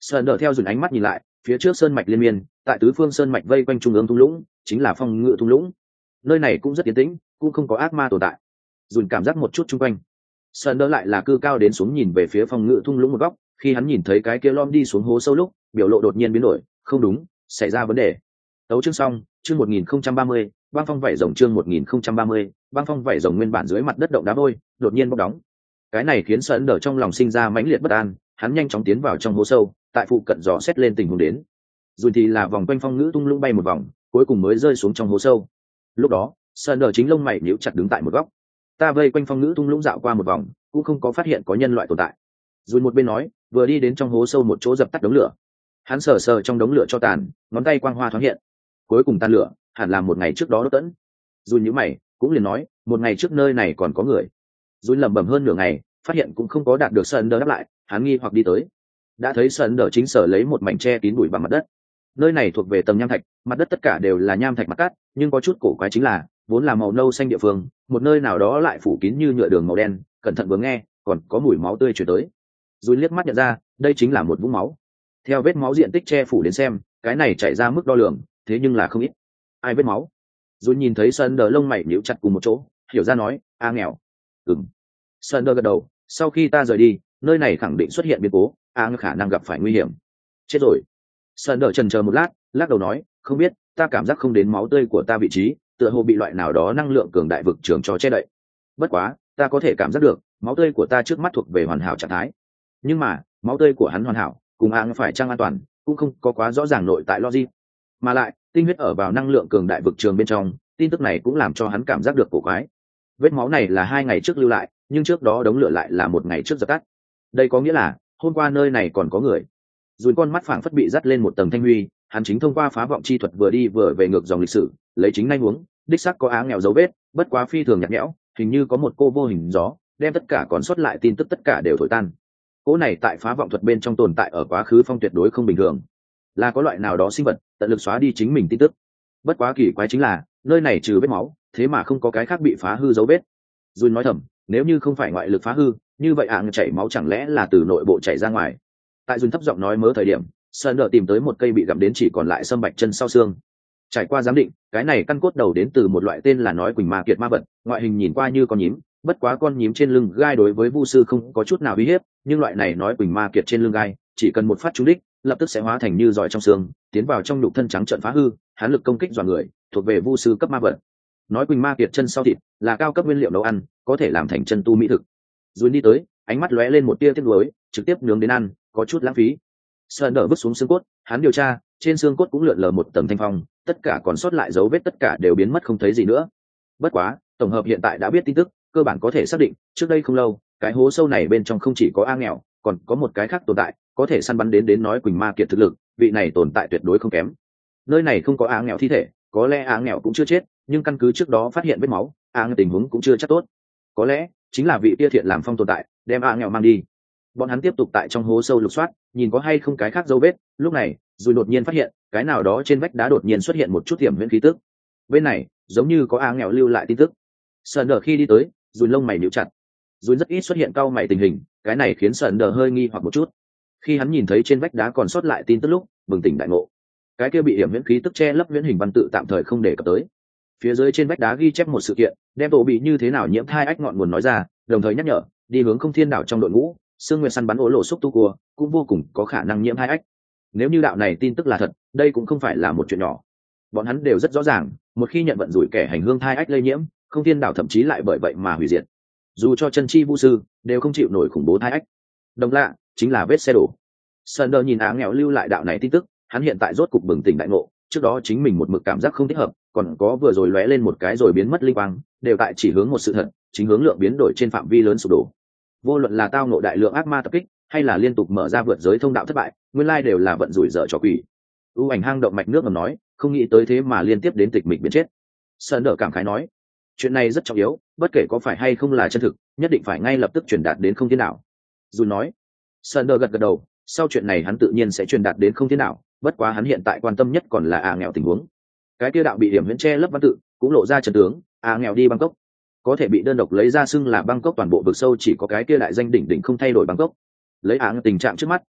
Sơn đỡ theo dừng ánh mắt nhìn lại, phía trước sơn mạch liên miên, tại tứ phương sơn mạch vây quanh trung ương thung lũng chính là phong ngự thung lũng. Nơi này cũng rất yên tĩnh, cũng không có ác ma tồn tại. Dùn cảm giác một chút chung quanh. Sơn đỡ lại là cư cao đến xuống nhìn về phía phong ngự thung lũng một góc, khi hắn nhìn thấy cái kia lom đi xuống hố sâu lúc, biểu lộ đột nhiên biến đổi, không đúng, xảy ra vấn đề. Tấu chương xong, chương một nghìn không trăm ba mươi, băng phong vảy rồng chương một nghìn không trăm ba mươi, băng phong vảy rồng nguyên bản dưới mặt đất động đá vôi, đột nhiên bốc đóng. Cái này khiến Sơn đỡ trong lòng sinh ra mãnh liệt bất an, hắn nhanh chóng tiến vào trong hố sâu, tại phụ cận dò xét lên tình huống đến. Rồi thì là vòng quanh phong ngữ tung lũng bay một vòng, cuối cùng mới rơi xuống trong hố sâu. Lúc đó, Sơn đỡ chính lông mày nhíu chặt đứng tại một góc. Ta vây quanh phong ngữ tung lũng dạo qua một vòng, cũng không có phát hiện có nhân loại tồn tại. Rồi một bên nói, vừa đi đến trong hố sâu một chỗ dập tắt đống lửa. Hắn sờ sờ trong đống lửa cho tàn, ngón tay quang hoa thoáng hiện. Cuối cùng tan lửa, hẳn là một ngày trước đó đốt tẫn. Rồi nhíu mày, cũng liền nói, một ngày trước nơi này còn có người. Rồi lẩm bẩm hơn nửa ngày, phát hiện cũng không có đạt được Sơn đỡ đáp lại, hắn nghi hoặc đi tới. Đã thấy Sơn đỡ chính sở lấy một mảnh tre kín bụi bằng mặt đất. Nơi này thuộc về tầng nham thạch, mặt đất tất cả đều là nham thạch mặt cát, nhưng có chút cổ quái chính là vốn là màu nâu xanh địa phương, một nơi nào đó lại phủ kín như nhựa đường màu đen, cẩn thận vừa nghe, còn có mùi máu tươi truyền tới. Rồi liếc mắt nhận ra, đây chính là một vũng máu. Theo vết máu diện tích che phủ đến xem, cái này chảy ra mức đo lường, thế nhưng là không ít. Ai vết máu? Rồi nhìn thấy Sơn đỡ lông mày nhíu chặt cùng một chỗ, hiểu ra nói, a nghèo. Ừm. Sơn đỡ gật đầu, sau khi ta rời đi, nơi này khẳng định xuất hiện biến cố, a khả năng gặp phải nguy hiểm. Chết rồi. Sơn đỡ chần chờ một lát, lắc đầu nói, không biết, ta cảm giác không đến máu tươi của ta vị trí, tựa hồ bị loại nào đó năng lượng cường đại vực trường cho che đậy. Bất quá, ta có thể cảm giác được, máu tươi của ta trước mắt thuộc về hoàn hảo trạng thái. Nhưng mà, máu tươi của hắn hoàn hảo, cùng áng phải chăng an toàn, cũng không có quá rõ ràng nội tại logic. Mà lại, tinh huyết ở vào năng lượng cường đại vực trường bên trong, tin tức này cũng làm cho hắn cảm giác được cổ quái. Vết máu này là hai ngày trước lưu lại, nhưng trước đó đống lửa lại là một ngày trước dập tắt. Đây có nghĩa là, hôm qua nơi này còn có người. Dùi con mắt phảng phất bị dắt lên một tầng thanh huy, hắn chính thông qua phá vọng chi thuật vừa đi vừa về ngược dòng lịch sử, lấy chính nhanh uống, đích xác có áng nghèo dấu vết, bất quá phi thường nhạt nhẽo, hình như có một cô vô hình gió, đem tất cả còn sót lại tin tức tất cả đều thổi tan. Cỗ này tại phá vọng thuật bên trong tồn tại ở quá khứ phong tuyệt đối không bình thường, là có loại nào đó sinh vật tận lực xóa đi chính mình tin tức. Bất quá kỳ quái chính là, nơi này trừ vết máu, thế mà không có cái khác bị phá hư dấu vết. Dùi nói thầm, nếu như không phải ngoại lực phá hư, như vậy áng chảy máu chẳng lẽ là từ nội bộ chảy ra ngoài. Tại Dùn thấp giọng nói mớ thời điểm, Sơn đỡ tìm tới một cây bị gặm đến chỉ còn lại sâm bạch chân sau xương. Trải qua giám định, cái này căn cốt đầu đến từ một loại tên là nói quỳnh ma kiệt ma vật, ngoại hình nhìn qua như con nhím, bất quá con nhím trên lưng gai đối với vu sư không có chút nào uy hiếp, nhưng loại này nói quỳnh ma kiệt trên lưng gai, chỉ cần một phát trúng đích, lập tức sẽ hóa thành như giỏi trong xương, tiến vào trong nhục thân trắng trợn phá hư, hán lực công kích dọa người, thuộc về vu sư cấp ma vật. Nói quỳnh ma kiệt chân sau thịt là cao cấp nguyên liệu nấu ăn, có thể làm thành chân tu mỹ thực. Rồi đi tới, ánh mắt lóe lên một tia tiếc nuối, trực tiếp nướng đến ăn, có chút lãng phí. Sơn đỡ vứt xuống xương cốt, hắn điều tra, trên xương cốt cũng lượn lờ một tầng thanh phong, tất cả còn sót lại dấu vết tất cả đều biến mất không thấy gì nữa. Bất quá, tổng hợp hiện tại đã biết tin tức, cơ bản có thể xác định, trước đây không lâu, cái hố sâu này bên trong không chỉ có a nghèo, còn có một cái khác tồn tại, có thể săn bắn đến đến nói quỳnh ma kiệt thực lực, vị này tồn tại tuyệt đối không kém. Nơi này không có a nghèo thi thể, có lẽ a nghèo cũng chưa chết, nhưng căn cứ trước đó phát hiện vết máu, a nghèo tình huống cũng chưa chắc tốt. Có lẽ chính là vị tia thiện làm phong tồn tại, đem a nghèo mang đi. Bọn hắn tiếp tục tại trong hố sâu lục soát, nhìn có hay không cái khác dấu vết. Lúc này, rồi đột nhiên phát hiện, cái nào đó trên vách đá đột nhiên xuất hiện một chút tiềm huyễn khí tức. Bên này, giống như có a nghèo lưu lại tin tức. Sơn đờ khi đi tới, rồi lông mày nhíu chặt. Rồi rất ít xuất hiện cau mày tình hình, cái này khiến Sơn đờ hơi nghi hoặc một chút. Khi hắn nhìn thấy trên vách đá còn sót lại tin tức lúc, bừng tỉnh đại ngộ. Cái kia bị hiểm huyễn khí tức che lấp huyễn hình văn tự tạm thời không để cập tới. Phía dưới trên vách đá ghi chép một sự kiện, đem tổ bị như thế nào nhiễm thai ách ngọn nguồn nói ra, đồng thời nhắc nhở, đi hướng không thiên đảo trong đội ngũ, Sương Nguyệt săn bắn ổ lộ xúc tu cua, cũng vô cùng có khả năng nhiễm hai ách. Nếu như đạo này tin tức là thật, đây cũng không phải là một chuyện nhỏ. Bọn hắn đều rất rõ ràng, một khi nhận vận rủi kẻ hành hương thai ách lây nhiễm, không thiên đảo thậm chí lại bởi vậy mà hủy diệt. Dù cho chân chi vu sư đều không chịu nổi khủng bố thai ách. Đồng lạ chính là vết xe đổ. Sunder nhìn áng nghèo lưu lại đạo này tin tức, hắn hiện tại rốt cục bừng tỉnh đại ngộ, trước đó chính mình một mực cảm giác không thích hợp, còn có vừa rồi lóe lên một cái rồi biến mất linh quang, đều tại chỉ hướng một sự thật, chính hướng lượng biến đổi trên phạm vi lớn sụp đổ. Vô luận là tao ngộ đại lượng ác ma tập kích, hay là liên tục mở ra vượt giới thông đạo thất bại, nguyên lai đều là vận rủi dở trò quỷ. ưu ảnh hang động mạch nước ngầm nói, không nghĩ tới thế mà liên tiếp đến tịch mịch biến chết. Sơn đỡ cảm khái nói, chuyện này rất trọng yếu, bất kể có phải hay không là chân thực, nhất định phải ngay lập tức truyền đạt đến không thiên nào. Dù nói, Sơn đỡ gật gật đầu, sau chuyện này hắn tự nhiên sẽ truyền đạt đến không thiên nào, bất quá hắn hiện tại quan tâm nhất còn là à nghèo tình huống. Cái kia đạo bị điểm huyễn che lấp văn tự cũng lộ ra chân tướng, à nghèo đi Bangkok, có thể bị đơn độc lấy ra xưng là Bangkok toàn bộ vực sâu chỉ có cái kia đại danh đỉnh đỉnh không thay đổi Bangkok. Lấy áng tình trạng trước mắt,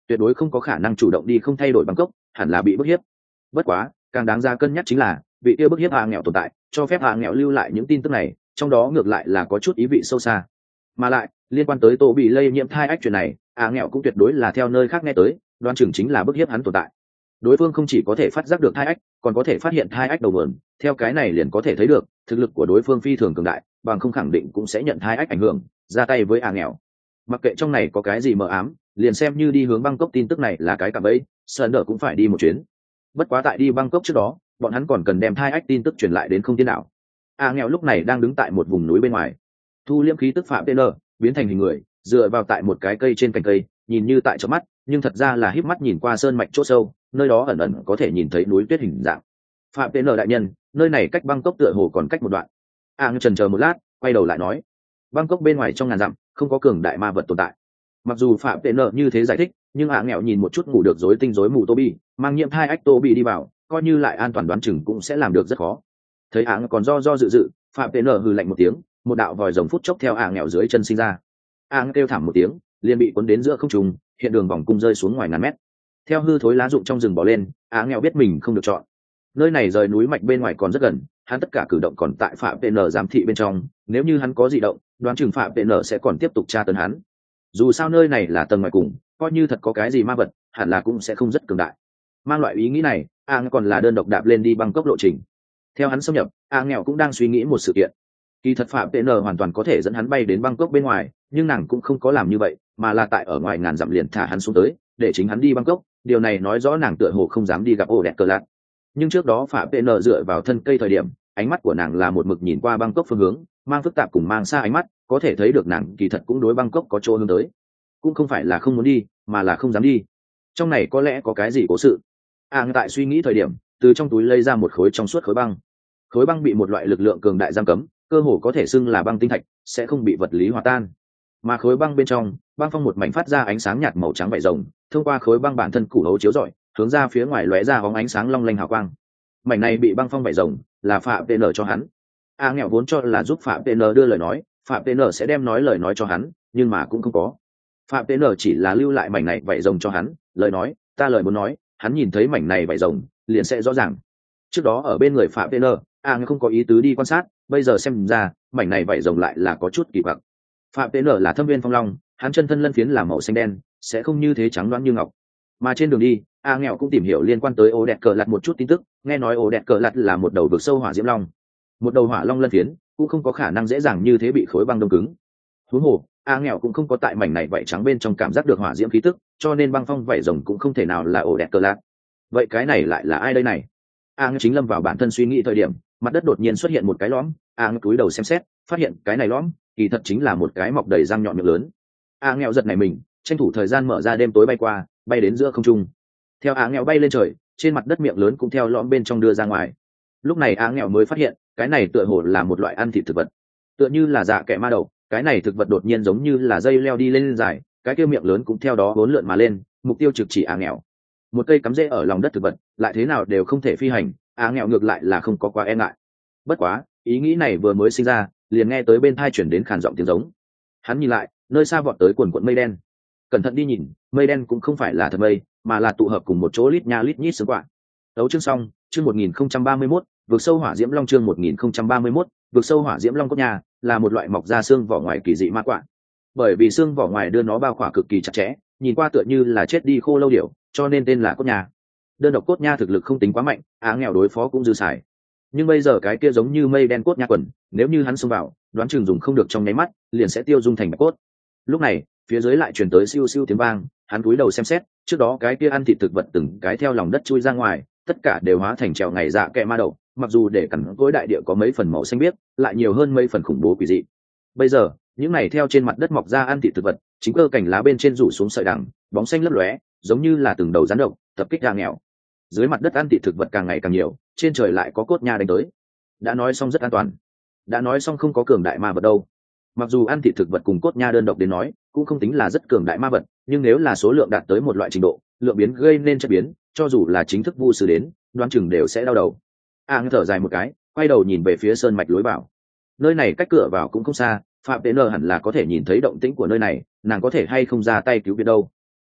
tuyệt đối không có khả năng chủ động đi không thay đổi Bangkok, hẳn là bị bức hiếp. Bất quá càng đáng ra cân nhắc chính là vị kia bức hiếp hạ nghèo tồn tại cho phép hạ nghèo lưu lại những tin tức này, trong đó ngược lại là có chút ý vị sâu xa. Mà lại liên quan tới Tô bị lây nhiễm thai ách chuyện này, hạ nghèo cũng tuyệt đối là theo nơi khác nghe tới, đoan chừng chính là bức hiếp hắn tồn tại. Đối phương không chỉ có thể phát giác được thai ách, còn có thể phát hiện thai ách đầu nguồn, theo cái này liền có thể thấy được thực lực của đối phương phi thường cường đại, bằng không khẳng định cũng sẽ nhận thai ách ảnh hưởng ra tay với hạ nghèo. Mặc kệ trong này có cái gì mờ ám, liền xem như đi hướng Bangkok tin tức này là cái cạm bẫy, Sơn Đỡ cũng phải đi một chuyến. Bất quá tại đi Bangkok trước đó, bọn hắn còn cần đem thai ách tin tức truyền lại đến không tiên đảo. A nghèo lúc này đang đứng tại một vùng núi bên ngoài, thu liễm khí tức phạm tê nơ biến thành hình người, dựa vào tại một cái cây trên cành cây, nhìn như tại trong mắt, nhưng thật ra là híp mắt nhìn qua sơn mạch chỗ sâu, nơi đó ẩn ẩn có thể nhìn thấy núi tuyết hình dạng. Phạm tê nơ đại nhân, nơi này cách Bangkok tựa hồ còn cách một đoạn. A nghèo chần chờ một lát, quay đầu lại nói, Bangkok bên ngoài trong ngàn dặm không có cường đại ma vật tồn tại. Mặc dù phạm tệ nợ như thế giải thích, nhưng hạ nghèo nhìn một chút ngủ được rối tinh rối mù Toby, mang nhiễm thai ách Toby đi vào, coi như lại an toàn đoán chừng cũng sẽ làm được rất khó. Thấy hạ còn do do dự dự, phạm tệ nợ hừ lạnh một tiếng, một đạo vòi rồng phút chốc theo hạ nghèo dưới chân sinh ra. Hạ kêu thảm một tiếng, liền bị cuốn đến giữa không trung, hiện đường vòng cung rơi xuống ngoài ngàn mét. Theo hư thối lá rụng trong rừng bỏ lên, hạ nghèo biết mình không được chọn. Nơi này rời núi mạch bên ngoài còn rất gần, hắn tất cả cử động còn tại phạm tệ nợ giám thị bên trong, nếu như hắn có dị động, đoán chừng phạm tệ nợ sẽ còn tiếp tục tra tấn hắn. Dù sao nơi này là tầng ngoài cùng, coi như thật có cái gì ma vật, hẳn là cũng sẽ không rất cường đại. Mang loại ý nghĩ này, a còn là đơn độc đạp lên đi Bangkok lộ trình. Theo hắn xâm nhập, a nghèo cũng đang suy nghĩ một sự kiện. Kỳ thật phạm tê nờ hoàn toàn có thể dẫn hắn bay đến Bangkok bên ngoài, nhưng nàng cũng không có làm như vậy, mà là tại ở ngoài ngàn dặm liền thả hắn xuống tới, để chính hắn đi Bangkok. Điều này nói rõ nàng tựa hồ không dám đi gặp ổ đẹp cờ lạc. Nhưng trước đó phạm tê nờ dựa vào thân cây thời điểm, ánh mắt của nàng là một mực nhìn qua Bangkok phương hướng, mang phức tạp cùng mang xa ánh mắt, có thể thấy được nàng kỳ thật cũng đối Bangkok có chỗ hướng tới, cũng không phải là không muốn đi, mà là không dám đi. Trong này có lẽ có cái gì cố sự. À, tại suy nghĩ thời điểm, từ trong túi lấy ra một khối trong suốt khối băng. Khối băng bị một loại lực lượng cường đại giam cấm, cơ hồ có thể xưng là băng tinh thạch, sẽ không bị vật lý hòa tan. Mà khối băng bên trong, băng phong một mảnh phát ra ánh sáng nhạt màu trắng vảy rồng, thông qua khối băng bản thân củ hấu chiếu rọi, hướng ra phía ngoài lóe ra bóng ánh sáng long lanh hào quang. Mảnh này bị băng phong vảy rồng, là phạm tê nở cho hắn. A nghèo vốn cho là giúp phạm tê nở đưa lời nói, phạm tê nở sẽ đem nói lời nói cho hắn, nhưng mà cũng không có. Phạm tê nở chỉ là lưu lại mảnh này vảy rồng cho hắn, lời nói, ta lời muốn nói, hắn nhìn thấy mảnh này vảy rồng, liền sẽ rõ ràng. Trước đó ở bên người phạm tê nở, A nghèo không có ý tứ đi quan sát, bây giờ xem ra, mảnh này vảy rồng lại là có chút kỳ quặc. Phạm tê nở là thâm viên phong long, hắn chân thân lân phiến là màu xanh đen, sẽ không như thế trắng đoán như ngọc. Mà trên đường đi, A nghèo cũng tìm hiểu liên quan tới ổ đẹp cờ lặt một chút tin tức, nghe nói ổ đẹp cờ lặt là một đầu vực sâu hỏa diễm long, một đầu hỏa long lân phiến cũng không có khả năng dễ dàng như thế bị khối băng đông cứng. Huống hồ, A nghèo cũng không có tại mảnh này vảy trắng bên trong cảm giác được hỏa diễm khí tức, cho nên băng phong vảy rồng cũng không thể nào là ổ đẹp cờ lặt. Vậy cái này lại là ai đây này? A nghèo chính lâm vào bản thân suy nghĩ thời điểm, mặt đất đột nhiên xuất hiện một cái lõm. A nghèo cúi đầu xem xét, phát hiện cái này lõm kỳ thật chính là một cái mọc đầy răng nhọn miệng lớn. A nghèo giật này mình, tranh thủ thời gian mở ra đêm tối bay qua, bay đến giữa không trung. Theo A nghèo bay lên trời, trên mặt đất miệng lớn cũng theo lõm bên trong đưa ra ngoài. Lúc này A nghèo mới phát hiện, cái này tựa hồ là một loại ăn thịt thực vật, tựa như là dạ kẻ ma đầu. Cái này thực vật đột nhiên giống như là dây leo đi lên dài, cái kia miệng lớn cũng theo đó vốn lượn mà lên, mục tiêu trực chỉ A nghèo. Một cây cắm rễ ở lòng đất thực vật, lại thế nào đều không thể phi hành, A nghèo ngược lại là không có quá e ngại. Bất quá, ý nghĩ này vừa mới sinh ra, liền nghe tới bên tai chuyển đến khàn giọng tiếng giống. Hắn nhìn lại, nơi xa vọt tới quần quần mây đen. Cẩn thận đi nhìn, mây đen cũng không phải là thật mây, mà là tụ hợp cùng một chỗ lít nha lít nhít sương quạ. Đấu chương xong, chương một nghìn không trăm ba mươi mốt, vượt sâu hỏa diễm long chương một nghìn không trăm ba mươi mốt, vượt sâu hỏa diễm long cốt nhà, là một loại mọc ra xương vỏ ngoài kỳ dị ma quạ. Bởi vì xương vỏ ngoài đưa nó bao khỏa cực kỳ chặt chẽ, nhìn qua tựa như là chết đi khô lâu điểu, cho nên tên là cốt nhà. Đơn độc cốt nha thực lực không tính quá mạnh, Á nghèo đối phó cũng dư xài. Nhưng bây giờ cái kia giống như mây đen cốt nha quần, nếu như hắn xông vào, đoán chừng dùng không được trong nháy mắt, liền sẽ tiêu dung thành bạch cốt. Lúc này, phía dưới lại truyền tới siêu siêu tiếng vang, hắn cúi đầu xem xét, trước đó cái kia ăn thịt thực vật từng cái theo lòng đất chui ra ngoài, tất cả đều hóa thành trèo ngày dạ kẹ ma đầu, mặc dù để cắn cối đại địa có mấy phần màu xanh biếc, lại nhiều hơn mấy phần khủng bố quỷ dị. Bây giờ, những này theo trên mặt đất mọc ra ăn thịt thực vật, chính cơ cảnh lá bên trên rủ xuống sợi đằng, bóng xanh lấp lóe, giống như là từng đầu rắn độc, tập kích A nghèo. Dưới mặt đất ăn thịt thực vật càng ngày càng nhiều, trên trời lại có cốt nha đánh tới. Đã nói xong rất an toàn, đã nói xong không có cường đại ma vật đâu. Mặc dù ăn thịt thực vật cùng cốt nha đơn độc đến nói cũng không tính là rất cường đại ma vật, nhưng nếu là số lượng đạt tới một loại trình độ, lượng biến gây nên chất biến, cho dù là chính thức vu sư đến, đoán chừng đều sẽ đau đầu. A thở dài một cái, quay đầu nhìn về phía sơn mạch lối vào. Nơi này cách cửa vào cũng không xa, phạm tế nờ hẳn là có thể nhìn thấy động tĩnh của nơi này, nàng có thể hay không ra tay cứu viện đâu.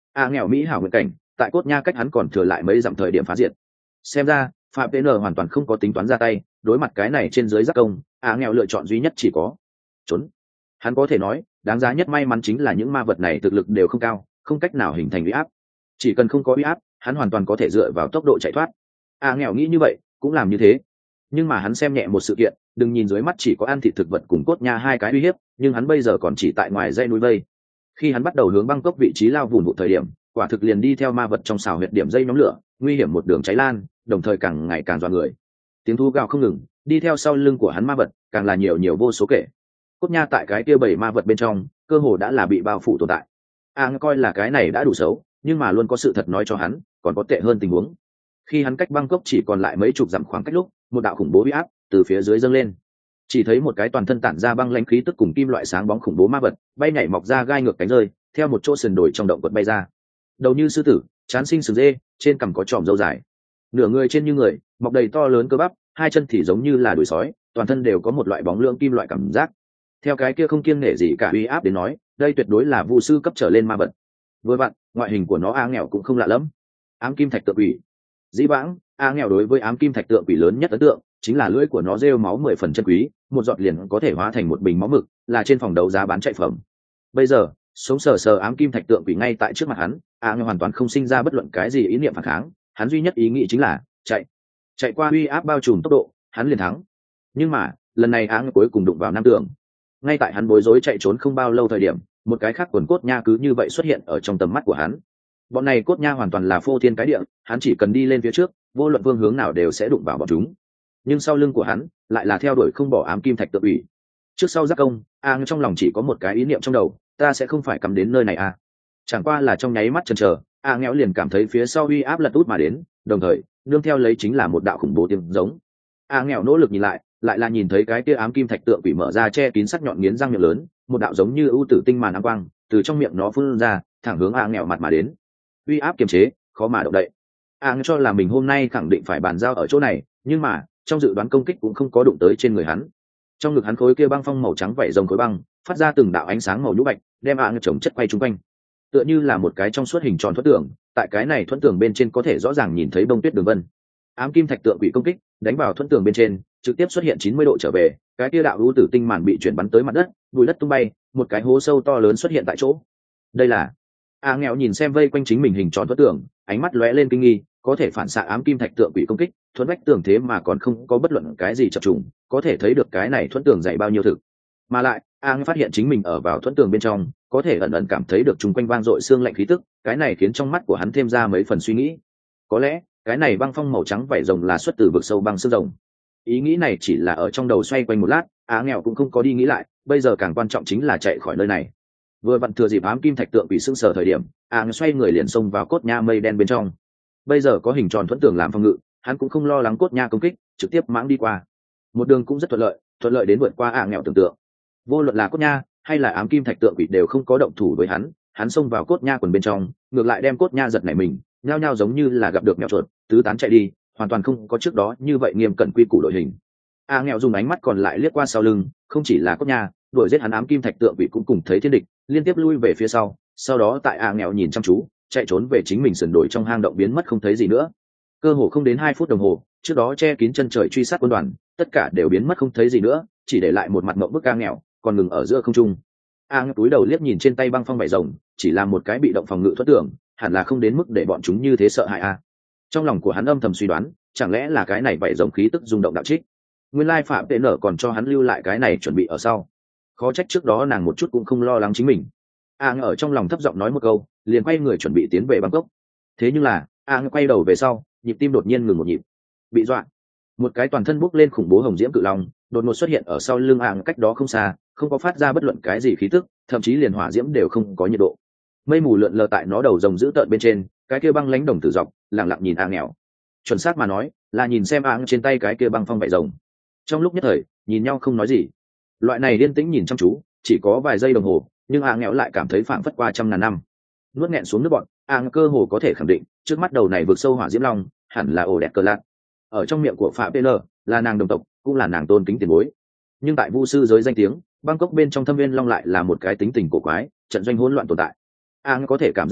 a nghèo mỹ hảo nguyện cảnh tại cốt nha cách hắn còn thừa lại mấy dặm thời điểm phá diệt. Xem ra phạm pn hoàn toàn không có tính toán ra tay, đối mặt cái này trên dưới giác công, a nghèo lựa chọn duy nhất chỉ có trốn. Hắn có thể nói đáng giá nhất may mắn chính là những ma vật này thực lực đều không cao, không cách nào hình thành uy áp. Chỉ cần không có uy áp, hắn hoàn toàn có thể dựa vào tốc độ chạy thoát. a nghèo nghĩ như vậy cũng làm như thế, nhưng mà hắn xem nhẹ một sự kiện. Đừng nhìn dưới mắt chỉ có ăn thịt thực vật cùng cốt nha hai cái uy hiếp, nhưng hắn bây giờ còn chỉ tại ngoài dãy núi vây. Khi hắn bắt đầu hướng Bangkok vị trí lao vùn vụ thời điểm, quả thực liền đi theo ma vật trong xào huyệt điểm dây nhóm lửa, nguy hiểm một đường cháy lan, đồng thời càng ngày càng dọa người. Tiếng thú gào không ngừng, đi theo sau lưng của hắn ma vật càng là nhiều nhiều vô số kể. Cốt nha tại cái kia bảy ma vật bên trong, cơ hồ đã là bị bao phủ tồn tại. A coi là cái này đã đủ xấu, nhưng mà luôn có sự thật nói cho hắn, còn có tệ hơn tình huống. Khi hắn cách Bangkok chỉ còn lại mấy chục dặm khoảng cách lúc, một đạo khủng bố uy áp từ phía dưới dâng lên. Chỉ thấy một cái toàn thân tản ra băng lãnh khí tức cùng kim loại sáng bóng khủng bố ma vật, bay nhảy mọc ra gai ngược cánh rơi, theo một chỗ sườn đồi trong động quật bay ra. Đầu như sư tử, trán sinh sừng dê, trên cằm có tròm râu dài. Nửa người trên như người, mọc đầy to lớn cơ bắp, hai chân thì giống như là đuổi sói, toàn thân đều có một loại bóng lượng kim loại cảm giác. Theo cái kia không kiêng nể gì cả uy áp đến nói, đây tuyệt đối là vu sư cấp trở lên ma vật. Vừa vặn, ngoại hình của nó a nghèo cũng không lạ lắm. Ám kim thạch tượng quỷ. Dĩ vãng, a nghèo đối với ám kim thạch tượng quỷ lớn nhất ấn tượng chính là lưỡi của nó rêu máu mười phần chân quý, một giọt liền có thể hóa thành một bình máu mực, là trên phòng đấu giá bán chạy phẩm. Bây giờ, sống sờ sờ ám kim thạch tượng quỷ ngay tại trước mặt hắn, a nghèo hoàn toàn không sinh ra bất luận cái gì ý niệm phản kháng, hắn duy nhất ý nghĩ chính là chạy. Chạy qua uy áp bao trùm tốc độ, hắn liền thắng. Nhưng mà, lần này a nghèo cuối cùng đụng vào nam tường. Ngay tại hắn bối rối chạy trốn không bao lâu thời điểm, một cái khác quần cốt nha cứ như vậy xuất hiện ở trong tầm mắt của hắn. Bọn này cốt nha hoàn toàn là phô thiên cái địa, hắn chỉ cần đi lên phía trước, vô luận phương hướng nào đều sẽ đụng vào bọn chúng. Nhưng sau lưng của hắn lại là theo đuổi không bỏ ám kim thạch tự ủy. Trước sau giác công, a trong lòng chỉ có một cái ý niệm trong đầu, ta sẽ không phải cắm đến nơi này a. Chẳng qua là trong nháy mắt chần chờ, a nghẽo liền cảm thấy phía sau uy áp lật út mà đến, đồng thời nương theo lấy chính là một đạo khủng bố tiếng giống. A nghẽo nỗ lực nhìn lại, lại là nhìn thấy cái kia ám kim thạch tượng quỷ mở ra che kín sắc nhọn nghiến răng miệng lớn, một đạo giống như ưu tử tinh màn ám quang từ trong miệng nó phun ra, thẳng hướng a nghẽo mặt mà đến. Uy áp kiềm chế, khó mà động đậy. A nghẽo cho là mình hôm nay khẳng định phải bàn giao ở chỗ này, nhưng mà trong dự đoán công kích cũng không có đụng tới trên người hắn. Trong ngực hắn khối kia băng phong màu trắng vảy rồng khối băng phát ra từng đạo ánh sáng màu nhũ bạch, đem a nghẽo chồng chất quay trung quanh, tựa như là một cái trong suốt hình tròn thuẫn tường. Tại cái này thuẫn tường bên trên có thể rõ ràng nhìn thấy bông tuyết đường vân. Ám kim thạch tượng quỷ công kích đánh vào thuẫn tường bên trên, trực tiếp xuất hiện chín mươi độ trở về, cái kia đạo ưu tử tinh màn bị chuyển bắn tới mặt đất, bụi đất tung bay, một cái hố sâu to lớn xuất hiện tại chỗ. Đây là a nghèo nhìn xem vây quanh chính mình hình tròn thuẫn tường, ánh mắt lóe lên kinh nghi, có thể phản xạ ám kim thạch tượng quỷ công kích, thuẫn vách tường thế mà còn không có bất luận cái gì chập trùng, có thể thấy được cái này thuẫn tường dày bao nhiêu thực. Mà lại a nghèo phát hiện chính mình ở vào thuẫn tường bên trong, có thể ẩn ẩn cảm thấy được chung quanh vang dội xương lạnh khí tức, cái này khiến trong mắt của hắn thêm ra mấy phần suy nghĩ. Có lẽ cái này băng phong màu trắng vảy rồng là xuất từ vực sâu băng xương rồng. Ý nghĩ này chỉ là ở trong đầu xoay quanh một lát, á nghèo cũng không có đi nghĩ lại, bây giờ càng quan trọng chính là chạy khỏi nơi này. Vừa vặn thừa dịp ám kim thạch tượng bị sưng sờ thời điểm, á nghèo xoay người liền xông vào cốt nha mây đen bên trong. Bây giờ có hình tròn thuẫn tường làm phòng ngự, hắn cũng không lo lắng cốt nha công kích, trực tiếp mãng đi qua. Một đường cũng rất thuận lợi, thuận lợi đến vượt qua á nghèo tưởng tượng. Vô luận là cốt nha hay là ám kim thạch tượng quỷ đều không có động thủ với hắn, hắn xông vào cốt nha quần bên trong, ngược lại đem cốt nha giật nảy mình, nhao nhao giống như là gặp được mèo chuột, tứ tán chạy đi, hoàn toàn không có trước đó như vậy nghiêm cẩn quy củ đội hình. A nghèo dùng ánh mắt còn lại liếc qua sau lưng, không chỉ là cốt nha, đuổi giết hắn ám kim thạch tượng quỷ cũng cùng thấy thiên địch, liên tiếp lui về phía sau, sau đó tại A nghèo nhìn chăm chú, chạy trốn về chính mình sườn đồi trong hang động biến mất không thấy gì nữa. Cơ hồ không đến hai phút đồng hồ, trước đó che kín chân trời truy sát quân đoàn, tất cả đều biến mất không thấy gì nữa, chỉ để lại một mặt ngậm bức A nghèo, còn ngừng ở giữa không trung. A nghèo túi đầu liếc nhìn trên tay băng phong vảy rồng, chỉ là một cái bị động phòng ngự thoát tưởng, hẳn là không đến mức để bọn chúng như thế sợ hãi a. Trong lòng của hắn âm thầm suy đoán, chẳng lẽ là cái này vảy rồng khí tức rung động đạo trích. Nguyên lai phạm tệ nở còn cho hắn lưu lại cái này chuẩn bị ở sau. Khó trách trước đó nàng một chút cũng không lo lắng chính mình. A ngờ ở trong lòng thấp giọng nói một câu, liền quay người chuẩn bị tiến về Bangkok. Thế nhưng là, A ngờ quay đầu về sau, nhịp tim đột nhiên ngừng một nhịp. Bị dọa. Một cái toàn thân bốc lên khủng bố hồng diễm cự long, đột ngột xuất hiện ở sau lưng A ngờ cách đó không xa, không có phát ra bất luận cái gì khí tức, thậm chí liền hỏa diễm đều không có nhiệt độ. Mây mù lượn lờ tại nó đầu rồng giữ tợn bên trên, cái kia băng lãnh đồng tử dọc, lặng lặng nhìn A nghèo. Chuẩn xác mà nói, là nhìn xem A trên tay cái kia băng phong vảy rồng. Trong lúc nhất thời, nhìn nhau không nói gì. Loại này yên tĩnh nhìn chăm chú, chỉ có vài giây đồng hồ, nhưng A nghèo lại cảm thấy phảng phất qua trăm ngàn năm. Nuốt nghẹn xuống nước bọt, A cơ hồ có thể khẳng định, trước mắt đầu này vượt sâu hỏa diễm long, hẳn là ổ đẹp cờ lạc. Ở trong miệng của Phạm pê lờ, là nàng đồng tộc, cũng là nàng tôn kính tiền bối. Nhưng tại vu sư giới danh tiếng, Bangkok bên trong Thâm Viên Long lại là một cái tính tình cổ quái, trận doanh hỗn loạn tồn tại. A có thể cảm giác được,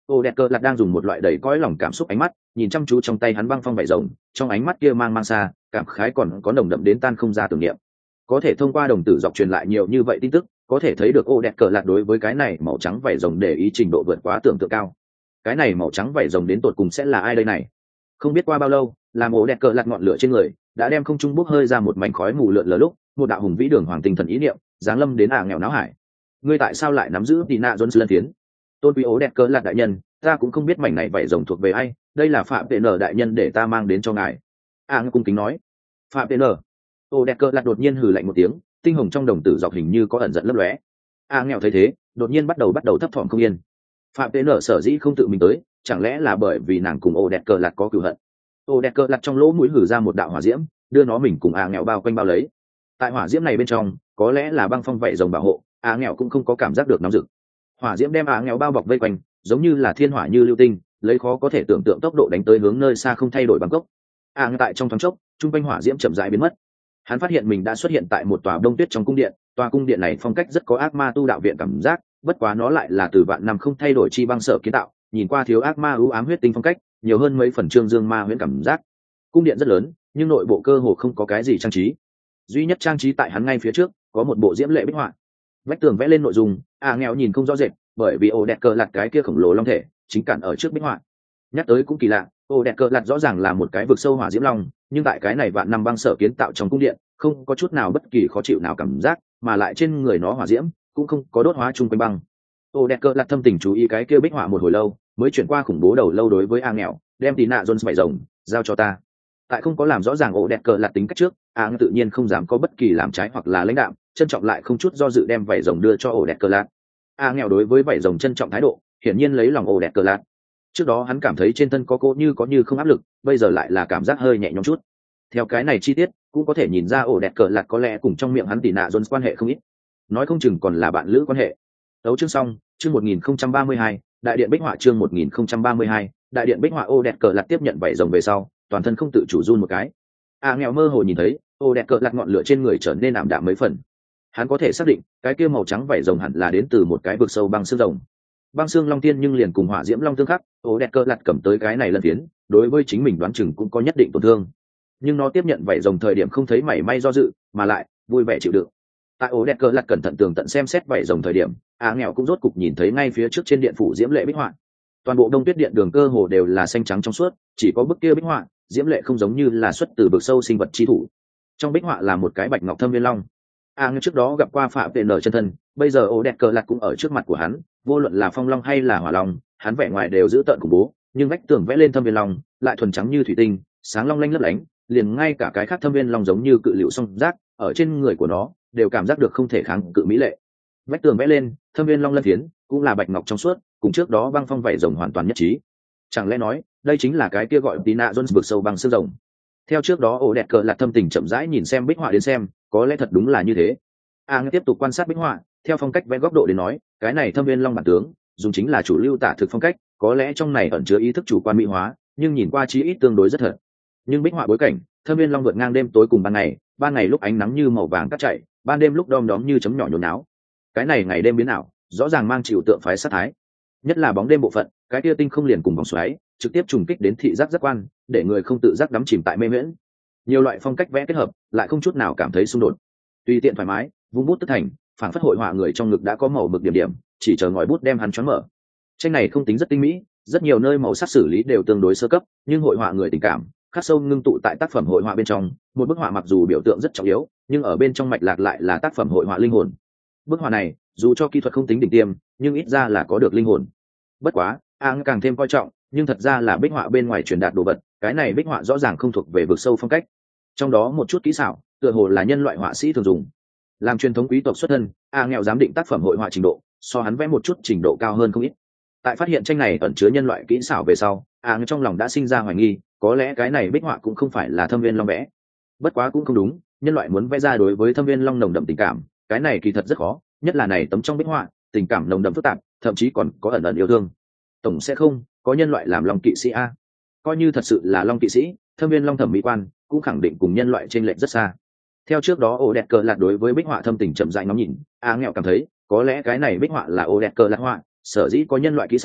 ô đẹp cờ lặt đang dùng một loại đầy cõi lòng cảm xúc ánh mắt nhìn chăm chú trong tay hắn băng phong vải rồng, trong ánh mắt kia mang mang xa cảm khái còn có nồng đậm đến tan không ra tưởng niệm. Có thể thông qua đồng tử dọc truyền lại nhiều như vậy tin tức, có thể thấy được ô đẹp cờ lặt đối với cái này màu trắng vải rồng để ý trình độ vượt quá tưởng tượng cao. Cái này màu trắng vải rồng đến tột cùng sẽ là ai đây này? Không biết qua bao lâu, làm ô đẹp cờ lặt ngọn lửa trên người đã đem không trung bốc hơi ra một mảnh khói mù lượn lờ lúc, một đạo hùng vĩ đường hoàng tinh thần ý niệm giáng lâm đến ả nghèo náo hải. Ngươi tại sao lại nắm giữ tì nạ Jones lân tiến? Tôn quý ố đẹp cỡ lạt đại nhân, ta cũng không biết mảnh này vảy rồng thuộc về ai, đây là phạm vệ nở đại nhân để ta mang đến cho ngài. A ngư cung kính nói. Phạm vệ nở. Ố đẹp cỡ lạt đột nhiên hừ lạnh một tiếng, tinh hồng trong đồng tử dọc hình như có ẩn giận lấp lóe. A nghèo thấy thế, đột nhiên bắt đầu bắt đầu thấp thỏm không yên. Phạm vệ nở sở dĩ không tự mình tới, chẳng lẽ là bởi vì nàng cùng ố đẹp cỡ lạt có cừu hận? Ố đẹp cỡ lạt trong lỗ mũi hử ra một đạo hỏa diễm, đưa nó mình cùng A nghèo bao quanh bao lấy. Tại hỏa diễm này bên trong, có lẽ là băng phong vảy rồng bảo hộ, A nghèo cũng không có cảm giác được nóng rực. Hỏa diễm đem A nghèo bao bọc vây quanh, giống như là thiên hỏa như lưu tinh, lấy khó có thể tưởng tượng tốc độ đánh tới hướng nơi xa không thay đổi bằng cốc. A nghèo tại trong thoáng chốc, trung quanh hỏa diễm chậm rãi biến mất. Hắn phát hiện mình đã xuất hiện tại một tòa đông tuyết trong cung điện, tòa cung điện này phong cách rất có ác ma tu đạo viện cảm giác, bất quá nó lại là từ vạn năm không thay đổi chi băng sở kiến tạo, nhìn qua thiếu ác ma u ám huyết tinh phong cách, nhiều hơn mấy phần trương dương ma huyễn cảm giác. Cung điện rất lớn, nhưng nội bộ cơ hồ không có cái gì trang trí. Duy nhất trang trí tại hắn ngay phía trước, có một bộ diễm lệ bích họa. Vách tường vẽ lên nội dung, A nghèo nhìn không rõ rệt, bởi vì ổ đẹp cờ lạt cái kia khổng lồ long thể chính cản ở trước bích họa. Nhắc tới cũng kỳ lạ, ổ đẹp cờ lạt rõ ràng là một cái vực sâu hỏa diễm long, nhưng tại cái này vạn năm băng sở kiến tạo trong cung điện, không có chút nào bất kỳ khó chịu nào cảm giác, mà lại trên người nó hỏa diễm cũng không có đốt hóa chung quanh băng. Ổ đẹp cờ lạt thâm tình chú ý cái kia bích họa một hồi lâu, mới chuyển qua khủng bố đầu lâu đối với A nghèo, đem tí nạ Jones vảy rồng giao cho ta. Tại không có làm rõ ràng ổ đẹp cờ lạt tính cách trước, A tự nhiên không dám có bất kỳ làm trái hoặc là lãnh đạm, trân trọng lại không chút do dự đem vảy rồng đưa cho ổ đẹp cờ lạt. A nghèo đối với vảy rồng trân trọng thái độ, hiển nhiên lấy lòng ổ đẹp cờ lạt. Trước đó hắn cảm thấy trên thân có cỗ như có như không áp lực, bây giờ lại là cảm giác hơi nhẹ nhõm chút. Theo cái này chi tiết, cũng có thể nhìn ra ổ đẹp cờ lạt có lẽ cùng trong miệng hắn tỷ nạ Jones quan hệ không ít, nói không chừng còn là bạn lữ quan hệ. Đấu chương xong, chương một nghìn không trăm ba mươi hai, đại điện bích họa chương một nghìn không trăm ba mươi hai, đại điện bích họa ổ đẹp cờ lạt tiếp nhận vảy rồng về sau, toàn thân không tự chủ run một cái. A nghèo mơ hồ nhìn thấy, ổ đẹp cờ lạt ngọn lửa trên người trở nên ảm đạm mấy phần. Hắn có thể xác định, cái kia màu trắng vảy rồng hẳn là đến từ một cái vực sâu băng xương rồng. Băng xương long tiên nhưng liền cùng hỏa diễm long tương khắc, ổ đẹp cờ lạt cầm tới cái này lần tiến, đối với chính mình đoán chừng cũng có nhất định tổn thương. Nhưng nó tiếp nhận vảy rồng thời điểm không thấy mảy may do dự, mà lại vui vẻ chịu đựng. Tại ổ đẹp cờ lạt cẩn thận tường tận xem xét vảy rồng thời điểm, A nghèo cũng rốt cục nhìn thấy ngay phía trước trên điện phủ diễm lệ bích họa. Toàn bộ đông tuyết điện đường cơ hồ đều là xanh trắng trong suốt, chỉ có bức kia bích họa diễm lệ không giống như là xuất từ vực sâu sinh vật chi thủ. Trong bích họa là một cái bạch ngọc thâm viên long. A nghèo trước đó gặp qua phạm vệ nở chân thân, bây giờ ổ đẹp cờ lạt cũng ở trước mặt của hắn, vô luận là phong long hay là hỏa long, hắn vẻ ngoài đều giữ tợn khủng bố, nhưng vách tường vẽ lên thâm viên long lại thuần trắng như thủy tinh, sáng long lanh lấp lánh, liền ngay cả cái khác thâm viên long giống như cự liệu song giác ở trên người của nó đều cảm giác được không thể kháng cự mỹ lệ. Vách tường vẽ lên thâm viên long lân phiến cũng là bạch ngọc trong suốt, cùng trước đó băng phong vảy rồng hoàn toàn nhất trí. Chẳng lẽ nói đây chính là cái kia gọi tí nạ Jones vực sâu băng xương rồng? Theo trước đó ổ đẹp cờ lạt thâm tình chậm rãi nhìn xem bích họa đến xem, có lẽ thật đúng là như thế. A nghe tiếp tục quan sát bích họa, theo phong cách vẽ góc độ đến nói, cái này thâm viên long bản tướng dùng chính là chủ lưu tả thực phong cách, có lẽ trong này ẩn chứa ý thức chủ quan mỹ hóa, nhưng nhìn qua chí ít tương đối rất thật. Nhưng bích họa bối cảnh, thâm viên long vượt ngang đêm tối cùng ban ngày, ban ngày lúc ánh nắng như màu vàng cắt chạy, ban đêm lúc đom đóm như chấm nhỏ nhốn náo. Cái này ngày đêm biến ảo, rõ ràng mang chịu tượng phái sát thái. Nhất là bóng đêm bộ phận, cái kia tinh không liền cùng vòng xoáy, trực tiếp trùng kích đến thị giác giác quan, để người không tự giác đắm chìm tại mê miễn. Nhiều loại phong cách vẽ kết hợp, lại không chút nào cảm thấy xung đột. Tùy tiện thoải mái, vung bút tức thành, phảng phất hội họa người trong ngực đã có màu mực điểm điểm, chỉ chờ ngòi bút đem hắn choáng mở. Tranh này không tính rất tinh mỹ, rất nhiều nơi màu sắc xử lý đều tương đối sơ cấp, nhưng hội họa người tình cảm khắc sâu ngưng tụ tại tác phẩm hội họa bên trong. Một bức họa mặc dù biểu tượng rất trọng yếu, nhưng ở bên trong mạch lạc lại là tác phẩm hội họa linh hồn. Bức họa này dù cho kỹ thuật không tính đỉnh tiêm, nhưng ít ra là có được linh hồn. Bất quá Ang càng thêm coi trọng, nhưng thật ra là bích họa bên ngoài truyền đạt đồ vật. Cái này bích họa rõ ràng không thuộc về vực sâu phong cách, trong đó một chút kỹ xảo tựa hồ là nhân loại họa sĩ thường dùng. Làm truyền thống quý tộc xuất thân, A nghèo giám định tác phẩm hội họa trình độ so hắn vẽ một chút trình độ cao hơn không ít. Tại phát hiện tranh này ẩn chứa nhân loại kỹ xảo về sau, A nghèo trong lòng đã sinh ra hoài nghi, có lẽ cái này bích họa cũng không phải là thâm viên long vẽ. Bất quá cũng không đúng, nhân loại muốn vẽ ra đối với thâm viên long nồng đậm tình cảm, cái này kỳ thật rất khó, nhất là này tấm trong bích họa tình cảm nồng đậm phức tạp, thậm chí còn có ẩn ẩn yêu thương. Tổng sẽ không có nhân loại làm long kỵ sĩ a. Coi như thật sự là long kỵ sĩ, thâm viên long thẩm mỹ quan cũng khẳng định cùng nhân loại trên lệch rất xa. Theo trước đó ổ đẹp cờ lạt đối với bích họa thâm tình chậm rãi ngắm nhìn, A nghèo cảm thấy có lẽ cái này bích họa là ổ đẹp cờ lạt họa, sở dĩ có nhân loại kỹ xảo,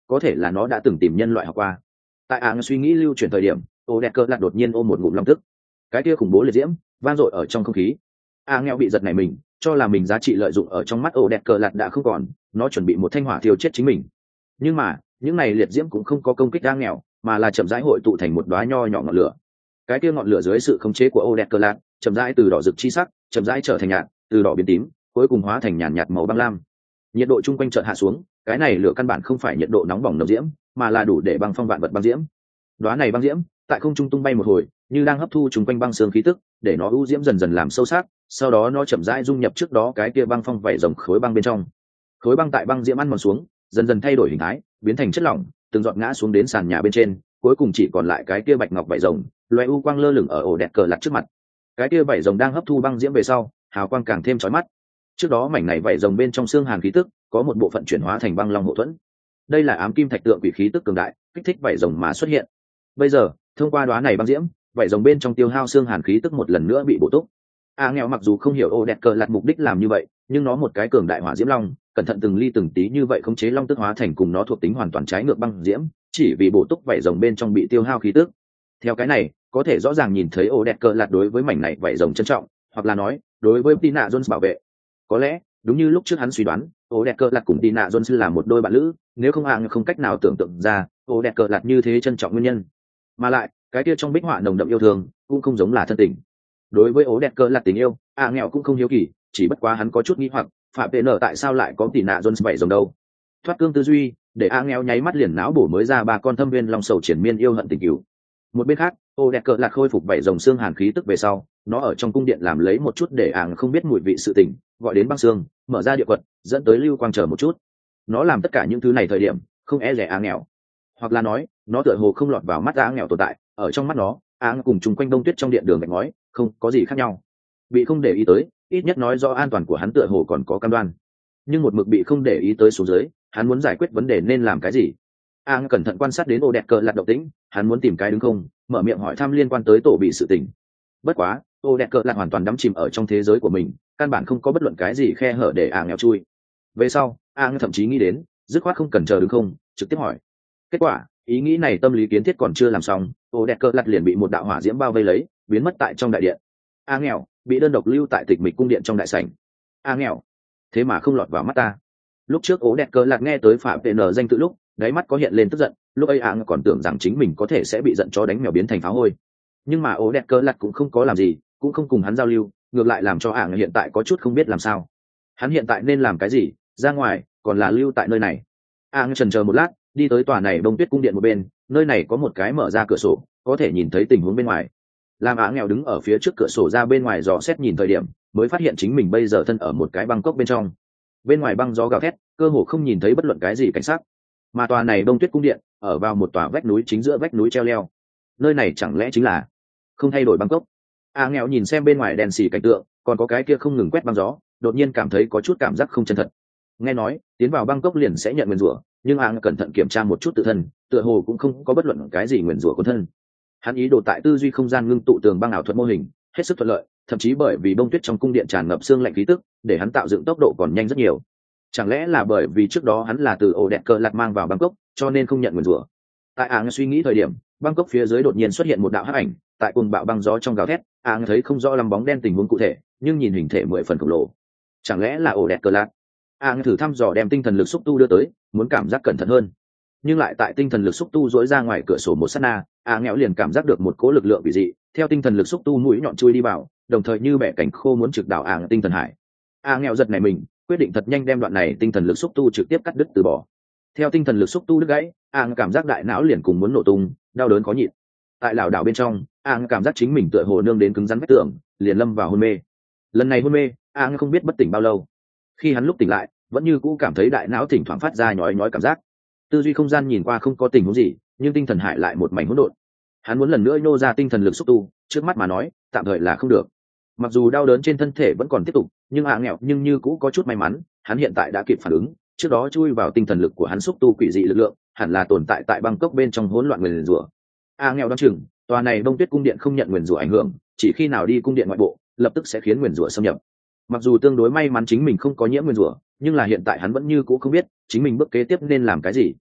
có thể là nó đã từng tìm nhân loại học qua. Tại áng suy nghĩ lưu chuyển thời điểm, ô đẹp cờ lạt đột nhiên ôm một ngụm long tức. Cái kia khủng bố liệt diễm vang dội ở trong không khí. A nghèo bị giật này mình, cho là mình giá trị lợi dụng ở trong mắt ô đẹp cờ lạt đã không còn, nó chuẩn bị một thanh hỏa thiêu chết chính mình. Nhưng mà những này liệt diễm cũng không có công kích A nghèo, mà là chậm rãi hội tụ thành một đóa nho nhỏ ngọn lửa. Cái kia ngọn lửa dưới sự khống chế của ô đẹp cờ lạt chậm rãi từ đỏ rực chi sắc chậm rãi trở thành nhạt, từ đỏ biến tím, cuối cùng hóa thành nhàn nhạt màu băng lam. Nhiệt độ chung quanh chợt hạ xuống, cái này lửa căn bản không phải nhiệt độ nóng bỏng nồng diễm, mà là đủ để băng phong vạn vật băng diễm. Đóa này băng diễm tại không trung tung bay một hồi, như đang hấp thu chung quanh băng sương khí tức, để nó u diễm dần dần làm sâu sắc, sau đó nó chậm rãi dung nhập trước đó cái kia băng phong vảy rồng khối băng bên trong. Khối băng tại băng diễm ăn mòn xuống, dần dần thay đổi hình thái, biến thành chất lỏng, từng giọt ngã xuống đến sàn nhà bên trên, cuối cùng chỉ còn lại cái kia bạch ngọc vảy rồng, loé u quang lơ lửng ở ổ đẹp cờ lật trước mặt. Cái kia vảy rồng đang hấp thu băng diễm về sau, hào quang càng thêm chói mắt. Trước đó mảnh này vảy rồng bên trong xương hàn khí tức, có một bộ phận chuyển hóa thành băng long hộ thuẫn. Đây là ám kim thạch tượng quỷ khí tức cường đại, kích thích vảy rồng mà xuất hiện. Bây giờ, thông qua đóa này băng diễm, vảy rồng bên trong tiêu hao xương hàn khí tức một lần nữa bị bổ túc. A nghèo mặc dù không hiểu ô đẹp cờ lật mục đích làm như vậy, nhưng nó một cái cường đại hỏa diễm long, cẩn thận từng ly từng tí như vậy khống chế long tức hóa thành cùng nó thuộc tính hoàn toàn trái ngược băng diễm, chỉ vì bổ túc vảy rồng bên trong bị tiêu hao khí tức. Theo cái này, có thể rõ ràng nhìn thấy ô đẹp cờ lật đối với mảnh này vảy rồng trân trọng, hoặc là nói, đối với Tina Jones bảo vệ. Có lẽ, đúng như lúc trước hắn suy đoán, ô đẹp cờ lật cùng Tina Jones là một đôi bạn lữ, nếu không A không cách nào tưởng tượng ra, ô đẹp cờ lật như thế trân trọng nguyên nhân. Mà lại, cái kia trong bích họa nồng đậm yêu thương, cũng không giống là thân tình. Đối với ố đẹp cờ lật tình yêu, A nghèo cũng không hiếu kỳ, chỉ bất quá hắn có chút nghi hoặc, phạm tệ nở tại sao lại có tỷ nạ Jones vậy rồng đâu. Thoát cương tư duy, để A nghèo nháy mắt liền não bổ mới ra ba con thâm viên long sầu triển miên yêu hận tình cứu. Một bên khác, ô đẹp cờ lật khôi phục bảy rồng xương hàn khí tức về sau, nó ở trong cung điện làm lấy một chút để ảng không biết mùi vị sự tình, gọi đến băng xương, mở ra địa quật, dẫn tới lưu quang chờ một chút. Nó làm tất cả những thứ này thời điểm không e rẻ A nghèo, hoặc là nói nó tựa hồ không lọt vào mắt A nghèo tồn tại, ở trong mắt nó A cùng chung quanh đông tuyết trong điện đường gạch ngói không có gì khác nhau. Bị không để ý tới, ít nhất nói rõ an toàn của hắn tựa hồ còn có cam đoan, nhưng một mực bị không để ý tới xuống dưới, hắn muốn giải quyết vấn đề nên làm cái gì. A cẩn thận quan sát đến ô đẹp cờ lật động tĩnh, hắn muốn tìm cái đứng không, mở miệng hỏi thăm liên quan tới tổ bị sự tình. Bất quá, ô đẹp cờ lật hoàn toàn đắm chìm ở trong thế giới của mình, căn bản không có bất luận cái gì khe hở để A nghèo chui. Về sau, A thậm chí nghĩ đến, dứt khoát không cần chờ đứng không, trực tiếp hỏi. Kết quả, ý nghĩ này tâm lý kiến thiết còn chưa làm xong, ô đẹp cờ lật liền bị một đạo hỏa diễm bao vây lấy, biến mất tại trong đại điện. A nghèo bị đơn độc lưu tại tịch mịch cung điện trong đại sảnh. A nghèo, thế mà không lọt vào mắt ta. Lúc trước ố đẹp cờ lật nghe tới phạm tệ nở danh tự lúc, đáy mắt có hiện lên tức giận, lúc ấy A còn tưởng rằng chính mình có thể sẽ bị giận chó đánh mèo biến thành pháo hôi. Nhưng mà ố đẹp cờ lật cũng không có làm gì, cũng không cùng hắn giao lưu, ngược lại làm cho A hiện tại có chút không biết làm sao. Hắn hiện tại nên làm cái gì, ra ngoài còn là lưu tại nơi này. A chần chờ một lát, đi tới tòa này bông tuyết cung điện một bên, nơi này có một cái mở ra cửa sổ, có thể nhìn thấy tình huống bên ngoài. Làm Á nghèo đứng ở phía trước cửa sổ ra bên ngoài dò xét nhìn thời điểm, mới phát hiện chính mình bây giờ thân ở một cái băng cốc bên trong. Bên ngoài băng gió gào thét, cơ hồ không nhìn thấy bất luận cái gì cảnh sát. Mà tòa này bông tuyết cung điện ở vào một tòa vách núi chính giữa vách núi treo leo. Nơi này chẳng lẽ chính là không thay đổi băng cốc? Á nghèo nhìn xem bên ngoài đèn xì cảnh tượng, còn có cái kia không ngừng quét băng gió, đột nhiên cảm thấy có chút cảm giác không chân thật. Nghe nói tiến vào băng cốc liền sẽ nhận nguyền rủa, nhưng Á cẩn thận kiểm tra một chút tự thân, tựa hồ cũng không có bất luận cái gì nguyền rủa của thân. Hắn ý đồ tại tư duy không gian ngưng tụ tường băng ảo thuật mô hình, hết sức thuận lợi, thậm chí bởi vì bông tuyết trong cung điện tràn ngập xương lạnh khí tức, để hắn tạo dựng tốc độ còn nhanh rất nhiều. Chẳng lẽ là bởi vì trước đó hắn là từ ổ đẹp cờ lật mang vào Bangkok, cho nên không nhận nguyền rủa? Tại Áng suy nghĩ thời điểm, Bangkok phía dưới đột nhiên xuất hiện một đạo hắc ảnh, tại cuồng bạo băng gió trong gào thét, Áng thấy không rõ lắm bóng đen tình huống cụ thể, nhưng nhìn hình thể mười phần khổng lồ. Chẳng lẽ là ổ đẹp cờ lật? Áng thử thăm dò đem tinh thần lực xúc tu đưa tới, muốn cảm giác cẩn thận hơn. Nhưng lại tại tinh thần lực xúc tu dỗi ra ngoài cửa sổ một sát na, A nghèo liền cảm giác được một cỗ lực lượng kỳ dị theo tinh thần lực xúc tu mũi nhọn chui đi vào, đồng thời như bẻ cảnh khô muốn trực đảo A tinh thần hải. A nghèo giật này mình, quyết định thật nhanh đem đoạn này tinh thần lực xúc tu trực tiếp cắt đứt từ bỏ. Theo tinh thần lực xúc tu đứt gãy, A cảm giác đại não liền cùng muốn nổ tung, đau đớn khó nhịn. Tại lảo đảo bên trong, A cảm giác chính mình tựa hồ nương đến cứng rắn vách tường, liền lâm vào hôn mê. Lần này hôn mê, A không biết bất tỉnh bao lâu. Khi hắn lúc tỉnh lại, vẫn như cũ cảm thấy đại não thỉnh thoảng phát ra nhói nhói cảm giác. Tư duy không gian nhìn qua không có tình huống gì, nhưng tinh thần hải lại một mảnh hỗn độn. Hắn muốn lần nữa nô ra tinh thần lực xúc tu, trước mắt mà nói tạm thời là không được. Mặc dù đau đớn trên thân thể vẫn còn tiếp tục, nhưng A nghèo nhưng như cũ có chút may mắn, hắn hiện tại đã kịp phản ứng, trước đó chui vào tinh thần lực của hắn xúc tu quỷ dị lực lượng, hẳn là tồn tại tại Bangkok bên trong hỗn loạn nguyền rủa. A nghèo đoán chừng, tòa này Bông Tuyết cung điện không nhận nguyền rủa ảnh hưởng, chỉ khi nào đi cung điện ngoại bộ, lập tức sẽ khiến nguyền rủa xâm nhập. Mặc dù tương đối may mắn chính mình không có nhiễm nguyền rủa, nhưng là hiện tại hắn vẫn như cũ không biết chính mình bước kế tiếp nên làm cái gì.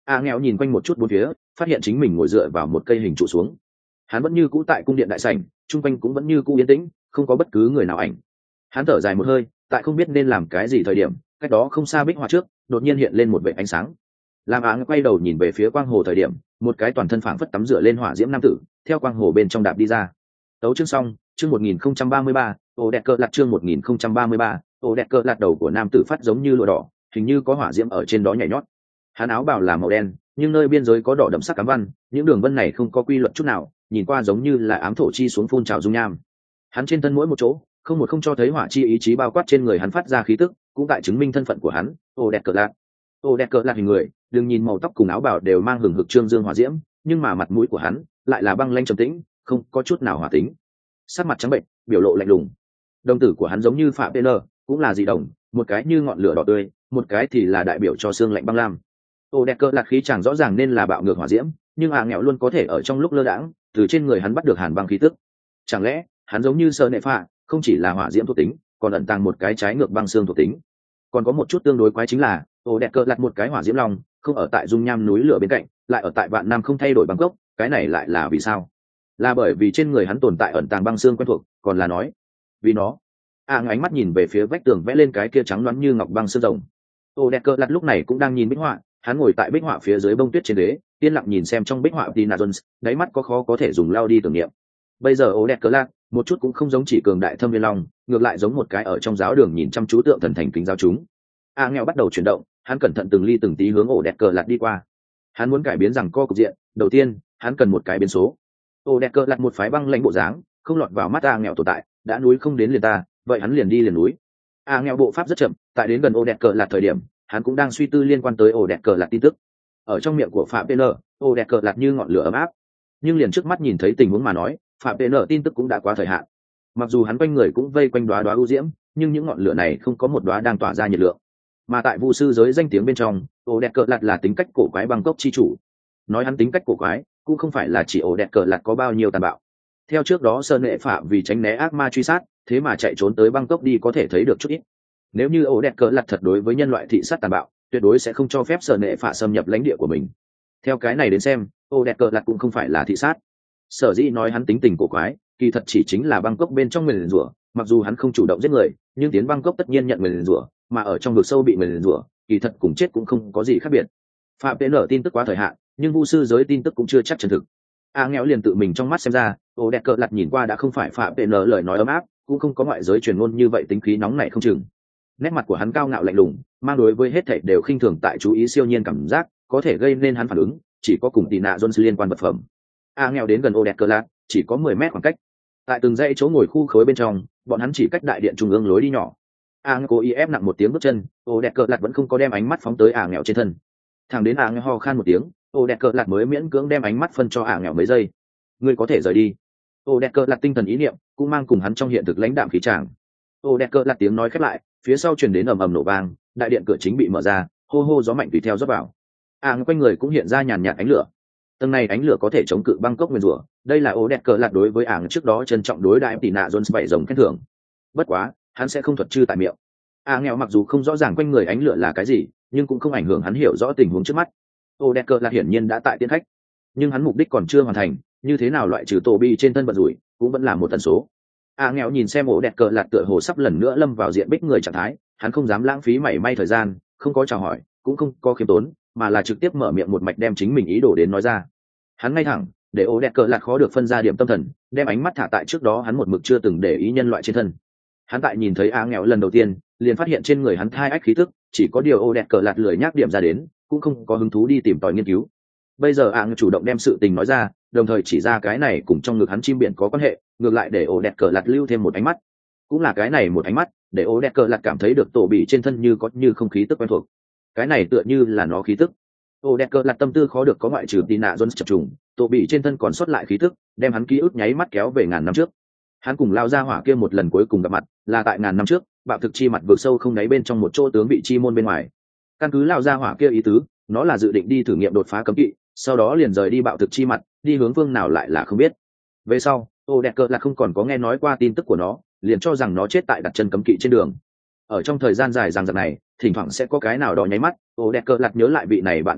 a nghèo nhìn quanh một chút bốn phía, phát hiện chính mình ngồi dựa vào một cây hình trụ xuống. Hắn vẫn như cũ tại cung điện đại sảnh, chung quanh cũng vẫn như cũ yên tĩnh, không có bất cứ người nào ảnh. Hắn thở dài một hơi, tại không biết nên làm cái gì thời điểm, cách đó không xa bích họa trước đột nhiên hiện lên một vệt ánh sáng. Làm áng quay đầu nhìn về phía quang hồ thời điểm, một cái toàn thân phảng phất tắm rửa lên hỏa diễm nam tử theo quang hồ bên trong đạp đi ra. Tấu chương xong, chương một nghìn không trăm ba mươi ba, ổ đẹp cờ lạt chương một nghìn không trăm ba mươi ba, ổ đẹp cờ lạt đầu của nam tử phát giống như lụa đỏ, hình như có hỏa diễm ở trên đó nhảy nhót. Hắn áo bào là màu đen, nhưng nơi biên giới có đỏ đậm sắc cám văn, những đường vân này không có quy luật chút nào, nhìn qua giống như là ám thổ chi xuống phun trào dung nham. Hắn trên thân mỗi một chỗ, không một không cho thấy hỏa chi ý chí bao quát trên người hắn phát ra khí tức, cũng tại chứng minh thân phận của hắn, ổ đẹp cờ lạt. Ổ đẹp cờ lạt hình người, đừng nhìn màu tóc cùng áo bào đều mang hừng hực trương dương hỏa diễm, nhưng mà mặt mũi của hắn lại là băng lanh trầm tĩnh, không có chút nào hỏa tính. Sắc mặt trắng bệnh, biểu lộ lạnh lùng. Đồng tử của hắn giống như phạm pê lờ, cũng là dị đồng, một cái như ngọn lửa đỏ tươi, một cái thì là đại biểu cho xương lạnh băng lam. Ổ đẹp cờ lạt khí chàng rõ ràng nên là bạo ngược hỏa diễm, nhưng à nghèo luôn có thể ở trong lúc lơ đãng từ trên người hắn bắt được hàn băng khí tức. Chẳng lẽ hắn giống như sơ nệ phạ, không chỉ là hỏa diễm thuộc tính, còn ẩn tàng một cái trái ngược băng xương thuộc tính. Còn có một chút tương đối quái chính là ổ đẹp cờ lạt một cái hỏa diễm long, không ở tại dung nham núi lửa bên cạnh, lại ở tại vạn năm không thay đổi băng gốc, cái này lại là vì sao? Là bởi vì trên người hắn tồn tại ẩn tàng băng xương quen thuộc, còn là nói vì nó? À ánh mắt nhìn về phía vách tường vẽ lên cái kia trắng loáng như ngọc băng xương rồng. Ổ đẹp cờ lạt lúc này cũng đang nhìn bích họa, hắn ngồi tại bích họa phía dưới bông tuyết trên ghế, yên lặng nhìn xem trong bích họa Tina Jones, đáy mắt có khó có thể dùng lao đi tưởng niệm. Bây giờ ổ đẹp cờ lạt một chút cũng không giống chỉ cường đại thâm viên long, ngược lại giống một cái ở trong giáo đường nhìn chăm chú tượng thần thành kính giáo chúng. A nghèo bắt đầu chuyển động, hắn cẩn thận từng ly từng tí hướng ổ đẹp cờ lạt đi qua. Hắn muốn cải biến rằng co cục diện, đầu tiên hắn cần một cái biến số. Ổ đẹp cờ lạt một phái băng lãnh bộ dáng, không lọt vào mắt A nghèo tồn tại, đã núi không đến liền ta, vậy hắn liền đi liền núi. A nghèo bộ pháp rất chậm, tại đến gần ổ đẹp cờ lạt thời điểm, hắn cũng đang suy tư liên quan tới ổ đẹp cờ lạt tin tức. Ở trong miệng của phạm pê lờ, ổ đẹp cờ lạt như ngọn lửa ấm áp, nhưng liền trước mắt nhìn thấy tình huống mà nói, phạm pê lờ tin tức cũng đã quá thời hạn. Mặc dù hắn quanh người cũng vây quanh đóa đóa ưu diễm, nhưng những ngọn lửa này không có một đóa đang tỏa ra nhiệt lượng. Mà tại vu sư giới danh tiếng bên trong, ổ đẹp cờ lạt là tính cách cổ quái băng cốc chi chủ. Nói hắn tính cách cổ quái cũng không phải là chỉ ổ đẹp cờ lạt có bao nhiêu tàn bạo. Theo trước đó sơn nệ phạm vì tránh né ác ma truy sát, thế mà chạy trốn tới băng cốc đi có thể thấy được chút ít. Nếu như ổ đẹp cờ lạt thật đối với nhân loại thị sát tàn bạo, tuyệt đối sẽ không cho phép sơn nệ phạm xâm nhập lãnh địa của mình. Theo cái này đến xem, ổ đẹp cờ lạt cũng không phải là thị sát. Sở dĩ nói hắn tính tình cổ quái, kỳ thật chỉ chính là băng cốc bên trong nguyền rủa. Mặc dù hắn không chủ động giết người, nhưng tiến băng cốc tất nhiên nhận nguyền rủa, mà ở trong vực sâu bị nguyền rủa, kỳ thật cùng chết cũng không có gì khác biệt. Phạm Tế Nở tin tức quá thời hạn, nhưng vu sư giới tin tức cũng chưa chắc chân thực. A nghèo liền tự mình trong mắt xem ra, ổ đẹp cờ lặt nhìn qua đã không phải Phạm Tế Nở lời nói ấm áp, cũng không có ngoại giới truyền ngôn như vậy tính khí nóng nảy không chừng. Nét mặt của hắn cao ngạo lạnh lùng, mang đối với hết thảy đều khinh thường tại chú ý siêu nhiên cảm giác, có thể gây nên hắn phản ứng, chỉ có cùng Tina Jones liên quan vật phẩm. A nghèo đến gần ổ đẹp cờ lặt, chỉ có mười mét khoảng cách. Tại từng dãy chỗ ngồi khu khối bên trong, bọn hắn chỉ cách đại điện trung ương lối đi nhỏ. A cố ý ép nặng một tiếng bước chân, ổ đẹp cờ lặt vẫn không có đem ánh mắt phóng tới A nghèo trên thân. Thằng đến A nghèo ho khan một tiếng, ổ đẹp cờ lặt mới miễn cưỡng đem ánh mắt phân cho A nghèo mấy giây. Ngươi có thể rời đi. Ổ đẹp cờ lặt tinh thần ý niệm cũng mang cùng hắn trong hiện thực lãnh đạm khí tràng. Ổ đẹp cờ lặt tiếng nói khép lại, phía sau truyền đến ầm ầm nổ vang, đại điện cửa chính bị mở ra, hô hô gió mạnh tùy theo rót vào. A nghèo quanh người cũng hiện ra nhàn nhạt ánh lửa. Tầng này ánh lửa có thể chống cự băng cốc nguyên rủa, đây là ổ đẹp cờ lặt đối với ảng trước đó trân trọng đối đại tỷ nạ Jones bảy rồng khen thưởng. Bất quá, hắn sẽ không thuật chư tại miệng. A nghèo mặc dù không rõ ràng quanh người ánh lửa là cái gì, nhưng cũng không ảnh hưởng hắn hiểu rõ tình huống trước mắt. Ổ đẹp cờ lặt hiển nhiên đã tại tiến khách, nhưng hắn mục đích còn chưa hoàn thành, như thế nào loại trừ tổ bi trên thân vận rủi, cũng vẫn là một tần số. A nghèo nhìn xem ổ đẹp cờ lặt tựa hồ sắp lần nữa lâm vào diện bích người trạng thái, hắn không dám lãng phí mảy may thời gian, không có chào hỏi, cũng không có khiêm tốn, mà là trực tiếp mở miệng một mạch đem chính mình ý đồ đến nói ra. Hắn ngay thẳng, để ổ đẹp cờ lạt khó được phân ra điểm tâm thần, đem ánh mắt thả tại trước đó hắn một mực chưa từng để ý nhân loại trên thân. Hắn tại nhìn thấy A nghèo lần đầu tiên, liền phát hiện trên người hắn thai ách khí tức, chỉ có điều ổ đẹp cờ lạt lười nhắc điểm ra đến, cũng không có hứng thú đi tìm tòi nghiên cứu. Bây giờ A chủ động đem sự tình nói ra, đồng thời chỉ ra cái này cùng trong ngực hắn chim biển có quan hệ, ngược lại để ổ đẹp cờ lạt lưu thêm một ánh mắt. Cũng là cái này một ánh mắt, để ổ đẹp cờ lạt cảm thấy được tổ bị trên thân như có như không khí tức quen thuộc. Cái này tựa như là nó khí tức. Ổ đẹp cờ lạt tâm tư khó được có ngoại trừ Tina Jones chập trùng, tổ bị trên thân còn sót lại khí tức, đem hắn ký ức nháy mắt kéo về ngàn năm trước. Hắn cùng lao ra hỏa kia một lần cuối cùng gặp mặt, là tại ngàn năm trước, bạo thực chi mặt vượt sâu không đáy bên trong một chỗ tướng vị chi môn bên ngoài. Căn cứ lao ra hỏa kia ý tứ, nó là dự định đi thử nghiệm đột phá cấm kỵ, sau đó liền rời đi bạo thực chi mặt, đi hướng phương nào lại là không biết. Về sau, ổ đẹp cờ lạt không còn có nghe nói qua tin tức của nó, liền cho rằng nó chết tại đặt chân cấm kỵ trên đường. Ở trong thời gian dài dằng dặc này, thỉnh thoảng sẽ có cái nào đó nháy mắt, ổ đẹp cờ lạt nhớ lại vị này bạn cũ lúc,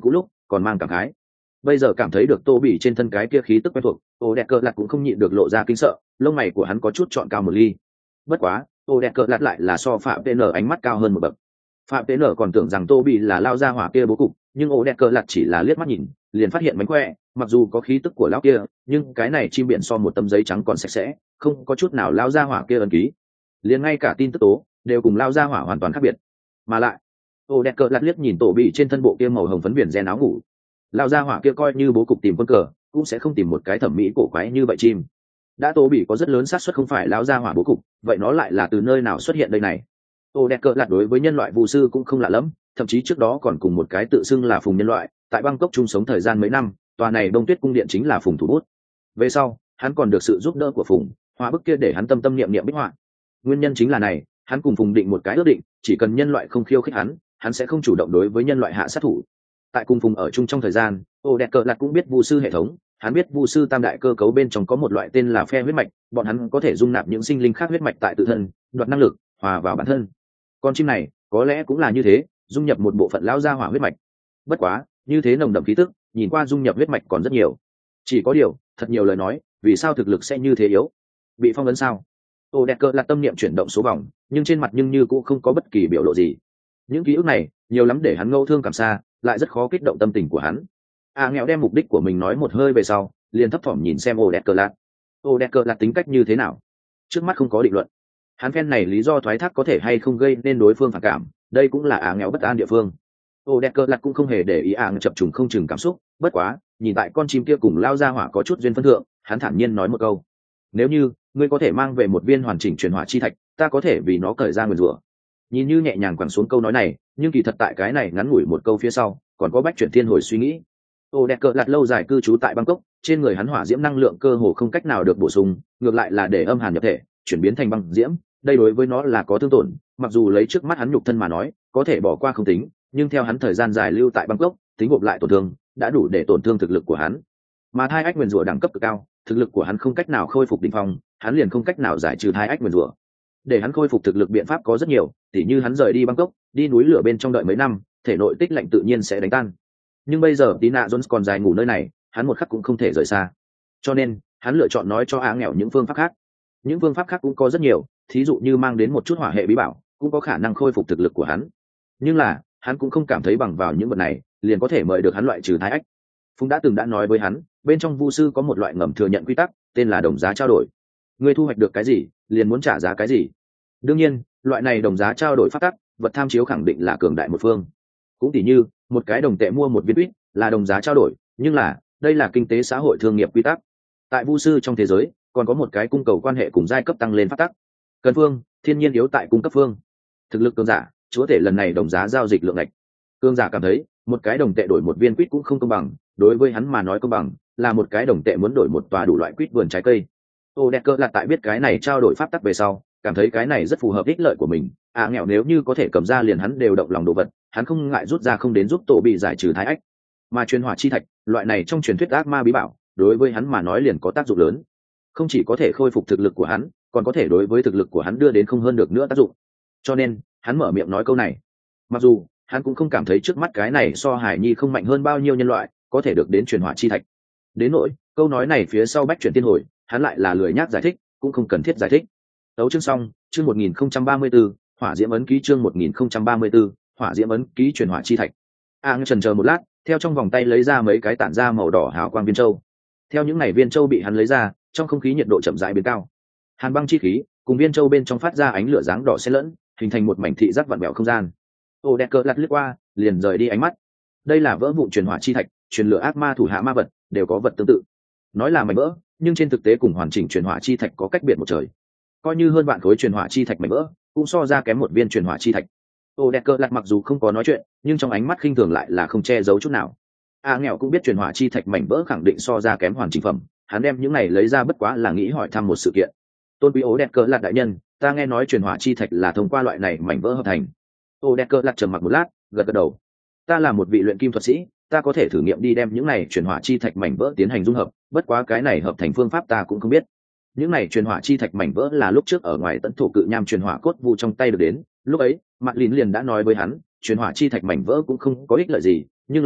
còn mang cảm khái. Bây giờ cảm thấy được Tô Bỉ trên thân cái kia khí tức quen thuộc, ô đẹp cờ lạt cũng không nhịn được lộ ra kinh sợ, lông mày của hắn có chút trọn cao một ly. Bất quá ô đẹp cờ lạt lại là so phạm tê nở ánh mắt cao hơn một bậc. Phạm tê nở còn tưởng rằng Tô Bỉ là lao ra hỏa kia bố cục, nhưng ô đẹp cờ lạt chỉ là liếc mắt nhìn liền phát hiện mánh khỏe, mặc dù có khí tức của lão kia nhưng cái này chim biển so một tấm giấy trắng còn sạch sẽ, không có chút nào lao ra hỏa kia ấn ký, liền ngay cả tin tức tố đều cùng lao ra hỏa hoàn toàn khác biệt. Mà lại ô đẹp cờ lạt liếc nhìn Tô Bỉ trên thân bộ kia màu hồng phấn biển gen áo ngủ, lao ra hỏa kia coi như bố cục tìm quân cờ cũng sẽ không tìm một cái thẩm mỹ cổ quái như vậy chim. Đã Tô Bỉ có rất lớn xác suất không phải lão gia hỏa bố cục, vậy nó lại là từ nơi nào xuất hiện đây này? Ô đẹp cờ lạt đối với nhân loại vu sư cũng không lạ lắm, thậm chí trước đó còn cùng một cái tự xưng là Phùng nhân loại tại Bangkok chung sống thời gian mấy năm, tòa này Đông Tuyết cung điện chính là Phùng thủ bút. Về sau hắn còn được sự giúp đỡ của Phùng, họa bức kia để hắn tâm tâm niệm niệm bích họa. Nguyên nhân chính là này, hắn cùng Phùng định một cái ước định, chỉ cần nhân loại không khiêu khích hắn, hắn sẽ không chủ động đối với nhân loại hạ sát thủ. Tại cùng Phùng ở chung trong thời gian, ô đẹp cờ lạt cũng biết vu sư hệ thống, hắn biết vu sư tam đại cơ cấu bên trong có một loại tên là phe huyết mạch, bọn hắn có thể dung nạp những sinh linh khác huyết mạch tại tự thân, đoạt năng lực hòa vào bản thân. Con chim này có lẽ cũng là như thế, dung nhập một bộ phận lão gia hỏa huyết mạch. Bất quá như thế nồng đậm khí tức, nhìn qua dung nhập huyết mạch còn rất nhiều. Chỉ có điều thật nhiều lời nói, vì sao thực lực sẽ như thế yếu? Bị phong ấn sao? ô đẹp cờ lạt tâm niệm chuyển động số vòng, nhưng trên mặt nhưng như cũng không có bất kỳ biểu lộ gì. Những ký ức này nhiều lắm để hắn ngâu thương cảm xa, lại rất khó kích động tâm tình của hắn. À nghèo đem mục đích của mình nói một hơi về sau, liền thấp thỏm nhìn xem ô đẹp cờ lạt. ô đẹp cờ lạt tính cách như thế nào? Trước mắt không có định luận. Hắn phen này lý do thoái thác có thể hay không gây nên đối phương phản cảm, đây cũng là à nghèo bất an địa phương. ô đẹp cờ lạt cũng không hề để ý à chập trùng không chừng cảm xúc, bất quá nhìn tại con chim kia cùng lao ra hỏa có chút duyên phân thượng, hắn thản nhiên nói một câu: nếu như ngươi có thể mang về một viên hoàn chỉnh truyền hỏa chi thạch, ta có thể vì nó cởi ra nguyền rủa. Nhìn như nhẹ nhàng quẳng xuống câu nói này, nhưng kỳ thật tại cái này ngắn ngủi một câu phía sau còn có bách chuyển thiên hồi suy nghĩ. ô đẹp cờ lạt lâu dài cư trú tại Bangkok, trên người hắn hỏa diễm năng lượng cơ hồ không cách nào được bổ sung, ngược lại là để âm hàn nhập thể, chuyển biến thành băng diễm, đây đối với nó là có thương tổn. Mặc dù lấy trước mắt hắn nhục thân mà nói có thể bỏ qua không tính, nhưng theo hắn thời gian dài lưu tại Bangkok, tính gộp lại tổn thương đã đủ để tổn thương thực lực của hắn. Mà thai ách nguyền rủa đẳng cấp cực cao, thực lực của hắn không cách nào khôi phục đỉnh phong, hắn liền không cách nào giải trừ thai ách nguyền rủa. Để hắn khôi phục thực lực biện pháp có rất nhiều, tỉ như hắn rời đi Bangkok, đi núi lửa bên trong đợi mấy năm, thể nội tích lạnh tự nhiên sẽ đánh tan. Nhưng bây giờ Tina Jones còn dài ngủ nơi này, hắn một khắc cũng không thể rời xa. Cho nên hắn lựa chọn nói cho á nghèo những phương pháp khác. Những phương pháp khác cũng có rất nhiều, thí dụ như mang đến một chút hỏa hệ bí bảo, cũng có khả năng khôi phục thực lực của hắn. Nhưng là hắn cũng không cảm thấy bằng vào những vật này liền có thể mời được hắn loại trừ thái ách. Phùng đã từng đã nói với hắn, bên trong vu sư có một loại ngầm thừa nhận quy tắc, tên là đồng giá trao đổi. Ngươi thu hoạch được cái gì, liền muốn trả giá cái gì. Đương nhiên, loại này đồng giá trao đổi pháp tắc, vật tham chiếu khẳng định là cường đại một phương. Cũng tỉ như, một cái đồng tệ mua một viên quýt là đồng giá trao đổi, nhưng là, đây là kinh tế xã hội thương nghiệp quy tắc. Tại vu sư trong thế giới, còn có một cái cung cầu quan hệ cùng giai cấp tăng lên pháp tắc. Cần phương, thiên nhiên yếu tại cung cấp phương. Thực lực cường giả, chúa thể lần này đồng giá giao dịch lượng ngạch. Cường giả cảm thấy, một cái đồng tệ đổi một viên quýt cũng không công bằng, đối với hắn mà nói công bằng là một cái đồng tệ muốn đổi một tòa đủ loại quýt vườn trái cây. Ô đẹp cơ là tại biết cái này trao đổi pháp tắc về sau, cảm thấy cái này rất phù hợp ích lợi của mình. À nghèo nếu như có thể cầm ra liền hắn đều động lòng đồ vật, hắn không ngại rút ra không đến giúp tổ bị giải trừ thái ách. Mà truyền hỏa chi thạch, loại này trong truyền thuyết ác ma bí bảo, đối với hắn mà nói liền có tác dụng lớn. Không chỉ có thể khôi phục thực lực của hắn, còn có thể đối với thực lực của hắn đưa đến không hơn được nữa tác dụng. Cho nên hắn mở miệng nói câu này. Mặc dù hắn cũng không cảm thấy trước mắt cái này so Hải Nhi không mạnh hơn bao nhiêu nhân loại có thể được đến truyền hỏa chi thạch. Đến nỗi câu nói này phía sau bách chuyển tiên hồi, hắn lại là lười nhác giải thích, cũng không cần thiết giải thích. Tấu chương xong, chương một nghìn không trăm ba mươi tư, hỏa diễm ấn ký chương một nghìn không trăm ba mươi tư, hỏa diễm ấn ký truyền hỏa chi thạch. A à, chần chờ một lát, theo trong vòng tay lấy ra mấy cái tản ra màu đỏ hào quang viên châu. Theo những này viên châu bị hắn lấy ra, trong không khí nhiệt độ chậm rãi biến cao. Hàn băng chi khí cùng viên châu bên trong phát ra ánh lửa dáng đỏ xen lẫn, hình thành một mảnh thị giác vặn vẹo không gian. Ô đẹp cờ lật lướt qua, liền rời đi ánh mắt. Đây là vỡ vụn truyền hỏa chi thạch, truyền lửa ác ma thủ hạ ma vật đều có vật tương tự. Nói là mảnh vỡ, nhưng trên thực tế cùng hoàn chỉnh truyền hỏa chi thạch có cách biệt một trời. Coi như hơn vạn khối truyền hỏa chi thạch mảnh vỡ, cũng so ra kém một viên truyền hỏa chi thạch. Ô đẹp cờ lật mặc dù không có nói chuyện, nhưng trong ánh mắt khinh thường lại là không che giấu chút nào. A nghèo cũng biết truyền hỏa chi thạch mảnh vỡ khẳng định so ra kém hoàn chỉnh phẩm, hắn đem những này lấy ra bất quá là nghĩ hỏi thăm một sự kiện. Tôn quý Ô đẹp cờ lật đại nhân, ta nghe nói truyền hỏa chi thạch là thông qua loại này mảnh vỡ hợp thành. Ô đẹp cờ lật trầm mặc một lát, gật gật đầu. Ta là một vị luyện kim thuật sĩ, ta có thể thử nghiệm đi đem những này truyền hỏa chi thạch mảnh vỡ tiến hành dung hợp, bất quá cái này hợp thành phương pháp ta cũng không biết. Những này truyền hỏa chi thạch mảnh vỡ là lúc trước ở ngoài tận thổ cự nham truyền hỏa cốt vu trong tay được đến, lúc ấy Mạc Lín liền đã nói với hắn, truyền hỏa chi thạch mảnh vỡ cũng không có ích lợi gì, nhưng là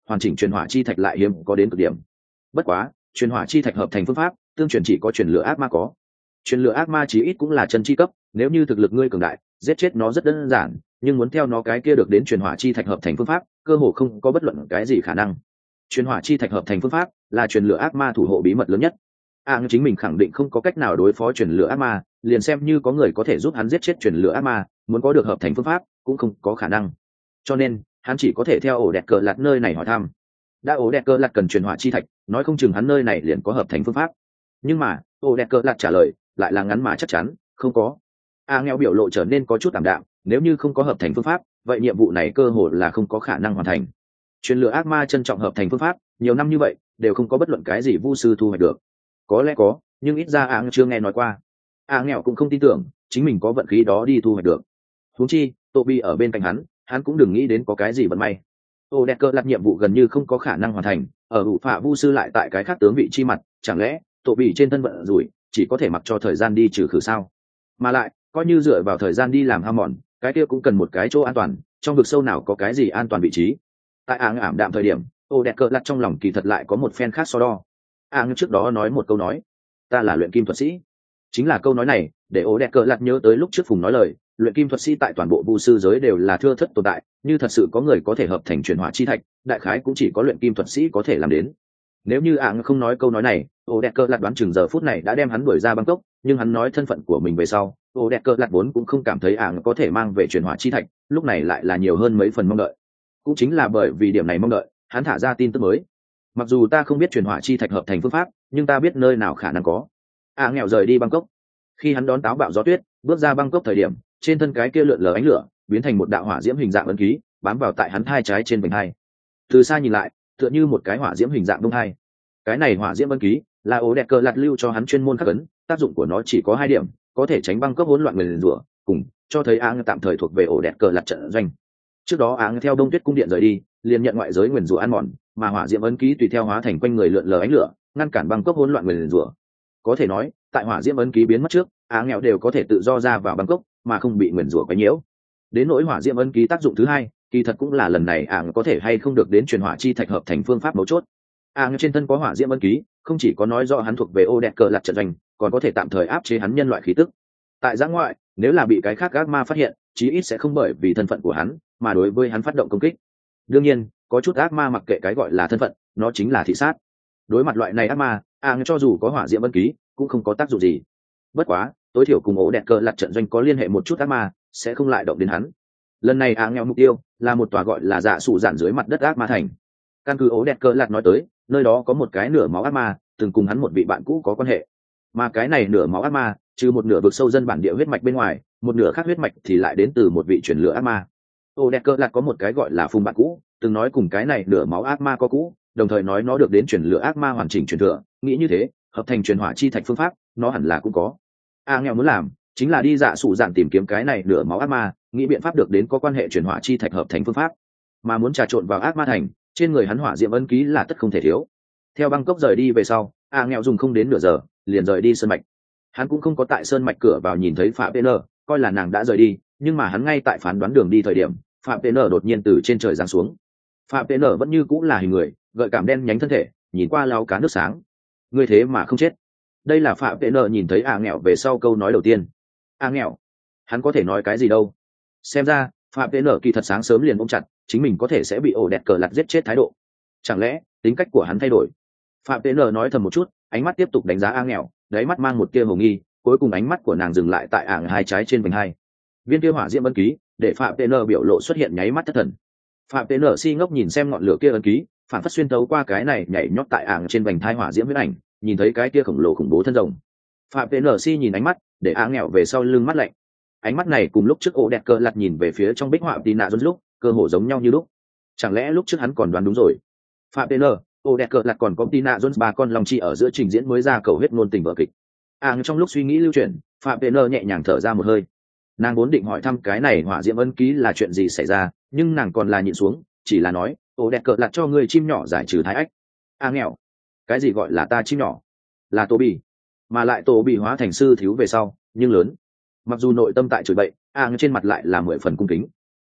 hoàn chỉnh truyền hỏa chi thạch lại hiếm có đến cực điểm. Bất quá truyền hỏa chi thạch hợp thành phương pháp tương truyền chỉ có truyền lửa ác ma có. Truyền lửa ác ma chí ít cũng là chân chi cấp, nếu như thực lực ngươi cường đại, giết chết nó rất đơn giản, nhưng muốn theo nó cái kia được đến truyền hỏa chi thạch hợp thành phương pháp, cơ hồ không có bất luận cái gì khả năng. Truyền hỏa chi thạch hợp thành phương pháp là truyền lửa ác ma thủ hộ bí mật lớn nhất. À, nhưng chính mình khẳng định không có cách nào đối phó truyền lửa ác ma, liền xem như có người có thể giúp hắn giết chết truyền lửa ác ma, muốn có được hợp thành phương pháp cũng không có khả năng. Cho nên hắn chỉ có thể theo ổ đẹp cờ lạt nơi này hỏi thăm. Đã ổ đẹp cờ lạt cần truyền hỏa chi thạch, nói không chừng hắn nơi này liền có hợp thành phương pháp. Nhưng mà ổ đẹp cờ lạt trả lời lại là ngắn mà chắc chắn, không có. A nghèo biểu lộ trở nên có chút tạm đạm, nếu như không có hợp thành phương pháp, vậy nhiệm vụ này cơ hội là không có khả năng hoàn thành. Truyền lửa ác ma trân trọng hợp thành phương pháp, nhiều năm như vậy đều không có bất luận cái gì vu sư thu hoạch được. Có lẽ có, nhưng ít ra A chưa nghe nói qua. A nghèo cũng không tin tưởng chính mình có vận khí đó đi thu hoạch được. Huống chi Toby ở bên cạnh hắn, hắn cũng đừng nghĩ đến có cái gì vận may. Ô đẹp cơ lặt nhiệm vụ gần như không có khả năng hoàn thành, ở ủ phạ vu sư lại tại cái khác tướng vị chi mặt, chẳng lẽ Toby trên thân vận rủi chỉ có thể mặc cho thời gian đi trừ khử sao? Mà lại coi như dựa vào thời gian đi làm ham mòn, cái kia cũng cần một cái chỗ an toàn, trong vực sâu nào có cái gì an toàn vị trí. Tại áng ảm đạm thời điểm, ô đẹp cờ lặt trong lòng kỳ thật lại có một phen khác so đo. Áng trước đó nói một câu nói, ta là luyện kim thuật sĩ. Chính là câu nói này để ô đẹp cờ lặt nhớ tới lúc trước Phùng nói lời, luyện kim thuật sĩ tại toàn bộ vu sư giới đều là thưa thất tồn tại, như thật sự có người có thể hợp thành truyền hỏa chi thạch, đại khái cũng chỉ có luyện kim thuật sĩ có thể làm đến. Nếu như áng không nói câu nói này, ô đẹp cờ lặt đoán chừng giờ phút này đã đem hắn đuổi ra Bangkok, nhưng hắn nói thân phận của mình về sau, ô đẹp cờ lặt vốn cũng không cảm thấy áng có thể mang về truyền hỏa chi thạch, lúc này lại là nhiều hơn mấy phần mong đợi. Cũng chính là bởi vì điểm này mong đợi, hắn thả ra tin tức mới. Mặc dù ta không biết truyền hỏa chi thạch hợp thành phương pháp, nhưng ta biết nơi nào khả năng có. À nghèo rời đi Bangkok. Khi hắn đón táo bạo gió tuyết, bước ra Bangkok thời điểm, trên thân cái kia lượn lờ ánh lửa, biến thành một đạo hỏa diễm hình dạng ấn ký, bám vào tại hắn hai trái trên vành hai. Từ xa nhìn lại, tựa như một cái hỏa diễm hình dạng đông hai. Cái này hỏa diễm ấn ký là ố đẹp cờ lạt lưu cho hắn chuyên môn khắc ấn, tác dụng của nó chỉ có hai điểm, có thể tránh Bangkok hỗn loạn nguyền rủa, cùng cho thấy áng tạm thời thuộc về ổ đẹp cờ lạt trận doanh. Trước đó áng theo Đông Tuyết cung điện rời đi, liền nhận ngoại giới nguyền rủa ăn mòn, mà hỏa diễm ấn ký tùy theo hóa thành quanh người lượn lờ ánh lửa, ngăn cản Bangkok hỗn loạn nguyền rủa. Có thể nói, tại hỏa diễm ấn ký biến mất trước, áng nghèo đều có thể tự do ra vào Bangkok, mà không bị nguyền rủa quấy nhiễu. Đến nỗi hỏa diễm ấn ký tác dụng thứ hai, kỳ thật cũng là lần này áng có thể hay không được đến truyền hỏa chi thạch hợp thành phương pháp mấu chốt. Áng trên thân có hỏa diễm ấn ký, không chỉ có nói rõ hắn thuộc về ô đẹp cờ lạt trận doanh, còn có thể tạm thời áp chế hắn nhân loại khí tức. Tại giã ngoại, nếu là bị cái khác ác ma phát hiện, chí ít sẽ không bởi vì thân phận của hắn mà đối với hắn phát động công kích. Đương nhiên có chút ác ma mặc kệ cái gọi là thân phận, nó chính là thị sát. Đối mặt loại này ác ma, áng cho dù có hỏa diễm ấn ký cũng không có tác dụng gì. Bất quá tối thiểu cùng ổ đẹp cờ lạt trận doanh có liên hệ một chút ác ma sẽ không lại động đến hắn. Lần này áng nghèo mục tiêu là một tòa gọi là dạ sụ dạn dưới mặt đất ác ma thành. Căn cứ ổ đẹp cờ lạt nói tới, nơi đó có một cái nửa máu ác ma từng cùng hắn một vị bạn cũ có quan hệ, mà cái này nửa máu ác ma trừ một nửa vực sâu dân bản địa huyết mạch bên ngoài, một nửa khác huyết mạch thì lại đến từ một vị truyền lửa ác ma. Ô đẹp cờ lạt có một cái gọi là Phùng bạn cũ, từng nói cùng cái này nửa máu ác ma có cũ, đồng thời nói nó được đến truyền lửa ác ma hoàn chỉnh truyền thừa, nghĩ như thế hợp thành truyền hỏa chi thạch phương pháp nó hẳn là cũng có. A nghèo muốn làm chính là đi dạ sụ dạn tìm kiếm cái này nửa máu ác ma, nghĩ biện pháp được đến có quan hệ truyền hỏa chi thạch hợp thành phương pháp, mà muốn trà trộn vào ác ma thành, trên người hắn hỏa diệm ấn ký là tất không thể thiếu. Theo Bangkok rời đi về sau, A nghèo dùng không đến nửa giờ liền rời đi sơn mạch. Hắn cũng không có tại sơn mạch cửa vào nhìn thấy Phạm pê en, coi là nàng đã rời đi, nhưng mà hắn ngay tại phán đoán đường đi thời điểm, Phạm pê en đột nhiên từ trên trời giáng xuống. Phạm pê en vẫn như cũng là hình người, gợi cảm đen nhánh thân thể, nhìn qua lao cá nước sáng. Ngươi thế mà không chết. Đây là Phạm pê en nhìn thấy A nghèo về sau câu nói đầu tiên. A nghèo, hắn có thể nói cái gì đâu. Xem ra Phạm pê en kỳ thật sáng sớm liền ôm chặt chính mình có thể sẽ bị ổ đẹp cờ lặt giết chết thái độ. Chẳng lẽ tính cách của hắn thay đổi? Phạm pê en nói thầm một chút, ánh mắt tiếp tục đánh giá A nghèo, đáy mắt mang một tia hồ nghi, cuối cùng ánh mắt của nàng dừng lại tại ảng hai trái trên vành hai. Viên kia hỏa diễm ấn ký để Phạm pê en biểu lộ xuất hiện nháy mắt thất thần. Phạm pê en si ngốc nhìn xem ngọn lửa kia ấn ký, phản phất xuyên tấu qua cái này nhảy nhót tại ảng trên vành thai hỏa diễm huyết ảnh, nhìn thấy cái kia khổng lồ khủng bố thân rồng. Phạm pê en si nhìn ánh mắt để A nghèo về sau lưng mắt lạnh. Ánh mắt này cùng lúc trước ổ đẹp cờ lặt nhìn về phía trong bích họa Tina Jones lúc cơ hồ giống nhau như lúc. Chẳng lẽ lúc trước hắn còn đoán đúng rồi? Phạm pê en, ổ đẹp cờ lặt còn có Tina Jones ba con lòng chi ở giữa trình diễn mới ra cầu hết ngôn tình vở kịch. À, trong lúc suy nghĩ lưu chuyển, Phạm pê en nhẹ nhàng thở ra một hơi. Nàng vốn định hỏi thăm cái này hỏa diễm ấn ký là chuyện gì xảy ra, nhưng nàng còn là nhịn xuống, chỉ là nói, ổ đẹp cờ lặt cho người chim nhỏ giải trừ thái ách. A nghèo, cái gì gọi là ta chim nhỏ? Là Tô Bì, mà lại Tô Bì hóa thành sư thiếu về sau, nhưng lớn. Mặc dù nội tâm tại chửi bậy, A trên mặt lại là mười phần cung kính.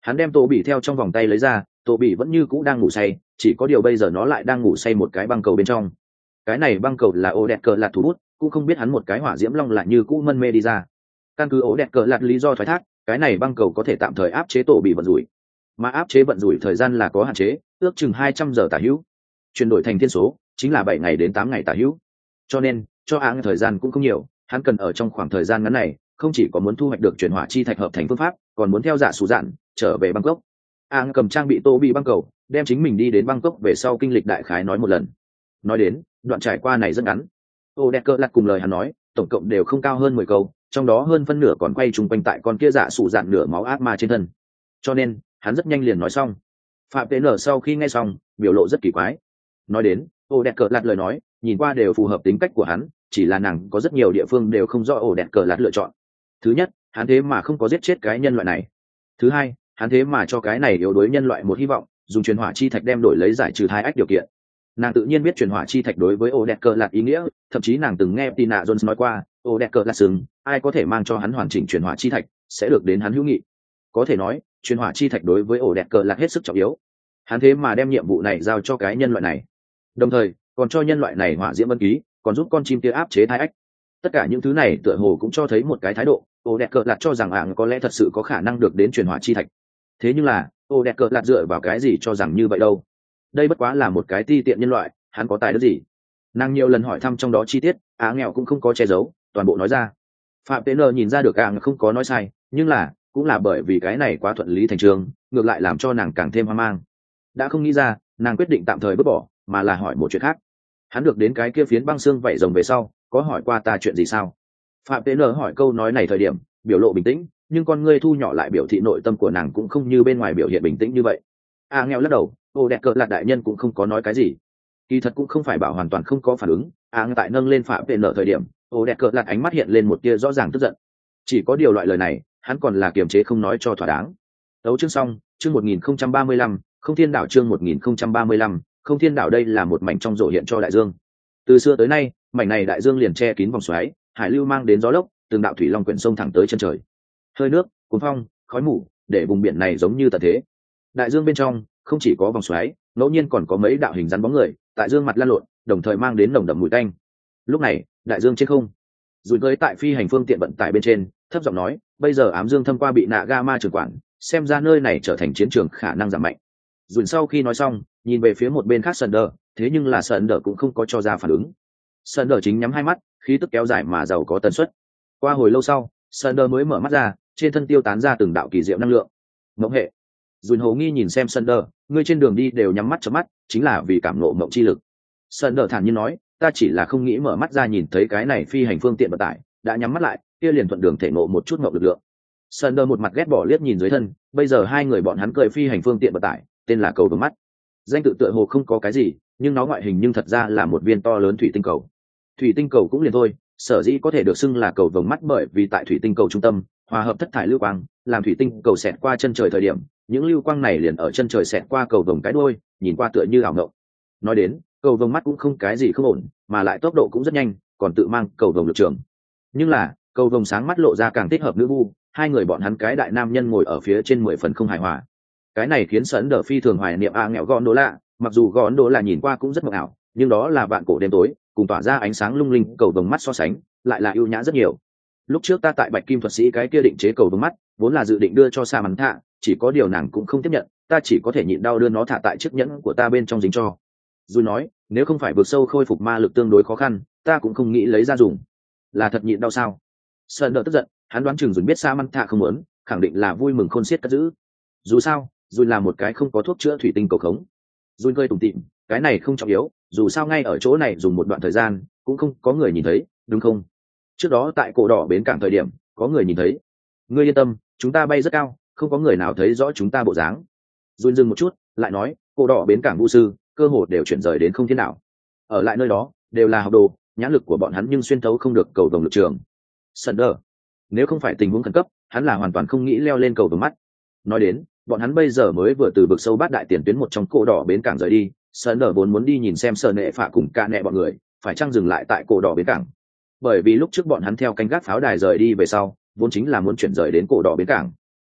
Hắn đem tổ bị theo trong vòng tay lấy ra, tổ bị vẫn như cũ đang ngủ say, chỉ có điều bây giờ nó lại đang ngủ say một cái băng cầu bên trong. Cái này băng cầu là ổ đẹp cờ lạt thủ bút, cũng không biết hắn một cái hỏa diễm long lại như cũ mân mê đi ra. Căn cứ ổ đẹp cờ lạt lý do thoái thác, cái này băng cầu có thể tạm thời áp chế tổ bị vận rủi, mà áp chế vận rủi thời gian là có hạn chế, ước chừng hai trăm giờ tả hữu. Chuyển đổi thành thiên số chính là bảy ngày đến tám ngày tả hữu. Cho nên cho áng thời gian cũng không nhiều, hắn cần ở trong khoảng thời gian ngắn này không chỉ có muốn thu hoạch được chuyển hỏa chi thạch hợp thành phương pháp, còn muốn theo giả sủ dạn trở về Bangkok. Áng cầm trang bị tô bị băng cầu, đem chính mình đi đến Bangkok về sau kinh lịch đại khái nói một lần. Nói đến đoạn trải qua này rất ngắn, ô đẹp cỡ lặt cùng lời hắn nói tổng cộng đều không cao hơn mười câu, trong đó hơn phân nửa còn quay chung quanh tại con kia giả sủ dạn nửa máu ác ma trên thân, cho nên hắn rất nhanh liền nói xong. Phạm Tế Nở sau khi nghe xong biểu lộ rất kỳ quái. Nói đến ô đẹp cỡ lặt lời nói nhìn qua đều phù hợp tính cách của hắn, chỉ là nàng có rất nhiều địa phương đều không do ổ đẹp cờ lạt lựa chọn. Thứ nhất, hắn thế mà không có giết chết cái nhân loại này. Thứ hai, hắn thế mà cho cái này yếu đuối nhân loại một hy vọng, dùng truyền hỏa chi thạch đem đổi lấy giải trừ thai ách điều kiện. Nàng tự nhiên biết truyền hỏa chi thạch đối với ổ đẹp cờ lạt ý nghĩa, thậm chí nàng từng nghe Tina Jones nói qua, ổ đẹp cờ lạt sừng, ai có thể mang cho hắn hoàn chỉnh truyền hỏa chi thạch, sẽ được đến hắn hữu nghị. Có thể nói, truyền hỏa chi thạch đối với ổ đẹp cờ lạt hết sức trọng yếu. Hắn thế mà đem nhiệm vụ này giao cho cái nhân loại này, đồng thời còn cho nhân loại này hỏa diễm vân ký, còn giúp con chim kia áp chế thai ách. Tất cả những thứ này tựa hồ cũng cho thấy một cái thái độ, ô đẹp cờ lạt cho rằng ảng có lẽ thật sự có khả năng được đến truyền hỏa chi thạch. Thế nhưng là ô đẹp cờ lạt dựa vào cái gì cho rằng như vậy đâu? Đây bất quá là một cái ti tiện nhân loại, hắn có tài đức gì? Nàng nhiều lần hỏi thăm trong đó chi tiết, á nghèo cũng không có che giấu, toàn bộ nói ra. Phạm Tế Nờ nhìn ra được ảng không có nói sai, nhưng là cũng là bởi vì cái này quá thuận lý thành trường, ngược lại làm cho nàng càng thêm hoang mang. Đã không nghĩ ra, nàng quyết định tạm thời vứt bỏ, mà là hỏi một chuyện khác. Hắn được đến cái kia phiến băng xương vảy rồng về sau, có hỏi qua ta chuyện gì sao? Phạm Tế Nờ hỏi câu nói này thời điểm biểu lộ bình tĩnh, nhưng con ngươi thu nhỏ lại biểu thị nội tâm của nàng cũng không như bên ngoài biểu hiện bình tĩnh như vậy. A nghèo lắc đầu, ô đẹp cỡ lạt đại nhân cũng không có nói cái gì. Kỳ thật cũng không phải bảo hoàn toàn không có phản ứng. A tại nâng lên Phạm Tế Nờ thời điểm, ô đẹp cỡ lạt ánh mắt hiện lên một tia rõ ràng tức giận. Chỉ có điều loại lời này hắn còn là kiềm chế không nói cho thỏa đáng. Đấu chương xong, chương một nghìn không trăm ba mươi lăm, không thiên đảo chương một nghìn không trăm ba mươi lăm, không thiên đảo. Đây là một mảnh trong rổ hiện cho đại dương. Từ xưa tới nay, mảnh này đại dương liền che kín vòng xoáy, hải lưu mang đến gió lốc, từng đạo thủy long quyển sông thẳng tới chân trời. Hơi nước, cuốn phong, khói mù, để vùng biển này giống như tận thế. Đại dương bên trong không chỉ có vòng xoáy, ngẫu nhiên còn có mấy đạo hình rắn bóng người tại dương mặt lăn lộn, đồng thời mang đến nồng đậm mùi tanh. Lúc này, đại dương trên không, Dùn cưới tại phi hành phương tiện vận tải bên trên, thấp giọng nói, bây giờ ám dương thâm qua bị Nagama trưởng quản, xem ra nơi này trở thành chiến trường khả năng giảm mạnh. Dùn sau khi nói xong, nhìn về phía một bên khác Sunder, thế nhưng là Sunder cũng không có cho ra phản ứng. Sunder chính nhắm hai mắt, khí tức kéo dài mà giàu có tần suất. Qua hồi lâu sau, Sunder mới mở mắt ra, trên thân tiêu tán ra từng đạo kỳ diệu năng lượng. Mộng hệ. Dùn hồ nghi nhìn xem Sunder, ngươi trên đường đi đều nhắm mắt chớp mắt, chính là vì cảm ngộ mộng chi lực. Sunder thản nhiên nói, ta chỉ là không nghĩ mở mắt ra nhìn thấy cái này phi hành phương tiện vận tải, đã nhắm mắt lại, kia liền thuận đường thể ngộ một chút ngộ lực lượng. Sunder một mặt ghét bỏ liếc nhìn dưới thân, bây giờ hai người bọn hắn cười phi hành phương tiện vận tải, tên là cầu vồng mắt. Danh tự tựa hồ không có cái gì, nhưng nó ngoại hình nhưng thật ra là một viên to lớn thủy tinh cầu. Thủy tinh cầu cũng liền thôi, sở dĩ có thể được xưng là cầu vồng mắt bởi vì tại thủy tinh cầu trung tâm hòa hợp thất thải lưu quang, làm thủy tinh cầu xẹt qua chân trời thời điểm, những lưu quang này liền ở chân trời xẹt qua cầu vồng cái đuôi, nhìn qua tựa như ảo ngộng. Nói đến, cầu vồng mắt cũng không cái gì không ổn, mà lại tốc độ cũng rất nhanh, còn tự mang cầu vồng lực trường. Nhưng là, cầu vồng sáng mắt lộ ra càng thích hợp nữ vu, hai người bọn hắn cái đại nam nhân ngồi ở phía trên mười phần không hài hòa. Cái này khiến Sấn Đờ phi thường hoài niệm a nghèo gọn đố lạ, mặc dù gọn đố là nhìn qua cũng rất mộng ảo, nhưng đó là vạn cổ đêm tối, cùng tỏa ra ánh sáng lung linh cầu vồng mắt so sánh, lại là ưu nhã rất nhiều. Lúc trước ta tại Bạch Kim thuật sĩ cái kia định chế cầu vồng mắt, vốn là dự định đưa cho Sa Mắn Thạ, chỉ có điều nàng cũng không tiếp nhận, ta chỉ có thể nhịn đau đưa nó thả tại chiếc nhẫn của ta bên trong dính cho. Dù nói, nếu không phải vượt sâu khôi phục ma lực tương đối khó khăn, ta cũng không nghĩ lấy ra dùng. Là thật nhịn đau sao? Sơn Đờ tức giận, hắn đoán chừng Dùn biết Sa Mắn Thạ không muốn, khẳng định là vui mừng khôn xiết cất giữ. Dù sao, Dùn là một cái không có thuốc chữa thủy tinh cầu khống. Dùn cười tủm tỉm, cái này không trọng yếu, dù sao ngay ở chỗ này dùng một đoạn thời gian, cũng không có người nhìn thấy, đúng không? Trước đó tại cổ đỏ bến cảng thời điểm, có người nhìn thấy. Ngươi yên tâm, chúng ta bay rất cao, không có người nào thấy rõ chúng ta bộ dáng. Dùn dừng một chút, lại nói, cổ đỏ bến cảng vũ sư, cơ hồ đều chuyển rời đến không thiên nào. Ở lại nơi đó, đều là học đồ, nhãn lực của bọn hắn nhưng xuyên thấu không được cầu vồng lực trường. Sunder, nếu không phải tình huống khẩn cấp, hắn là hoàn toàn không nghĩ leo lên cầu vồng mắt. Nói đến, bọn hắn bây giờ mới vừa từ vực sâu bát đại tiền tuyến một trong cổ đỏ bến cảng rời đi, Sunder vốn muốn đi nhìn xem Sở Nệ Phạ cùng Ca Nệ bọn người, phải chăng dừng lại tại cổ đỏ bến cảng. Bởi vì lúc trước bọn hắn theo canh gác pháo đài rời đi về sau, vốn chính là muốn chuyển rời đến cổ đỏ bến cảng.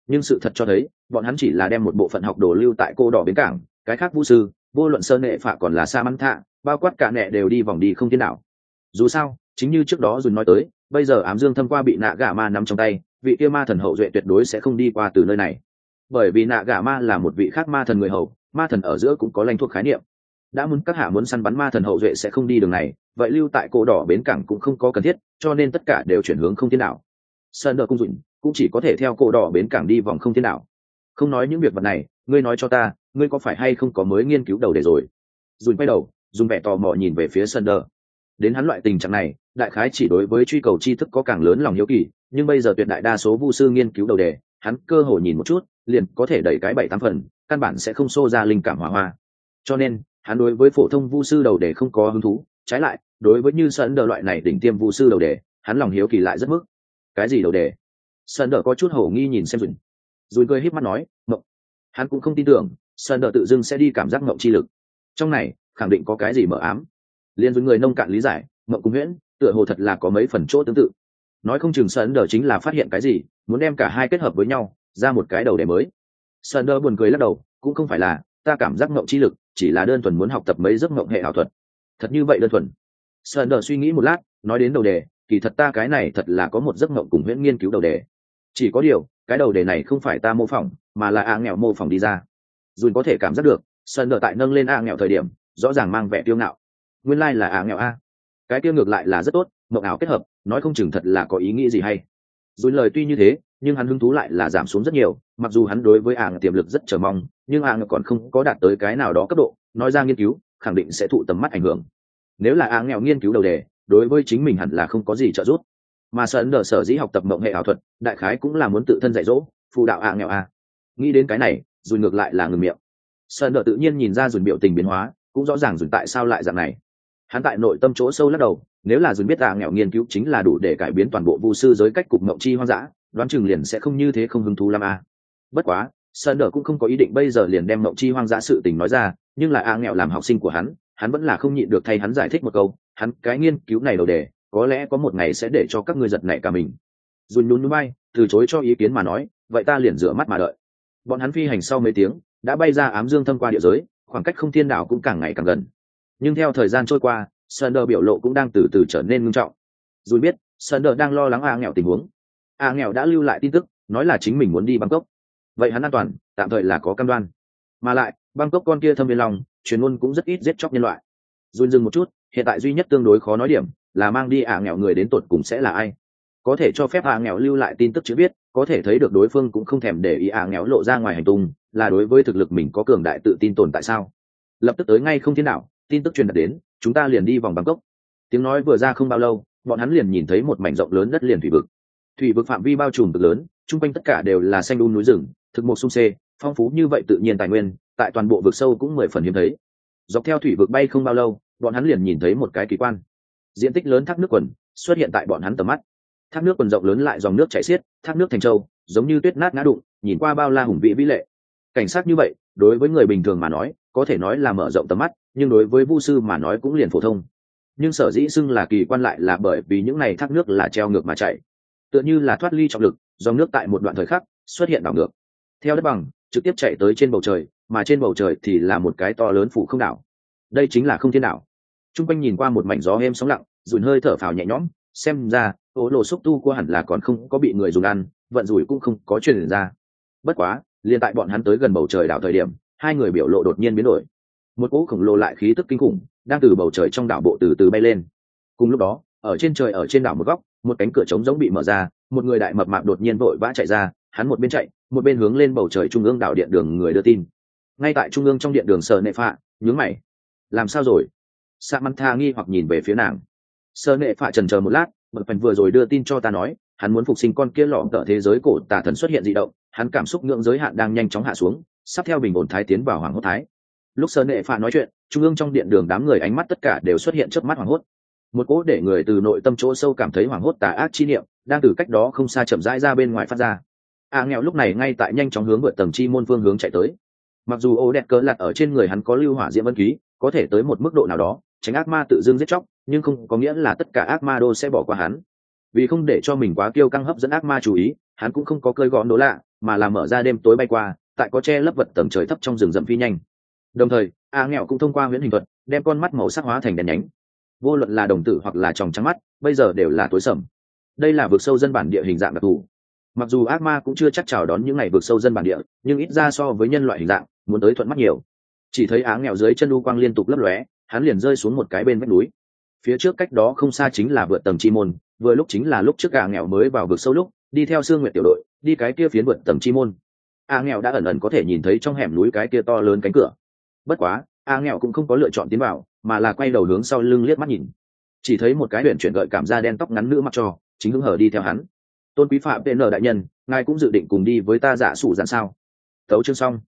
nhưng sự thật cho thấy bọn hắn chỉ là đem một bộ phận học đồ lưu tại cô đỏ bến cảng, cái khác vu sư vô luận sơn nệ phạ còn là sa mắn thạ bao quát cả nệ đều đi vòng đi không thiên đảo. Dù sao chính như trước đó dùn nói tới, bây giờ ám dương thâm qua bị nạ gà ma nắm trong tay, vị kia ma thần hậu duệ tuyệt đối sẽ không đi qua từ nơi này, bởi vì nạ gà ma là một vị khác ma thần người hầu, ma thần ở giữa cũng có lãnh thuộc khái niệm. Đã muốn các hạ muốn săn bắn ma thần hậu duệ sẽ không đi đường này, vậy lưu tại cổ đỏ bến cảng cũng không có cần thiết, cho nên tất cả đều chuyển hướng không thiên đảo. Sơn đờ cung dụn cũng chỉ có thể theo cổ đỏ bến cảng đi vòng không thiên đảo. Không nói những việc vật này, ngươi nói cho ta, ngươi có phải hay không có mới nghiên cứu đầu để rồi? Dùn quay đầu dùng vẻ tò mò nhìn về phía Sơn đờ. Đến hắn loại tình trạng này, đại khái chỉ đối với truy cầu tri thức có càng lớn lòng hiếu kỳ, nhưng bây giờ tuyệt đại đa số vu sư nghiên cứu đầu đề, hắn cơ hồ nhìn một chút liền có thể đẩy cái bảy tám phần, căn bản sẽ không xô ra linh cảm hỏa hoa. Cho nên hắn đối với phổ thông vu sư đầu đề không có hứng thú, trái lại đối với như Sơn đờ loại này đỉnh tiêm vu sư đầu đề, hắn lòng hiếu kỳ lại rất mức. Cái gì đầu đề? Sơn đờ có chút hổ nghi nhìn xem Dùn. Dùn cười híp mắt nói, mộng. Hắn cũng không tin tưởng Sơn đờ tự dưng sẽ đi cảm giác mộng chi lực, trong này khẳng định có cái gì mờ ám. Liên với người nông cạn lý giải, mộng cùng huyễn tựa hồ thật là có mấy phần chỗ tương tự, nói không chừng Sơn đờ chính là phát hiện cái gì, muốn đem cả hai kết hợp với nhau ra một cái đầu đề mới. Sơn đờ buồn cười lắc đầu, cũng không phải là, ta cảm giác mộng chi lực chỉ là đơn thuần muốn học tập mấy giấc mộng hệ ảo thuật. Thật như vậy đơn thuần? Sơn đờ suy nghĩ một lát, nói đến đầu đề, kỳ thật ta cái này thật là có một giấc mộng cùng huyễn nghiên cứu đầu đề, chỉ có điều cái đầu đề này không phải ta mô phỏng, mà là a nghèo mô phỏng đi ra. Dùn có thể cảm giác được Sơn đờ tại nâng lên a nghèo thời điểm rõ ràng mang vẻ tiêu ngạo. Nguyên lai là a nghèo a, cái tiêu ngược lại là rất tốt, mộng ảo kết hợp, nói không chừng thật là có ý nghĩ gì hay. Dùn lời tuy như thế, nhưng hắn hứng thú lại là giảm xuống rất nhiều, mặc dù hắn đối với a nghèo tiềm lực rất chờ mong, nhưng a nghèo còn không có đạt tới cái nào đó cấp độ, nói ra nghiên cứu khẳng định sẽ thụ tầm mắt ảnh hưởng. Nếu là a nghèo nghiên cứu đầu đề, đối với chính mình hẳn là không có gì trợ giúp, mà Sơn đờ sở dĩ học tập mộng hệ ảo thuật, đại khái cũng là muốn tự thân dạy dỗ phụ đạo a nghèo a. Nghĩ đến cái này, Dùn ngược lại là ngừng miệng. Sơn đờ tự nhiên nhìn ra Dùn biểu tình biến hóa, cũng rõ ràng Dùn tại sao lại dạng này. Hắn tại nội tâm chỗ sâu lắc đầu, nếu là Dùn biết a nghèo nghiên cứu chính là đủ để cải biến toàn bộ vu sư giới cách cục mộng chi hoang dã, đoán chừng liền sẽ không như thế không hứng thú lắm a. Bất quá Sơn đờ cũng không có ý định bây giờ liền đem mộng chi hoang dã sự tình nói ra, nhưng là a nghèo làm học sinh của hắn, hắn vẫn là không nhịn được thay hắn giải thích một câu, hắn cái nghiên cứu này đầu đề có lẽ có một ngày sẽ để cho các ngươi giật nảy cả mình. Dùn nhún nhún vai, từ chối cho ý kiến mà nói, vậy ta liền rửa mắt mà đợi. Bọn hắn phi hành sau mấy tiếng đã bay ra ám dương thâm qua địa giới, khoảng cách không thiên đảo cũng càng ngày càng gần. Nhưng theo thời gian trôi qua, Sander biểu lộ cũng đang từ từ trở nên nghiêm trọng. Dùn biết Sander đang lo lắng a nghèo tình huống. A nghèo đã lưu lại tin tức nói là chính mình muốn đi Bangkok, vậy hắn an toàn tạm thời là có cam đoan, mà lại Bangkok con kia thâm viên lòng truyền ngôn cũng rất ít giết chóc nhân loại. Dùn dừng một chút, hiện tại duy nhất tương đối khó nói điểm là mang đi a nghèo người đến tột cùng sẽ là ai. Có thể cho phép a nghèo lưu lại tin tức chưa biết, có thể thấy được đối phương cũng không thèm để ý a nghèo lộ ra ngoài hành tung, là đối với thực lực mình có cường đại tự tin tồn tại sao. Lập tức tới ngay không thế nào, tin tức truyền đạt đến, chúng ta liền đi vòng Bangkok. Tiếng nói vừa ra không bao lâu, bọn hắn liền nhìn thấy một mảnh rộng lớn đất liền thủy vực. Thủy vực phạm vi bao trùm cực lớn, chung quanh tất cả đều là xanh um núi rừng, thực một sung xê, phong phú như vậy tự nhiên tài nguyên, tại toàn bộ vực sâu cũng mười phần hiếm thấy. Dọc theo thủy vực bay không bao lâu, bọn hắn liền nhìn thấy một cái kỳ quan. Diện tích lớn thác nước quần xuất hiện tại bọn hắn tầm mắt. Thác nước quần rộng lớn lại dòng nước chảy xiết, thác nước thành châu, giống như tuyết nát ngã đụng, nhìn qua bao la hùng vĩ vĩ lệ. Cảnh sát như vậy, đối với người bình thường mà nói, có thể nói là mở rộng tầm mắt, nhưng đối với vu sư mà nói cũng liền phổ thông. Nhưng sở dĩ xưng là kỳ quan lại là bởi vì những này thác nước là treo ngược mà chảy, tựa như là thoát ly trọng lực, dòng nước tại một đoạn thời khắc xuất hiện đảo ngược, theo đất bằng trực tiếp chạy tới trên bầu trời, mà trên bầu trời thì là một cái to lớn phủ không đảo. Đây chính là không thiên đảo. Trung quanh nhìn qua một mảnh gió êm sóng lặng, dùn hơi thở phào nhẹ nhõm, xem ra ố lộ xúc tu của hẳn là còn không có bị người dùng ăn, vận rủi cũng không có truyền ra. Bất quá liền tại bọn hắn tới gần bầu trời đảo thời điểm, hai người biểu lộ đột nhiên biến đổi. Một cỗ khổng lồ lại khí tức kinh khủng đang từ bầu trời trong đảo bộ từ từ bay lên. Cùng lúc đó, ở trên trời ở trên đảo một góc, một cánh cửa trống giống bị mở ra, một người đại mập mạp đột nhiên vội vã chạy ra, hắn một bên chạy một bên hướng lên bầu trời trung ương đảo điện đường người đưa tin. Ngay tại trung ương trong điện đường Sở Nệ Phạ nhướng mày, làm sao rồi? Samantha nghi hoặc nhìn về phía nàng. Sở Nệ Phạ chần chờ một lát, bậc phần vừa rồi đưa tin cho ta nói, hắn muốn phục sinh con kia lọ tợ thế giới cổ tà thần xuất hiện dị động, hắn cảm xúc ngưỡng giới hạn đang nhanh chóng hạ xuống, sắp theo bình ổn thái tiến vào hoàng hốt thái. Lúc Sở Nệ Phạ nói chuyện, trung ương trong điện đường đám người ánh mắt tất cả đều xuất hiện chớp mắt hoàng hốt. Một cỗ để người từ nội tâm chỗ sâu cảm thấy hoàng hốt tà ác chi niệm đang từ cách đó không xa chậm rãi ra bên ngoài phát ra. A nghèo lúc này ngay tại nhanh chóng hướng vượt tầng chi môn phương hướng chạy tới. Mặc dù ô đẹp cỡ lặt ở trên người hắn có lưu hỏa diễm ân ký, có thể tới một mức độ nào đó tránh ác ma tự dưng giết chóc, nhưng không có nghĩa là tất cả ác ma đô sẽ bỏ qua hắn. Vì không để cho mình quá kiêu căng hấp dẫn ác ma chú ý, hắn cũng không có cơi gõ đố lạ, mà là mở ra đêm tối bay qua, tại có che lấp vật tầng trời thấp trong rừng rậm phi nhanh. Đồng thời a nghèo cũng thông qua huyễn hình thuật đem con mắt màu sắc hóa thành đèn nhánh, vô luận là đồng tử hoặc là tròng trắng mắt bây giờ đều là tối sầm. Đây là vực sâu dân bản địa hình dạng đặc thù. Mặc dù ác ma cũng chưa chắc chào đón những ngày vực sâu dân bản địa, nhưng ít ra so với nhân loại hình dạng muốn tới thuận mắt nhiều. Chỉ thấy á nghèo dưới chân u quang liên tục lấp lóe, hắn liền rơi xuống một cái bên vách núi. Phía trước cách đó không xa chính là vượt tầng chi môn, vừa lúc chính là lúc trước á nghèo mới vào vực sâu lúc đi theo Sương Nguyệt tiểu đội đi cái kia phiến vượt tầng chi môn. Á nghèo đã ẩn ẩn có thể nhìn thấy trong hẻm núi cái kia to lớn cánh cửa. Bất quá á nghèo cũng không có lựa chọn tiến vào, mà là quay đầu hướng sau lưng liếc mắt nhìn. Chỉ thấy một cái huyền chuyển gợi cảm da đen tóc ngắn nữ mặc cho chính hứng hở đi theo hắn. Tôn quý phạm pê en đại nhân, ngài cũng dự định cùng đi với ta giả sủ dặn sao? Tấu chương xong.